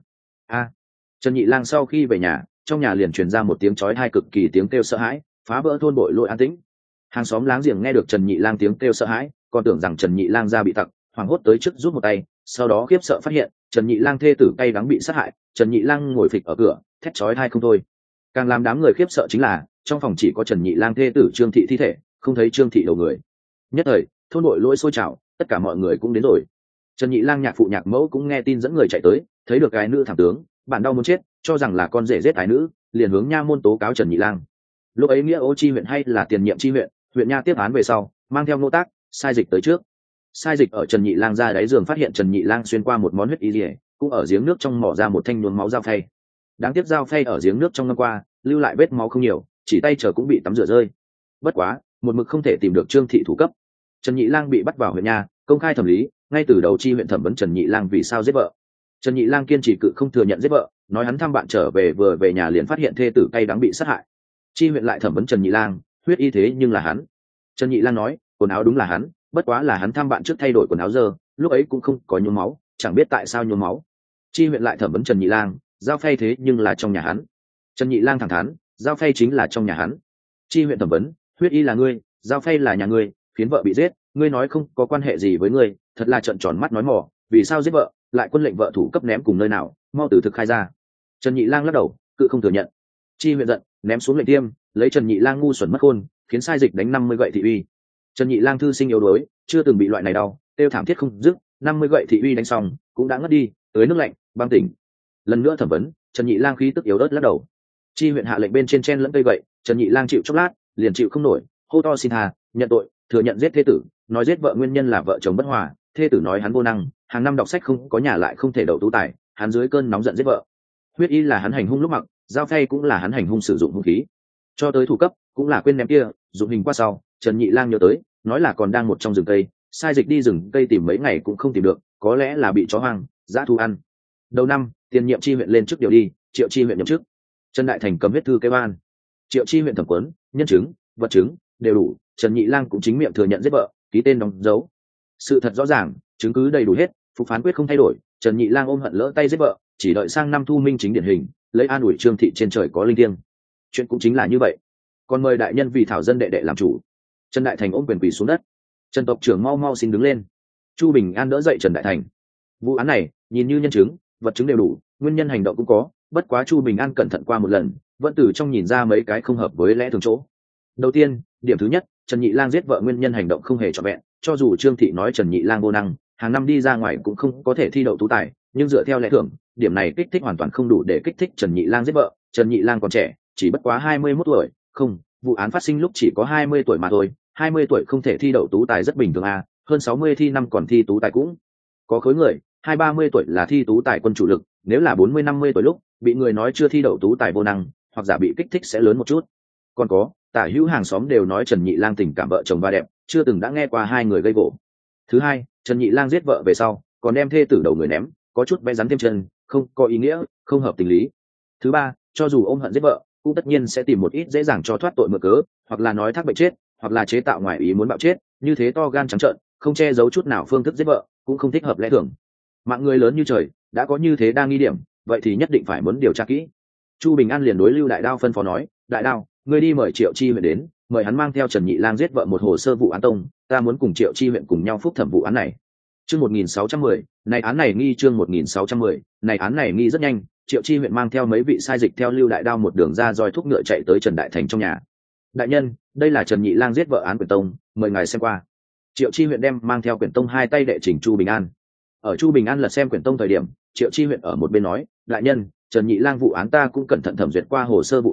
Trần Nhị Lang sau khi về nhà, trong nhà liền truyền ra một tiếng chói tai cực kỳ tiếng kêu sợ hãi, phá vỡ thôn bội lội an tĩnh. Hàng xóm láng giềng nghe được Trần Nhị Lang tiếng kêu sợ hãi, còn tưởng rằng Trần Nhị Lang ra bị tặc, hoảng hốt tới trước rút một tay, sau đó khiếp sợ phát hiện Trần Nhị Lang thê tử cay đắng bị sát hại. Trần Nhị Lang ngồi phịch ở cửa, thét chói tai không thôi. Càng làm đám người khiếp sợ chính là trong phòng chỉ có Trần Nhị Lang thê tử Trương Thị thi thể, không thấy Trương Thị đầu người. Nhất thời thôn bội lỗi sôi trào, tất cả mọi người cũng đến rồi. Trần Nhị Lang nhạc phụ nhạc mẫu cũng nghe tin dẫn người chạy tới, thấy được cái nữ thảm tướng, bản đau muốn chết, cho rằng là con rể giết ái nữ, liền hướng nha môn tố cáo Trần Nhị Lang. Lúc ấy nghĩa Ô chi huyện hay là tiền nhiệm chi huyện nha tiếp án về sau, mang theo nô tác sai dịch tới trước. Sai dịch ở Trần Nhị Lang ra đáy giường phát hiện Trần Nhị Lang xuyên qua một món huyết y liễu, cũng ở giếng nước trong mỏ ra một thanh nhuốm máu dao phay. Đáng tiếc dao phay ở giếng nước trong ngâm qua, lưu lại vết máu không nhiều, chỉ tay chờ cũng bị tắm rửa rơi. Bất quá, một mực không thể tìm được Trương Thị thủ cấp. Trần Nhị Lang bị bắt vào huyện nha, công khai thẩm lý, ngay từ đầu chi huyện thẩm vấn Trần Nhị Lang vì sao giết vợ. Trần Nhị Lang kiên trì cự không thừa nhận giết vợ, nói hắn thăm bạn trở về vừa về nhà liền phát hiện thê tử cay đắng bị sát hại. Chi huyện lại thẩm vấn Trần Nhị Lang, huyết y thế nhưng là hắn. Trần Nhị Lang nói, quần áo đúng là hắn, bất quá là hắn thăm bạn trước thay đổi quần áo dơ, lúc ấy cũng không có nhuốm máu, chẳng biết tại sao nhuốm máu. Chi huyện lại thẩm vấn Trần Nhị Lang, dao phay thế nhưng là trong nhà hắn. Trần Nhị Lang thẳng thắn, dao phay chính là trong nhà hắn. Chi huyện thẩm vấn, huyết y là ngươi, dao phay là nhà ngươi, phiến vợ bị giết, ngươi nói không có quan hệ gì với ngươi, thật là trợn tròn mắt nói mỏ, vì sao giết vợ, lại quân lệnh vợ thủ cấp ném cùng nơi nào, mau từ thực khai ra. Trần Nhị Lang lắc đầu, cự không thừa nhận. Chi huyện giận, ném xuống lệnh tiêm, lấy Trần Nhị Lang ngu xuẩn mất khôn, khiến sai dịch đánh 50 gậy thị uy. Trần Nhị Lang thư sinh yếu đuối, chưa từng bị loại này đau, tiêu thảm thiết không dứt, 50 gậy thị uy đánh xong, cũng đã ngất đi, tới nước lạnh, băng tỉnh. Lần nữa thẩm vấn, Trần Nhị Lang khí tức yếu ớt lắc đầu. Chi huyện hạ lệnh bên trên chen lẫn cây gậy, Trần Nhị Lang chịu chốc lát, liền chịu không nổi, hô to xin tha, nhận tội, thừa nhận giết thê tử, nói giết vợ nguyên nhân là vợ chồng bất hòa, thê tử nói hắn vô năng, hàng năm đọc sách không có nhà lại không thể đậu tú tài, hắn dưới cơn nóng giận giết vợ. Huyết y là hắn hành hung lúc mặc, dao phay cũng là hắn hành hung sử dụng vũ khí. Cho tới thủ cấp, cũng là quên ném kia, dụng hình qua sau, Trần Nhị Lang nhớ tới, nói là còn đang một trong rừng cây, sai dịch đi rừng cây tìm mấy ngày cũng không tìm được, có lẽ là bị chó hoang, dã thú ăn. Đầu năm, tiền nhiệm chi huyện lên trước điều đi, Triệu chi huyện nhậm chức. Trần Đại Thành cầm huyết thư kêu an. Triệu chi huyện thẩm vấn, nhân chứng, vật chứng đều đủ, Trần Nhị Lang cũng chính miệng thừa nhận giết vợ, ký tên đóng dấu. Sự thật rõ ràng, chứng cứ đầy đủ hết, phục phán quyết không thay đổi, Trần Nhị Lang ôm hận lỡ tay giết vợ, chỉ đợi sang năm thu minh chính điển hình, lấy an ủi Trương Thị trên trời có linh thiêng. Chuyện cũng chính là như vậy. Còn mời đại nhân vì thảo dân đệ đệ làm chủ. Trần Đại Thành ôm quyền quỳ xuống đất. Trần tộc trưởng mau mau xin đứng lên. Chu Bình An đỡ dậy Trần Đại Thành. Vụ án này, nhìn như nhân chứng, vật chứng đều đủ, nguyên nhân hành động cũng có, bất quá Chu Bình An cẩn thận qua một lần, vẫn từ trong nhìn ra mấy cái không hợp với lẽ thường chỗ. Đầu tiên, điểm thứ nhất, Trần Nhị Lang giết vợ nguyên nhân hành động không hề trọn vẹn, cho dù Trương Thị nói Trần Nhị Lang vô năng, hàng năm đi ra ngoài cũng không có thể thi đậu tú tài, nhưng dựa theo lẽ thường, điểm này kích thích hoàn toàn không đủ để kích thích Trần Nhị Lang giết vợ. Trần Nhị Lang còn trẻ, chỉ bất quá 21 tuổi, không, vụ án phát sinh lúc chỉ có 20 tuổi mà thôi, 20 tuổi không thể thi đậu tú tài rất bình thường à, hơn 60 thi năm còn thi tú tài cũng có khối người, 20-30 tuổi là thi tú tài quân chủ lực, nếu là 40-50 tuổi lúc bị người nói chưa thi đậu tú tài vô năng, hoặc giả bị kích thích sẽ lớn một chút. Còn có, tả hữu hàng xóm đều nói Trần Nhị Lang tình cảm vợ chồng và đẹp, chưa từng đã nghe qua hai người gây gổ. Thứ hai, Trần Nhị Lang giết vợ về sau, còn đem thê tử đầu người ném, có chút vẽ rắn thêm chân, không có ý nghĩa, không hợp tình lý. Thứ ba, cho dù ôm hận giết vợ, cũng tất nhiên sẽ tìm một ít dễ dàng cho thoát tội mượn cớ, hoặc là nói thác bệnh chết, hoặc là chế tạo ngoài ý muốn bạo chết, như thế to gan trắng trợn, không che giấu chút nào phương thức giết vợ, cũng không thích hợp lẽ thường. Mạng người lớn như trời, đã có như thế đang nghi điểm, vậy thì nhất định phải muốn điều tra kỹ. Chu Bình An liền đối Lưu Đại Đao phân phó nói, Đại Đao, ngươi đi mời Triệu Chi huyện đến, mời hắn mang theo Trần Nhị Lang giết vợ một hồ sơ vụ án tông, ta muốn cùng Triệu Chi huyện cùng nhau phúc thẩm vụ án này. Chương 1610, này án này nghi chương 1610, này án này nghi rất nhanh, Triệu Chi huyện mang theo mấy vị sai dịch theo Lưu Đại Đao một đường ra roi thúc ngựa chạy tới Trần Đại Thành trong nhà. Đại nhân, đây là Trần Nhị Lang giết vợ án quyển tông, mời ngài xem qua. Triệu Chi huyện đem mang theo quyển tông hai tay đệ trình Chu Bình An. Ở Chu Bình An lật xem quyển tông thời điểm, Triệu Chi huyện ở một bên nói, đại nhân, Trần Nhị Lang vụ án ta cũng cẩn thận thẩm duyệt qua hồ sơ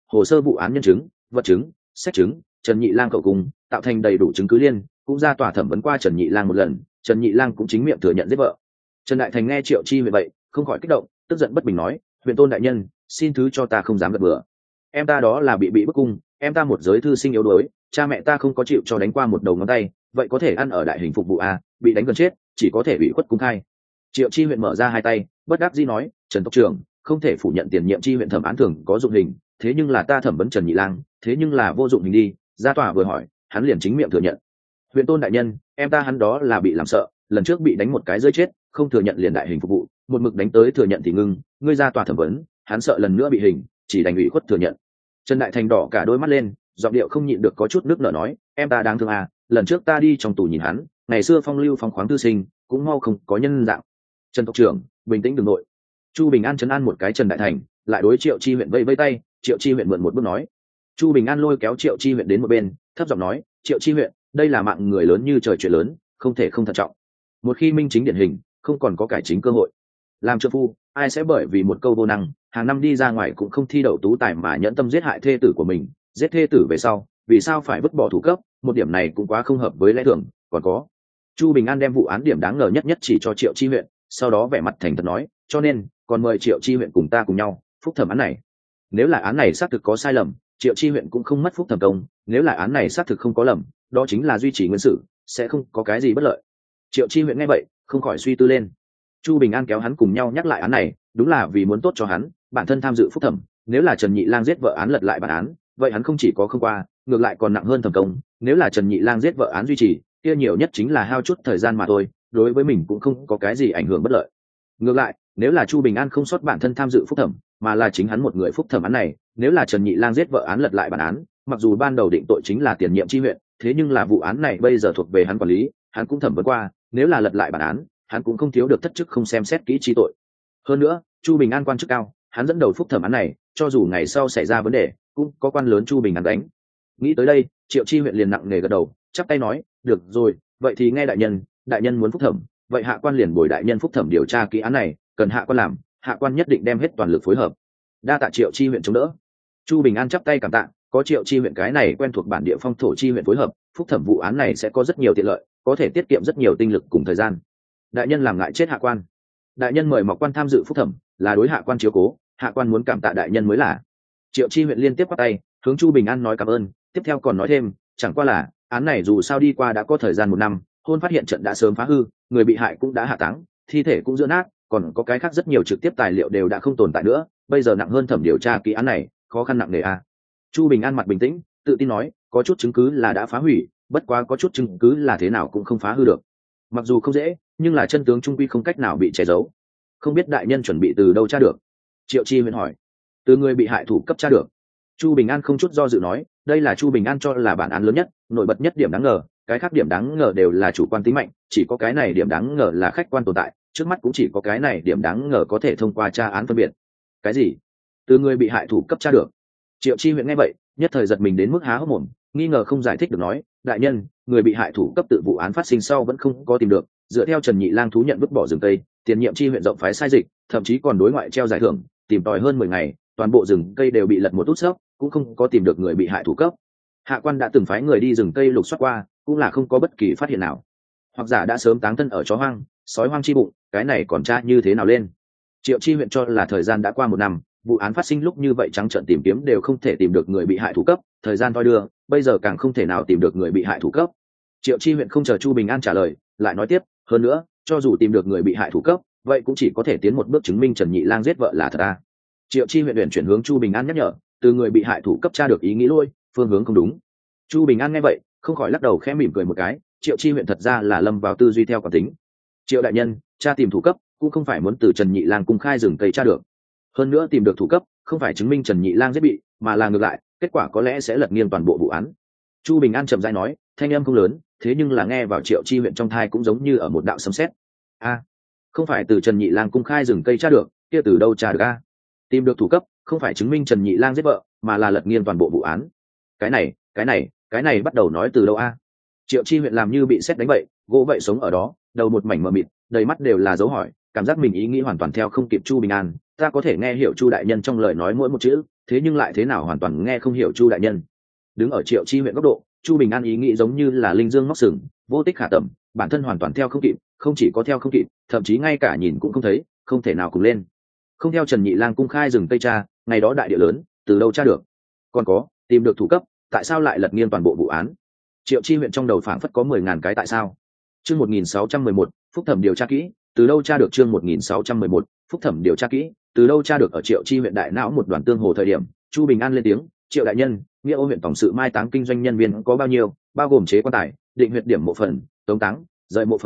vụ án nhân chứng, vật chứng, xét chứng, Trần Nhị Lang cậu cùng tạo thành đầy đủ chứng cứ liên, cũng ra tòa thẩm vấn qua Trần Nhị Lang một lần, Trần Nhị Lang cũng chính miệng thừa nhận giết vợ. Trần Đại Thành nghe Triệu Chi huyện vậy, không khỏi kích động, tức giận bất bình nói, huyện tôn đại nhân, xin thứ cho ta không dám gật bừa. Em ta đó là bị bức cung, em ta một giới thư sinh yếu đuối, cha mẹ ta không có chịu cho đánh qua một đầu ngón tay, vậy có thể ăn ở đại hình phục vụ à, bị đánh gần chết, chỉ có thể bị khuất cung khai. Triệu Chi huyện mở ra hai tay, bất đắc dĩ nói, Trần tộc trưởng, không thể phủ nhận tiền nhiệm chi huyện thẩm án thường có dụng hình, thế nhưng là ta thẩm vấn Trần Nhị Lang, thế nhưng là vô dụng hình đi. Ra tòa vừa hỏi, hắn liền chính miệng thừa nhận. Huyện tôn đại nhân, em ta hắn đó là bị làm sợ, lần trước bị đánh một cái rơi chết, không thừa nhận liền đại hình phục vụ, một mực đánh tới thừa nhận thì ngưng, ngươi ra tòa thẩm vấn, hắn sợ lần nữa bị hình, chỉ đành ủy khuất thừa nhận. Trần Đại Thành đỏ cả đôi mắt lên, giọng điệu không nhịn được có chút nước nở nói, em ta đáng thương à, lần trước ta đi trong tù nhìn hắn, ngày xưa phong lưu phóng khoáng thư sinh, cũng mau không có nhân dạng. Trần tộc trưởng, bình tĩnh đừng nội. Chu Bình An trấn an một cái Trần Đại Thành, lại đối Triệu Chi huyện vây vây tay, Triệu Chi huyện mượn một bước nói. Chu Bình An lôi kéo Triệu Chi huyện đến một bên, thấp giọng nói, Triệu Chi huyện, đây là mạng người lớn như trời chuyện lớn, không thể không thận trọng. Một khi minh chính điển hình, không còn có cải chính cơ hội. Làm trợ phu, ai sẽ bởi vì một câu vô năng, hàng năm đi ra ngoài cũng không thi đậu tú tài mà nhẫn tâm giết hại thê tử của mình, giết thê tử về sau, vì sao phải vứt bỏ thủ cấp, một điểm này cũng quá không hợp với lẽ thường. Còn có, Chu Bình An đem vụ án điểm đáng ngờ nhất chỉ cho Triệu Chi huyện, sau đó vẻ mặt thành thật nói, cho nên còn mời Triệu Chi huyện cùng ta cùng nhau phúc thẩm án này. Nếu là án này xác thực có sai lầm, Triệu Chi huyện cũng không mất phúc thẩm công, nếu là án này xác thực không có lầm, đó chính là duy trì nguyên sự, sẽ không có cái gì bất lợi. Triệu Chi huyện nghe vậy, không khỏi suy tư lên. Chu Bình An kéo hắn cùng nhau nhắc lại án này, đúng là vì muốn tốt cho hắn, bản thân tham dự phúc thẩm, nếu là Trần Nhị Lang giết vợ án lật lại bản án, vậy hắn không chỉ có không qua, ngược lại còn nặng hơn thẩm công, nếu là Trần Nhị Lang giết vợ án duy trì, kia nhiều nhất chính là hao chút thời gian mà thôi, đối với mình cũng không có cái gì ảnh hưởng bất lợi. Ngược lại, nếu là Chu Bình An không xuất bản thân tham dự phúc thẩm, mà là chính hắn một người phúc thẩm án này, nếu là Trần Nhị Lang giết vợ án lật lại bản án, mặc dù ban đầu định tội chính là tiền nhiệm chi huyện, thế nhưng là vụ án này bây giờ thuộc về hắn quản lý, hắn cũng thẩm vấn qua, nếu là lật lại bản án, hắn cũng không thiếu được thất chức không xem xét kỹ chi tội. Hơn nữa, Chu Bình An quan chức cao, hắn dẫn đầu phúc thẩm án này, cho dù ngày sau xảy ra vấn đề, cũng có quan lớn Chu Bình An đánh. Nghĩ tới đây, Triệu Chi huyện liền nặng nề gật đầu, chắp tay nói, được rồi, vậy thì nghe đại nhân muốn phúc thẩm, vậy hạ quan liền bồi đại nhân phúc thẩm điều tra kỹ án này, cần hạ quan làm, hạ quan nhất định đem hết toàn lực phối hợp. Đa tạ Triệu Chi huyện chống đỡ. Chu Bình An chắp tay cảm tạ, có Triệu Chi huyện cái này quen thuộc bản địa phong thổ chi huyện phối hợp, phúc thẩm vụ án này sẽ có rất nhiều tiện lợi, có thể tiết kiệm rất nhiều tinh lực cùng thời gian. Đại nhân làm ngại chết hạ quan. Đại nhân mời Mộc quan tham dự phúc thẩm, là đối hạ quan chiếu cố, hạ quan muốn cảm tạ đại nhân mới là. Triệu Chi huyện liên tiếp bắt tay, hướng Chu Bình An nói cảm ơn, tiếp theo còn nói thêm, chẳng qua là án này dù sao đi qua đã có thời gian 1 năm, hôn phát hiện trận đã sớm phá hư, người bị hại cũng đã hạ táng, thi thể cũng giữa nát, còn có cái khác rất nhiều trực tiếp tài liệu đều đã không tồn tại nữa, bây giờ nặng hơn thẩm điều tra kỹ án này, khó khăn nặng nề a. Chu Bình An mặt bình tĩnh, tự tin nói, có chút chứng cứ là đã phá hủy, bất quá có chút chứng cứ là thế nào cũng không phá hư được. Mặc dù không dễ, nhưng là chân tướng trung quy không cách nào bị che giấu. Không biết đại nhân chuẩn bị từ đâu tra được? Triệu Chi huyện hỏi. Từ người bị hại thủ cấp tra được. Chu Bình An không chút do dự nói, đây là Chu Bình An cho là bản án lớn nhất, nổi bật nhất điểm đáng ngờ, cái khác điểm đáng ngờ đều là chủ quan tính mạnh, chỉ có cái này điểm đáng ngờ là khách quan tồn tại, trước mắt cũng chỉ có cái này điểm đáng ngờ có thể thông qua tra án phân biệt. Cái gì? Từ người bị hại thủ cấp tra được? Triệu Chi huyện nghe vậy, nhất thời giật mình đến mức há hốc mồm, nghi ngờ không giải thích được nói, đại nhân, người bị hại thủ cấp tự vụ án phát sinh sau vẫn không có tìm được, dựa theo Trần Nhị Lang thú nhận vứt bỏ rừng cây, tiền nhiệm chi huyện rộng phái sai dịch, thậm chí còn đối ngoại treo giải thưởng, tìm tòi hơn 10 ngày, toàn bộ rừng cây đều bị lật một tút xốc, cũng không có tìm được người bị hại thủ cấp. Hạ quan đã từng phái người đi rừng cây lục soát qua, cũng là không có bất kỳ phát hiện nào. Hoặc giả đã sớm táng thân ở chó hoang, sói hoang chi bụng, cái này còn tra như thế nào lên? Triệu Chi huyện cho là thời gian đã qua 1 năm, vụ án phát sinh lúc như vậy trắng trợn tìm kiếm đều không thể tìm được người bị hại thủ cấp, thời gian thoi đưa, bây giờ càng không thể nào tìm được người bị hại thủ cấp. Triệu Chi huyện không chờ Chu Bình An trả lời, lại nói tiếp, hơn nữa, cho dù tìm được người bị hại thủ cấp, vậy cũng chỉ có thể tiến một bước chứng minh Trần Nhị Lang giết vợ là thật à? Triệu Chi huyện chuyển hướng Chu Bình An nhắc nhở, từ người bị hại thủ cấp tra được ý nghĩ lôi, phương hướng không đúng. Chu Bình An nghe vậy, không khỏi lắc đầu khẽ mỉm cười một cái, Triệu Chi huyện thật ra là lâm vào tư duy theo cảm tính. Triệu đại nhân, tra tìm thủ cấp cũng không phải muốn từ Trần Nhị Lang cung khai rừng cây tra được. Hơn nữa tìm được thủ cấp, không phải chứng minh Trần Nhị Lang giết bị, mà là ngược lại, kết quả có lẽ sẽ lật nghiêng toàn bộ vụ án. Chu Bình An chậm rãi nói, thanh âm không lớn, thế nhưng là nghe vào Triệu Chi huyện trong tai cũng giống như ở một đạo sấm sét. A, không phải từ Trần Nhị Lang cung khai rừng cây tra được, kia từ đâu tra được a? Tìm được thủ cấp, không phải chứng minh Trần Nhị Lang giết vợ, mà là lật nghiêng toàn bộ vụ án. Cái này bắt đầu nói từ đâu a? Triệu Chi huyện làm như bị sét đánh vậy, gỗ vậy sống ở đó, đầu một mảnh mờ mịt, đầy mắt đều là dấu hỏi, cảm giác mình ý nghĩ hoàn toàn theo không kịp Chu Bình An. Ta có thể nghe hiểu Chu đại nhân trong lời nói mỗi một chữ, thế nhưng lại thế nào hoàn toàn nghe không hiểu Chu đại nhân. Đứng ở Triệu Chi huyện góc độ, Chu Bình An ý nghĩ giống như là linh dương móc sừng, vô tích khả tầm, bản thân hoàn toàn theo không kịp, không chỉ có theo không kịp, thậm chí ngay cả nhìn cũng không thấy, không thể nào cùng lên. Không theo Trần Nhị Lang cung khai rừng Tây tra, ngày đó đại địa lớn, từ đâu tra được? Còn có, tìm được thủ cấp, tại sao lại lật nghiêng toàn bộ vụ án? Triệu Chi huyện trong đầu phảng phất có 10.000 cái tại sao. Chương 1611, phúc thẩm điều tra kỹ, từ đâu tra được? Chương 1611, phúc thẩm điều tra kỹ, từ đâu tra được? Ở Triệu Chi huyện đại não một đoàn tương hồ thời điểm, Chu Bình An lên tiếng, Triệu đại nhân, nghĩa ô huyện tổng sự mai táng kinh doanh nhân viên có bao nhiêu, bao gồm chế quan tài, định huyệt điểm mộ phần, tống táng, rời mộ phần,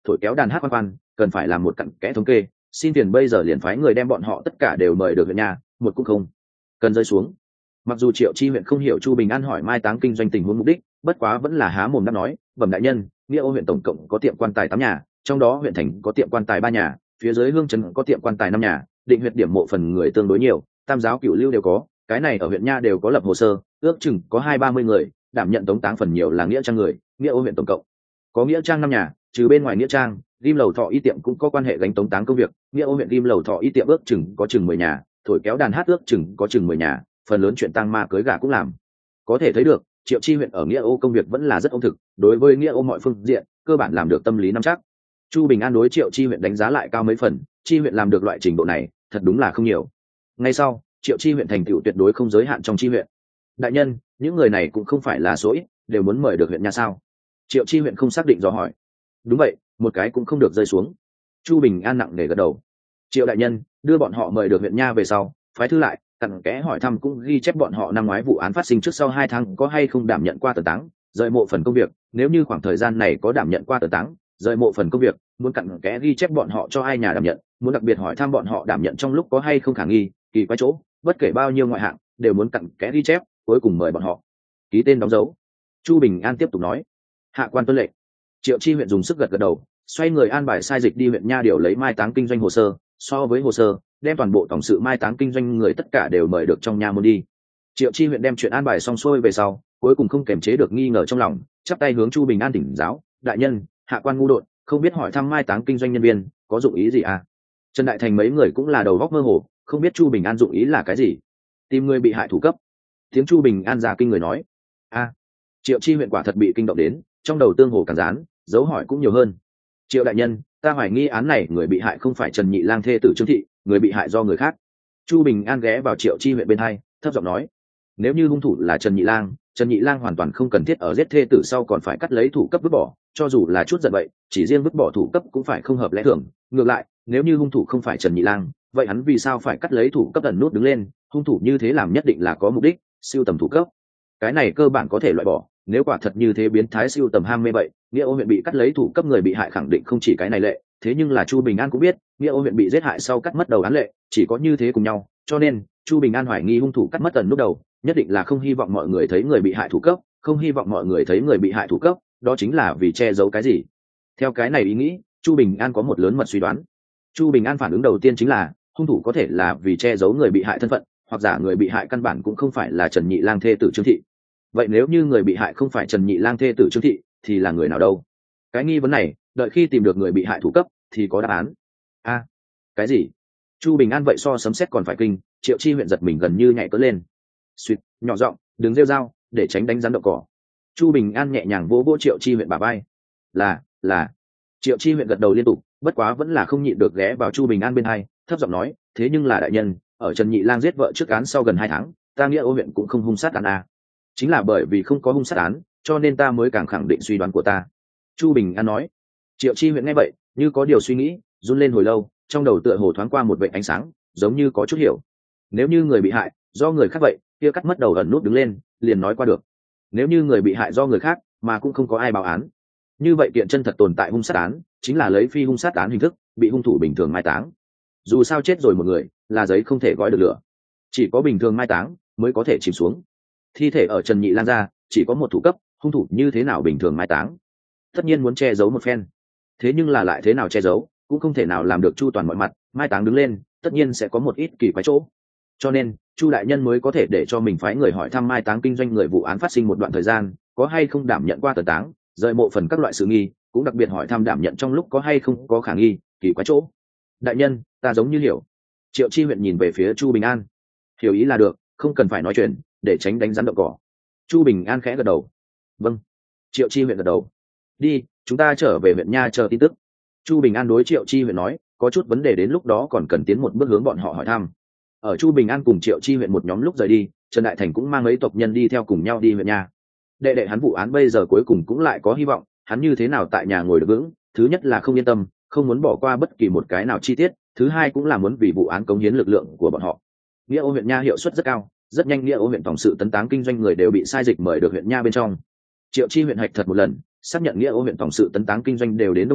thổi kéo đàn hát quan quan, cần phải làm một cặn kẽ thống kê, xin tiền bây giờ liền phái người đem bọn họ tất cả đều mời được huyện nhà, một cũng không cần rơi xuống. Mặc dù Triệu Chi huyện không hiểu Chu Bình An hỏi mai táng kinh doanh tình huống mục đích, bất quá vẫn là há mồm đáp nói, bẩm đại nhân, Nghĩa Ô huyện tổng cộng có tiệm quan tài 8 nhà, trong đó huyện thành có tiệm quan tài 3 nhà, phía dưới hương trấn có tiệm quan tài 5 nhà, định huyệt điểm mộ phần người tương đối nhiều, tam giáo cửu lưu đều có, cái này ở huyện nha đều có lập hồ sơ, ước chừng có 20-30 người đảm nhận tống táng phần nhiều là nghĩa trang người. Nghĩa Ô huyện tổng cộng có nghĩa trang 5 nhà, trừ bên ngoài nghĩa trang, ghim lầu thọ y tiệm cũng có quan hệ gánh tống táng công việc. Nghĩa Ô huyện ghim lầu thọ y tiệm ước chừng có chừng 10 nhà, thổi kéo đàn hát ước chừng có chừng 10 nhà, phần lớn chuyện tang ma cưới gả cũng làm. Có thể thấy được Triệu Chi huyện ở Nghĩa Ô công việc vẫn là rất ôn thực, đối với Nghĩa Ô mọi phương diện cơ bản làm được tâm lý nắm chắc. Chu Bình An đối Triệu Chi huyện đánh giá lại cao mấy phần, Chi huyện làm được loại trình độ này thật đúng là không nhiều. Ngay sau, Triệu Chi huyện thành tựu tuyệt đối không giới hạn trong chi huyện. Đại nhân, những người này cũng không phải là số ít, đều muốn mời được huyện nha sao? Triệu Chi huyện không xác định dò hỏi. Đúng vậy, một cái cũng không được rơi xuống. Chu Bình An nặng nề gật đầu. Triệu đại nhân, đưa bọn họ mời được huyện nha về sau, phái thư lại cặn kẽ hỏi thăm cũng ghi chép bọn họ năm ngoái vụ án phát sinh trước sau 2 tháng có hay không đảm nhận qua tờ táng, rời mộ phần công việc, nếu như khoảng thời gian này có đảm nhận qua tờ táng, rời mộ phần công việc, muốn cặn kẽ ghi chép bọn họ cho ai nhà đảm nhận, muốn đặc biệt hỏi thăm bọn họ đảm nhận trong lúc có hay không khả nghi, kỳ quái chỗ, bất kể bao nhiêu ngoại hạng, đều muốn cặn kẽ ghi chép, cuối cùng mời bọn họ ký tên đóng dấu. Chu Bình An tiếp tục nói. Hạ quan tuân lệnh. Triệu Chi huyện dùng sức gật gật đầu, xoay người an bài sai dịch đi huyện nha điều lấy mai táng kinh doanh hồ sơ, so với hồ sơ, đem toàn bộ tổng sự mai táng kinh doanh người tất cả đều mời được trong nha môn đi. Triệu Chi huyện đem chuyện an bài xong xuôi về sau, cuối cùng không kềm chế được nghi ngờ trong lòng, chắp tay hướng Chu Bình An thỉnh giáo, đại nhân, hạ quan ngu đột, không biết hỏi thăm mai táng kinh doanh nhân viên có dụng ý gì à? Trần Đại Thành mấy người cũng là đầu góc mơ hồ, không biết Chu Bình An dụng ý là cái gì. Tìm người bị hại thủ cấp. Tiếng Chu Bình An già kinh người nói. A, Triệu Chi huyện quả thật bị kinh động đến, trong đầu tương hồ càng rán, dấu hỏi cũng nhiều hơn. Triệu đại nhân, ta hoài nghi án này người bị hại không phải Trần Nhị Lang thê tử Trương Thị, người bị hại do người khác. Chu Bình An ghé vào Triệu Chi huyện bên hai, thấp giọng nói. Nếu như hung thủ là Trần Nhị Lang hoàn toàn không cần thiết ở giết thê tử sau còn phải cắt lấy thủ cấp vứt bỏ, cho dù là chút giận vậy, chỉ riêng vứt bỏ thủ cấp cũng phải không hợp lẽ thường. Ngược lại, nếu như hung thủ không phải Trần Nhị Lang, vậy hắn vì sao phải cắt lấy thủ cấp ẩn nút đứng lên? Hung thủ như thế làm nhất định là có mục đích, siêu tầm thủ cấp. Cái này cơ bản có thể loại bỏ, nếu quả thật như thế biến thái siêu tầm ham mê vậy, Nghĩa Ô huyện bị cắt lấy thủ cấp người bị hại khẳng định không chỉ cái này lệ, thế nhưng là Chu Bình An cũng biết, Nghĩa Ô huyện bị giết hại sau cắt mất đầu án lệ, chỉ có như thế cùng nhau, cho nên Chu Bình An hoài nghi hung thủ cắt mất ẩn nút đầu, nhất định là không hy vọng mọi người thấy người bị hại thủ cấp, không hy vọng mọi người thấy người bị hại thủ cấp, đó chính là vì che giấu cái gì. Theo cái này ý nghĩ, Chu Bình An có một lớn mật suy đoán. Chu Bình An phản ứng đầu tiên chính là hung thủ có thể là vì che giấu người bị hại thân phận, hoặc giả người bị hại căn bản cũng không phải là Trần Nhị Lang thê tử Trương Thị. Vậy nếu như người bị hại không phải Trần Nhị Lang thê tử Trương Thị thì là người nào đâu? Cái nghi vấn này đợi khi tìm được người bị hại thủ cấp thì có đáp án. A, cái gì? Chu Bình An vậy so sấm sét còn phải kinh. Triệu Chi huyện giật mình gần như nhảy cất lên. Suýt, nhỏ giọng, đừng rêu rao, để tránh đánh rắn đậu cỏ. Chu Bình An nhẹ nhàng vỗ vỗ Triệu Chi huyện bả vai. Là. Triệu Chi huyện gật đầu liên tục, bất quá vẫn là không nhịn được ghé vào Chu Bình An bên hai, thấp giọng nói, thế nhưng là đại nhân, ở Trần Nhị Lang giết vợ trước án sau gần 2 tháng, ta Nghĩa Ô huyện cũng không hung sát án a. Chính là bởi vì không có hung sát án, cho nên ta mới càng khẳng định suy đoán của ta. Chu Bình An nói. Triệu Chi huyện nghe vậy, như có điều suy nghĩ, run lên hồi lâu, trong đầu tựa hồ thoáng qua một vệt ánh sáng, giống như có chút hiểu. Nếu như người bị hại do người khác vậy, kia cắt mất đầu ẩn nút đứng lên, liền nói qua được. Nếu như người bị hại do người khác, mà cũng không có ai báo án, như vậy kiện chân thật tồn tại hung sát án, chính là lấy phi hung sát án hình thức, bị hung thủ bình thường mai táng. Dù sao chết rồi một người, là giấy không thể gói được lửa, chỉ có bình thường mai táng mới có thể chìm xuống. Thi thể ở Trần Nhị Lang ra, chỉ có một thủ cấp, hung thủ như thế nào bình thường mai táng? Tất nhiên muốn che giấu một phen, thế nhưng là lại thế nào che giấu, cũng không thể nào làm được chu toàn mọi mặt, mai táng đứng lên, tất nhiên sẽ có một ít kỳ quái chỗ. Cho nên, Chu đại nhân mới có thể để cho mình phái người hỏi thăm mai táng kinh doanh người vụ án phát sinh một đoạn thời gian, có hay không đảm nhận qua tờ táng, rời mộ phần các loại sự nghi, cũng đặc biệt hỏi thăm đảm nhận trong lúc có hay không có khả nghi, kỳ quái chỗ. Đại nhân, ta giống như hiểu. Triệu Chi huyện nhìn về phía Chu Bình An. Hiểu ý là được, không cần phải nói chuyện, để tránh đánh rắn đậu cỏ. Chu Bình An khẽ gật đầu. Vâng. Triệu Chi huyện gật đầu. Đi, chúng ta trở về huyện nha chờ tin tức. Chu Bình An đối Triệu Chi huyện nói, có chút vấn đề đến lúc đó còn cần tiến một bước hướng bọn họ hỏi thăm. Ở Chu Bình An cùng Triệu Chi huyện một nhóm lúc rời đi, Trần Đại Thành cũng mang mấy tộc nhân đi theo cùng nhau đi huyện nha. Đệ đệ hắn vụ án bây giờ cuối cùng cũng lại có hy vọng, hắn như thế nào tại nhà ngồi được vững, thứ nhất là không yên tâm, không muốn bỏ qua bất kỳ một cái nào chi tiết, thứ hai cũng là muốn vì vụ án cống hiến lực lượng của bọn họ. Nghĩa Ô huyện nha hiệu suất rất cao, rất nhanh Nghĩa Ô huyện tổng sự tấn táng kinh doanh người đều bị sai dịch mời được huyện nha bên trong. Triệu Chi huyện hạch thật một lần, xác nhận Nghĩa Ô huyện tổng sự tấn táng kinh doanh đều đến đông đủ,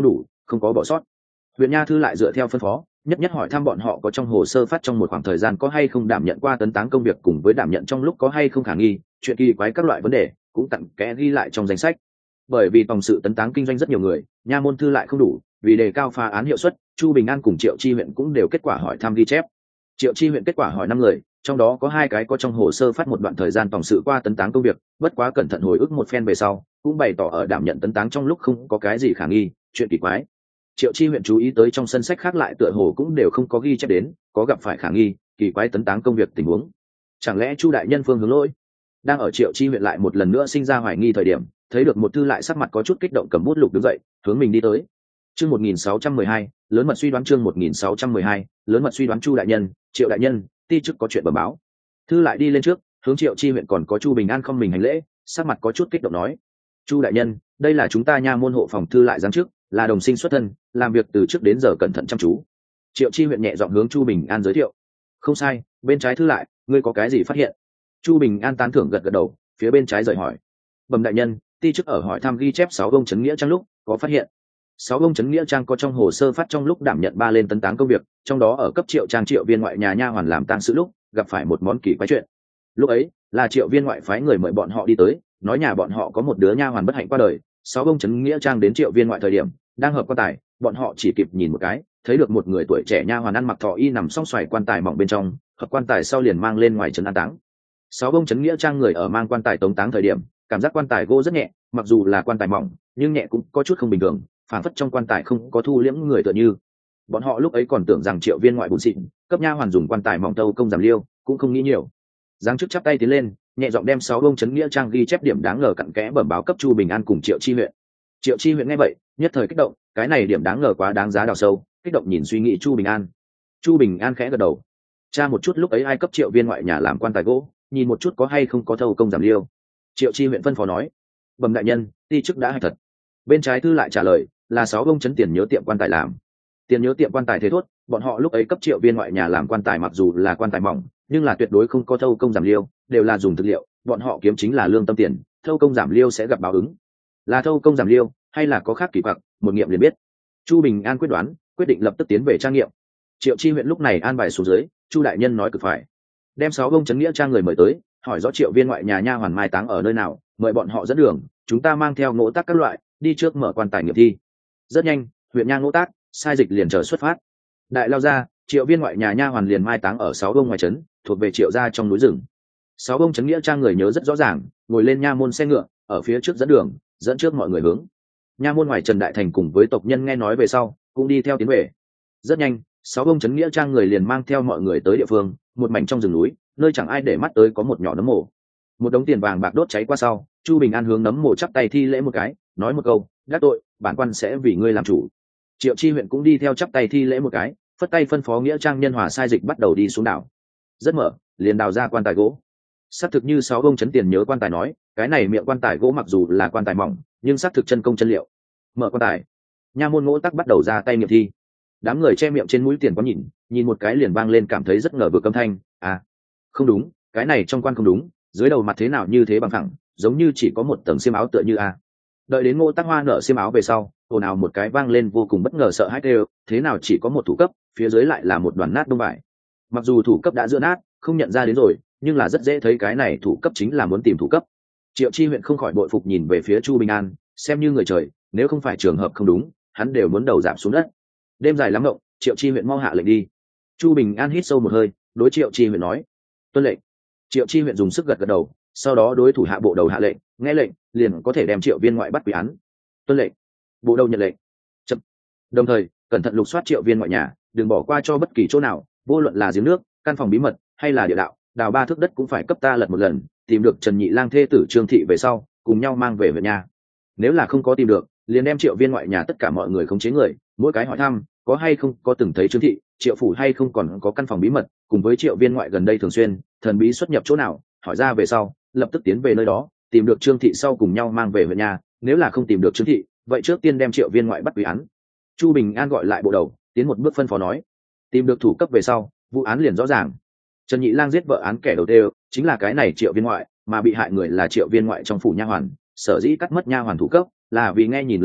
không có bỏ sót. Huyện nha thư lại dựa theo phân phó nhất nhất hỏi thăm bọn họ có trong hồ sơ phát trong một khoảng thời gian có hay không đảm nhận qua tấn táng công việc, cùng với đảm nhận trong lúc có hay không khả nghi chuyện kỳ quái các loại vấn đề cũng tận kẽ ghi lại trong danh sách. Bởi vì phòng sự tấn táng kinh doanh rất nhiều người, nha môn thư lại không đủ, vì đề cao phá án hiệu suất, Chu Bình An cùng Triệu Chi huyện cũng đều kết quả hỏi thăm ghi chép. Triệu Chi huyện kết quả hỏi 5 người, trong đó có 2 cái có trong hồ sơ phát một đoạn thời gian phòng sự qua tấn táng công việc, bất quá cẩn thận hồi ức một phen về sau cũng bày tỏ ở đảm nhận tấn táng trong lúc không có cái gì khả nghi chuyện kỳ quái. Triệu Chi huyện chú ý tới trong sân sách khác lại tựa hồ cũng đều không có ghi chép đến có gặp phải khả nghi kỳ quái tấn táng công việc tình huống. Chẳng lẽ Chu đại nhân phương hướng lỗi? Đang ở Triệu Chi huyện lại một lần nữa sinh ra hoài nghi thời điểm, thấy được một thư lại sắc mặt có chút kích động cầm bút lục đứng dậy hướng mình đi tới. Chương 1612, lớn mật suy đoán. Chương 1612, lớn mật suy đoán. Chu đại nhân, Triệu đại nhân, ti chức có chuyện bẩm báo. Thư lại đi lên trước hướng Triệu Chi huyện còn có Chu Bình An không mình hành lễ, sắc mặt có chút kích động nói: Chu đại nhân, đây là chúng ta nha môn hộ phòng thư lại giáng chức, là đồng sinh xuất thân, làm việc từ trước đến giờ cẩn thận chăm chú. Triệu Chi huyện nhẹ giọng hướng Chu Bình An giới thiệu. Không sai, bên trái thư lại, ngươi có cái gì phát hiện? Chu Bình An tán thưởng gật gật đầu, phía bên trái rời hỏi: bẩm đại nhân, ti chức ở hỏi thăm ghi chép 6 bông chấn nghĩa trang lúc có phát hiện 6 bông chấn nghĩa trang có trong hồ sơ phát trong lúc đảm nhận 3 lên tấn táng công việc, trong đó ở cấp Triệu trang Triệu viên ngoại nhà nha hoàn làm tang sự lúc gặp phải một món kỳ quái chuyện. Lúc ấy là Triệu viên ngoại phái người mời bọn họ đi tới, nói nhà bọn họ có một đứa nha hoàn bất hạnh qua đời. 6 bông chấn nghĩa trang đến Triệu viên ngoại thời điểm đang hợp quan tài, bọn họ chỉ kịp nhìn một cái thấy được một người tuổi trẻ nha hoàn ăn mặc thọ y nằm song xoài quan tài mỏng bên trong, hợp quan tài sau liền mang lên ngoài trấn an táng. 6 bông chấn nghĩa trang người ở mang quan tài tống táng thời điểm cảm giác quan tài gỗ rất nhẹ, mặc dù là quan tài mỏng nhưng nhẹ cũng có chút không bình thường, phản phất trong quan tài không có thu liễm người tựa như. Bọn họ lúc ấy còn tưởng rằng Triệu viên ngoại bùn xịn cấp nha hoàn dùng quan tài mỏng tâu công giảm liêu, cũng không nghĩ nhiều. Giáng chức chắp tay tiến lên nhẹ giọng đem 6 bông chấn nghĩa trang ghi chép điểm đáng ngờ cặn kẽ bẩm báo cấp Chu Bình An cùng Triệu Chi huyện. Triệu Chi huyện nghe vậy nhất thời kích động, cái này điểm đáng ngờ quá đáng giá đào sâu, kích động nhìn suy nghĩ Chu Bình An. Chu Bình An khẽ gật đầu, tra một chút lúc ấy ai cấp Triệu viên ngoại nhà làm quan tài gỗ, nhìn một chút có hay không có thâu công giảm liêu. Triệu Chi huyện phân phó nói: bẩm đại nhân, ti chức đã hay thật. Bên trái thư lại trả lời là 6 bông chấn tiền nhớ tiệm quan tài làm. Tiền nhớ tiệm quan tài thế thốt, bọn họ lúc ấy cấp Triệu viên ngoại nhà làm quan tài mặc dù là quan tài mỏng nhưng là tuyệt đối không có thâu công giảm liêu, đều là dùng thực liệu, bọn họ kiếm chính là lương tâm tiền, thâu công giảm liêu sẽ gặp báo ứng. Là thâu công giảm liêu hay là có khác kỳ quặc, một nghiệm liền biết. Chu Bình An quyết đoán, quyết định lập tức tiến về trang nghiệm. Triệu Chi huyện lúc này an bài xuống dưới, Chu đại nhân nói cực phải, đem 6 bông chấn nghĩa trang người mời tới, hỏi rõ Triệu viên ngoại nhà nha hoàn mai táng ở nơi nào, mời bọn họ dẫn đường, chúng ta mang theo ngỗ tác các loại đi trước mở quan tài nghiệm thi. Rất nhanh huyện nha ngỗ tác sai dịch liền chờ xuất phát. Đại lao ra, Triệu viên ngoại nhà nha hoàn liền mai táng ở 6 bông ngoài trấn, thuộc về Triệu gia trong núi rừng. 6 bông chấn nghĩa trang người nhớ rất rõ ràng, ngồi lên nha môn xe ngựa ở phía trước dẫn đường, dẫn trước mọi người hướng nha môn ngoài Trần Đại Thành cùng với tộc nhân nghe nói về sau cũng đi theo tiến về. Rất nhanh 6 bông chấn nghĩa trang người liền mang theo mọi người tới địa phương, một mảnh trong rừng núi, nơi chẳng ai để mắt tới có một nhỏ nấm mồ. Một đống tiền vàng bạc đốt cháy qua sau, Chu Bình An hướng nấm mồ chắp tay thi lễ một cái, nói một câu: gác tội, bản quan sẽ vì ngươi làm chủ. Triệu Chi huyện cũng đi theo chắp tay thi lễ một cái, phất tay phân phó nghĩa trang nhân hòa sai dịch bắt đầu đi xuống đảo. Rất mở, liền đào ra quan tài gỗ. Xác thực như 6 bông chấn tiền nhớ quan tài nói, cái này miệng quan tài gỗ mặc dù là quan tài mỏng nhưng xác thực chân công chân liệu. Mở quan tài, nha môn ngỗ tắc bắt đầu ra tay nghiệm thi. Đám người che miệng trên mũi tiền có nhìn một cái liền vang lên cảm thấy rất ngờ vực âm thanh: à, không đúng, cái này trong quan không đúng, dưới đầu mặt thế nào như thế bằng thẳng, giống như chỉ có một tầng xiêm áo tựa như a. Đợi đến ngỗ tắc hoa nở xiêm áo về sau, ồn ào một cái vang lên vô cùng bất ngờ sợ hãi đều, thế nào chỉ có một thủ cấp, phía dưới lại là một đoàn nát đông vải. Mặc dù thủ cấp đã giữa nát không nhận ra đến rồi, nhưng là rất dễ thấy cái này thủ cấp chính là muốn tìm thủ cấp. Triệu Chi huyện không khỏi bội phục nhìn về phía Chu Bình An, xem như người trời, nếu không phải trường hợp không đúng hắn đều muốn đầu giảm xuống đất. Đêm dài lắm mộng, Triệu Chi huyện mau hạ lệnh đi. Chu Bình An hít sâu một hơi, đối Triệu Chi huyện nói: tuân lệnh. Triệu Chi huyện dùng sức gật gật đầu, sau đó đối thủ hạ bộ đầu hạ lệnh, nghe lệnh liền có thể đem Triệu viên ngoại bắt quỷ án. Tuân lệnh. Bộ đầu nhận lệnh. Chậm. Đồng thời cẩn thận lục soát Triệu viên ngoại nhà, đừng bỏ qua cho bất kỳ chỗ nào, vô luận là giếng nước, căn phòng bí mật hay là địa đạo, đào 3 thước đất cũng phải cấp ta lật một lần, tìm được Trần Nhị Lang thê tử Trương Thị về sau cùng nhau mang về huyện nhà. Nếu là không có tìm được, liền đem Triệu viên ngoại nhà tất cả mọi người khống chế người, mỗi cái hỏi thăm có hay không có từng thấy Trương Thị, Triệu phủ hay không còn có căn phòng bí mật, cùng với Triệu viên ngoại gần đây thường xuyên thần bí xuất nhập chỗ nào, hỏi ra về sau lập tức tiến về nơi đó, tìm được Trương Thị sau cùng nhau mang về huyện nhà. Nếu là không tìm được Trương Thị, vậy trước tiên đem Triệu viên ngoại bắt quỷ án. Chu Bình An gọi lại bộ đầu, tiến một bước phân phó nói: tìm được thủ cấp về sau vụ án liền rõ ràng. Trần Nhị Lang giết vợ án kẻ đầu tiên chính là cái này Triệu viên ngoại, mà bị hại người là Triệu viên ngoại trong phủ nha hoàn, sở dĩ cắt mất nha hoàn thủ cấp là vì nghe nhìn lẫn lộn,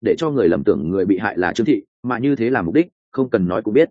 để cho người lầm tưởng người bị hại là Trương Thị, mà như thế là mục đích không cần nói cũng biết.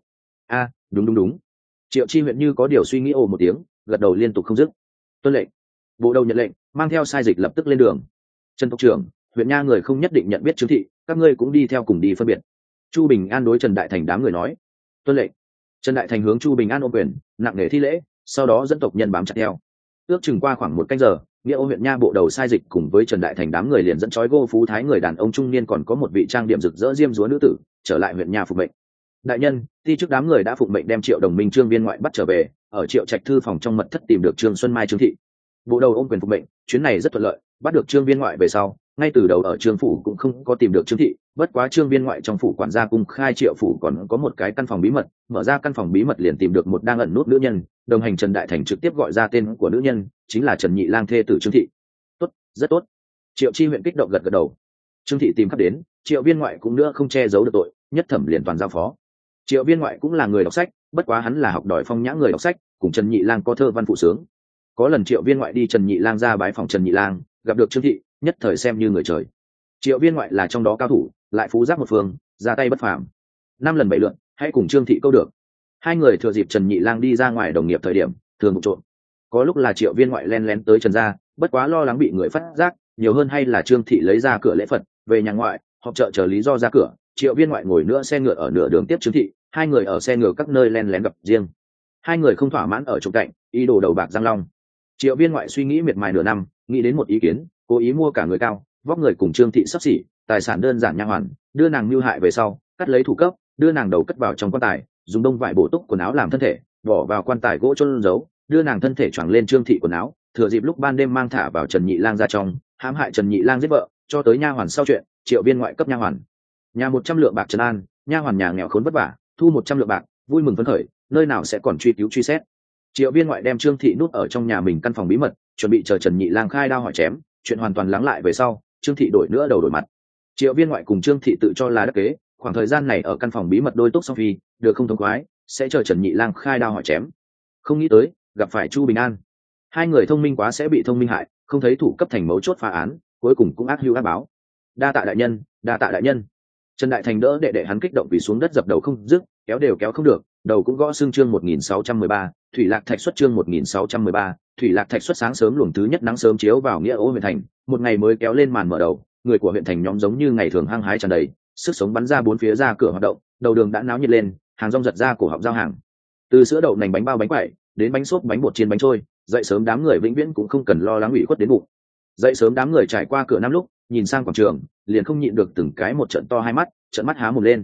Đúng. Triệu Chi huyện như có điều suy nghĩ ồ một tiếng, gật đầu liên tục không dứt. Tuân lệnh. Bộ đầu nhận lệnh, mang theo sai dịch lập tức lên đường. Trần tộc trưởng, huyện nha người không nhất định nhận biết Trương Thị, các ngươi cũng đi theo cùng đi phân biệt. Chu Bình An đối Trần Đại Thành đám người nói. Tuân lệnh. Trần Đại Thành hướng Chu Bình An ôm quyền, nặng nề thi lễ, sau đó dẫn tộc nhân bám chặt theo. Ước chừng qua khoảng 1 canh giờ, nghĩa ô huyện nha bộ đầu sai dịch cùng với Trần Đại Thành đám người liền dẫn trói gô phú thái người đàn ông trung niên còn có một vị trang điểm rực rỡ diêm dúa nữ tử trở lại huyện nha phục mệnh. Đại nhân, ti trước đám người đã phục mệnh đem Triệu Đồng Minh Trương Viên ngoại bắt trở về, ở Triệu Trạch thư phòng trong mật thất tìm được Trương Xuân Mai Trương Thị. Bộ đầu ôm quyền phục mệnh, chuyến này rất thuận lợi, bắt được Trương Viên ngoại về sau, ngay từ đầu ở Trương phủ cũng không có tìm được Trương Thị, bất quá Trương Viên ngoại trong phủ quản gia cung khai Triệu phủ còn có một cái căn phòng bí mật, mở ra căn phòng bí mật liền tìm được một đang ẩn nút nữ nhân, đồng hành Trần Đại Thành trực tiếp gọi ra tên của nữ nhân, chính là Trần Nhị Lang thê tử Trương Thị. Tốt, rất tốt. Triệu Chi huyện kích động gật gật đầu. Trương Thị tìm khắp đến, Triệu Viên ngoại cũng nữa không che giấu được tội, nhất thẩm liền toàn giao phó. Triệu Viên ngoại cũng là người đọc sách, bất quá hắn là học đòi phong nhã người đọc sách, cùng Trần Nhị Lang có thơ văn phụ sướng. Có lần Triệu Viên ngoại đi Trần Nhị Lang ra bái phòng Trần Nhị Lang, gặp được Trương Thị, nhất thời xem như người trời. Triệu Viên ngoại là trong đó cao thủ, lại phú giáp một phương, ra tay bất phàm. 5 lần 7 lượt, hãy cùng Trương Thị câu được. Hai người thừa dịp Trần Nhị Lang đi ra ngoài đồng nghiệp thời điểm, thường vụ trộn. Có lúc là Triệu Viên ngoại len lén tới Trần gia, bất quá lo lắng bị người phát giác, nhiều hơn hay là Trương Thị lấy ra cửa lễ Phật, về nhà ngoại, họp chợ chờ lý do ra cửa, Triệu Viên ngoại ngồi nữa xe ngựa ở nửa đường tiếp Trương Thị, hai người ở xe ngựa các nơi len lén gặp riêng. Hai người không thỏa mãn ở trục cạnh, ý đồ đầu bạc răng long. Triệu Viên ngoại suy nghĩ miệt mài nửa năm, nghĩ đến một ý kiến, cố ý mua cả người cao, vóc người cùng Trương Thị sắp xỉ, tài sản đơn giản nha hoàn, đưa nàng mưu hại về sau, cắt lấy thủ cấp, đưa nàng đầu cất vào trong quan tài, dùng đông vải bổ túc quần áo làm thân thể, bỏ vào quan tài gỗ chôn giấu, đưa nàng thân thể choàng lên Trương Thị quần áo, thừa dịp lúc ban đêm mang thả vào Trần Nhị Lang ra trong, hãm hại Trần Nhị Lang giết vợ, cho tới nha hoàn sau chuyện, Triệu Viên ngoại cấp nha hoàn. Nhà 100 lượng bạc trấn an, nha hoàn nhà nghèo khốn vất vả, thu 100 lượng bạc, vui mừng phấn khởi, nơi nào sẽ còn truy cứu truy xét. Triệu Viên ngoại đem Trương Thị nút ở trong nhà mình căn phòng bí mật, chuẩn bị chờ Trần Nhị Lang khai đao hỏi chém, chuyện hoàn toàn lắng lại về sau, Trương Thị đổi nữa đầu đổi mặt. Triệu Viên ngoại cùng Trương Thị tự cho là đắc kế, khoảng thời gian này ở căn phòng bí mật đôi túc song phi, được không thống khoái, sẽ chờ Trần Nhị Lang khai đao hỏi chém. Không nghĩ tới, gặp phải Chu Bình An. Hai người thông minh quá sẽ bị thông minh hại, không thấy thủ cấp thành mấu chốt phá án, cuối cùng cũng ác hưu ác báo. Đa tạ đại nhân, đa tạ đại nhân. Trần Đại Thành đỡ đệ hắn kích động vì xuống đất dập đầu không dứt, kéo đều kéo không được, đầu cũng gõ xương chương 1613, Thủy Lạc Thạch xuất chương 1613, Thủy Lạc Thạch xuất sáng sớm luồng thứ nhất nắng sớm chiếu vào nghĩa ô huyện thành, một ngày mới kéo lên màn mở đầu, người của huyện thành nhóm giống như ngày thường hăng hái tràn đầy, sức sống bắn ra bốn phía ra cửa hoạt động, đầu đường đã náo nhiệt lên, hàng rong giật ra cổ họng giao hàng. Từ sữa đậu nành bánh bao bánh quẩy, đến bánh xốp bánh bột chiên bánh trôi, dậy sớm đám người vĩnh viễn cũng không cần lo lắng ủy khuất đến bụng. Dậy sớm đám người trải qua cửa năm lúc, nhìn sang quảng trường, liền không nhịn được từng cái một trận to hai mắt, trận mắt há mồm lên.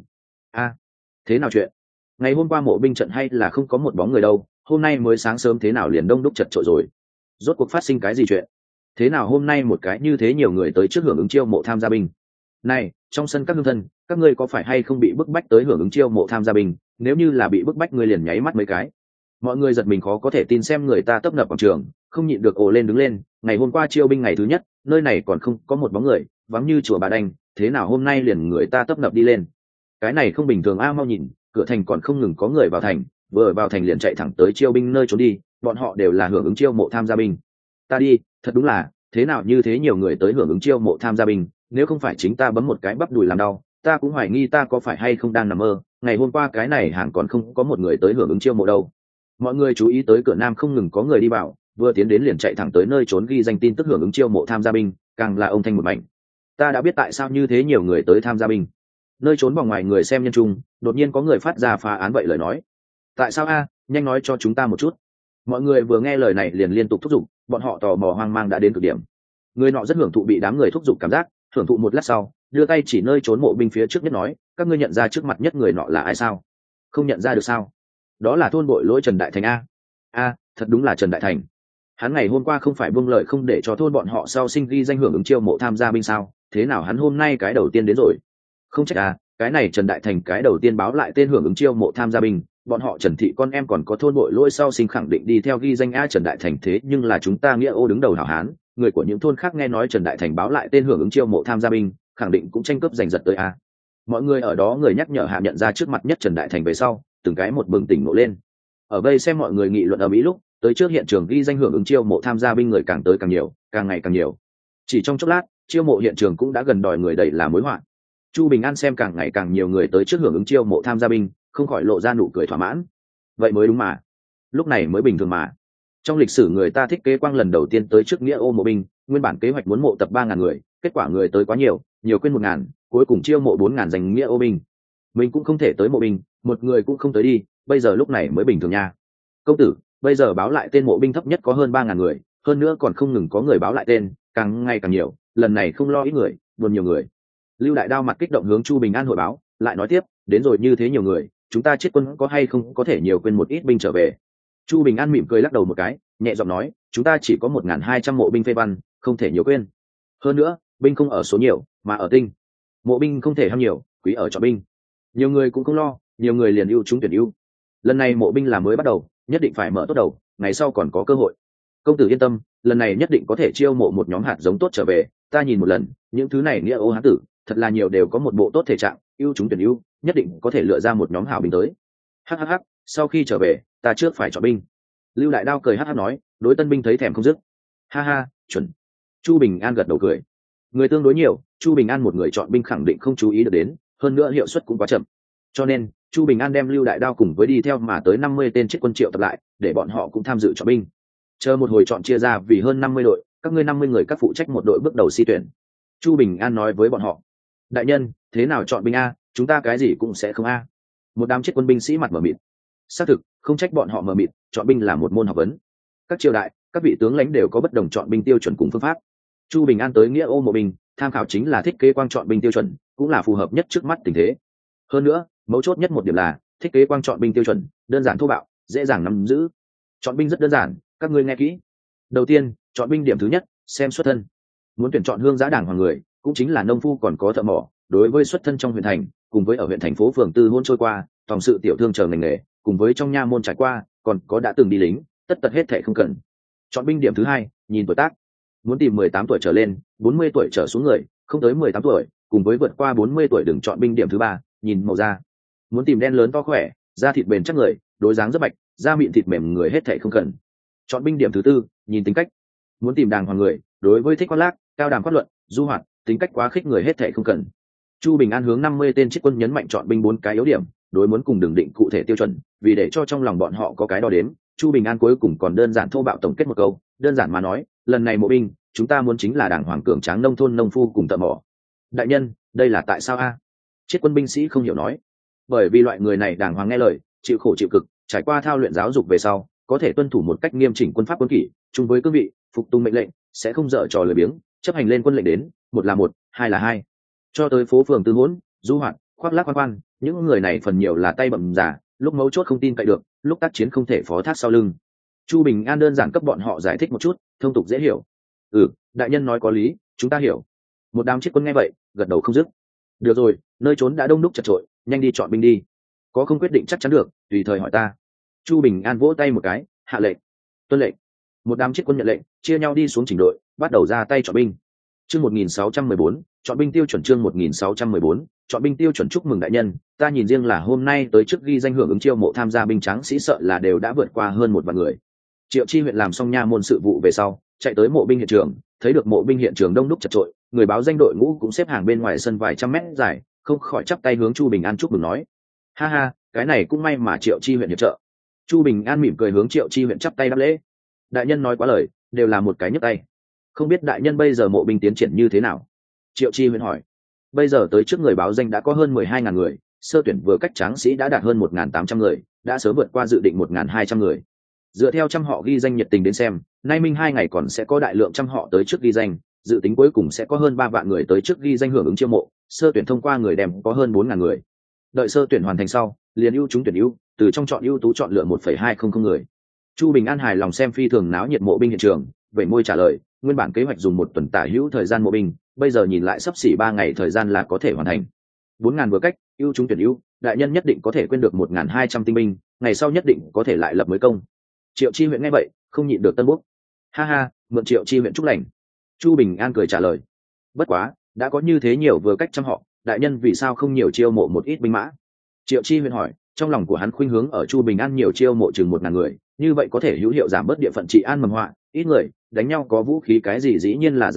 Thế nào chuyện? Ngày hôm qua mộ binh trận hay là không có một bóng người đâu, hôm nay mới sáng sớm thế nào liền đông đúc chật chội rồi? Rốt cuộc phát sinh cái gì chuyện? Thế nào hôm nay một cái như thế nhiều người tới trước hưởng ứng chiêu mộ tham gia binh? Này, trong sân các hương thân, các ngươi có phải hay không bị bức bách tới hưởng ứng chiêu mộ tham gia binh? Nếu như là bị bức bách, ngươi liền nháy mắt mấy cái. Mọi người giật mình khó có thể tin xem người ta tấp nập quảng trường, không nhịn được ồ lên đứng lên. Ngày hôm qua chiêu binh ngày thứ nhất, nơi này còn không có một bóng người, vắng như chùa Bà Đanh, thế nào hôm nay liền người ta tấp nập đi lên? Cái này không bình thường a, mau nhìn, cửa thành còn không ngừng có người vào thành, vừa vào thành liền chạy thẳng tới chiêu binh nơi trốn đi, bọn họ đều là hưởng ứng chiêu mộ tham gia binh. Ta đi, thật đúng là, thế nào như thế nhiều người tới hưởng ứng chiêu mộ tham gia binh, nếu không phải chính ta bấm một cái bắp đùi làm đau, ta cũng hoài nghi ta có phải hay không đang nằm mơ. Ngày hôm qua cái này hàng còn không có một người tới hưởng ứng chiêu mộ đâu. Mọi người chú ý tới cửa nam không ngừng có người đi vào, vừa tiến đến liền chạy thẳng tới nơi trốn ghi danh tin tức hưởng ứng chiêu mộ tham gia binh, càng là ông thanh một mảnh. Ta đã biết tại sao như thế nhiều người tới tham gia binh. Nơi trốn vòng ngoài người xem nhân trung, đột nhiên có người phát ra phá án vậy lời nói. Tại sao a? Nhanh nói cho chúng ta một chút. Mọi người vừa nghe lời này liền liên tục thúc giục, bọn họ tò mò hoang mang đã đến cực điểm. Người nọ rất hưởng thụ bị đám người thúc giục cảm giác, hưởng thụ một lát sau, đưa tay chỉ nơi trốn mộ binh phía trước nhất nói, các ngươi nhận ra trước mặt nhất người nọ là ai sao? Không nhận ra được sao? Đó là thôn bội lỗi Trần Đại Thành a. Thật đúng là Trần Đại Thành. Hắn ngày hôm qua không phải buông lời không để cho thôn bọn họ sau sinh ghi danh hưởng ứng chiêu mộ tham gia binh sao? Thế nào hắn hôm nay cái đầu tiên đến rồi? Không trách cái này Trần Đại Thành cái đầu tiên báo lại tên hưởng ứng chiêu mộ tham gia binh, bọn họ Trần thị con em còn có thôn bội lỗi sau sinh khẳng định đi theo ghi danh Trần Đại Thành, thế nhưng là chúng ta nghĩa ô đứng đầu hảo hán, người của những thôn khác nghe nói Trần Đại Thành báo lại tên hưởng ứng chiêu mộ tham gia binh, khẳng định cũng tranh cướp giành giật tới Mọi người ở đó người nhắc nhở hạ nhận ra trước mặt nhất Trần Đại Thành về sau, từng cái một bừng tỉnh nộ lên. Ở đây xem mọi người nghị luận ở mỹ lúc, tới trước hiện trường ghi danh hưởng ứng chiêu mộ tham gia binh người càng tới càng nhiều, càng ngày càng nhiều. Chỉ trong chốc lát, chiêu mộ hiện trường cũng đã gần đòi người đầy là mối họa. Chu Bình An xem càng ngày càng nhiều người tới trước hưởng ứng chiêu mộ tham gia binh, không khỏi lộ ra nụ cười thỏa mãn. Vậy mới đúng mà, lúc này mới bình thường mà. Trong lịch sử người ta thiết kế quang lần đầu tiên tới trước nghĩa ô mộ binh, nguyên bản kế hoạch muốn mộ tập 3.000 người, kết quả người tới quá nhiều, nhiều quên 1.000, cuối cùng chiêu mộ 4.000 danh nghĩa ô binh. Mình cũng không thể tới mộ binh, một người cũng không tới đi, bây giờ lúc này mới bình thường nha. Công tử, bây giờ báo lại tên mộ binh thấp nhất có hơn 3.000 người, hơn nữa còn không ngừng có người báo lại tên, càng ngày càng nhiều, lần này không lo ít người, buồn nhiều người. Lưu Đại Đao mặt kích động hướng Chu Bình An hội báo, lại nói tiếp, đến rồi như thế nhiều người, chúng ta chết quân có hay không có thể nhiều quên một ít binh trở về. Chu Bình An mỉm cười lắc đầu một cái, nhẹ giọng nói, chúng ta chỉ có 1.200 mộ binh phê văn, không thể nhiều quên. Hơn nữa, binh không ở số nhiều, mà ở tinh. Mộ binh không thể ham nhiều, quý ở chọn binh. Nhiều người cũng không lo, nhiều người liền ưu chúng tuyển ưu. Lần này mộ binh là mới bắt đầu, nhất định phải mở tốt đầu, ngày sau còn có cơ hội. Công tử yên tâm, lần này nhất định có thể chiêu mộ một nhóm hạt giống tốt trở về, ta nhìn một lần, những thứ này nghĩa ô hán tử, thật là nhiều đều có một bộ tốt thể trạng, ưu chúng tuyển ưu, nhất định có thể lựa ra một nhóm hảo binh tới. Hắc, sau khi trở về, ta trước phải chọn binh. Lưu Đại Đao cười hắc nói, đối tân binh thấy thèm không dứt. Ha, chuẩn. Chu Bình An gật đầu cười. Người tương đối nhiều, Chu Bình An một người chọn binh khẳng định không chú ý được đến, hơn nữa hiệu suất cũng quá chậm. Cho nên, Chu Bình An đem Lưu Đại Đao cùng với đi theo mà tới 50 tên chết quân triệu tập lại, để bọn họ cũng tham dự chọn binh. Chờ một hồi chọn chia ra vì hơn 50 đội, các ngươi 50 người các phụ trách một đội bước đầu si tuyển. Chu Bình An nói với bọn họ. Đại nhân, thế nào chọn binh a, chúng ta cái gì cũng sẽ không a. Một đám chết quân binh sĩ mặt mở mịt. Xác thực, không trách bọn họ mờ mịt, chọn binh là một môn học vấn. Các triều đại, các vị tướng lãnh đều có bất đồng chọn binh tiêu chuẩn cùng phương pháp. Chu Bình An tới nghĩa ô mộ binh, tham khảo chính là thiết kế quang chọn binh tiêu chuẩn, cũng là phù hợp nhất trước mắt tình thế. Hơn nữa, mấu chốt nhất một điểm là thiết kế quang chọn binh tiêu chuẩn, đơn giản thô bạo, dễ dàng nắm giữ. Chọn binh rất đơn giản, các ngươi nghe kỹ. Đầu tiên, chọn binh điểm thứ nhất, xem xuất thân. Muốn tuyển chọn hương giã đảng hoàng người, cũng chính là nông phu còn có thợ mỏ, đối với xuất thân trong huyện thành, cùng với ở huyện thành phố phường tư hôn trôi qua, tổng sự tiểu thương chờ ngành nghề, cùng với trong nha môn trải qua, còn có đã từng đi lính, tất tật hết thảy không cần. Chọn binh điểm thứ hai, nhìn tuổi tác. Muốn tìm 18 tuổi trở lên, 40 tuổi trở xuống người, không tới 18 tuổi, cùng với vượt qua 40 tuổi đừng chọn binh điểm thứ ba, nhìn màu da. Muốn tìm đen lớn to khỏe, da thịt bền chắc người, đối dáng rất bạch, da mịn thịt mềm người hết thảy không cần. Chọn binh điểm thứ tư, nhìn tính cách. Muốn tìm đàng hoàng người, đối với thích khoác lác, cao đàm phát luận, du hoạt, tính cách quá khích người hết thảy không cần. Chu Bình An hướng 50 tên chiết quân nhấn mạnh chọn binh 4 cái yếu điểm, đối muốn cùng đường định cụ thể tiêu chuẩn, vì để cho trong lòng bọn họ có cái đo đếm, Chu Bình An cuối cùng còn đơn giản thô bạo tổng kết một câu, đơn giản mà nói, lần này mộ binh, chúng ta muốn chính là đảng hoàng cường tráng nông thôn nông phu cùng thợ mỏ. Đại nhân, đây là tại sao a? Chiết quân binh sĩ không hiểu nói. Bởi vì loại người này đàng hoàng nghe lời, chịu khổ chịu cực, trải qua thao luyện giáo dục về sau, có thể tuân thủ một cách nghiêm chỉnh quân pháp quân kỷ, chung với cương vị, phục tùng mệnh lệnh, sẽ không dở trò lười biếng, chấp hành lên quân lệnh đến, một là một, hai là hai. Cho tới phố phường tư hỗn, du hoạt, khoác lác khoan khoan, những người này phần nhiều là tay bậm giả, lúc mấu chốt không tin cậy được, lúc tác chiến không thể phó thác sau lưng. Chu Bình An đơn giản cấp bọn họ giải thích một chút, thông tục dễ hiểu. Đại nhân nói có lý, chúng ta hiểu. Một đám chiết quân nghe vậy, gật đầu không dứt. Được rồi, nơi trốn đã đông đúc chật chội, nhanh đi chọn binh đi. Có không quyết định chắc chắn được, tùy thời hỏi ta. Chu Bình An vỗ tay một cái, hạ lệnh. Tuân lệnh. Một đám chiết quân nhận lệnh, chia nhau đi xuống chỉnh đội, bắt đầu ra tay chọn binh. Chương 1614, chọn binh tiêu chuẩn. Chương 1614, chọn binh tiêu chuẩn. Chúc mừng đại nhân, ta nhìn riêng là hôm nay tới trước ghi danh hưởng ứng chiêu mộ tham gia binh tráng sĩ sợ là đều đã vượt qua hơn 1 vạn người. Triệu Chi huyện làm xong nha môn sự vụ về sau, chạy tới mộ binh hiện trường, thấy được mộ binh hiện trường đông đúc chật chội, người báo danh đội ngũ cũng xếp hàng bên ngoài sân vài trăm mét dài, không khỏi chắp tay hướng Chu Bình An chúc mừng nói. Ha, cái này cũng may mà Triệu Chi huyện hiệp trợ. Chu Bình An mỉm cười hướng Triệu Chi huyện chắp tay đáp lễ. Đại nhân nói quá lời, đều là một cái nhấc tay. Không biết đại nhân bây giờ mộ binh tiến triển như thế nào? Triệu Chi huyện hỏi. Bây giờ tới trước người báo danh đã có hơn 12.000 người, sơ tuyển vừa cách tráng sĩ đã đạt hơn 1.800 người, đã sớm vượt qua dự định 1.200 người. Dựa theo trăm họ ghi danh nhiệt tình đến xem, nay minh 2 ngày còn sẽ có đại lượng trăm họ tới trước ghi danh, dự tính cuối cùng sẽ có hơn 3 vạn người tới trước ghi danh hưởng ứng chiêu mộ, sơ tuyển thông qua người đem có hơn 4.000 người. Đợi sơ tuyển hoàn thành sau, liền ưu chúng tuyển ưu, từ trong chọn ưu tú chọn lựa 1,200 người. Chu Bình An hài lòng xem phi thường náo nhiệt mộ binh hiện trường, về môi trả lời, nguyên bản kế hoạch dùng 1 tuần tả hữu thời gian mộ binh, bây giờ nhìn lại sắp xỉ 3 ngày thời gian là có thể hoàn thành. 4.000 vừa cách, ưu chúng tuyển ưu, đại nhân nhất định có thể quên được 1.200 tinh binh, ngày sau nhất định có thể lại lập mới công. Triệu Chi huyện nghe vậy, không nhịn được tân bốc. Ha, mượn Triệu Chi huyện chúc lành. Chu Bình An cười trả lời. Bất quá, đã có như thế nhiều vừa cách trăm họ, đại nhân vì sao không nhiều chiêu mộ một ít binh mã? Triệu Chi huyện hỏi, trong lòng của hắn khuynh hướng ở Chu Bình An nhiều chiêu mộ chừng 1.000 người, như vậy có thể hữu hiệu giảm bớt địa phận trị an mầm họa, ít người, đánh nhau có vũ khí cái gì dĩ nhiên là giảm bớt,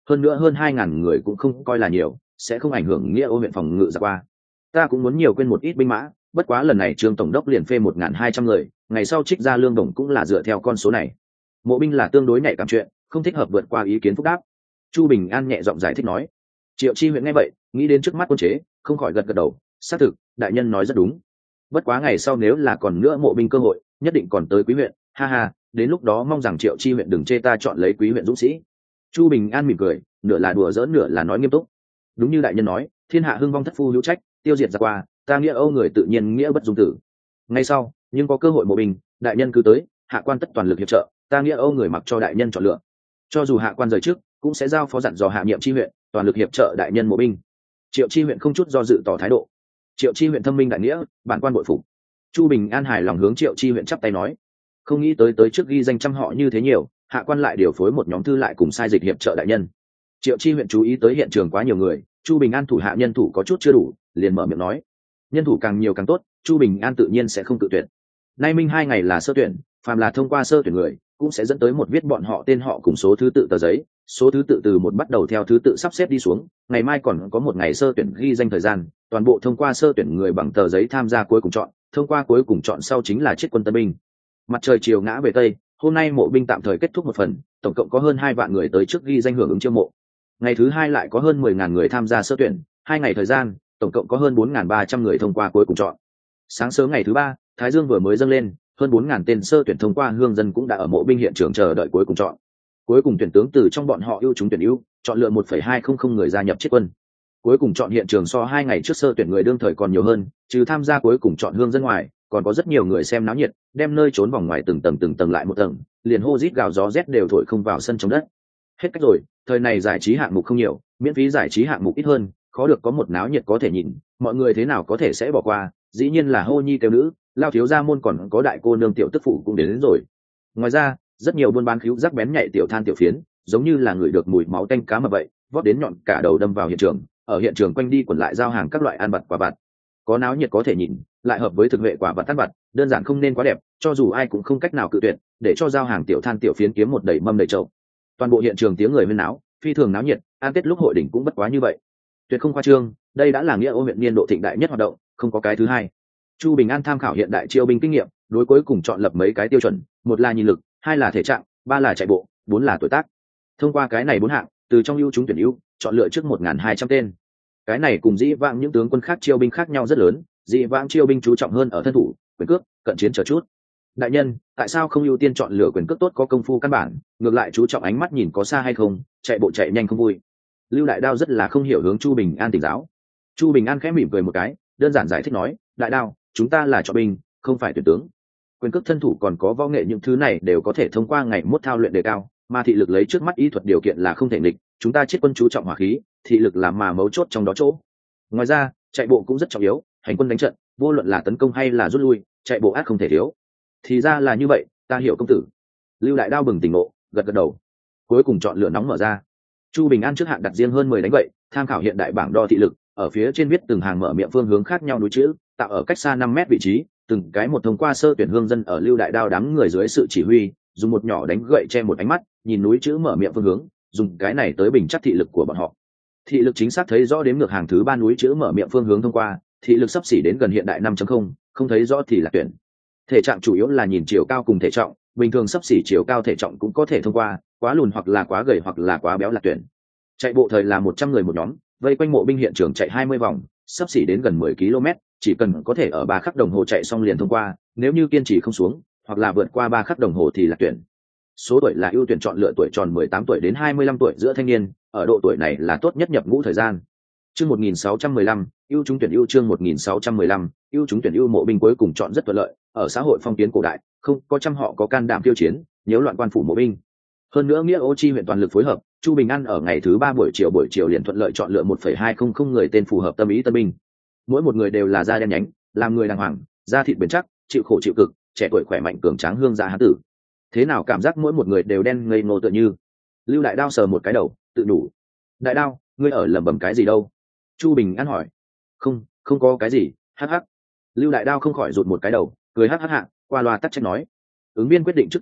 hơn nữa hơn 2.000 người cũng không coi là nhiều, sẽ không ảnh hưởng nghĩa ô huyện phòng ngự ra qua. Ta cũng muốn nhiều quên một ít binh mã, bất quá lần này Trương tổng đốc liền phê 1.200 người, ngày sau trích ra lương đồng cũng là dựa theo con số này. Mộ binh là tương đối nhạy cảm chuyện, không thích hợp vượt qua ý kiến phúc đáp. Chu Bình An nhẹ giọng giải thích nói. Triệu Chi huyện nghe vậy, nghĩ đến trước mắt quân chế, không khỏi gật gật đầu, xác thực, đại nhân nói rất đúng. Bất quá ngày sau nếu là còn nữa mộ binh cơ hội, nhất định còn tới Quý huyện, ha ha, đến lúc đó mong rằng Triệu Chi huyện đừng chê ta chọn lấy Quý huyện dũng sĩ. Chu Bình An mỉm cười, nửa là đùa giỡn nửa là nói nghiêm túc. Đúng như đại nhân nói, thiên hạ hưng vong thất phu hữu trách, tiêu diệt ra qua, ta nghĩa Âu người tự nhiên nghĩa bất dung tử. Ngay sau, nhưng có cơ hội mộ binh, đại nhân cứ tới, hạ quan tất toàn lực hiệp trợ, ta nghĩa Âu người mặc cho đại nhân chọn lựa. Cho dù hạ quan rời trước, cũng sẽ giao phó dặn dò hạ nhiệm chi huyện, toàn lực hiệp trợ đại nhân mộ binh. Triệu Chi huyện không chút do dự tỏ thái độ. Triệu Chi huyện thâm minh đại nghĩa, bản quan bội phục. Chu Bình An hài lòng hướng Triệu Chi huyện chắp tay nói, không nghĩ tới trước ghi danh trăm họ như thế nhiều, hạ quan lại điều phối một nhóm thư lại cùng sai dịch hiệp trợ đại nhân. Triệu Chi huyện chú ý tới hiện trường quá nhiều người, Chu Bình An thủ hạ nhân thủ có chút chưa đủ, liền mở miệng nói, nhân thủ càng nhiều càng tốt, Chu Bình An tự nhiên sẽ không tự tuyển. Nay minh 2 ngày là sơ tuyển, phàm là thông qua sơ tuyển người, cũng sẽ dẫn tới một viết bọn họ tên họ cùng số thứ tự tờ giấy, số thứ tự từ 1 bắt đầu theo thứ tự sắp xếp đi xuống, ngày mai còn có 1 ngày sơ tuyển ghi danh thời gian, toàn bộ thông qua sơ tuyển người bằng tờ giấy tham gia cuối cùng chọn, thông qua cuối cùng chọn sau chính là chiết quân tân binh. Mặt trời chiều ngã về tây, hôm nay mộ binh tạm thời kết thúc một phần, tổng cộng có hơn 2 vạn người tới trước ghi danh hưởng ứng chiêu mộ. Ngày thứ 2 lại có hơn 10.000 người tham gia sơ tuyển, 2 ngày thời gian, tổng cộng có hơn 4.300 người thông qua cuối cùng chọn. Sáng sớm ngày thứ 3, thái dương vừa mới dâng lên, hơn 4.000 tên sơ tuyển thông qua hương dân cũng đã ở mộ binh hiện trường chờ đợi cuối cùng chọn. Cuối cùng tuyển tướng từ trong bọn họ ưu chúng tuyển ưu, chọn lựa 1,200 người gia nhập chiết quân. Cuối cùng chọn hiện trường so 2 ngày trước sơ tuyển người đương thời còn nhiều hơn, trừ tham gia cuối cùng chọn hương dân ngoài, còn có rất nhiều người xem náo nhiệt, đem nơi trốn vòng ngoài từng tầng lại một tầng, liền hô rít gào gió rét đều thổi không vào sân chống đất. Hết cách rồi, thời này giải trí hạng mục không nhiều, miễn phí giải trí hạng mục ít hơn, khó được có một náo nhiệt có thể nhìn, mọi người thế nào có thể sẽ bỏ qua, dĩ nhiên là hô nhi kêu nữ, lao thiếu gia môn còn có đại cô nương tiểu tức phụ cũng đến rồi. Ngoài ra, rất nhiều buôn bán khíu rắc bén nhạy tiểu than tiểu phiến, giống như là người được mùi máu tanh cá mà vậy, vót đến nhọn cả đầu đâm vào hiện trường, ở hiện trường quanh đi quẩn lại giao hàng các loại ăn vặt quả vặt. Có náo nhiệt có thể nhìn, lại hợp với thực vệ quả vặt ăn vặt, đơn giản không nên quá đẹp, cho dù ai cũng không cách nào cự tuyệt, để cho giao hàng tiểu than tiểu phiến kiếm một đầy mâm đầy chậu. Toàn bộ hiện trường tiếng người huyên náo, phi thường náo nhiệt, ăn tết lúc hội đỉnh cũng bất quá như vậy. Tuyệt không khoa trương, đây đã là nghĩa ô huyện niên độ thịnh đại nhất hoạt động, không có cái thứ hai. Chu Bình An tham khảo hiện đại chiêu binh kinh nghiệm, đối cuối cùng chọn lập mấy cái tiêu chuẩn, 1 là nhìn lực, 2 là thể trạng, 3 là chạy bộ, 4 là tuổi tác. Thông qua cái này 4 hạng, từ trong ưu chúng tuyển ưu, chọn lựa trước 1.200 tên. Cái này cùng dĩ vãng những tướng quân khác chiêu binh khác nhau rất lớn, dĩ vãng chiêu binh chú trọng hơn ở thân thủ, quyền cước, cận chiến chờ chút. Đại nhân, tại sao không ưu tiên chọn lựa quyền cước tốt có công phu căn bản, ngược lại chú trọng ánh mắt nhìn có xa hay không, chạy bộ chạy nhanh không vui? Lưu Đại Đao rất là không hiểu hướng Chu Bình An tỉnh giáo. Chu Bình An khẽ mỉm cười một cái, đơn giản giải thích nói, Đại Đao, chúng ta là chọn binh, không phải tuyển tướng. Quyền cước thân thủ còn có võ nghệ những thứ này đều có thể thông qua ngày mốt thao luyện đề cao, mà thị lực lấy trước mắt y thuật điều kiện là không thể nghịch, chúng ta chiết quân chú trọng hỏa khí, thị lực là mà mấu chốt trong đó chỗ. Ngoài ra, chạy bộ cũng rất trọng yếu, hành quân đánh trận, vô luận là tấn công hay là rút lui, chạy bộ ác không thể thiếu. Thì ra là như vậy, ta hiểu công tử. Lưu Đại Đao bừng tỉnh ngộ, gật gật đầu. Cuối cùng chọn lựa nóng mở ra. Chu Bình An trước hạn đặt riêng hơn 10 đánh vậy, tham khảo hiện đại bảng đo thị lực, ở phía trên viết từng hàng mở miệng phương hướng khác nhau núi chữ, tạo ở cách xa 5 mét vị trí, từng cái một thông qua sơ tuyển hương dân ở Lưu Đại Đao đám người dưới sự chỉ huy, dùng một nhỏ đánh gậy che một ánh mắt, nhìn núi chữ mở miệng phương hướng, dùng cái này tới bình chắc thị lực của bọn họ. Thị lực chính xác thấy rõ đến ngược hàng thứ 3 núi chữ mở miệng phương hướng thông qua, thị lực sắp xỉ đến gần hiện đại 5.0, không thấy rõ thì là tuyển. Thể trạng chủ yếu là nhìn chiều cao cùng thể trọng, bình thường sắp xỉ chiều cao thể trọng cũng có thể thông qua, quá lùn hoặc là quá gầy hoặc là quá béo là tuyển. Chạy bộ thời là 100 người một nhóm, vây quanh mộ binh hiện trường chạy 20 vòng, sắp xỉ đến gần 10 km, chỉ cần có thể ở 3 khắc đồng hồ chạy xong liền thông qua, nếu như kiên trì không xuống, hoặc là vượt qua 3 khắc đồng hồ thì là tuyển. Số tuổi là ưu tuyển chọn lựa tuổi tròn 18 tuổi đến 25 tuổi giữa thanh niên, ở độ tuổi này là tốt nhất nhập ngũ thời gian. Chương 1615, ưu chúng tuyển ưu chương 1615, ưu chúng tuyển ưu mộ binh cuối cùng chọn rất thuận lợi, ở xã hội phong kiến cổ đại, không có trăm họ có can đảm tiêu chiến, nhiễu loạn quan phủ mộ binh. Hơn nữa nghĩa Ô Chi huyện toàn lực phối hợp, Chu Bình An ở ngày thứ 3 buổi chiều liền thuận lợi chọn lựa 1,200 người tên phù hợp tâm ý tân binh. Mỗi một người đều là da đen nhánh, làm người đàng hoàng, da thịt bền chắc, chịu khổ chịu cực, trẻ tuổi khỏe mạnh cường tráng hương gia hán tử. Thế nào cảm giác mỗi một người đều đen ngây ngô tựa như. Lưu Đại Đao sờ một cái đầu, tự đủ. Đại Đao, ngươi ở lẩm bẩm cái gì đâu? Chu Bình An hỏi. Không có cái gì, hắc hắc. Lưu Đại Đao không khỏi rụt một cái đầu, cười hắc hắc hạ, qua loa tắc trách nói. Ứng viên quyết định trước tiên,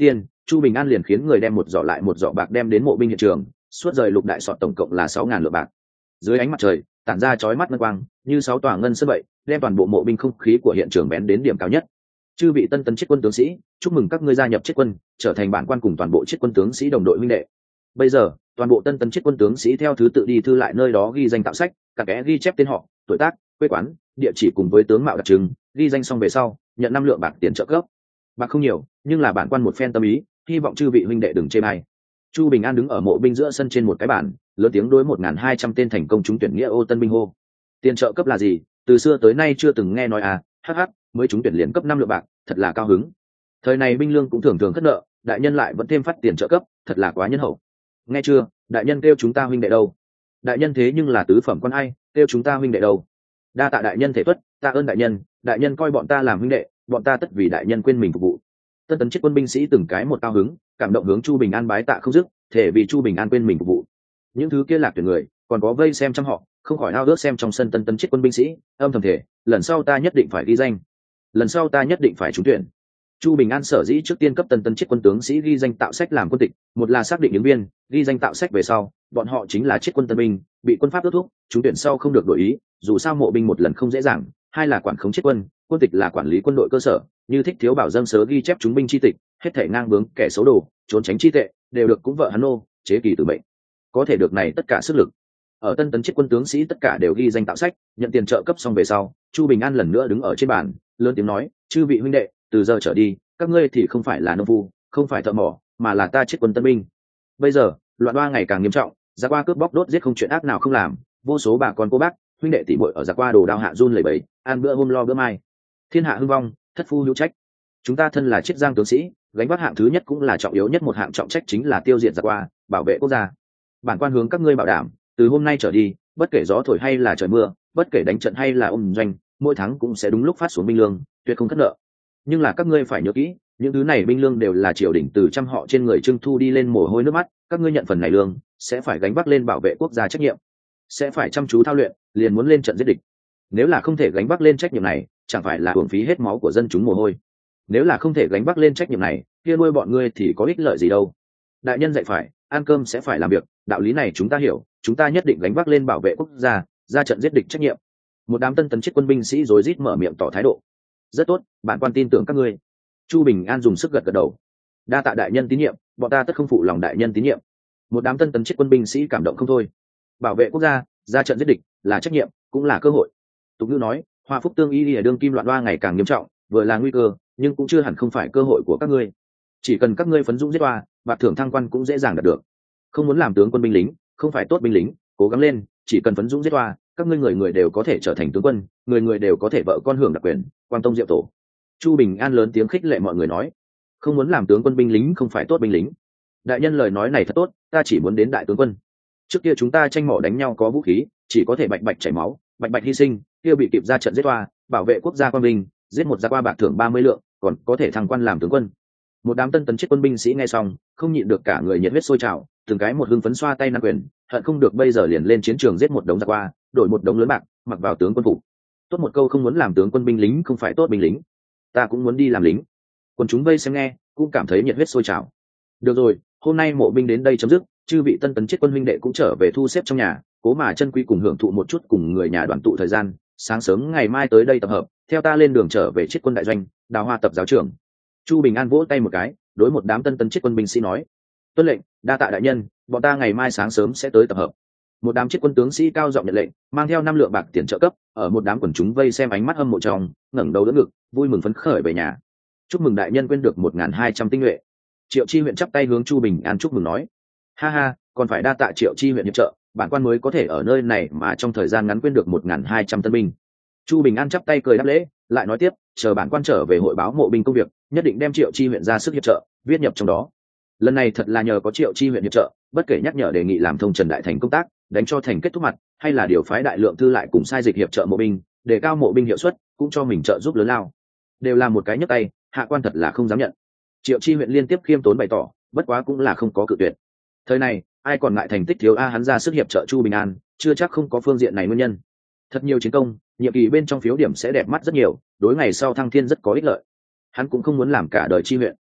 Chu Bình An liền khiến người đem một giỏ lại một giỏ bạc đem đến mộ binh hiện trường, suốt rời lục đại sọt tổng cộng là 6.000 lượng bạc. Dưới ánh mặt trời tản ra chói mắt ngân quang, như 6 tòa ngân sơn vậy, đem toàn bộ mộ binh không khí của hiện trường bén đến điểm cao nhất. Chư vị tân tấn chiết quân tướng sĩ, chúc mừng các ngươi gia nhập chiết quân, trở thành bản quan cùng toàn bộ chiết quân tướng sĩ đồng đội huynh đệ. Bây giờ toàn bộ tân tấn chiết quân tướng sĩ theo thứ tự đi thư lại nơi đó ghi danh tạo sách, cặn kẽ ghi chép tên họ, tuổi tác, quê quán, địa chỉ cùng với tướng mạo đặc trưng, ghi danh xong về sau nhận 5 lượng bạc tiền trợ cấp. Bạc không nhiều, nhưng là bản quan một phen tâm ý, hy vọng chư vị huynh đệ đừng chê bai. Chu Bình An đứng ở mộ binh giữa sân trên một cái bàn, lớn tiếng đối 1.200 tên thành công trúng tuyển nghĩa ô tân binh hô. Tiền trợ cấp là gì? Từ xưa tới nay chưa từng nghe nói à? Hắc, mới trúng tuyển liền cấp 5 lượng bạc, thật là cao hứng. Thời này binh lương cũng thường thường khất nợ, đại nhân lại vẫn thêm phát tiền trợ cấp, thật là quá nhân hậu. Nghe chưa, đại nhân kêu chúng ta huynh đệ đâu? Đại nhân thế nhưng là tứ phẩm quan ai, kêu chúng ta huynh đệ đâu? Đa tạ đại nhân thể tuất, ta ơn đại nhân coi bọn ta làm huynh đệ, bọn ta tất vì đại nhân quên mình phục vụ. Tân tấn chiết quân binh sĩ từng cái một cao hứng, cảm động hướng Chu Bình An bái tạ không dứt, thể vì Chu Bình An quên mình phục vụ. Những thứ kia lạc tuyển người còn có vây xem trong họ, không khỏi ao ước xem trong sân tân tấn chiết quân binh sĩ, âm thầm thể, lần sau ta nhất định phải ghi danh, lần sau ta nhất định phải trúng tuyển. Chu Bình An sở dĩ trước tiên cấp tân tấn chiết quân tướng sĩ ghi danh tạo sách làm quân tịch, một là xác định ứng viên, ghi danh tạo sách về sau, bọn họ chính là chiết quân tân binh, bị quân pháp ước thúc, trúng tuyển sau không được đổi ý, dù sao mộ binh một lần không dễ dàng, hai là quản khống chiết quân, quân tịch là quản lý quân đội cơ sở, như thích thiếu bảo dâng sớ ghi chép chúng binh chi tịch, hết thể ngang bướng kẻ xấu đồ, trốn tránh chi tệ, đều được cũng vợ hắn nô, chế kỳ tử mệnh. Có thể được này tất cả sức lực. Ở tân tấn chiết quân tướng sĩ tất cả đều ghi danh tạo sách, nhận tiền trợ cấp xong về sau, Chu Bình An lần nữa đứng ở trên bàn, lớn tiếng nói, chư vị huynh đệ, từ giờ trở đi, các ngươi thì không phải là nông phu, không phải thợ mỏ, mà là ta chiết quân tân binh. Bây giờ loạn oa ngày càng nghiêm trọng, giặc qua cướp bóc đốt giết không chuyện ác nào không làm, vô số bà con cô bác huynh đệ tỷ muội ở giặc qua đồ đao hạ run lẩy bẩy, ăn bữa hôm lo bữa mai, thiên hạ hưng vong, thất phu hữu trách. Chúng ta thân là chiết giang tướng sĩ, gánh vác hạng thứ nhất cũng là trọng yếu nhất một hạng trọng trách chính là tiêu diệt giặc qua, bảo vệ quốc gia. Bản quan hướng các ngươi bảo đảm, từ hôm nay trở đi, bất kể gió thổi hay là trời mưa, bất kể đánh trận hay là ôm doanh, mỗi tháng cũng sẽ đúng lúc phát xuống binh lương, tuyệt không thất nợ. Nhưng là các ngươi phải nhớ kỹ, những thứ này binh lương đều là triều đình từ trăm họ trên người trưng thu đi lên mồ hôi nước mắt, các ngươi nhận phần này lương sẽ phải gánh vác lên bảo vệ quốc gia trách nhiệm, sẽ phải chăm chú thao luyện, liền muốn lên trận giết địch. Nếu là không thể gánh vác lên trách nhiệm này, chẳng phải là uổng phí hết máu của dân chúng mồ hôi. Nếu là không thể gánh vác lên trách nhiệm này, kia nuôi bọn ngươi thì có ích lợi gì đâu. Đại nhân dạy phải, ăn cơm sẽ phải làm việc, đạo lý này chúng ta hiểu, chúng ta nhất định gánh vác lên bảo vệ quốc gia, ra trận giết địch trách nhiệm. Một đám tân tấn chiết quân binh sĩ rối rít mở miệng tỏ thái độ. Rất tốt, bản quan tin tưởng các ngươi. Chu Bình An dùng sức gật gật đầu. Đa tạ đại nhân tín nhiệm, bọn ta tất không phụ lòng đại nhân tín nhiệm. Một đám tân tấn chiết quân binh sĩ cảm động không thôi. Bảo vệ quốc gia, ra trận giết địch là trách nhiệm, cũng là cơ hội. Tục ngữ nói, hoa phúc tương y ở đương kim loạn oa ngày càng nghiêm trọng, vừa là nguy cơ, nhưng cũng chưa hẳn không phải cơ hội của các ngươi. Chỉ cần các ngươi phấn dũng giết oa, bạc thưởng thăng quan cũng dễ dàng đạt được. Không muốn làm tướng quân binh lính, không phải tốt binh lính, cố gắng lên, chỉ cần phấn dũng giết oa, các ngươi người người đều có thể trở thành tướng quân, người người đều có thể vợ con hưởng đặc quyền, quan tông diệu tổ. Chu Bình An lớn tiếng khích lệ mọi người nói, không muốn làm tướng quân binh lính không phải tốt binh lính. Đại nhân lời nói này thật tốt, ta chỉ muốn đến đại tướng quân. Trước kia chúng ta tranh mỏ đánh nhau có vũ khí, chỉ có thể bạch bạch chảy máu, bạch bạch hy sinh, kia bị kịp ra trận giết oa, bảo vệ quốc gia quân binh, giết một gia qua bạc thưởng 30 lượng, còn có thể thăng quan làm tướng quân. Một đám tân tấn chiết quân binh sĩ nghe xong, không nhịn được cả người nhiệt huyết sôi trào, từng cái một hưng phấn xoa tay nắm quyền, hận không được bây giờ liền lên chiến trường giết một đống giặc qua, đổi một đống lớn bạc, mặc vào tướng quân phục. Tốt một câu không muốn làm tướng quân binh lính không phải tốt binh lính, ta cũng muốn đi làm lính. Quân chúng vây xem nghe, cũng cảm thấy nhiệt huyết sôi trào. Được rồi, hôm nay mộ binh đến đây chấm dứt, chư vị tân tấn chiết quân huynh đệ cũng trở về thu xếp trong nhà, cố mà chân quý cùng hưởng thụ một chút cùng người nhà đoàn tụ thời gian. Sáng sớm ngày mai tới đây tập hợp, theo ta lên đường trở về chiết quân đại doanh, đào hoa tập giáo trưởng. Chu Bình An vỗ tay một cái, đối một đám tân tấn chiết quân binh sĩ nói, tuân lệnh, đa tạ đại nhân, bọn ta ngày mai sáng sớm sẽ tới tập hợp. Một đám chiết quân tướng sĩ cao giọng nhận lệnh, mang theo 5 lượng bạc tiền trợ cấp, ở một đám quần chúng vây xem ánh mắt hâm mộ trong, ngẩng đầu đỡ ngực, vui mừng phấn khởi về nhà. Chúc mừng đại nhân quên được 1.200 tinh nhuệ. Triệu Chi huyện chắp tay hướng Chu Bình An chúc mừng nói, ha ha, còn phải đa tạ Triệu Chi huyện hiệp trợ, bản quan mới có thể ở nơi này mà trong thời gian ngắn quên được 1.200 tân binh. Chu Bình An chắp tay cười đáp lễ, lại nói tiếp, chờ bản quan trở về hội báo mộ binh công việc, nhất định đem Triệu Chi huyện ra sức hiệp trợ, viết nhập trong đó. Lần này thật là nhờ có Triệu Chi huyện hiệp trợ, bất kể nhắc nhở đề nghị làm thông Trần Đại Thành công tác, đánh cho thành kết thúc mặt, hay là điều phái đại lượng thư lại cùng sai dịch hiệp trợ mộ binh, để cao mộ binh hiệu suất, cũng cho mình trợ giúp lớn lao, đều là một cái nhấc tay, hạ quan thật là không dám nhận. Triệu Chi huyện liên tiếp khiêm tốn bày tỏ, bất quá cũng là không có cự tuyệt. Thời này ai còn ngại thành tích thiếu hắn ra sức hiệp trợ Chu Bình An, chưa chắc không có phương diện này nguyên nhân. Thật nhiều chiến công, nhiệm kỳ bên trong phiếu điểm sẽ đẹp mắt rất nhiều, đối ngày sau thăng thiên rất có ích lợi. Hắn cũng không muốn làm cả đời chi huyện.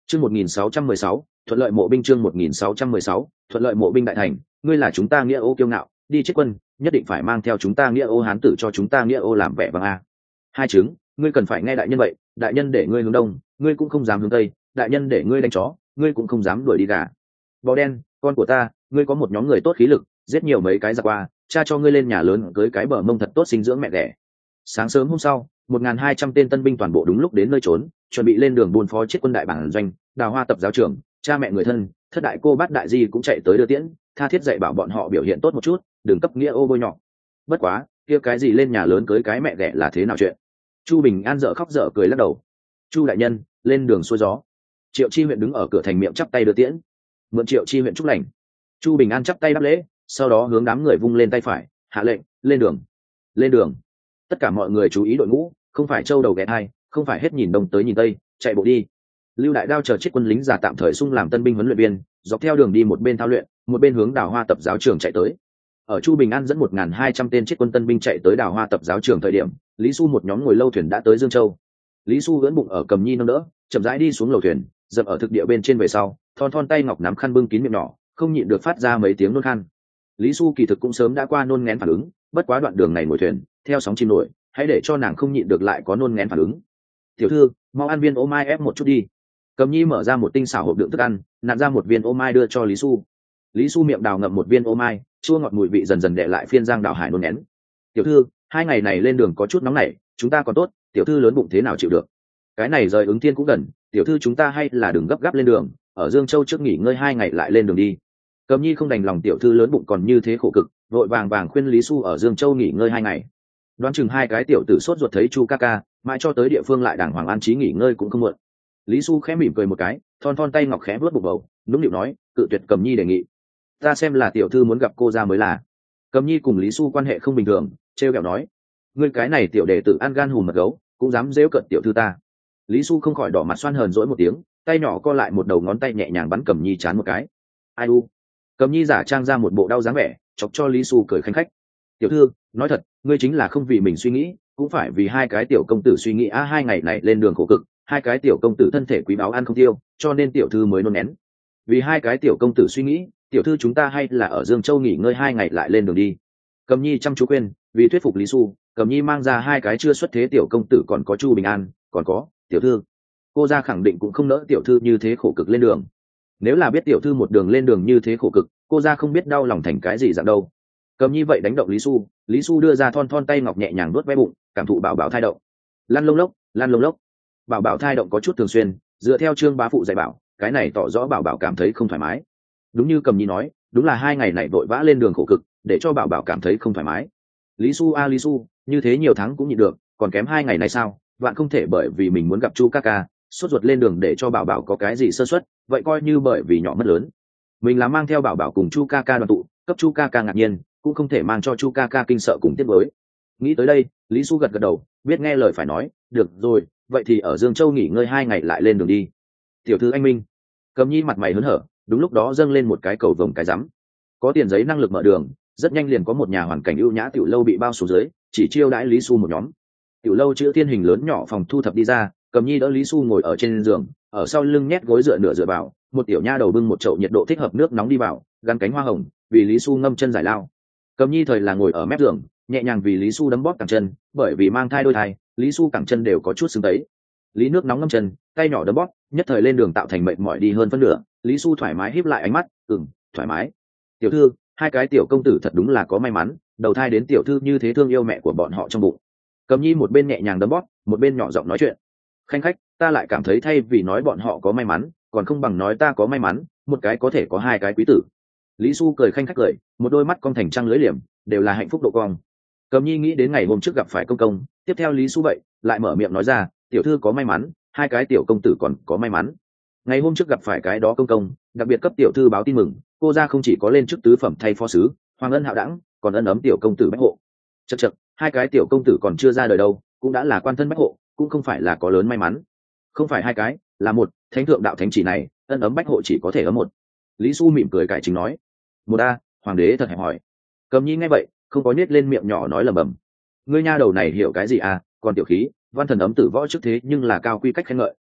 Chương 1616, thuận lợi mộ binh. Chương 1616, thuận lợi mộ binh đại thành, ngươi là chúng ta nghĩa ô kiêu ngạo, đi chết quân, nhất định phải mang theo chúng ta nghĩa ô hán tử cho chúng ta nghĩa ô làm vẻ vang a. Hai chứng, ngươi cần phải nghe đại nhân vậy, đại nhân để ngươi hướng đông, ngươi cũng không dám hướng tây, đại nhân để ngươi đánh chó, ngươi cũng không dám đuổi đi gà. Bò đen, con của ta, ngươi có một nhóm người tốt khí lực, giết nhiều mấy cái giặc qua, cha cho ngươi lên nhà lớn cưới cái bờ mông thật tốt sinh dưỡng mẹ đẻ. Sáng sớm hôm sau, 1.200 tên tân binh toàn bộ đúng lúc đến nơi trốn, chuẩn bị lên đường buôn phó chết quân đại bản doanh, Đào Hoa tập giáo trưởng, cha mẹ người thân, thất đại cô bát đại di cũng chạy tới đưa tiễn, tha thiết dạy bảo bọn họ biểu hiện tốt một chút, đừng cấp nghĩa ô bôi nhọ. Bất quá, kia cái gì lên nhà lớn cưới cái mẹ ghẻ là thế nào chuyện? Chu Bình An dở khóc dở cười lắc đầu. Chu đại nhân, lên đường xuôi gió. Triệu Chi huyện đứng ở cửa thành miệng chắp tay đưa tiễn. Mượn Triệu Chi huyện chúc lành. Chu Bình An chắp tay đáp lễ, sau đó hướng đám người vung lên tay phải, hạ lệnh, lên đường. Lên đường. Tất cả mọi người chú ý đội ngũ, không phải châu đầu ghé hai, không phải hết nhìn đông tới nhìn tây, chạy bộ đi. Lưu Đại Đao chờ chiếc quân lính già tạm thời sung làm tân binh huấn luyện viên, dọc theo đường đi một bên thao luyện, một bên hướng Đào Hoa tập giáo trường chạy tới. Ở Chu Bình An dẫn 1.200 tên chiếc quân tân binh chạy tới Đào Hoa tập giáo trường thời điểm, Lý Xu một nhóm ngồi lâu thuyền đã tới Dương Châu. Lý Xu ưỡn bụng ở cầm nhi nâng đỡ, chậm rãi đi xuống lầu thuyền, dập ở thực địa bên trên về sau, thon thon tay ngọc nắm khăn bưng kín miệng nhỏ, không nhịn được phát ra mấy tiếng nôn khan. Lý Xu kỳ thực cũng sớm đã qua nôn ngén phản ứng, bất quá đoạn đường này ngồi thuyền, theo sóng chim nổi, hãy để cho nàng không nhịn được lại có nôn ngén phản ứng. Tiểu thư, mau ăn viên ô mai ép một chút đi. Cầm nhi mở ra một tinh xảo hộp đựng thức ăn, nặn ra một viên ô mai đưa cho Lý Xu. Lý Xu miệng đào ngậm một viên ô mai, chua ngọt mùi vị dần dần đè lại phiên giang đào hải nôn nén. Tiểu thư, 2 ngày này lên đường có chút nóng nảy, chúng ta còn tốt, tiểu thư lớn bụng thế nào chịu được? Cái này rời ứng thiên cũng gần, tiểu thư chúng ta hay là đừng gấp gáp lên đường, ở Dương Châu trước nghỉ ngơi 2 ngày lại lên đường đi. Cầm nhi không đành lòng tiểu thư lớn bụng còn như thế khổ cực, vội vàng vàng khuyên Lý Xu ở Dương Châu nghỉ ngơi 2 ngày. Đoán chừng 2 cái tiểu tử sốt ruột thấy Chu ca ca, mãi cho tới địa phương lại đàng hoàng an trí nghỉ ngơi cũng không muộn. Lý Xu khẽ mỉm cười một cái, thon thon tay ngọc khẽ vuốt bụng bầu, nũng nịu nói, cự tuyệt Cầm nhi đề nghị. Ta xem là tiểu thư muốn gặp cô ra mới là. Cầm nhi cùng Lý Xu quan hệ không bình thường, trêu ghẹo nói, ngươi cái này tiểu đệ tử ăn gan hùm mật gấu, cũng dám giễu cợt tiểu thư ta. Lý Xu không khỏi đỏ mặt xoan hờn dỗi một tiếng, tay nhỏ co lại một đầu ngón tay nhẹ nhàng bắn Cầm nhi chán một cái. Ai u? Cầm nhi giả trang ra một bộ đau dáng vẻ, chọc cho Lý Xu cười khanh khách. Tiểu thư, nói thật, ngươi chính là không vì mình suy nghĩ, cũng phải vì 2 cái tiểu công tử suy nghĩ. 2 ngày này lên đường khổ cực, 2 cái tiểu công tử thân thể quý báu ăn không tiêu, cho nên tiểu thư mới nôn nén. Vì 2 cái tiểu công tử suy nghĩ, tiểu thư chúng ta hay là ở Dương Châu nghỉ ngơi 2 ngày lại lên đường đi. Cầm nhi chăm chú khuyên, vì thuyết phục Lý Xu, Cầm nhi mang ra 2 cái chưa xuất thế tiểu công tử, còn có Chu Bình An, còn có tiểu thư. Cô ra khẳng định cũng không nỡ tiểu thư như thế khổ cực lên đường. Nếu là biết tiểu thư một đường lên đường như thế khổ cực, cô ra không biết đau lòng thành cái gì dạng đâu. Cầm nhi vậy đánh động Lý Xu, Lý Xu đưa ra thon thon tay ngọc nhẹ nhàng đuốt ve bụng, cảm thụ bảo bảo thai động. Lăn lông lốc, lăn lông lốc. Bảo bảo thai động có chút thường xuyên, dựa theo Trương bá phụ dạy bảo, cái này tỏ rõ bảo bảo cảm thấy không thoải mái. Đúng như Cầm nhi nói, đúng là 2 ngày này vội vã lên đường khổ cực, để cho bảo bảo cảm thấy không thoải mái. Lý Xu a Lý Xu, như thế nhiều tháng cũng nhịn được, còn kém 2 ngày này sao? Vạn không thể bởi vì mình muốn gặp Chu ca ca, sốt ruột lên đường để cho bảo bảo có cái gì sơ suất, vậy coi như bởi vì nhỏ mất lớn. Mình là mang theo bảo bảo cùng Chu ca ca đoàn tụ, cấp Chu ca ca ngạc nhiên, cũng không thể mang cho Chu ca ca kinh sợ cùng tiếc nuối. Nghĩ tới đây, Lý Xu gật gật đầu, biết nghe lời phải nói, được rồi, vậy thì ở Dương Châu nghỉ ngơi 2 ngày lại lên đường đi. Tiểu thư anh minh. Cầm nhi mặt mày hớn hở, đúng lúc đó dâng lên một cái cầu vồng cái rắm. Có tiền giấy năng lực mở đường, rất nhanh liền có một nhà hoàn cảnh ưu nhã tiểu lâu bị bao xuống dưới, chỉ chiêu đãi Lý Xu một nhóm. Tiểu lâu chữ thiên hình lớn nhỏ phòng thu thập đi ra, Cầm nhi đỡ Lý Xu ngồi ở trên giường, ở sau lưng nhét gối dựa nửa dựa vào, một tiểu nha đầu bưng một chậu nhiệt độ thích hợp nước nóng đi vào, gắn cánh hoa hồng, vì Lý Xu ngâm chân giải lao. Cầm nhi thời là ngồi ở mép giường, nhẹ nhàng vì Lý Xu đấm bóp cẳng chân, bởi vì mang thai đôi thai, Lý Xu cẳng chân đều có chút sưng tấy. Lý nước nóng ngâm chân, tay nhỏ đấm bóp, nhất thời lên đường tạo thành mệt mỏi đi hơn phân nửa. Lý Xu thoải mái híp lại ánh mắt, thoải mái. Tiểu thư, 2 cái tiểu công tử thật đúng là có may mắn, đầu thai đến tiểu thư như thế thương yêu mẹ của bọn họ trong bụng. Cầm nhi một bên nhẹ nhàng đấm bóp, một bên nhỏ giọng nói chuyện. Khanh khách, ta lại cảm thấy thay vì nói bọn họ có may mắn, còn không bằng nói ta có may mắn, một cái có thể có 2 cái quý tử. Lý Xu cười khanh khách cười, một đôi mắt cong thành trăng lưỡi liềm, đều là hạnh phúc độ cong. Cầm nhi nghĩ đến ngày hôm trước gặp phải công công, tiếp theo Lý Xu vậy, lại mở miệng nói ra, tiểu thư có may mắn, 2 cái tiểu công tử còn có may mắn. Ngày hôm trước gặp phải cái đó công công, đặc biệt cấp tiểu thư báo tin mừng, cô ra không chỉ có lên chức tứ phẩm thay phó sứ, hoàng ân hạo đẳng, còn ân ấm tiểu công tử bách hộ. Chậc chậc, 2 cái tiểu công tử còn chưa ra đời đâu, cũng đã là quan thân bách hộ, cũng không phải là có lớn may mắn. Không phải 2 cái, là một, thánh thượng đạo thánh chỉ này, ân ấm bách hộ chỉ có thể ấm một. Lý Xu mỉm cười cải chính nói. Một a, hoàng đế thật hẹp hỏi. Cầm nhi nghe vậy, không có nhếch lên miệng nhỏ nói lẩm bẩm. Ngươi nha đầu này hiểu cái gì à, còn tiểu khí, văn thần ấm tử võ trước thế nhưng là cao quy cách khen ngợi,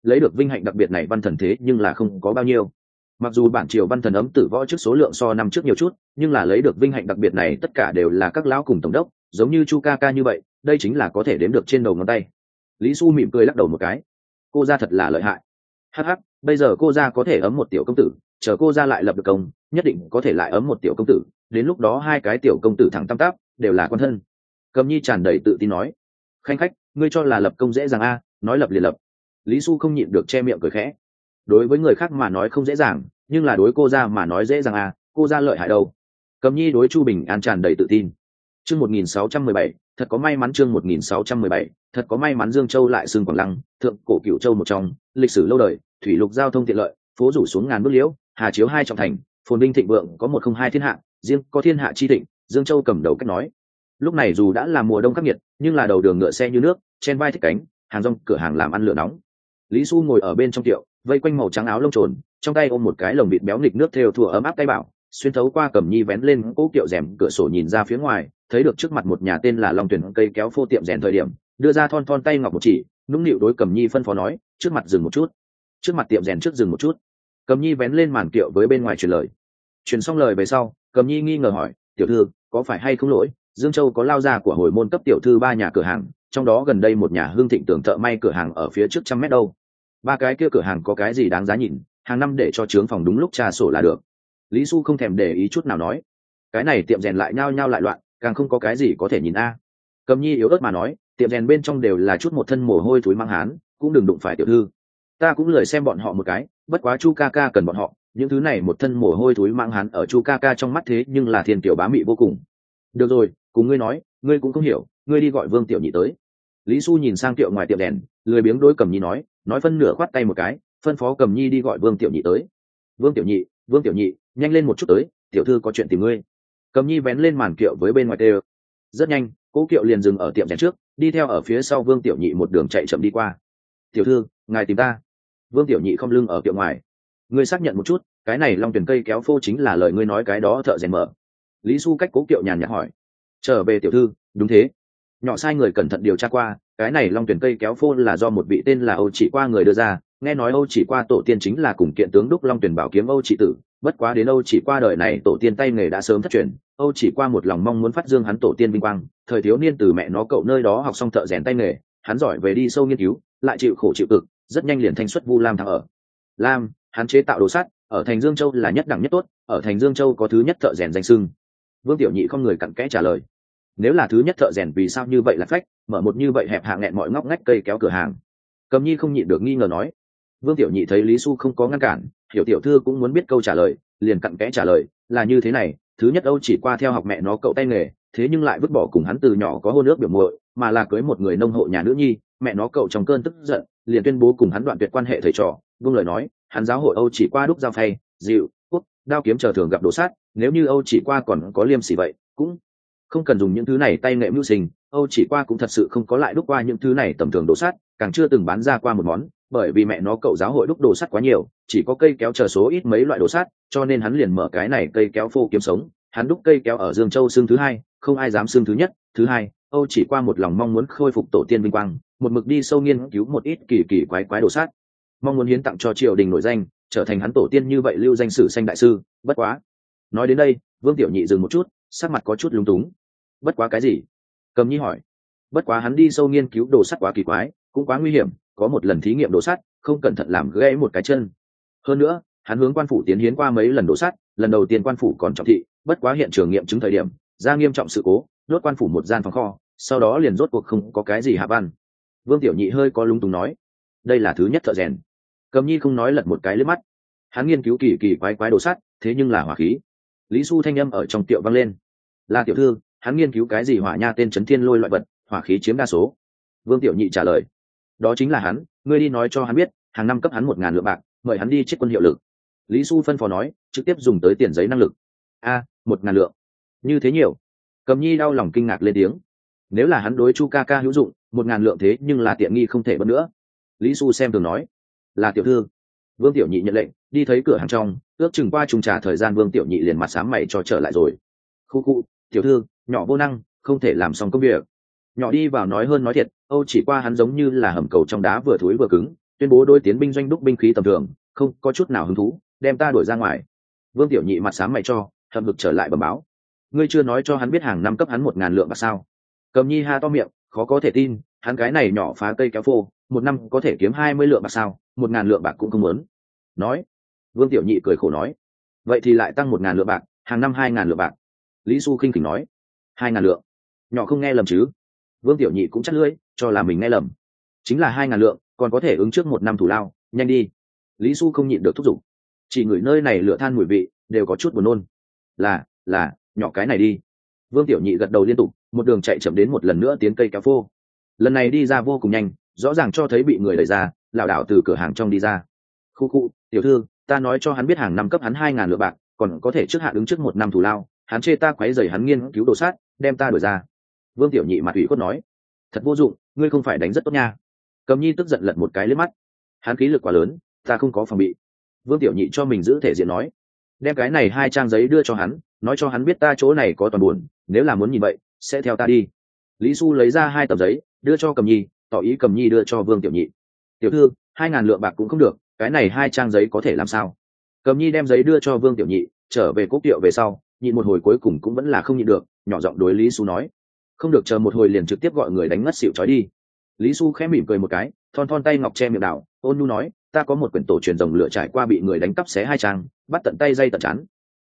lấy được vinh hạnh đặc biệt này văn thần thế nhưng là không có bao nhiêu. Mặc dù bản triều văn thần ấm tử võ trước số lượng so năm trước nhiều chút, nhưng là lấy được vinh hạnh đặc biệt này tất cả đều là các lão cùng tổng đốc, giống như Chu ca ca như vậy, đây chính là có thể đếm được trên đầu ngón tay. Lý Xu mỉm cười lắc đầu một cái. Cô gia thật là lợi hại. Hắc hắc, bây giờ cô gia có thể ấm một tiểu công tử, chờ cô gia lại lập được công, nhất định có thể lại ấm một tiểu công tử, đến lúc đó hai cái tiểu công tử thẳng tam tắp, đều là quan thân. Cầm Nhi tràn đầy tự tin nói. Khanh khách, ngươi cho là lập công dễ dàng a? Nói lập liền lập. Lý Xu không nhịn được che miệng cười khẽ. Đối với người khác mà nói không dễ dàng, nhưng là đối cô gia mà nói dễ dàng a, cô gia lợi hại đâu. Cầm Nhi đối Chu Bình An tràn đầy tự tin. Chương 1617, thật có may mắn. Chương 1617, thật có may mắn. Dương Châu lại xưng Quảng Lăng, thượng cổ Cửu Châu một trong, lịch sử lâu đời, thủy lục giao thông tiện lợi, phố rủ xuống ngàn bước liễu, hà chiếu hai trọng thành, phồn vinh thịnh vượng, có 102 thiên hạ, riêng có thiên hạ chi thịnh, Dương Châu cầm đầu cách nói. Lúc này dù đã là mùa đông khắc nghiệt, nhưng là đầu đường ngựa xe như nước, trên vai thích cánh, hàng rong cửa hàng làm ăn lửa nóng. Lý Xu ngồi ở bên trong tiệu, vây quanh màu trắng áo lông trồn, trong tay ôm một cái lồng vịt béo nghịch nước theo thùa ấm áp tay bảo, xuyên thấu qua Cẩm Nhi vén lên cố kiệu rèm cửa sổ nhìn ra phía ngoài, thấy được trước mặt một nhà tên là Long Tuyển cây kéo phô tiệm rèn thời điểm, đưa ra thon thon tay ngọc một chỉ, nũng nịu đối Cẩm Nhi phân phó nói, trước mặt dừng một chút, trước mặt tiệm rèn trước dừng một chút. Cẩm Nhi vén lên màn kiệu với bên ngoài truyền lời. Truyền xong lời về sau, Cẩm Nhi nghi ngờ hỏi, tiểu thư, có phải hay không lỗi, Dương Châu có lao ra của hồi môn cấp tiểu thư 3 nhà cửa hàng, trong đó gần đây một nhà Hương Thịnh Tường thợ may cửa hàng ở phía trước 100 mét đâu. 3 cái kia cửa hàng có cái gì đáng giá nhìn, hàng năm để cho trướng phòng đúng lúc trà sổ là được. Lý Xu không thèm để ý chút nào nói, cái này tiệm rèn lại nhao nhao lại loạn, càng không có cái gì có thể nhìn a. Cẩm Nhi yếu ớt mà nói, tiệm rèn bên trong đều là chút một thân mồ hôi thối mang hán, cũng đừng đụng phải tiểu thư. Ta cũng lười xem bọn họ một cái, bất quá Chu ca ca cần bọn họ, những thứ này một thân mồ hôi thối mang hán ở Chu ca ca trong mắt thế nhưng là thiên tiểu bá mị vô cùng. Được rồi, cùng ngươi nói, ngươi cũng không hiểu, ngươi đi gọi Vương tiểu nhị tới. Lý Xu nhìn sang tiệu ngoài tiệm đèn, lười biếng đối Cẩm Nhi nói phân nửa khoát tay một cái, phân phó Cẩm Nhi đi gọi Vương tiểu nhị tới. Vương tiểu nhị, nhanh lên một chút tới, tiểu thư có chuyện tìm ngươi. Cẩm Nhi vén lên màn kiệu với bên ngoài tê. Rất nhanh, cố kiệu liền dừng ở tiệm rèn trước, đi theo ở phía sau Vương tiểu nhị một đường chạy chậm đi qua. Tiểu thư, ngài tìm ta. Vương tiểu nhị không lưng ở kiệu ngoài. Ngươi xác nhận một chút, cái này Long Tuyển cây kéo phô chính là lời ngươi nói cái đó thợ rèn mở. Lý Xu cách cố kiệu nhàn nhạt hỏi. Trở về tiểu thư, đúng thế. Nhỏ sai người cẩn thận điều tra qua, cái này Long Tuyển cây kéo phô là do một vị tên là Âu Chỉ Qua người đưa ra, nghe nói Âu Chỉ Qua tổ tiên chính là cùng kiện tướng đúc Long Tuyển bảo kiếm Âu Chỉ Tử, bất quá đến Âu Chỉ Qua đời này tổ tiên tay nghề đã sớm thất truyền, Âu Chỉ Qua một lòng mong muốn phát dương hắn tổ tiên vinh quang, thời thiếu niên từ mẹ nó cậu nơi đó học xong thợ rèn tay nghề, hắn giỏi về đi sâu nghiên cứu, lại chịu khổ chịu cực, rất nhanh liền thanh xuất Vu Lam thắng ở. Lam, hắn chế tạo đồ sắt, ở thành Dương Châu là nhất đẳng nhất tốt, ở thành Dương Châu có thứ nhất thợ rèn danh xưng. Vương tiểu nhị không người cặn kẽ trả lời. Nếu là thứ nhất thợ rèn vì sao như vậy là phách, mở một như vậy hẹp hạ nghẹn mọi ngóc ngách cây kéo cửa hàng. Cẩm Nhi không nhịn được nghi ngờ nói. Vương tiểu nhị thấy Lý Xu không có ngăn cản, hiểu tiểu thư cũng muốn biết câu trả lời, liền cặn kẽ trả lời, là như thế này, thứ nhất Âu Chỉ Qua theo học mẹ nó cậu tay nghề, thế nhưng lại vứt bỏ cùng hắn từ nhỏ có hôn ước biểu muội, mà là cưới một người nông hộ nhà nữ nhi, mẹ nó cậu trong cơn tức giận, liền tuyên bố cùng hắn đoạn tuyệt quan hệ thầy trò, buông lời nói, hắn giáo hội Âu Chỉ Qua đúc dao phay, dịu, quốc, đao kiếm chờ thường gặp đồ sát, nếu như Âu Chỉ Qua còn có liêm sỉ vậy, cũng không cần dùng những thứ này tay nghệ mưu sinh. Âu Chỉ Qua cũng thật sự không có lại đúc qua những thứ này tầm thường đồ sắt, càng chưa từng bán ra qua một món, bởi vì mẹ nó cậu giáo hội đúc đồ sắt quá nhiều, chỉ có cây kéo chờ số ít mấy loại đồ sắt, cho nên hắn liền mở cái này cây kéo phô kiếm sống. Hắn đúc cây kéo ở Dương Châu xương thứ hai, không ai dám xương thứ nhất. Thứ hai, Âu Chỉ Qua một lòng mong muốn khôi phục tổ tiên vinh quang, một mực đi sâu nghiên cứu một ít kỳ kỳ quái quái đồ sắt, mong muốn hiến tặng cho triều đình nổi danh, trở thành hắn tổ tiên như vậy lưu danh sử sanh đại sư. Bất quá, nói đến đây, Vương tiểu nhị dừng một chút, sắc mặt có chút lúng túng. Bất quá cái gì? Cẩm Nhi hỏi. Bất quá hắn đi sâu nghiên cứu đồ sắt quá kỳ quái, cũng quá nguy hiểm, có một lần thí nghiệm đồ sắt, không cẩn thận làm gãy một cái chân. Hơn nữa, hắn hướng quan phủ tiến hiến qua mấy lần đồ sắt, lần đầu tiên quan phủ còn trọng thị, bất quá hiện trường nghiệm chứng thời điểm, ra nghiêm trọng sự cố, đốt quan phủ một gian phòng kho, sau đó liền rốt cuộc không có cái gì hạ văn. Vương tiểu nhị hơi có lúng túng nói, đây là thứ nhất thợ rèn. Cẩm Nhi không nói, lật một cái lướt mắt. Hắn nghiên cứu kỳ kỳ quái quái đồ sắt, thế nhưng là hỏa khí. Lý Xu thanh âm ở trong tiệu vang lên. Là tiểu thư, hắn nghiên cứu cái gì hỏa nha tên Trấn Thiên Lôi loại vật, hỏa khí chiếm đa số. Vương tiểu nhị trả lời. Đó chính là hắn, ngươi đi nói cho hắn biết, hàng năm cấp hắn 1000 lượng bạc, mời hắn đi chết quân hiệu lực. Lý Xu phân phó nói, trực tiếp dùng tới tiền giấy năng lực. 1000 lượng, như thế nhiều. Cẩm Nhi đau lòng kinh ngạc lên tiếng. Nếu là hắn đối Chu ca ca hữu dụng, 1000 lượng thế nhưng là tiện nghi không thể bớt nữa. Lý Xu xem thường nói. Là tiểu thư. Vương tiểu nhị nhận lệnh, đi thấy cửa hàng trong, ước chừng qua trùng trà thời gian Vương tiểu nhị liền mặt sám mày cho trở lại rồi. Khu, tiểu thư, nhỏ vô năng, không thể làm xong công việc. Nhỏ đi vào nói hơn nói thiệt, Âu Chỉ Qua hắn giống như là hầm cầu trong đá vừa thối vừa cứng, tuyên bố đôi tiến binh doanh đúc binh khí tầm thường, không có chút nào hứng thú, đem ta đuổi ra ngoài. Vương Tiểu Nhị mặt sáng mày cho, hậm hực trở lại bẩm báo. Ngươi chưa nói cho hắn biết hàng năm cấp hắn 1.000 lượng bạc sao? Cầm Nhi ha to miệng, khó có thể tin, hắn cái này nhỏ phá cây kéo phô, một năm có thể kiếm 20 lượng bạc sao? 1.000 lượng bạc cũng không muốn. Nói. Vương Tiểu Nhị cười khổ nói, vậy thì lại tăng 1.000 lượng bạc, hàng năm 2.000 lượng bạc. Lý Xu khinh khỉnh nói, 2.000 lượng, nhỏ không nghe lầm chứ? Vương Tiểu Nhị cũng chắc lưỡi, cho là mình nghe lầm. Chính là 2.000 lượng, còn có thể ứng trước một năm thủ lao, nhanh đi. Lý Xu không nhịn được thúc giục, chỉ ngửi nơi này lửa than mùi vị, đều có chút buồn nôn. Là, nhỏ cái này đi. Vương Tiểu Nhị gật đầu liên tục, một đường chạy chậm đến một lần nữa tiến cây kéo phô. Lần này đi ra vô cùng nhanh, rõ ràng cho thấy bị người đẩy ra, lảo đảo từ cửa hàng trong đi ra. Khu, tiểu thư, ta nói cho hắn biết hàng năm cấp hắn 2.000 lượng bạc, còn có thể trước hạn ứng trước một năm thủ lao, hắn chê ta quấy rầy hắn nghiên cứu đồ sát, đem ta đuổi ra. Vương Tiểu Nhị mặt ủy khuất nói, thật vô dụng, ngươi không phải đánh rất tốt nha. Cầm Nhi tức giận lật một cái liếc mắt, hắn khí lực quá lớn, ta không có phòng bị. Vương Tiểu Nhị cho mình giữ thể diện nói, đem cái này 2 trang giấy đưa cho hắn, nói cho hắn biết ta chỗ này có toàn buồn, nếu là muốn nhìn vậy sẽ theo ta đi. Lý Xu lấy ra 2 tờ giấy đưa cho Cầm Nhi, tỏ ý Cầm Nhi đưa cho Vương Tiểu Nhị. Tiểu thư, 2.000 lượng bạc cũng không được, cái này 2 trang giấy có thể làm sao? Cầm Nhi đem giấy đưa cho Vương Tiểu Nhị, trở về cốc tiệu về sau, nhịn một hồi cuối cùng cũng vẫn là không nhịn được, nhỏ giọng đối Lý Xu nói, không được, chờ một hồi liền trực tiếp gọi người đánh ngất xỉu trói đi. Lý Xu khẽ mỉm cười một cái, thon thon tay ngọc che miệng đảo, ôn nhu nói, ta có một quyển tổ truyền rồng lửa trải qua bị người đánh cắp xé 2 trang, bắt tận tay dây tận chán,